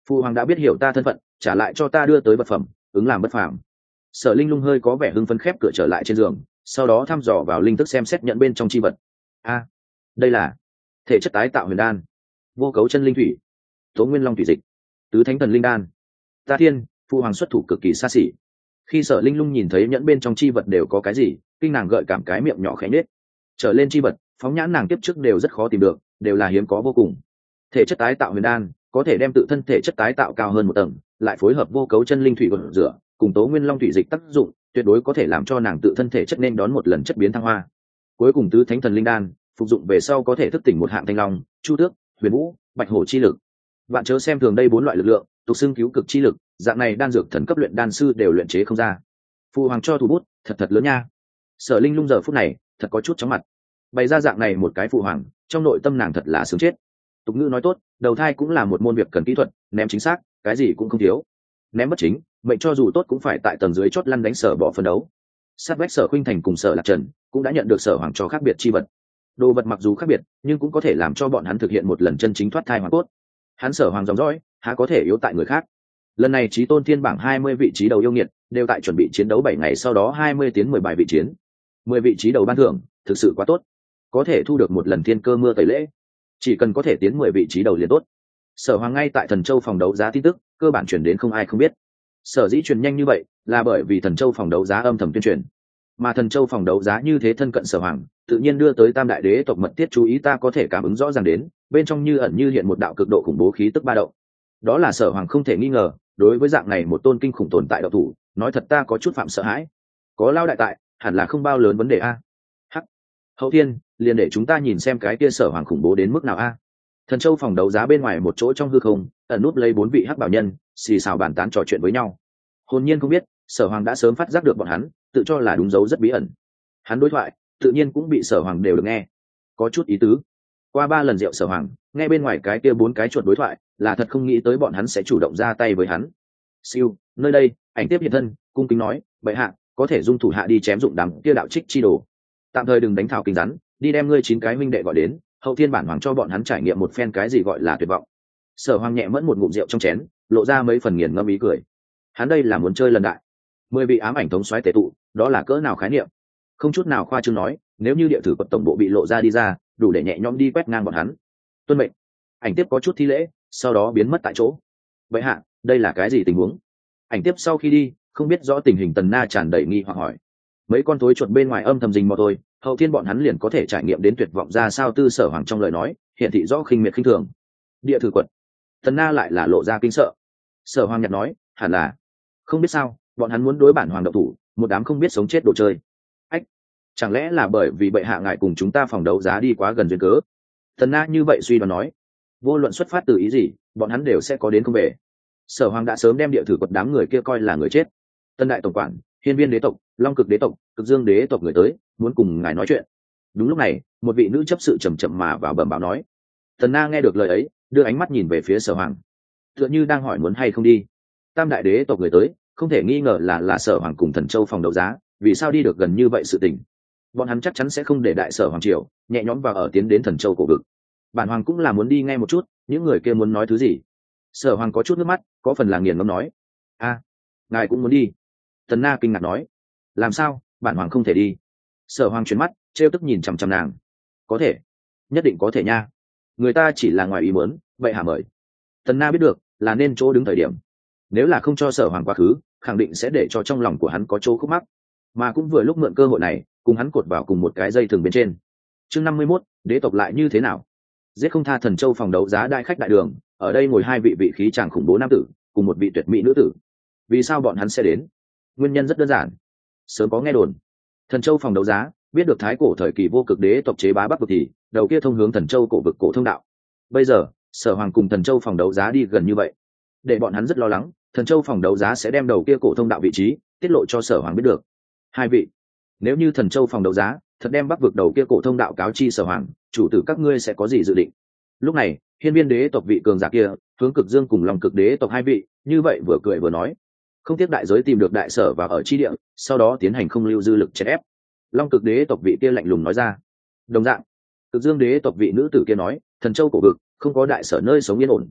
Phụ hoàng đã biết hiểu ta thân phận, trả lại cho ta đưa tới vật phẩm, ứng làm bất phàm. Sở Linh Lung hơi có vẻ hưng phấn khép cửa trở lại trên giường, sau đó thăm dò vào linh thức xem xét nhận bên trong chi vật. A, đây là thể chất tái tạo huyền đan, vô cấu chân linh thủy, tố nguyên long thủy dịch, tứ thánh thần linh đan. Ta thiên, phụ hoàng xuất thủ cực kỳ xa xỉ. Khi Sở Linh Lung nhìn thấy nhẫn bên trong chi vật đều có cái gì, kinh nàng gợi cảm cái miệng nhỏ khẽ nhếch. Trở lên chi vật, phóng nhãn nàng tiếp trước đều rất khó tìm được, đều là hiếm có vô cùng. Thể chất tái tạo huyền đan có thể đem tự thân thể chất tái tạo cao hơn một tầng, lại phối hợp vô cấu chân linh thủy gột rửa cùng tố nguyên long thủy dịch tác dụng, tuyệt đối có thể làm cho nàng tự thân thể chất nên đón một lần chất biến thăng hoa. Cuối cùng tứ thánh thần linh đan phục dụng về sau có thể thức tỉnh một hạng thanh long, chu tước, huyền vũ, bạch hổ chi lực. Bạn chớ xem thường đây bốn loại lực lượng, tục xưng cứu cực chi lực, dạng này đan dược thần cấp luyện đan sư đều luyện chế không ra. Phụ hoàng cho thủ bút thật thật lớn nha. Sở Linh Lung giờ phút này thật có chút chóng mặt, bày ra dạng này một cái phụ hoàng, trong nội tâm nàng thật là sướng chết. Tục ngữ nói tốt, đầu thai cũng là một môn việc cần kỹ thuật, ném chính xác cái gì cũng không thiếu, ném bất chính mệnh cho dù tốt cũng phải tại tầng dưới chót lăn đánh Sở bỏ phân đấu. Sát vách Sở Khuynh Thành cùng Sở Lạc Trần cũng đã nhận được Sở hoàng cho khác biệt chi vật. Đồ vật mặc dù khác biệt nhưng cũng có thể làm cho bọn hắn thực hiện một lần chân chính thoát thai hoàn cốt. Hắn Sở hoàng dòng dõi há có thể yếu tại người khác. Lần này Chí Tôn Thiên bảng 20 vị trí đầu yêu nghiệt đều tại chuẩn bị chiến đấu 7 ngày, sau đó 20 tiến 10 bài vị chiến, 10 vị trí đầu ban thưởng thực sự quá tốt, có thể thu được một lần thiên cơ mưa tẩy lễ. Chỉ cần có thể tiến 10 vị trí đầu liền tốt. Sở hoàng ngay tại Thần Châu phòng đấu giá tin tức cơ bản truyền đến không ai không biết. Sở dĩ truyền nhanh như vậy là bởi vì Thần Châu phòng đấu giá âm thầm tuyên truyền, mà Thần Châu phòng đấu giá như thế thân cận Sở hoàng, tự nhiên đưa tới tam đại đế tộc mật thiết chú ý. Ta có thể cảm ứng rõ ràng đến bên trong như ẩn như hiện một đạo cực độ khủng bố khí tức ba động. Đó là Sở hoàng không thể nghi ngờ đối với dạng này một tôn kinh khủng tồn tại đạo thủ, nói thật ta có chút phạm sợ hãi. Có lao đại tại hẳn là không bao lớn vấn đề a. Hắc, Hậu Thiên, liền để chúng ta nhìn xem cái kia Sở hoàng khủng bố đến mức nào a. Thần Châu phòng đấu giá bên ngoài một chỗ trong hư không ẩn núp lấy 4 vị hắc bảo nhân, xì xào bàn tán trò chuyện với nhau. Hồn nhiên không biết Sở hoàng đã sớm phát giác được bọn hắn tự cho là đúng dấu rất bí ẩn. Hắn đối thoại tự nhiên cũng bị Sở hoàng đều được nghe, có chút ý tứ. Qua 3 lần rượu Sở hoàng nghe bên ngoài cái kia 4 cái chuột đối thoại là thật không nghĩ tới bọn hắn sẽ chủ động ra tay với hắn. Siêu, nơi đây Ảnh Tiếp hiện thân cung kính nói, bệ hạ có thể dung thủ hạ đi chém dụng đám kia đạo trích chi đồ, tạm thời đừng đánh thảo kinh rắn, đi đem ngươi 9 cái huynh đệ gọi đến, Hậu Thiên bản hoàng cho bọn hắn trải nghiệm một phen cái gì gọi là tuyệt vọng. Sở hoàng nhẹ mẫn một ngụm rượu trong chén, lộ ra mấy phần nghiền ngẫm ý cười. Hắn đây là muốn chơi lần đại. 10 vị ám ảnh thống soái tề tụ, đó là cỡ nào khái niệm. Không chút nào khoa trương nói, nếu như địa thử quật tổng bộ bị lộ ra đi ra, đủ để nhẹ nhõm đi quét ngang bọn hắn. Tuân mệnh. Ảnh Tiếp có chút thi lễ, sau đó biến mất tại chỗ. Vậy hạ, đây là cái gì tình huống? Ảnh Tiếp sau khi đi không biết rõ tình hình. Tần Na tràn đầy nghi hoặc hỏi. Mấy con thối chuột bên ngoài âm thầm rình mò thôi, Hậu Thiên bọn hắn liền có thể trải nghiệm đến tuyệt vọng ra sao. Tư Sở hoàng trong lời nói hiện thị rõ khinh miệt khinh thường. Địa thử quật. Tần Na lại là lộ ra kinh sợ. Sở hoàng nhặt nói, hẳn là không biết sao bọn hắn muốn đối bản hoàng độc thủ, một đám không biết sống chết đồ chơi. Ách, chẳng lẽ là bởi vì bệ hạ ngài cùng chúng ta phòng đấu giá đi quá gần duyên cớ? Tần Na như vậy suy đoán nói. Vô luận xuất phát từ ý gì bọn hắn đều sẽ có đến không về. Sở hoàng đã sớm đem địa thử quật đám người kia coi là người chết. Tân đại tổng quản, Hiên Viên đế tộc, Long Cực đế tộc, Cực Dương đế tộc người tới muốn cùng ngài nói chuyện. Đúng lúc này một vị nữ chấp sự chậm chậm mà vào bẩm báo nói. Tần Na nghe được lời ấy đưa ánh mắt nhìn về phía Sở hoàng, tựa như đang hỏi muốn hay không đi. Tam đại đế tộc người tới không thể nghi ngờ là Sở hoàng cùng Thần Châu phòng đấu giá, vì sao đi được gần như vậy sự tình. Bọn hắn chắc chắn sẽ không để đại Sở hoàng triều nhẹ nhõm vào ở tiến đến Thần Châu cổ vực. Bản hoàng cũng là muốn đi nghe một chút những người kia muốn nói thứ gì. Sở hoàng có chút nước mắt, có phần là nghiền ngẫm nói. A, ngài cũng muốn đi? Tần Na kinh ngạc nói. Làm sao bản hoàng không thể đi? Sở hoàng chuyển mắt trêu tức nhìn chằm chằm nàng. Có thể, nhất định có thể nha, người ta chỉ là ngoài ý muốn, vậy hả mời. Tần Na biết được là nên chỗ đứng thời điểm, nếu là không cho Sở hoàng quá khứ khẳng định sẽ để cho trong lòng của hắn có chỗ khúc mắc, mà cũng vừa lúc mượn cơ hội này cùng hắn cột vào cùng một cái dây thừng bên trên. Chương 51, đế tộc lại như thế nào? Giết không tha. Thần Châu phòng đấu giá đại khách đại đường, ở đây ngồi 2 vị vị khí chàng khủng bố nam tử cùng một vị tuyệt mỹ nữ tử. Vì sao bọn hắn sẽ đến? Nguyên nhân rất đơn giản, sớm có nghe đồn. Thần Châu phòng đấu giá biết được thái cổ thời kỳ vô cực đế tộc chế bá Bắc vực thì đầu kia thông hướng Thần Châu cổ vực cổ thông đạo. Bây giờ Sở hoàng cùng Thần Châu phòng đấu giá đi gần như vậy, để bọn hắn rất lo lắng Thần Châu phòng đấu giá sẽ đem đầu kia cổ thông đạo vị trí tiết lộ cho Sở hoàng biết được. 2 vị, nếu như Thần Châu phòng đấu giá thật đem Bắc vực đầu kia cổ thông đạo cáo chi Sở hoàng, chủ tử các ngươi sẽ có gì dự định? Lúc này Hiên Viên đế tộc vị cường giả kia hướng Cực Dương cùng Long Cực đế tộc 2 vị như vậy vừa cười vừa nói. Không tiếc đại giới tìm được đại sở và ở chi địa, sau đó tiến hành không lưu dư lực chèn ép. Long Cực đế tộc vị kia lạnh lùng nói ra. Đồng dạng Cực Dương đế tộc vị nữ tử kia nói, Thần Châu cổ vực không có đại sở nơi sống yên ổn.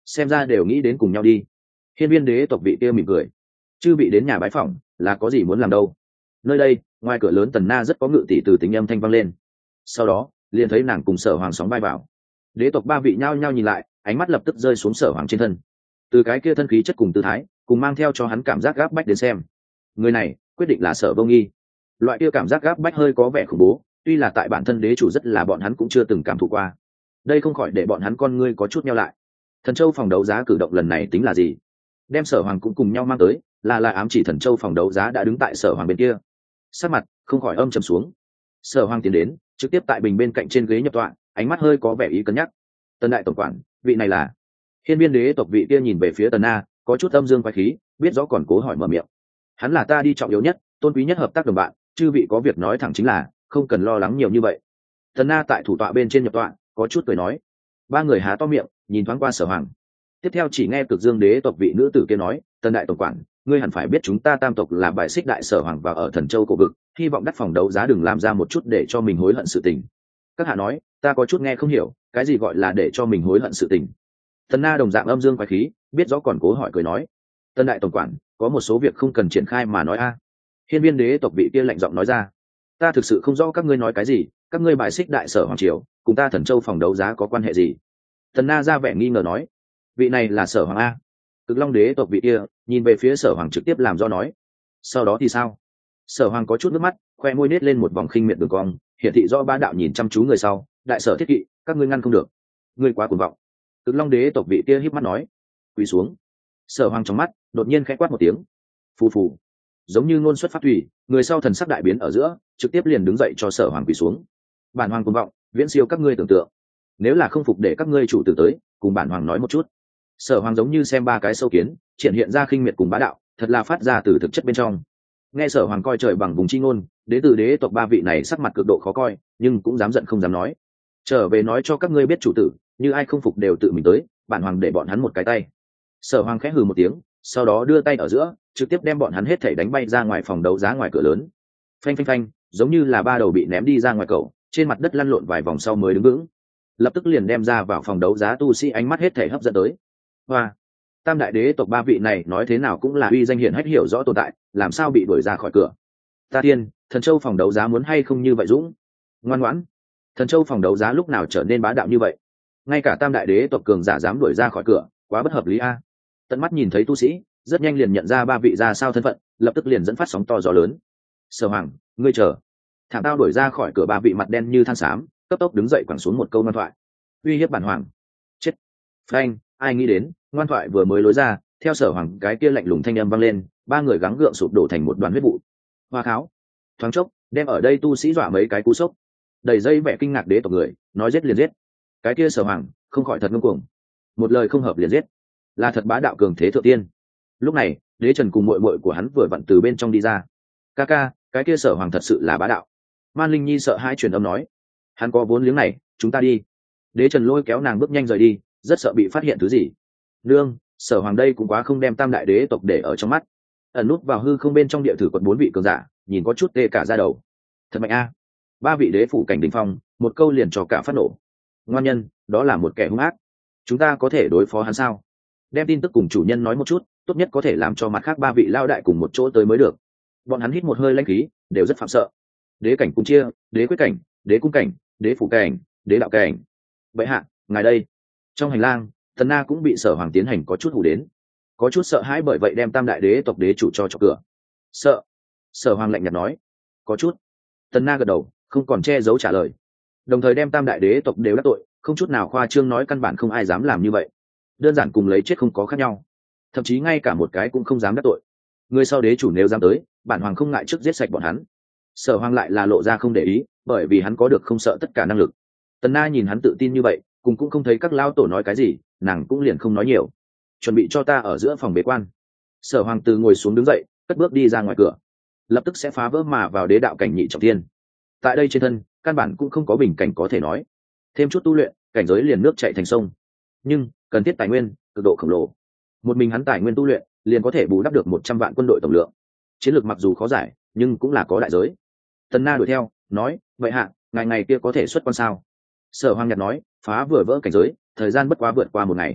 xem ra đều nghĩ đến cùng nhau đi. Hiên viên đế tộc vị kia mỉm cười, chư vị đến nhà bái phỏng là có gì muốn làm đâu. Nơi đây ngoài cửa lớn Tần Na rất có ngự tỷ từ tính âm thanh vang lên, sau đó liền thấy nàng cùng Sở Hoàng sóng vai vào. Đế tộc ba vị nhao nhao nhìn lại, ánh mắt lập tức rơi xuống Sở Hoàng trên thân. Từ cái kia thân khí chất cùng tư thái cùng mang theo cho hắn cảm giác gáp bách đến xem, người này quyết định là Sở Vô Nghi. Loại kia cảm giác gáp bách hơi có vẻ khủng bố, tuy là tại bản thân đế chủ rất là bọn hắn cũng chưa từng cảm thụ qua. Đây không khỏi để bọn hắn con ngươi có chút nheo lại. Thần Châu phòng đấu giá cử động lần này tính là gì? Đem Sở Hoàng cũng cùng nhau mang tới, là ám chỉ Thần Châu phòng đấu giá đã đứng tại Sở Hoàng bên kia. Sắc mặt không khỏi âm trầm xuống. Sở Hoàng tiến đến, trực tiếp tại bình bên cạnh trên ghế nhập tọa, ánh mắt hơi có vẻ ý cân nhắc. Tần đại tổng quản, vị này là? Hiên viên đế tộc vị kia nhìn về phía Tần Na, có chút âm dương quái khí, biết rõ còn cố hỏi mở miệng. Hắn là ta đi trọng yếu nhất, tôn quý nhất hợp tác đồng bạn, chư vị có việc nói thẳng chính là, không cần lo lắng nhiều như vậy. Tần Na tại thủ tọa bên trên nhập tọa, có chút cười nói. Ba người há to miệng, nhìn thoáng qua Sở Hoàng. Tiếp theo chỉ nghe Cực Dương đế tộc vị nữ tử kia nói, Tần đại tổng quản, ngươi hẳn phải biết chúng ta Tam tộc là bài xích đại Sở Hoàng và ở Thần Châu cổ vực, hy vọng đắt phòng đấu giá đừng làm ra một chút để cho mình hối hận sự tình. Các hạ nói, ta có chút nghe không hiểu, cái gì gọi là để cho mình hối hận sự tình? Tần Na đồng dạng âm dương quái khí, biết rõ còn cố hỏi cười nói, Tần đại tổng quản, có một số việc không cần triển khai mà nói a. Hiên viên đế tộc vị kia lạnh giọng nói ra, ta thực sự không rõ các ngươi nói cái gì, các ngươi bài xích đại Sở Hoàng triều, cùng ta Thần Châu phòng đấu giá có quan hệ gì? Tần Na ra vẻ nghi ngờ nói, vị này là Sở Hoàng a. Cực Long đế tộc vị kia nhìn về phía Sở Hoàng trực tiếp làm do nói, sau đó thì sao? Sở Hoàng có chút nước mắt, khoe môi nết lên một vòng khinh miệt đường cong, hiển thị do ba đạo nhìn chăm chú người sau, đại Sở thiết kỵ, các ngươi ngăn không được, ngươi quá cuồng vọng. Cực Long đế tộc vị kia híp mắt nói, quỳ xuống. Sở Hoàng trong mắt đột nhiên khẽ quát một tiếng, phù phù, giống như ngôn xuất phát thủy, người sau thần sắc đại biến ở giữa, trực tiếp liền đứng dậy cho Sở Hoàng quỳ xuống. Bản hoàng cuồng vọng, viễn siêu các ngươi tưởng tượng, nếu là không phục để các ngươi chủ tử tới, cùng bản hoàng nói một chút. Sở Hoàng giống như xem ba cái sâu kiến, triển hiện ra khinh miệt cùng bá đạo, thật là phát ra từ thực chất bên trong. Nghe Sở Hoàng coi trời bằng vùng chi ngôn, đến từ đế tộc ba vị này sắc mặt cực độ khó coi, nhưng cũng dám giận không dám nói. Trở về nói cho các ngươi biết chủ tử, như ai không phục đều tự mình tới, bản hoàng để bọn hắn một cái tay. Sở Hoàng khẽ hừ một tiếng, sau đó đưa tay ở giữa, trực tiếp đem bọn hắn hết thảy đánh bay ra ngoài phòng đấu giá ngoài cửa lớn. Phanh phanh phanh, giống như là ba đầu bị ném đi ra ngoài cầu, trên mặt đất lăn lộn vài vòng sau mới đứng vững. Lập tức liền đem ra vào phòng đấu giá tu sĩ ánh mắt hết thảy hấp dẫn tới. Hoa, Tam đại đế tộc ba vị này nói thế nào cũng là uy danh hiển hách hiểu rõ tồn tại, làm sao bị đuổi ra khỏi cửa? Ta tiên, Thần Châu phòng đấu giá muốn hay không như vậy dũng? Ngoan ngoãn. Thần Châu phòng đấu giá lúc nào trở nên bá đạo như vậy? Ngay cả Tam đại đế tộc cường giả dám đuổi ra khỏi cửa, quá bất hợp lý a. Tận mắt nhìn thấy tu sĩ, rất nhanh liền nhận ra ba vị ra sao thân phận, lập tức liền dẫn phát sóng to gió lớn. Sở Hoàng, ngươi chờ. Thằng tao đuổi ra khỏi cửa ba vị mặt đen như than xám, cấp tốc đứng dậy quẳng xuống một câu ngoan thoại. Uy hiếp bản hoàng. Chết. Phanh, ai nghĩ đến, ngoan thoại vừa mới lối ra, theo Sở Hoàng cái kia lạnh lùng thanh âm vang lên, ba người gắng gượng sụp đổ thành một đoàn huyết vụ. Hoa kháo. Thoáng chốc, đem ở đây tu sĩ dọa mấy cái cú sốc. Đầy dây vẻ kinh ngạc đế tộc người, nói giết liền giết. Cái kia Sở Hoàng, không khỏi thật ngông cuồng. Một lời không hợp liền giết, là thật bá đạo cường thế thượng tiên. Lúc này, Đế Trần cùng muội muội của hắn vừa vặn từ bên trong đi ra. Ca ca, cái kia Sở Hoàng thật sự là bá đạo. Man Linh Nhi sợ hãi truyền âm nói, hắn có vốn liếng này, chúng ta đi. Đế Trần lôi kéo nàng bước nhanh rời đi, rất sợ bị phát hiện thứ gì. Nương, Sở Hoàng đây cũng quá không đem Tam đại đế tộc để ở trong mắt. Ẩn nút vào hư không bên trong địa thử quật bốn vị cường giả, nhìn có chút tê cả da đầu. Thật mạnh a. Ba vị đế phủ cảnh đỉnh phong, một câu liền cho cả phát nổ. Ngoan nhân, đó là một kẻ hung ác. Chúng ta có thể đối phó hắn sao? Đem tin tức cùng chủ nhân nói một chút, tốt nhất có thể làm cho mặt khác ba vị lao đại cùng một chỗ tới mới được. Bọn hắn hít một hơi lãnh khí, đều rất phạm sợ. Đế cảnh cùng chia, đế quyết cảnh, đế cung cảnh, đế phủ cảnh, đế đạo cảnh. Vậy hạ, ngài đây. Trong hành lang, Thần Na cũng bị Sở Hoàng tiến hành có chút hù đến, có chút sợ hãi, bởi vậy đem Tam đại đế tộc đế chủ cho cửa. Sợ? Sở Hoàng lạnh nhạt nói. Có chút. Thần Na gật đầu, không còn che giấu trả lời, đồng thời đem Tam đại đế tộc đều đắc tội, không chút nào khoa trương nói căn bản không ai dám làm như vậy, đơn giản cùng lấy chết không có khác nhau, thậm chí ngay cả một cái cũng không dám đắc tội. Người sau đế chủ nếu dám tới, bản hoàng không ngại trước giết sạch bọn hắn. Sở Hoàng lại là lộ ra không để ý, bởi vì hắn có được không sợ tất cả năng lực. Tần Na nhìn hắn tự tin như vậy, cùng cũng không thấy các lao tổ nói cái gì, nàng cũng liền không nói nhiều. Chuẩn bị cho ta ở giữa phòng bế quan. Sở Hoàng từ ngồi xuống đứng dậy, cất bước đi ra ngoài cửa, lập tức sẽ phá vỡ mà vào đế đạo cảnh nhị trọng thiên. Tại đây trên thân, căn bản cũng không có bình cảnh có thể nói, thêm chút tu luyện, cảnh giới liền nước chảy thành sông. Nhưng cần thiết tài nguyên cực độ khổng lồ, một mình hắn tài nguyên tu luyện liền có thể bù đắp được 100 vạn quân đội tổng lượng. Chiến lược mặc dù khó giải, nhưng cũng là có đại giới. Tần Na đuổi theo, nói, vậy hạ, ngày ngày kia có thể xuất quan sao? Sở Hoàng nhạt nói, phá vừa vỡ cảnh giới, thời gian bất quá vượt qua một ngày.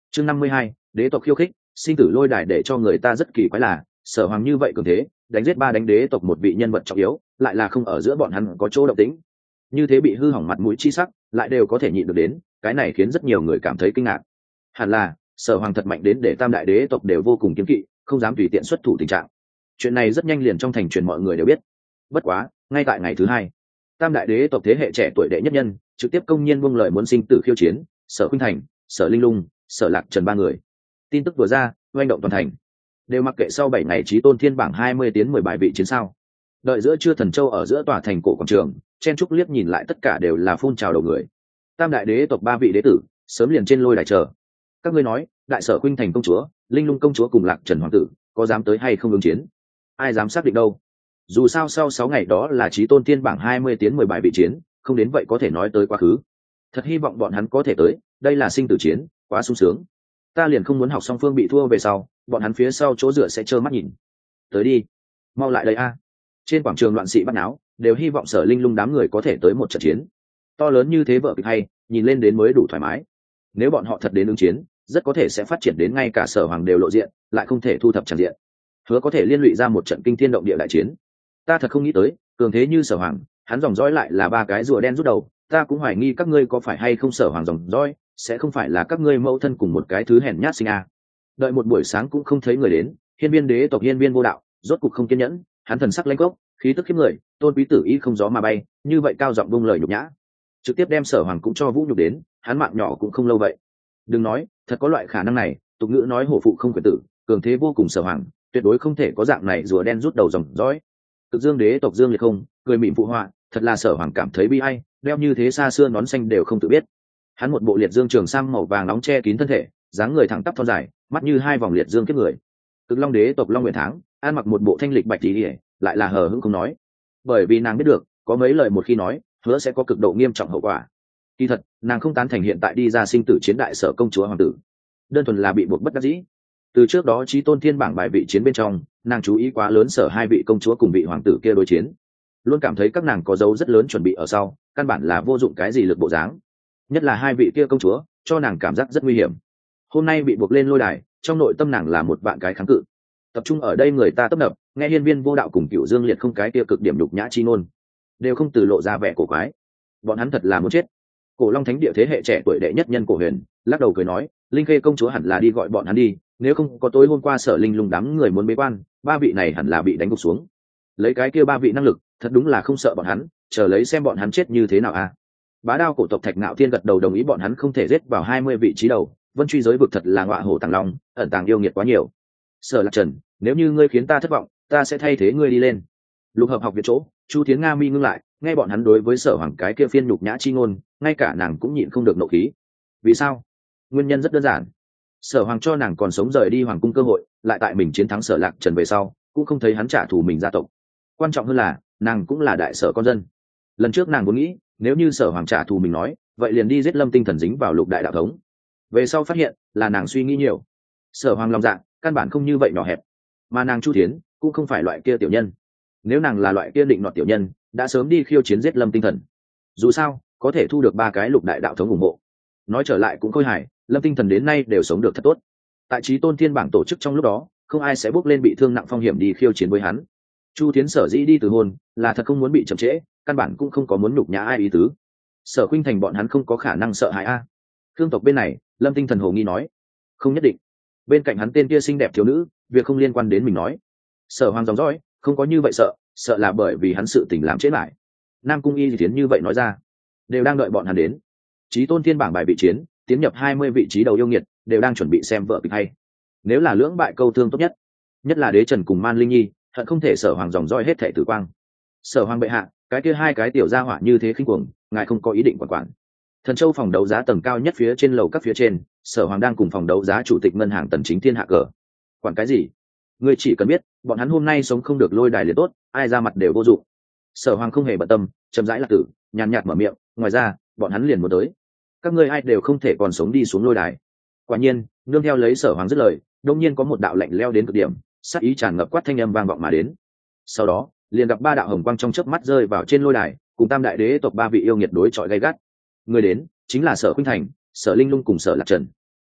chương 52, đế tộc khiêu khích, sinh tử lôi đài. Để cho người ta rất kỳ quái là Sở Hoàng như vậy cường thế, đánh giết ba đánh đế tộc một vị nhân vật trọng yếu, lại là không ở giữa bọn hắn có chỗ động tĩnh, như thế bị hư hỏng mặt mũi chi sắc lại đều có thể nhịn được đến, cái này khiến rất nhiều người cảm thấy kinh ngạc. Hẳn là Sở Hoàng thật mạnh đến để tam đại đế tộc đều vô cùng kiêng kỵ, không dám tùy tiện xuất thủ tình trạng. Chuyện này rất nhanh liền trong thành truyền mọi người đều biết. Bất quá ngay tại ngày thứ hai, tam đại đế tộc thế hệ trẻ tuổi đệ nhất nhân trực tiếp công nhiên buông lời muốn sinh tử khiêu chiến Sở Khuynh Thành, Sở Linh Lung, Sở Lạc Trần ba người. Tin tức vừa ra oanh động toàn thành, đều mặc kệ sau 7 ngày chí tôn thiên bảng 20 tiến 10 bài vị chiến sao. Đợi giữa trưa Thần Châu ở giữa tòa thành cổ quảng trường, chen trúc liếc nhìn lại tất cả đều là phun trào đầu người. Tam đại đế tộc ba vị đế tử sớm liền trên lôi đài chờ. Các ngươi nói đại Sở Khuynh Thành công chúa, Linh Lung công chúa cùng Lạc Trần hoàng tử có dám tới hay không ứng chiến? Ai dám xác định đâu. Dù sao sau 6 ngày đó là chí tôn thiên bảng 20 tiến 10 bài vị chiến, không đến vậy có thể nói tới quá khứ. Thật hy vọng bọn hắn có thể tới, đây là sinh tử chiến, quá sung sướng. Ta liền không muốn học song phương bị thua về sau, bọn hắn phía sau chỗ dựa sẽ trơ mắt nhìn. Tới đi, mau lại đây a. Trên quảng trường loạn sĩ bắt náo, đều hy vọng Sở Linh Lung đám người có thể tới một trận chiến. To lớn như thế vở kịch hay, nhìn lên đến mới đủ thoải mái. Nếu bọn họ thật đến ứng chiến, rất có thể sẽ phát triển đến ngay cả Sở Hoàng đều lộ diện, lại không thể thu thập tràn diện. Hứa có thể liên lụy ra một trận kinh thiên động địa đại chiến. Ta thật không nghĩ tới, cường thế như Sở Hoàng, hắn dòng dõi lại là ba cái rùa đen rút đầu, ta cũng hoài nghi các ngươi có phải hay không Sở Hoàng dòng dõi, sẽ không phải là các ngươi mẫu thân cùng một cái thứ hèn nhát sinh a. Đợi một buổi sáng cũng không thấy người đến, Hiên Viên đế tộc Hiên Viên vô đạo rốt cục không kiên nhẫn, hắn thần sắc lãnh gốc, khí tức khiếp người, Tôn quý tử y không gió mà bay, như vậy cao giọng bung lời nhục nhã, trực tiếp đem Sở Hoàng cũng cho vũ nhục đến, hắn mạng nhỏ cũng không lâu vậy. Đừng nói, thật có loại khả năng này, tục ngữ nói hổ phụ không quyền tử, cường thế vô cùng Sở Hoàng, tuyệt đối không thể có dạng này rùa đen rút đầu dòng dõi. Cực Dương đế tộc Dương Liệt không cười mỉm phụ họa, thật là Sở Hoàng cảm thấy bi ai, đeo như thế xa xưa nón xanh đều không tự biết. Hắn một bộ liệt dương trường sam màu vàng nóng che kín thân thể, dáng người thẳng tắp thon dài, mắt như hai vòng liệt dương kiếp người. Cực Long đế tộc Long Nguyện Tháng ăn mặc một bộ thanh lịch bạch tí ỉa, lại là hờ hững không nói, bởi vì nàng biết được có mấy lời một khi nói hứa sẽ có cực độ nghiêm trọng hậu quả. Kỳ thật nàng không tán thành hiện tại đi ra sinh tử chiến đại Sở công chúa hoàng tử, đơn thuần là bị buộc bất đắc dĩ. Từ trước đó chí tôn thiên bảng bài vị chiến bên trong, nàng chú ý quá lớn Sở hai vị công chúa cùng vị hoàng tử kia đối chiến, luôn cảm thấy các nàng có dấu rất lớn chuẩn bị ở sau, căn bản là vô dụng cái gì lực bộ dáng. Nhất là hai vị kia công chúa cho nàng cảm giác rất nguy hiểm. Hôm nay bị buộc lên lôi đài, trong nội tâm nàng là một vạn cái kháng cự. Tập trung ở đây người ta tấp nập, nghe Hiên Viên vô đạo cùng Cửu Dương Liệt không cái kia cực điểm nhục nhã chi ngôn, đều không từ lộ ra vẻ cổ quái. Bọn hắn thật là muốn chết. Cổ Long Thánh địa thế hệ trẻ tuổi đệ nhất nhân Cổ Huyền lắc đầu cười nói, Linh Khê công chúa hẳn là đi gọi bọn hắn đi, nếu không có tối hôm qua Sở Linh Lung đám người muốn bế quan, ba vị này hẳn là bị đánh gục xuống. Lấy cái kia ba vị năng lực, thật đúng là không sợ bọn hắn, chờ lấy xem bọn hắn chết như thế nào a. Bá Đao cổ tộc Thạch Nạo Thiên gật đầu đồng ý bọn hắn không thể giết vào 20 vị trí đầu, Vân Truy giới vực thật là ngọa hổ tàng long, ẩn tàng yêu nghiệt quá nhiều. Sở Lạc Trần, nếu như ngươi khiến ta thất vọng, ta sẽ thay thế ngươi đi lên. Lục Hợp học viện chỗ, Chu Thiến Nga mi ngưng lại, nghe bọn hắn đối với Sở Hoàng cái kia phiên nhục nhã chi ngôn, ngay cả nàng cũng nhịn không được nộ khí. Vì sao? Nguyên nhân rất đơn giản. Sở Hoàng cho nàng còn sống rời đi hoàng cung cơ hội, lại tại mình chiến thắng Sở Lạc Trần về sau, cũng không thấy hắn trả thù mình gia tộc. Quan trọng hơn là, nàng cũng là đại sở con dân. Lần trước nàng muốn nghĩ, nếu như Sở Hoàng trả thù mình nói, vậy liền đi giết Lâm Tinh Thần dính vào Lục đại đạo thống. Về sau phát hiện là nàng suy nghĩ nhiều. Sở Hoàng lòng dạ căn bản không như vậy nhỏ hẹp, mà nàng Chu Thiến cũng không phải loại kia tiểu nhân. Nếu nàng là loại kia định nọt tiểu nhân, đã sớm đi khiêu chiến giết Lâm Tinh Thần. Dù sao có thể thu được 3 cái Lục đại đạo thống ủng hộ. Nói trở lại cũng khôi hài, Lâm Tinh Thần đến nay đều sống được thật tốt. Tại chí tôn thiên bảng tổ chức trong lúc đó, không ai sẽ bước lên bị thương nặng phong hiểm đi khiêu chiến với hắn. Chu Thiến sở dĩ đi từ hôn là thật không muốn bị chậm trễ, căn bản cũng không có muốn nhục nhã ai ý tứ. Sở Khuynh Thành bọn hắn không có khả năng sợ hãi a. Khương tộc bên này, Lâm Tinh Thần hồ nghi nói, không nhất định. Bên cạnh hắn tên kia xinh đẹp thiếu nữ, việc không liên quan đến mình nói. Sở Hoàng dòng dõi không có như vậy sợ là bởi vì hắn sự tình làm chết lại. Nam Cung Y thì Thiến như vậy nói ra, đều đang đợi bọn hắn đến. Chí tôn thiên bảng bài vị chiến, tiến nhập 20 vị trí đầu yêu nghiệt, đều đang chuẩn bị xem vợ kịch hay. Nếu là lưỡng bại câu thương tốt nhất, nhất là Đế Trần cùng Man Linh Nhi, hận không thể Sở Hoàng dòng dõi hết thảy tử quang. Sở Hoàng bệ hạ, cái kia 2 cái tiểu gia hỏa như thế khinh cuồng, ngài không có ý định quản. Thần Châu phòng đấu giá tầng cao nhất phía trên lầu các phía trên, Sở Hoàng đang cùng phòng đấu giá chủ tịch ngân hàng Tần Chính Thiên hạ cờ. Quản cái gì? Ngươi chỉ cần biết, bọn hắn hôm nay sống không được lôi đài liền tốt, ai ra mặt đều vô dụng. Sở Hoàng không hề bận tâm, chậm rãi lạc tử, nhàn nhạt mở miệng, ngoài ra, bọn hắn liền muốn tới. Các ngươi ai đều không thể còn sống đi xuống lôi đài. Quả nhiên, nương theo lấy Sở Hoàng dứt lời, đột nhiên có một đạo lạnh lẽo đến cực điểm, sát ý tràn ngập quát thanh âm vang vọng mà đến. Sau đó, liền gặp 3 đạo hồng quang trong chớp mắt rơi vào trên lôi đài, cùng tam đại đế tộc 3 vị yêu nghiệt đối chọi gay gắt. Người đến chính là Sở Khuynh Thành, Sở Linh Lung cùng Sở Lạc Trần.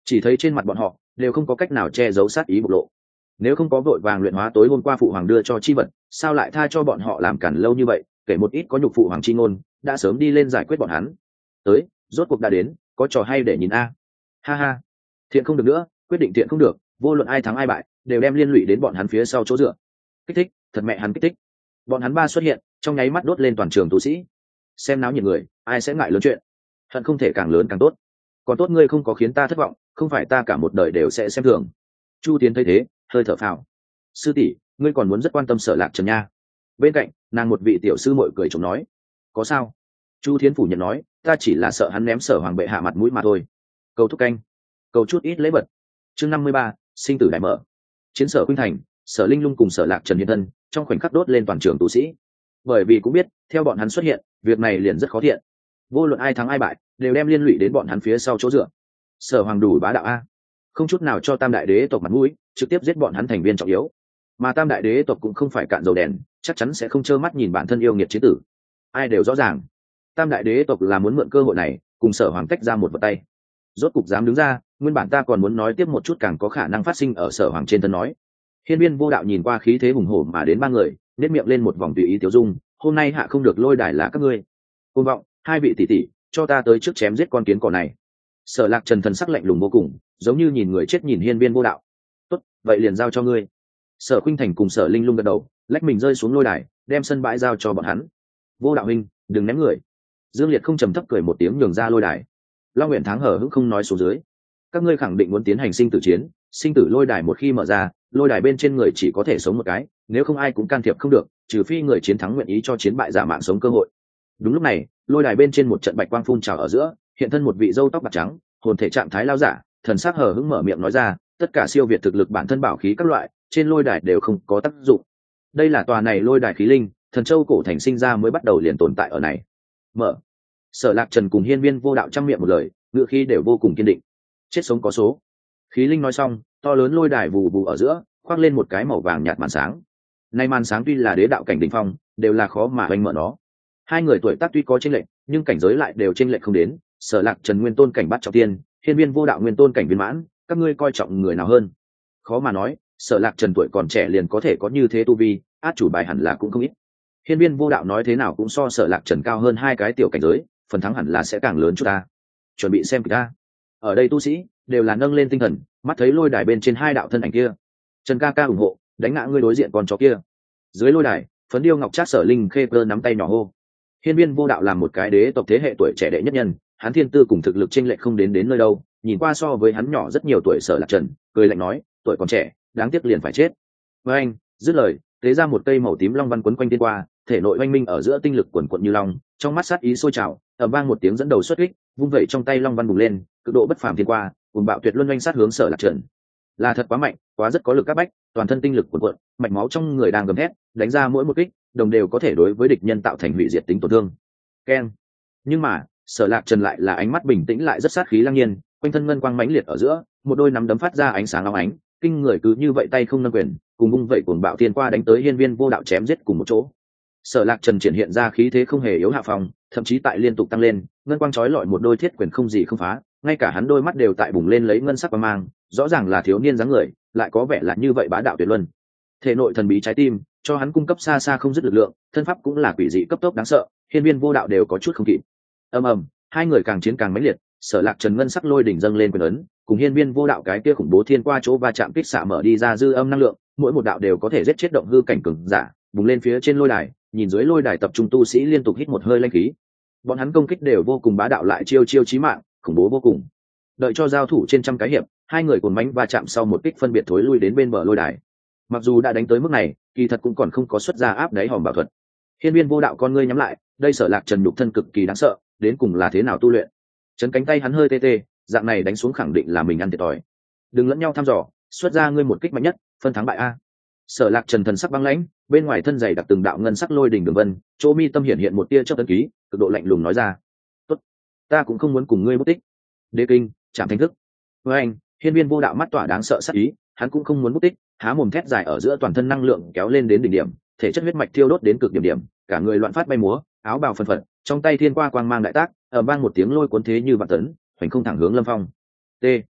chỉ thấy trên mặt bọn họ đều không có cách nào che giấu sát ý bộc lộ. Nếu không có vội vàng luyện hóa tối hôm qua phụ hoàng đưa cho chi vật, sao lại tha cho bọn họ làm cản lâu như vậy? Kể một ít có nhục phụ hoàng chi ngôn, đã sớm đi lên giải quyết bọn hắn. Tới, rốt cuộc đã đến, có trò hay để nhìn a. Ha ha, thiện không được nữa, quyết định thiện không được, vô luận ai thắng ai bại, đều đem liên lụy đến bọn hắn phía sau chỗ dựa. Kích thích, thật mẹ hắn kích thích. Bọn hắn ba xuất hiện, trong nháy mắt đốt lên toàn trường tu sĩ. Xem náo nhiệt người, ai sẽ ngại lớn chuyện? Hận không thể càng lớn càng tốt. Còn tốt ngươi không có khiến ta thất vọng, không phải ta cả một đời đều sẽ xem thường. Chu Tiến thấy thế, hơi thở phào. Sư tỷ, ngươi còn muốn rất quan tâm Sở Lạc Trần nha. Bên cạnh, nàng một vị tiểu sư muội cười chồng nói. Có sao? Chu Thiến phủ nhận nói, ta chỉ là sợ hắn ném Sở Hoàng bệ hạ mặt mũi mà thôi. Cầu thúc canh, cầu chút ít lễ vật. Chương 53, sinh tử đại mở. Chiến Sở Khuynh Thành, Sở Linh Lung cùng Sở Lạc Trần hiện thân, trong khoảnh khắc đốt lên toàn trường tu sĩ. Bởi vì cũng biết, theo bọn hắn xuất hiện, việc này liền rất khó thiện. Vô luận ai thắng ai bại, đều đem liên lụy đến bọn hắn phía sau chỗ dựa. Sở Hoàng đủ bá đạo a, không chút nào cho Tam Đại Đế tộc mặt mũi, trực tiếp giết bọn hắn thành viên trọng yếu. Mà Tam Đại Đế tộc cũng không phải cạn dầu đèn, chắc chắn sẽ không trơ mắt nhìn bản thân yêu nghiệt chiến tử. Ai đều rõ ràng, Tam Đại Đế tộc là muốn mượn cơ hội này cùng Sở Hoàng tách ra một vật tay. Rốt cục dám đứng ra, nguyên bản ta còn muốn nói tiếp một chút càng có khả năng phát sinh ở Sở Hoàng trên thân nói. Hiên Viên Vô Đạo nhìn qua khí thế hùng hổ mà đến ba người, nét miệng lên một vòng tùy ý tiêu dung, hôm nay hạ không được lôi đài là các ngươi. Côn vọng, hai vị tỷ tỷ, cho ta tới trước chém giết con kiến cỏ này. Sở Lạc Trần thần sắc lạnh lùng vô cùng, giống như nhìn người chết nhìn Hiên Viên Vô Đạo. Tốt, vậy liền giao cho ngươi. Sở Khuynh Thành cùng Sở Linh Lung gật đầu, lách mình rơi xuống lôi đài, đem sân bãi giao cho bọn hắn. Vô Đạo huynh, đừng ném người. Dương Liệt không trầm thấp cười một tiếng nhường ra lôi đài. Long Nguyện Thắng hở hững không nói xuống dưới. Các ngươi khẳng định muốn tiến hành sinh tử chiến, sinh tử lôi đài một khi mở ra, lôi đài bên trên người chỉ có thể sống một cái, nếu không ai cũng can thiệp không được, trừ phi người chiến thắng nguyện ý cho chiến bại giả mạng sống cơ hội. Đúng lúc này, lôi đài bên trên một trận bạch quang phun trào ở giữa, hiện thân một vị râu tóc bạc trắng, hồn thể trạng thái lao giả, thần sắc hờ hững mở miệng nói ra, tất cả siêu việt thực lực bản thân bảo khí các loại, trên lôi đài đều không có tác dụng. Đây là tòa này lôi đài khí linh, thần châu cổ thành sinh ra mới bắt đầu liền tồn tại ở này. Mở. Sở Lạc Trần cùng Hiên Viên Vô Đạo trăm miệng một lời, ngựa khí đều vô cùng kiên định. Chết sống có số. Khí linh nói xong, to lớn lôi đài vù vù ở giữa, khoác lên một cái màu vàng nhạt màn sáng. Nay màn sáng tuy là đế đạo cảnh đỉnh phong, đều là khó mà hoành mở nó. Hai người tuổi tác tuy có chênh lệch, nhưng cảnh giới lại đều chênh lệch không đến. Sở Lạc Trần nguyên tôn cảnh bắt trọng tiên, Hiên Viên Vô Đạo nguyên tôn cảnh viên mãn, các ngươi coi trọng người nào hơn? Khó mà nói, Sở Lạc Trần tuổi còn trẻ liền có thể có như thế tu vi, át chủ bài hẳn là cũng không ít. Hiên Viên Vô Đạo nói thế nào cũng so Sở Lạc Trần cao hơn hai cái tiểu cảnh giới, phần thắng hẳn là sẽ càng lớn chút ta. Chuẩn bị xem kịch ta. Ở đây tu sĩ đều là nâng lên tinh thần, mắt thấy lôi đài bên trên hai đạo thân ảnh kia. Trần ca ca ủng hộ, đánh ngã ngươi đối diện con chó kia. Dưới lôi đài, phấn điêu ngọc trác Sở Linh khê cơ nắm tay nhỏ hô. Hiên Viên Vô Đạo làm một cái đế tộc thế hệ tuổi trẻ đệ nhất nhân, hắn thiên tư cùng thực lực chênh lệch không đến nơi đâu, nhìn qua so với hắn nhỏ rất nhiều tuổi Sở Lạc Trần, cười lạnh nói, tuổi còn trẻ, đáng tiếc liền phải chết. Với anh, dứt lời, tế ra một cây màu tím long văn quấn quanh tiên qua, thể nội oanh minh ở giữa tinh lực quần quận như long, trong mắt sát ý sôi trào, ầm vang một tiếng dẫn đầu xuất kích, vung vẩy trong tay long văn bùng lên, cực độ bất phàm thiên qua, cuồng bạo tuyệt luân oanh sát hướng Sở Lạc Trần. Là thật quá mạnh, quá rất có lực các bách, toàn thân tinh lực quần quận, mạch máu trong người đang gầm thét, đánh ra mỗi một kích, đồng đều có thể đối với địch nhân tạo thành hủy diệt tính tổn thương. Keng. Nhưng mà, Sở Lạc Trần lại là ánh mắt bình tĩnh lại rất sát khí lăng nhiên, quanh thân ngân quang mãnh liệt ở giữa, một đôi nắm đấm phát ra ánh sáng long ánh, kinh người cứ như vậy tay không nâng quyền, cùng vung vậy cuồng bạo thiên qua đánh tới Hiên Viên Vô Đạo chém giết cùng một chỗ. Sở Lạc Trần triển hiện ra khí thế không hề yếu hạ phòng, thậm chí tại liên tục tăng lên, ngân quang chói lọi một đôi thiết quyền không gì không phá, ngay cả hắn đôi mắt đều tại bùng lên lấy ngân sắc quang mang, rõ ràng là thiếu niên dáng người, lại có vẻ là như vậy bá đạo tuyệt luân. Thể nội thần bí trái tim, cho hắn cung cấp xa xa không dứt lực lượng, thân pháp cũng là quỷ dị cấp tốc đáng sợ, Hiên Viên Vô Đạo đều có chút không kịp. Ầm ầm, hai người càng chiến càng mãnh liệt, Sở Lạc Trần ngân sắc lôi đỉnh dâng lên quyền ấn, cùng Hiên Viên Vô Đạo cái kia khủng bố thiên qua chỗ va chạm kích xạ mở đi ra dư âm năng lượng, mỗi một đạo đều có thể giết chết động hư cảnh cường giả, bùng lên phía trên lôi đài, nhìn dưới lôi đài tập trung tu sĩ liên tục hít một hơi linh khí. Bọn hắn công kích đều vô cùng bá đạo lại chiêu chiêu chí mạng, khủng bố vô cùng. Đợi cho giao thủ trên trăm cái hiệp, hai người cuồng mãnh va chạm sau một kích phân biệt thối lui đến bên bờ lôi đài. Mặc dù đã đánh tới mức này, kỳ thật cũng còn không có xuất ra áp đáy hòm bảo thuật. Hiên Viên Vô Đạo con ngươi nhắm lại, đây Sở Lạc Trần nhục thân cực kỳ đáng sợ, đến cùng là thế nào tu luyện? Chấn cánh tay hắn hơi tê tê, dạng này đánh xuống khẳng định là mình ăn thiệt thòi. Đừng lẫn nhau thăm dò, xuất ra ngươi một kích mạnh nhất, phân thắng bại a. Sở Lạc Trần thần sắc băng lãnh, bên ngoài thân dày đặc từng đạo ngân sắc lôi đỉnh đường vân, chỗ mi tâm hiện hiện một tia chớp tấn ký, cực độ lạnh lùng nói ra. Tốt, ta cũng không muốn cùng ngươi mất tích. Đế kinh, chạm thánh thức. Với anh, Hiên Viên Vô Đạo mắt tỏa đáng sợ sát ý, hắn cũng không muốn mất tích, há mồm thét dài ở giữa toàn thân năng lượng kéo lên đến đỉnh điểm, thể chất huyết mạch thiêu đốt đến cực điểm điểm, cả người loạn phát bay múa, áo bào phân phật, trong tay thiên qua quang mang đại tác, ầm vang một tiếng lôi cuốn thế như vạn tấn, hoành không thẳng hướng Lâm Phong. T.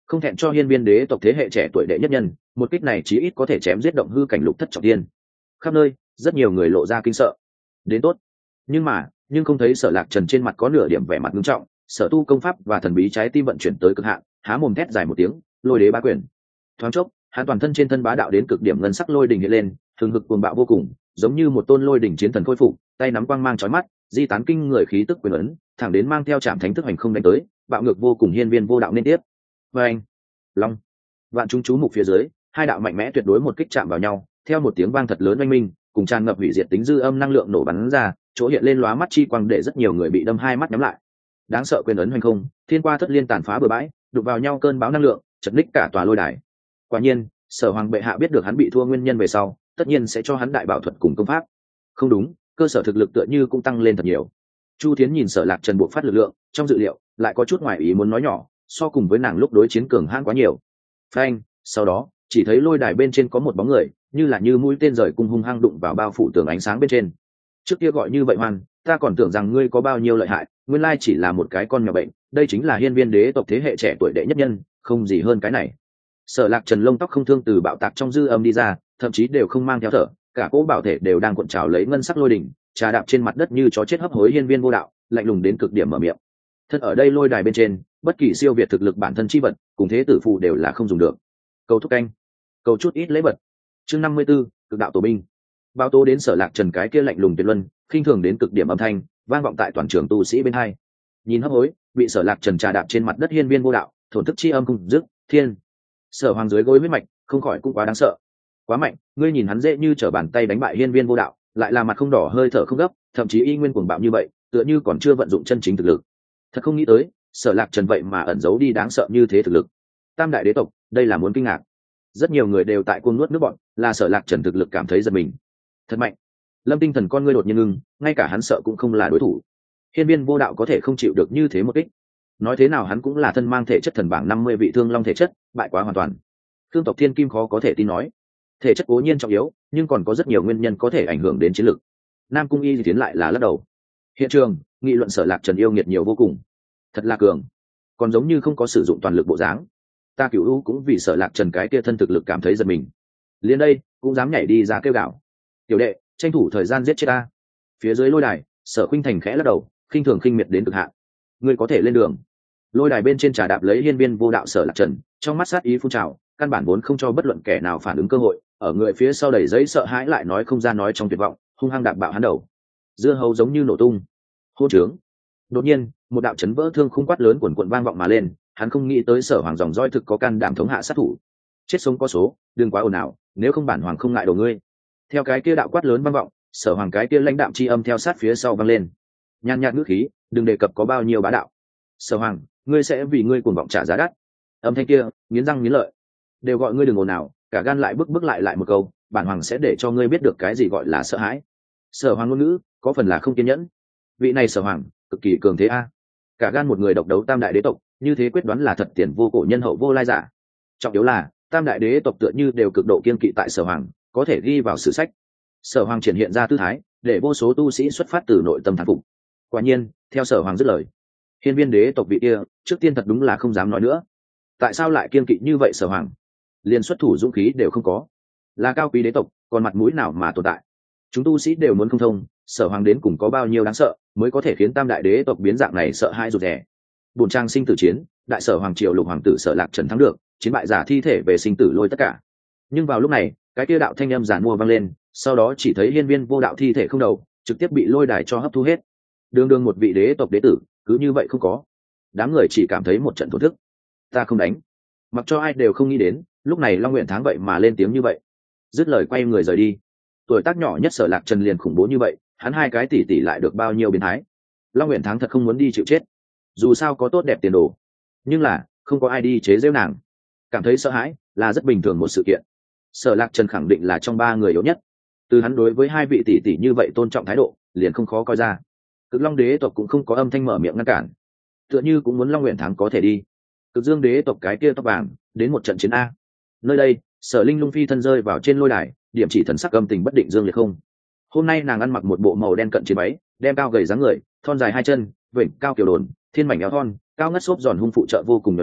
không thẹn cho hiên viên đế tộc thế hệ trẻ tuổi đệ nhất nhân, một kích này chí ít có thể chém giết động hư cảnh lục thất trọng tiên. Khắp nơi rất nhiều người lộ ra kinh sợ. Đến tốt, nhưng không thấy Sở Lạc Trần trên mặt có nửa điểm vẻ mặt nghiêm trọng. Sở tu công pháp và thần bí trái tim vận chuyển tới cực hạn, há mồm thét dài một tiếng, lôi đế bá quyền. Thoáng chốc, hắn toàn thân trên thân bá đạo đến cực điểm, ngân sắc lôi đỉnh hiện lên, hừng hực cuồng bạo vô cùng, giống như một tôn lôi đỉnh chiến thần khôi phục, tay nắm quang mang chói mắt, di tán kinh người khí tức quyền ấn, thẳng đến mang theo trảm thánh thức hành không đánh tới, bạo ngược vô cùng, hiên viên vô đạo nên tiếp. Và anh, long, vạn chúng chú mục phía dưới, hai đạo mạnh mẽ tuyệt đối một kích chạm vào nhau, theo một tiếng vang thật lớn oanh minh, cùng tràn ngập hủy diệt tính dư âm năng lượng nổ bắn ra, chỗ hiện lên lóa mắt chi quang để rất nhiều người bị đâm hai mắt nhắm lại. Đáng sợ quyền ấn hoành không, thiên qua thất liên tàn phá bừa bãi, đụng vào nhau cơn bão năng lượng, chật ních cả tòa lôi đài. Quả nhiên, Sở Hoàng bệ hạ biết được hắn bị thua nguyên nhân về sau, tất nhiên sẽ cho hắn đại bảo thuật cùng công pháp. Không đúng, cơ sở thực lực tựa như cũng tăng lên thật nhiều. Chu Thiến nhìn Sở Lạc Trần buộc phát lực lượng, trong dự liệu lại có chút ngoài ý muốn nói nhỏ, so cùng với nàng lúc đối chiến cường hãn quá nhiều. Phanh, sau đó, chỉ thấy lôi đài bên trên có một bóng người, như mũi tên rời cung hung hăng đụng vào bao phủ tường ánh sáng bên trên. Trước kia gọi như vậy Hoan, ta còn tưởng rằng ngươi có bao nhiêu lợi hại, nguyên lai chỉ là một cái con nhỏ bệnh. Đây chính là hiên viên đế tộc thế hệ trẻ tuổi đệ nhất nhân, không gì hơn cái này. Sở Lạc Trần lông tóc không thương từ bạo tạc trong dư âm đi ra, thậm chí đều không mang theo thở, cả cỗ bảo thể đều đang cuộn trào lấy ngân sắc lôi đỉnh, trà đạp trên mặt đất như chó chết hấp hối hiên viên vô đạo, lạnh lùng đến cực điểm mở miệng. Thật ở đây lôi đài bên trên, bất kỳ siêu việt thực lực bản thân chi vật, cùng thế tử phù đều là không dùng được. Cầu thúc canh, cầu chút ít lễ vật. Chương 54, cực đạo tổ binh. Bao tố đến Sở Lạc Trần cái kia lạnh lùng tuyệt luân, khinh thường đến cực điểm âm thanh, vang vọng tại toàn trường tu sĩ bên hai. Nhìn hấp hối, bị Sở Lạc Trần trà đạp trên mặt đất hiên viên vô đạo, thổn thức chi âm cùng dứt, thiên. Sở Hoàng dưới gối huyết mạch, không khỏi cũng quá đáng sợ. Quá mạnh, ngươi nhìn hắn dễ như trở bàn tay đánh bại hiên viên vô đạo, lại là mặt không đỏ hơi thở không gấp, thậm chí y nguyên cuồng bạo như vậy, tựa như còn chưa vận dụng chân chính thực lực. Thật không nghĩ tới, Sở Lạc Trần vậy mà ẩn giấu đi đáng sợ như thế thực lực. Tam đại đế tộc, đây là muốn kinh ngạc. Rất nhiều người đều tại cuồng nuốt nước bọn, là Sở Lạc Trần thực lực cảm thấy giật mình. Thật mạnh. Lâm Tinh Thần con ngươi đột nhiên ngưng, ngay cả hắn sợ cũng không là đối thủ. Hiên viên vô đạo có thể không chịu được như thế một kích. Nói thế nào hắn cũng là thân mang thể chất thần bảng 50 vị thương long thể chất, bại quá hoàn toàn. Thương tộc Thiên Kim khó có thể tin nói, thể chất cố nhiên trọng yếu, nhưng còn có rất nhiều nguyên nhân có thể ảnh hưởng đến chiến lược. Nam Cung Y thì tiến lại là lắc đầu. Hiện trường, nghị luận Sở Lạc Trần yêu nghiệt nhiều vô cùng, thật là cường, còn giống như không có sử dụng toàn lực bộ dáng. Ta Cửu U cũng vì Sở Lạc Trần cái kia thân thực lực cảm thấy giật mình, liền đây cũng dám nhảy đi ra kêu gào. Tiểu đệ, tranh thủ thời gian giết chết ta. Phía dưới lôi đài, Sở Khuynh Thành khẽ lắc đầu, khinh thường khinh miệt đến cực hạn. Ngươi có thể lên đường. Lôi đài bên trên trà đạp lấy hiên viên vô đạo Sở Lạc Trần, trong mắt sát ý phun trào, căn bản vốn không cho bất luận kẻ nào phản ứng cơ hội, ở người phía sau đẩy giấy sợ hãi lại nói không ra nói trong tuyệt vọng, hung hăng đạp bạo hắn đầu. Dưa hấu giống như nổ tung. Hôn trướng. Đột nhiên, một đạo chấn vỡ thương khung quát lớn quần quần vang vọng mà lên, hắn không nghĩ tới Sở Hoàng dòng roi thực có can đảm thống hạ sát thủ. Chết sống có số, đừng quá ồn ào, nếu không bản hoàng không ngại đồ ngươi. Theo cái kia đạo quát lớn vang vọng, Sở Hoàng cái kia lãnh đạm chi âm theo sát phía sau vang lên. Nhàn nhạt ngữ khí, đừng đề cập có bao nhiêu bá đạo. Sở Hoàng, ngươi sẽ vì ngươi cuồng vọng trả giá đắt. Âm thanh kia, nghiến răng nghiến lợi. Đều gọi ngươi đừng ồn ào, cả gan lại bước lại một câu, bản hoàng sẽ để cho ngươi biết được cái gì gọi là sợ hãi. Sở Hoàng ngôn ngữ có phần là không kiên nhẫn. Vị này Sở Hoàng cực kỳ cường thế a, cả gan một người độc đấu tam đại đế tộc, như thế quyết đoán là thật tiền vô cổ nhân hậu vô lai giả. Trọng yếu là tam đại đế tộc tựa như đều cực độ kiên kỵ tại Sở Hoàng, có thể ghi vào sử sách. Sở Hoàng triển hiện ra tư thái, để vô số tu sĩ xuất phát từ nội tâm thán phục. Quả nhiên, theo Sở Hoàng dứt lời, hiên viên đế tộc vị kia trước tiên thật đúng là không dám nói nữa. Tại sao lại kiên kỵ như vậy Sở Hoàng? Liên xuất thủ dũng khí đều không có, là cao quý đế tộc còn mặt mũi nào mà tồn tại? Chúng tu sĩ đều muốn không thông, Sở Hoàng đến cùng có bao nhiêu đáng sợ mới có thể khiến tam đại đế tộc biến dạng này sợ hãi rụt rè. Bổn trang sinh tử chiến, đại Sở Hoàng triều lục hoàng tử Sở Lạc Trần thắng được, chiến bại giả thi thể về sinh tử lôi tất cả. Nhưng vào lúc này, cái kia đạo thanh âm giản mua vang lên, sau đó chỉ thấy hiên viên vô đạo thi thể không đầu, trực tiếp bị lôi đài cho hấp thu hết. Đương đương một vị đế tộc đế tử, cứ như vậy không có. Đám người chỉ cảm thấy một trận thổn thức. Ta không đánh. Mặc cho ai đều không nghĩ đến, lúc này Long Nguyện Tháng vậy mà lên tiếng như vậy. Dứt lời quay người rời đi. Tuổi tác nhỏ nhất Sở Lạc Trần liền khủng bố như vậy, hắn hai cái tỷ tỷ lại được bao nhiêu biến thái. Long Nguyện Tháng thật không muốn đi chịu chết, dù sao có tốt đẹp tiền đồ, nhưng là không có ai đi chế giễu nàng. Cảm thấy sợ hãi là rất bình thường một sự kiện. Sở Lạc Trần khẳng định là trong ba người yếu nhất, từ hắn đối với hai vị tỷ tỷ như vậy tôn trọng thái độ liền không khó coi ra. Cực Long đế tộc cũng không có âm thanh mở miệng ngăn cản, tựa như cũng muốn Long Nguyện Tháng có thể đi. Cực Dương đế tộc cái kia tóc vàng đến một trận chiến a. Nơi đây, Sở Linh Lung phi thân rơi vào trên lôi đài, điểm chỉ thần sắc âm tình bất định dương liệt không. Hôm nay nàng ăn mặc một bộ màu đen cận chiến váy, đem cao gầy dáng người, thon dài hai chân, vểnh cao kiểu đồn, thiên mảnh áo thon, cao ngất xốp giòn hung phụ trợ vô cùng nhuần nhuyễn,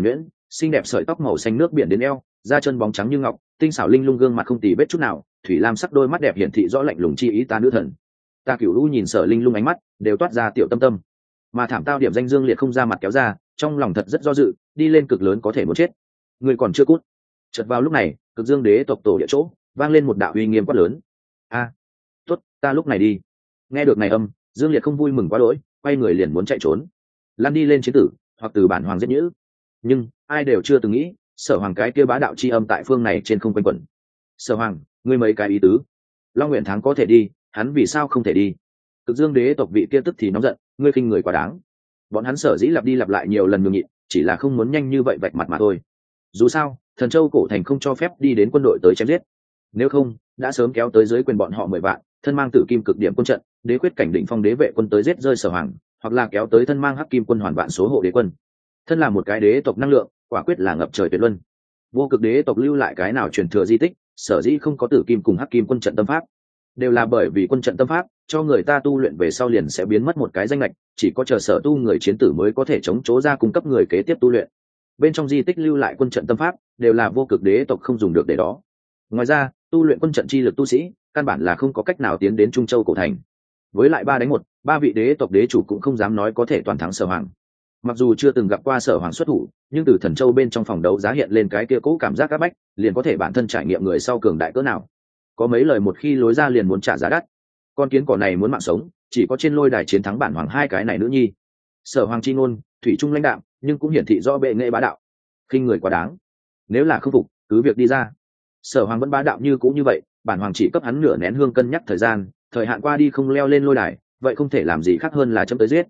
xinh đẹp sợi tóc màu xanh nước biển đến eo, da chân bóng trắng như ngọc, tinh xảo linh lung gương mặt không tì vết chút nào, thủy lam sắc đôi mắt đẹp hiển thị rõ lạnh lùng chi ý ta nữ thần. Ta Cửu Lũ nhìn Sở Linh Lung ánh mắt đều toát ra tiểu tâm tâm, mà thảm tao điểm danh Dương Liệt không ra mặt kéo ra, trong lòng thật rất do dự, đi lên cực lớn có thể muốn chết. Người còn chưa cút. Chợt vào lúc này, Cực Dương Đế tộc tổ địa chỗ vang lên một đạo uy nghiêm quát lớn. A, tốt, ta lúc này đi. Nghe được này âm, Dương Liệt không vui mừng quá đỗi, quay người liền muốn chạy trốn, lăn đi lên chiến tử, hoặc từ bản hoàng giết nhữ. Nhưng ai đều chưa từng nghĩ, Sở Hoàng cái kia bá đạo chi âm tại phương này trên không quanh quẩn. Sở Hoàng, ngươi mấy cái ý tứ? Long Nguyện Thắng có thể đi, hắn vì sao không thể đi? Cực Dương Đế tộc vị kia tức thì nóng giận, ngươi khinh người quá đáng. Bọn hắn sở dĩ lặp đi lặp lại nhiều lần nhường nhịn, chỉ là không muốn nhanh như vậy vạch mặt mà thôi. Dù sao, Thần Châu cổ thành không cho phép đi đến quân đội tới chém giết. Nếu không, đã sớm kéo tới dưới quyền bọn họ 10 vạn, thân mang Tử Kim cực điểm quân trận, đế quyết cảnh định phong đế vệ quân tới giết rơi Sở Hoàng, hoặc là kéo tới thân mang Hắc Kim quân hoàn vạn số hộ đế quân. Thân là một cái đế tộc năng lượng, quả quyết là ngập trời tuyệt luân. Vô cực đế tộc lưu lại cái nào truyền thừa di tích, sở dĩ không có Tử Kim cùng Hắc Kim quân trận tâm pháp, đều là bởi vì quân trận tâm pháp cho người ta tu luyện về sau liền sẽ biến mất một cái danh lệch, chỉ có chờ sở tu người chiến tử mới có thể chống chỗ ra cung cấp người kế tiếp tu luyện. Bên trong di tích lưu lại quân trận tâm pháp đều là vô cực đế tộc không dùng được để đó. Ngoài ra, tu luyện quân trận chi lực tu sĩ căn bản là không có cách nào tiến đến Trung Châu cổ thành. Với lại 3-1, 3 vị đế tộc đế chủ cũng không dám nói có thể toàn thắng Sở Hoàng. Mặc dù chưa từng gặp qua Sở Hoàng xuất thủ, nhưng từ Thần Châu bên trong phòng đấu giá hiện lên cái kia cố cảm giác áp bách, liền có thể bản thân trải nghiệm người sau cường đại cỡ nào. Có mấy lời một khi lối ra liền muốn trả giá đắt. Con kiến cỏ này muốn mạng sống, chỉ có trên lôi đài chiến thắng bản hoàng hai cái này nữ nhi. Sở Hoàng chi ngôn thủy trung lãnh đạm, nhưng cũng hiển thị rõ bệ nghệ bá đạo, khinh người quá đáng. Nếu là không phục, cứ việc đi ra. Sở Hoàng vẫn bá đạo như cũng như vậy, bản hoàng chỉ cấp hắn nửa nén hương cân nhắc thời gian, thời hạn qua đi không leo lên lôi đài, vậy không thể làm gì khác hơn là chấm tới giết.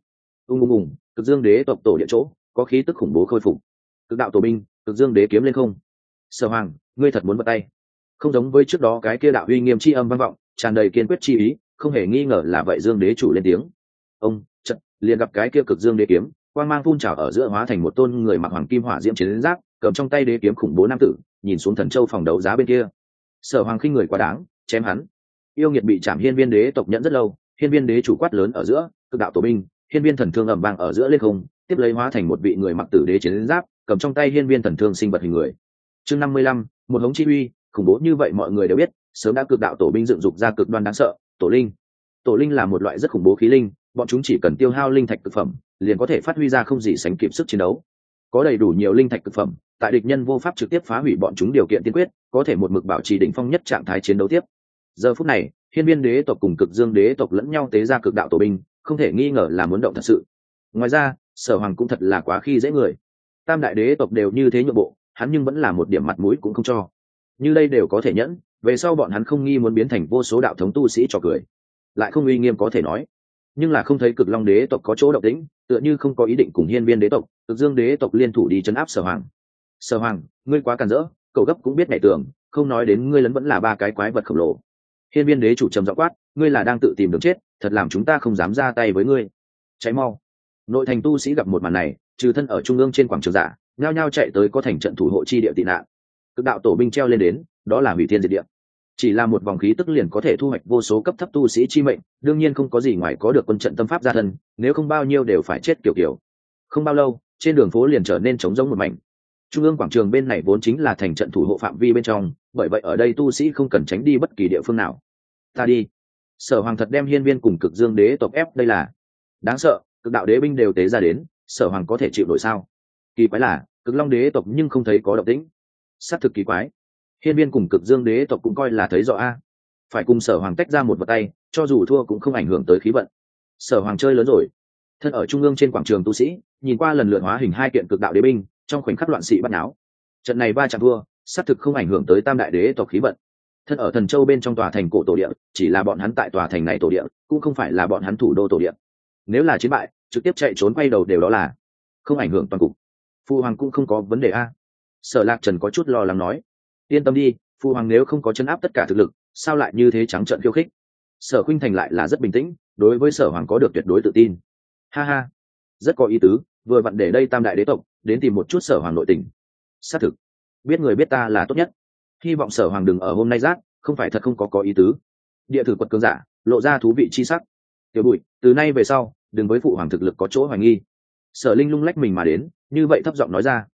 Cực Dương đế tộc tổ địa chỗ có khí tức khủng bố khôi phục. Cực đạo tổ binh, Cực Dương đế kiếm lên không. Sở Hoàng, ngươi thật muốn bắt tay? Không giống với trước đó cái kia đạo uy nghiêm chi âm vang vọng, tràn đầy kiên quyết chi ý, không hề nghi ngờ là vậy Dương đế chủ lên tiếng. Ông chợt liền gặp cái kia Cực Dương đế kiếm, quang mang phun trào ở giữa hóa thành một tôn người mặc hoàng kim hỏa diễm chiến giáp, cầm trong tay đế kiếm khủng bố nam tử, nhìn xuống Thần Châu phòng đấu giá bên kia. Sở Hoàng khinh người quá đáng, chém hắn. Yêu nghiệt bị chạm Hiên Viên đế tộc nhẫn rất lâu, Hiên Viên đế chủ quát lớn ở giữa, cực đạo tổ binh, Hiên Viên thần thương ầm vang ở giữa lên không, tiếp lấy hóa thành một vị người mặc tử đế chiến giáp, cầm trong tay Hiên Viên thần thương sinh vật hình người. Chương 55, một hống chi uy, khủng bố như vậy mọi người đều biết, sớm đã cực đạo tổ binh dựng dục ra cực đoan đáng sợ, tổ linh. Tổ linh là một loại rất khủng bố khí linh, bọn chúng chỉ cần tiêu hao linh thạch cực phẩm, liền có thể phát huy ra không gì sánh kịp sức chiến đấu. Có đầy đủ nhiều linh thạch cực phẩm, tại địch nhân vô pháp trực tiếp phá hủy bọn chúng điều kiện tiên quyết, có thể một mực bảo trì đỉnh phong nhất trạng thái chiến đấu tiếp. Giờ phút này, Hiên Viên đế tộc cùng Cực Dương đế tộc lẫn nhau tế ra cực đạo tổ binh, không thể nghi ngờ là muốn động thật sự. Ngoài ra, Sở Hoàng cũng thật là quá khi dễ người. Tam đại đế tộc đều như thế nhượng bộ, hắn nhưng vẫn là một điểm mặt mũi cũng không cho. Như đây đều có thể nhẫn, về sau bọn hắn không nghi muốn biến thành vô số đạo thống tu sĩ trò cười, lại không uy nghiêm có thể nói. Nhưng là không thấy Cực Long đế tộc có chỗ động tĩnh, tựa như không có ý định cùng Hiên Viên đế tộc, Cực Dương đế tộc liên thủ đi trấn áp Sở Hoàng. Sở Hoàng, ngươi quá càn rỡ, cậu gấp cũng biết nhảy tường, không nói đến ngươi lấn vẫn là ba cái quái vật khổng lồ. Hiên Viên đế chủ trầm giọng quát, ngươi là đang tự tìm đường chết, thật làm chúng ta không dám ra tay với ngươi. Cháy mau. Nội thành tu sĩ gặp một màn này, trừ thân ở trung ương trên quảng trường giả, nhao nhao chạy tới có thành trận thủ hộ chi địa tị nạn. Cực đạo tổ binh treo lên đến, đó là hủy thiên diệt địa. Chỉ là một vòng khí tức liền có thể thu hoạch vô số cấp thấp tu sĩ chi mệnh, đương nhiên không có gì ngoài có được quân trận tâm pháp gia thân, nếu không bao nhiêu đều phải chết kiểu kiểu. Không bao lâu, trên đường phố liền trở nên trống rỗng một mảnh. Trung ương quảng trường bên này vốn chính là thành trận thủ hộ phạm vi bên trong, bởi vậy ở đây tu sĩ không cần tránh đi bất kỳ địa phương nào. Ta đi. Sở Hoàng thật đem Hiên Viên cùng Cực Dương đế tộc ép, đây là đáng sợ, cực đạo đế binh đều tế ra đến, Sở Hoàng có thể chịu nổi sao? Kỳ quái là, Cực Long đế tộc nhưng không thấy có động tĩnh. Sát thực kỳ quái. Hiên Viên cùng Cực Dương đế tộc cũng coi là thấy rõ a. Phải cùng Sở Hoàng tách ra một vật tay, cho dù thua cũng không ảnh hưởng tới khí vận. Sở Hoàng chơi lớn rồi. Thân ở trung ương trên quảng trường tu sĩ, nhìn qua lần lượt hóa hình hai kiện cực đạo đế binh, trong khoảnh khắc loạn sĩ bắt náo. Trận này ba chạm thua, sát thực không ảnh hưởng tới tam đại đế tộc khí vận. Thân ở Thần Châu bên trong tòa thành cổ tổ địa, chỉ là bọn hắn tại tòa thành này tổ địa, cũng không phải là bọn hắn thủ đô tổ địa. Nếu là chiến bại, trực tiếp chạy trốn quay đầu đều đó là không ảnh hưởng toàn cục. Phu hoàng cũng không có vấn đề a. Sở Lạc Trần có chút lo lắng nói, yên tâm đi, phu hoàng nếu không có chấn áp tất cả thực lực, sao lại như thế trắng trợn khiêu khích. Sở Khuynh Thành lại là rất bình tĩnh, đối với Sở Hoàng có được tuyệt đối tự tin. Ha ha, rất có ý tứ, vừa vặn để đây tam đại đế tộc đến tìm một chút Sở Hoàng nội tình. Xác thực, biết người biết ta là tốt nhất. Hy vọng Sở Hoàng đừng ở hôm nay rát, không phải thật không có ý tứ. Địa thử quật cường giả lộ ra thú vị chi sắc. Tiểu Bụi, từ nay về sau đừng với phụ hoàng thực lực có chỗ hoài nghi. Sở Linh Lung lách mình mà đến, như vậy thấp giọng nói ra.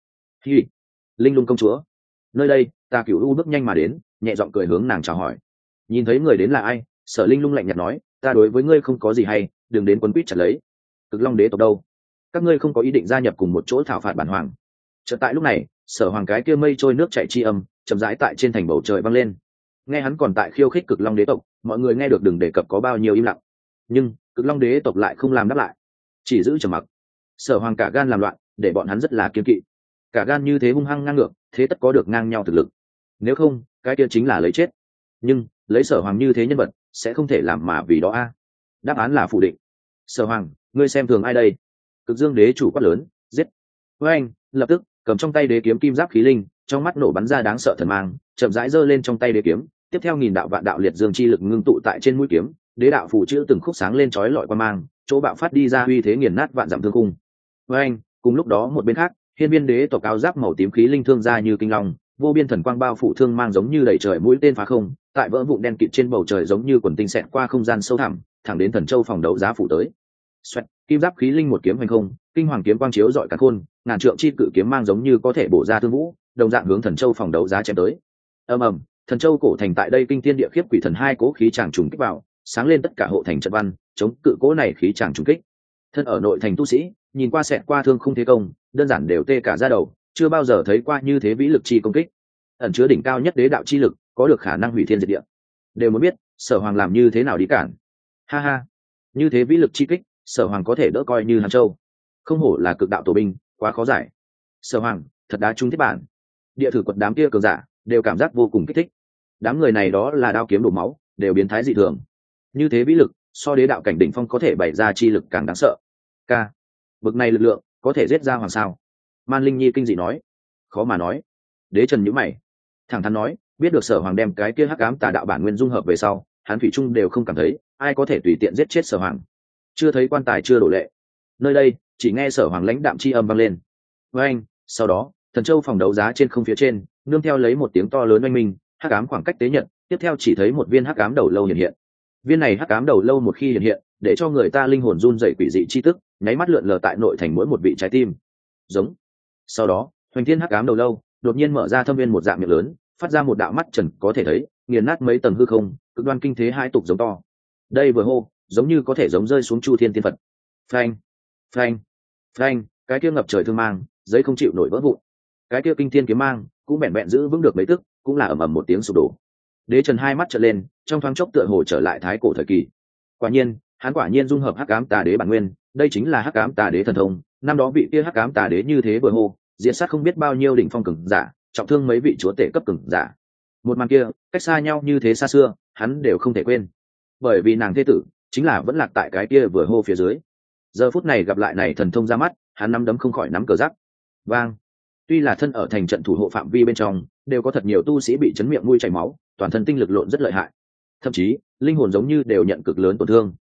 hi, linh lung công chúa. Nơi đây Tà Cửu U bước nhanh mà đến, nhẹ giọng cười hướng nàng chào hỏi. Nhìn thấy người đến là ai, Sở Linh lung lạnh nhạt nói, ta đối với ngươi không có gì hay, đừng đến quấn quýt chặt lấy. Cực Long đế tộc đâu? Các ngươi không có ý định gia nhập cùng một chỗ thảo phạt bản hoàng? Chợt tại lúc này, Sở Hoàng cái kia mây trôi nước chảy chi âm chậm rãi tại trên thành bầu trời vang lên. Nghe hắn còn tại khiêu khích Cực Long đế tộc, mọi người nghe được đừng đề cập có bao nhiêu im lặng. Nhưng Cực Long đế tộc lại không làm đáp lại, chỉ giữ trầm mặc. Sở Hoàng cả gan làm loạn, để bọn hắn rất là kiêng kỵ. Cả gan như thế hung hăng ngang ngược, thế tất có được ngang nhau thực lực. Nếu không, cái kia chính là lấy chết. Nhưng lấy Sở Hoàng như thế nhân vật, sẽ không thể làm mà vì đó a. Đáp án là phủ định. Sở Hoàng, ngươi xem thường ai đây? Cực Dương đế chủ quát lớn, giết. Với anh, lập tức cầm trong tay đế kiếm kim giáp khí linh, trong mắt nổ bắn ra đáng sợ thần mang, chậm rãi giơ lên trong tay đế kiếm, tiếp theo nghìn đạo vạn đạo liệt dương chi lực ngưng tụ tại trên mũi kiếm, đế đạo phù chữ từng khúc sáng lên chói lọi qua mang, chỗ bạo phát đi ra uy thế nghiền nát vạn dặm thương cung. Với anh, cùng lúc đó một bên khác, hiên viên đế tộc áo giáp màu tím khí linh thương ra như kinh long, vô biên thần quang bao phủ thương mang giống như đầy trời mũi tên phá không, tại vỡ vụn đen kịt trên bầu trời giống như quần tinh xẹt qua không gian sâu thẳm, thẳng đến Thần Châu phòng đấu giá phủ tới. Xoẹt, kim giáp khí linh một kiếm hành không, kinh hoàng kiếm quang chiếu rọi cả khôn, ngàn trượng chi cự kiếm mang giống như có thể bổ ra thương vũ, đồng dạng hướng Thần Châu phòng đấu giá chém tới. Ầm ầm, Thần Châu cổ thành tại đây kinh thiên địa khiếp quỷ thần hai cố khí tràng trùng kích vào, sáng lên tất cả hộ thành trận văn, chống cự cố này khí tràng trùng kích. Thân ở nội thành tu sĩ, nhìn qua xẹt qua thương không thế công, đơn giản đều tê cả da đầu, chưa bao giờ thấy qua như thế vĩ lực chi công kích. Ẩn chứa đỉnh cao nhất đế đạo chi lực, có được khả năng hủy thiên diệt địa. Đều muốn biết, Sở Hoàng làm như thế nào đi cản. Ha ha, như thế vĩ lực chi kích, Sở Hoàng có thể đỡ coi như Hàn Châu. Không hổ là cực đạo tổ binh, quá khó giải. Sở Hoàng, thật đá trúng thiết bản. Địa thử quật đám kia cường giả, đều cảm giác vô cùng kích thích. Đám người này đó là đao kiếm đổ máu, đều biến thái dị thường. Như thế vĩ lực, so đế đạo cảnh đỉnh phong có thể bày ra chi lực càng đáng sợ. Ca, bực này lực lượng, có thể giết ra hoàng sao? Man Linh Nhi kinh dị nói. Khó mà nói. Đế Trần nhíu mày, thẳng thắn nói, biết được Sở Hoàng đem cái kia hắc ám tà đạo bản nguyên dung hợp về sau, hắn thủy chung đều không cảm thấy ai có thể tùy tiện giết chết Sở Hoàng. Chưa thấy quan tài chưa đổ lệ. Nơi đây chỉ nghe Sở Hoàng lãnh đạm chi âm vang lên. Với anh, sau đó Thần Châu phòng đấu giá trên không phía trên, nương theo lấy một tiếng to lớn oanh minh, hắc ám khoảng cách tế nhận, tiếp theo chỉ thấy một viên hắc ám đầu lâu hiện hiện. Viên này hắc ám đầu lâu một khi hiện hiện, để cho người ta linh hồn run rẩy quỷ dị chi tức, nháy mắt lượn lờ tại nội thành mỗi một vị trái tim. Giống. Sau đó, hoành thiên hắc ám đầu lâu đột nhiên mở ra thâm viên một dạng miệng lớn, phát ra một đạo mắt trần có thể thấy, nghiền nát mấy tầng hư không, cực đoan kinh thế hai tục giống to. Đây vừa hô, giống như có thể giống rơi xuống chu thiên tiên phật. Phanh, phanh, phanh, cái kia ngập trời thương mang, giấy không chịu nổi vỡ vụn. Cái kia kinh thiên kiếm mang, cũng bèn bèn giữ vững được mấy tức, cũng là ầm ầm một tiếng sụp đổ. Đế Trần hai mắt trợn lên, trong thoáng chốc tựa hồ trở lại thái cổ thời kỳ. Quả nhiên, hắn quả nhiên dung hợp hắc ám tà đế bản nguyên, đây chính là hắc ám tà đế thần thông. Năm đó vị kia hắc ám tà đế như thế vừa hô, diệt sát không biết bao nhiêu đỉnh phong cường giả, trọng thương mấy vị chúa tể cấp cường giả. Một màn kia, cách xa nhau như thế xa xưa, hắn đều không thể quên. Bởi vì nàng thế tử chính là vẫn lạc tại cái kia vừa hô phía dưới. Giờ phút này gặp lại này thần thông ra mắt, hắn nắm đấm không khỏi nắm cờ giắc. Vang. Tuy là thân ở thành trận thủ hộ phạm vi bên trong, đều có thật nhiều tu sĩ bị chấn miệng mũi chảy máu, toàn thân tinh lực lộn rất lợi hại. Thậm chí, linh hồn giống như đều nhận cực lớn tổn thương.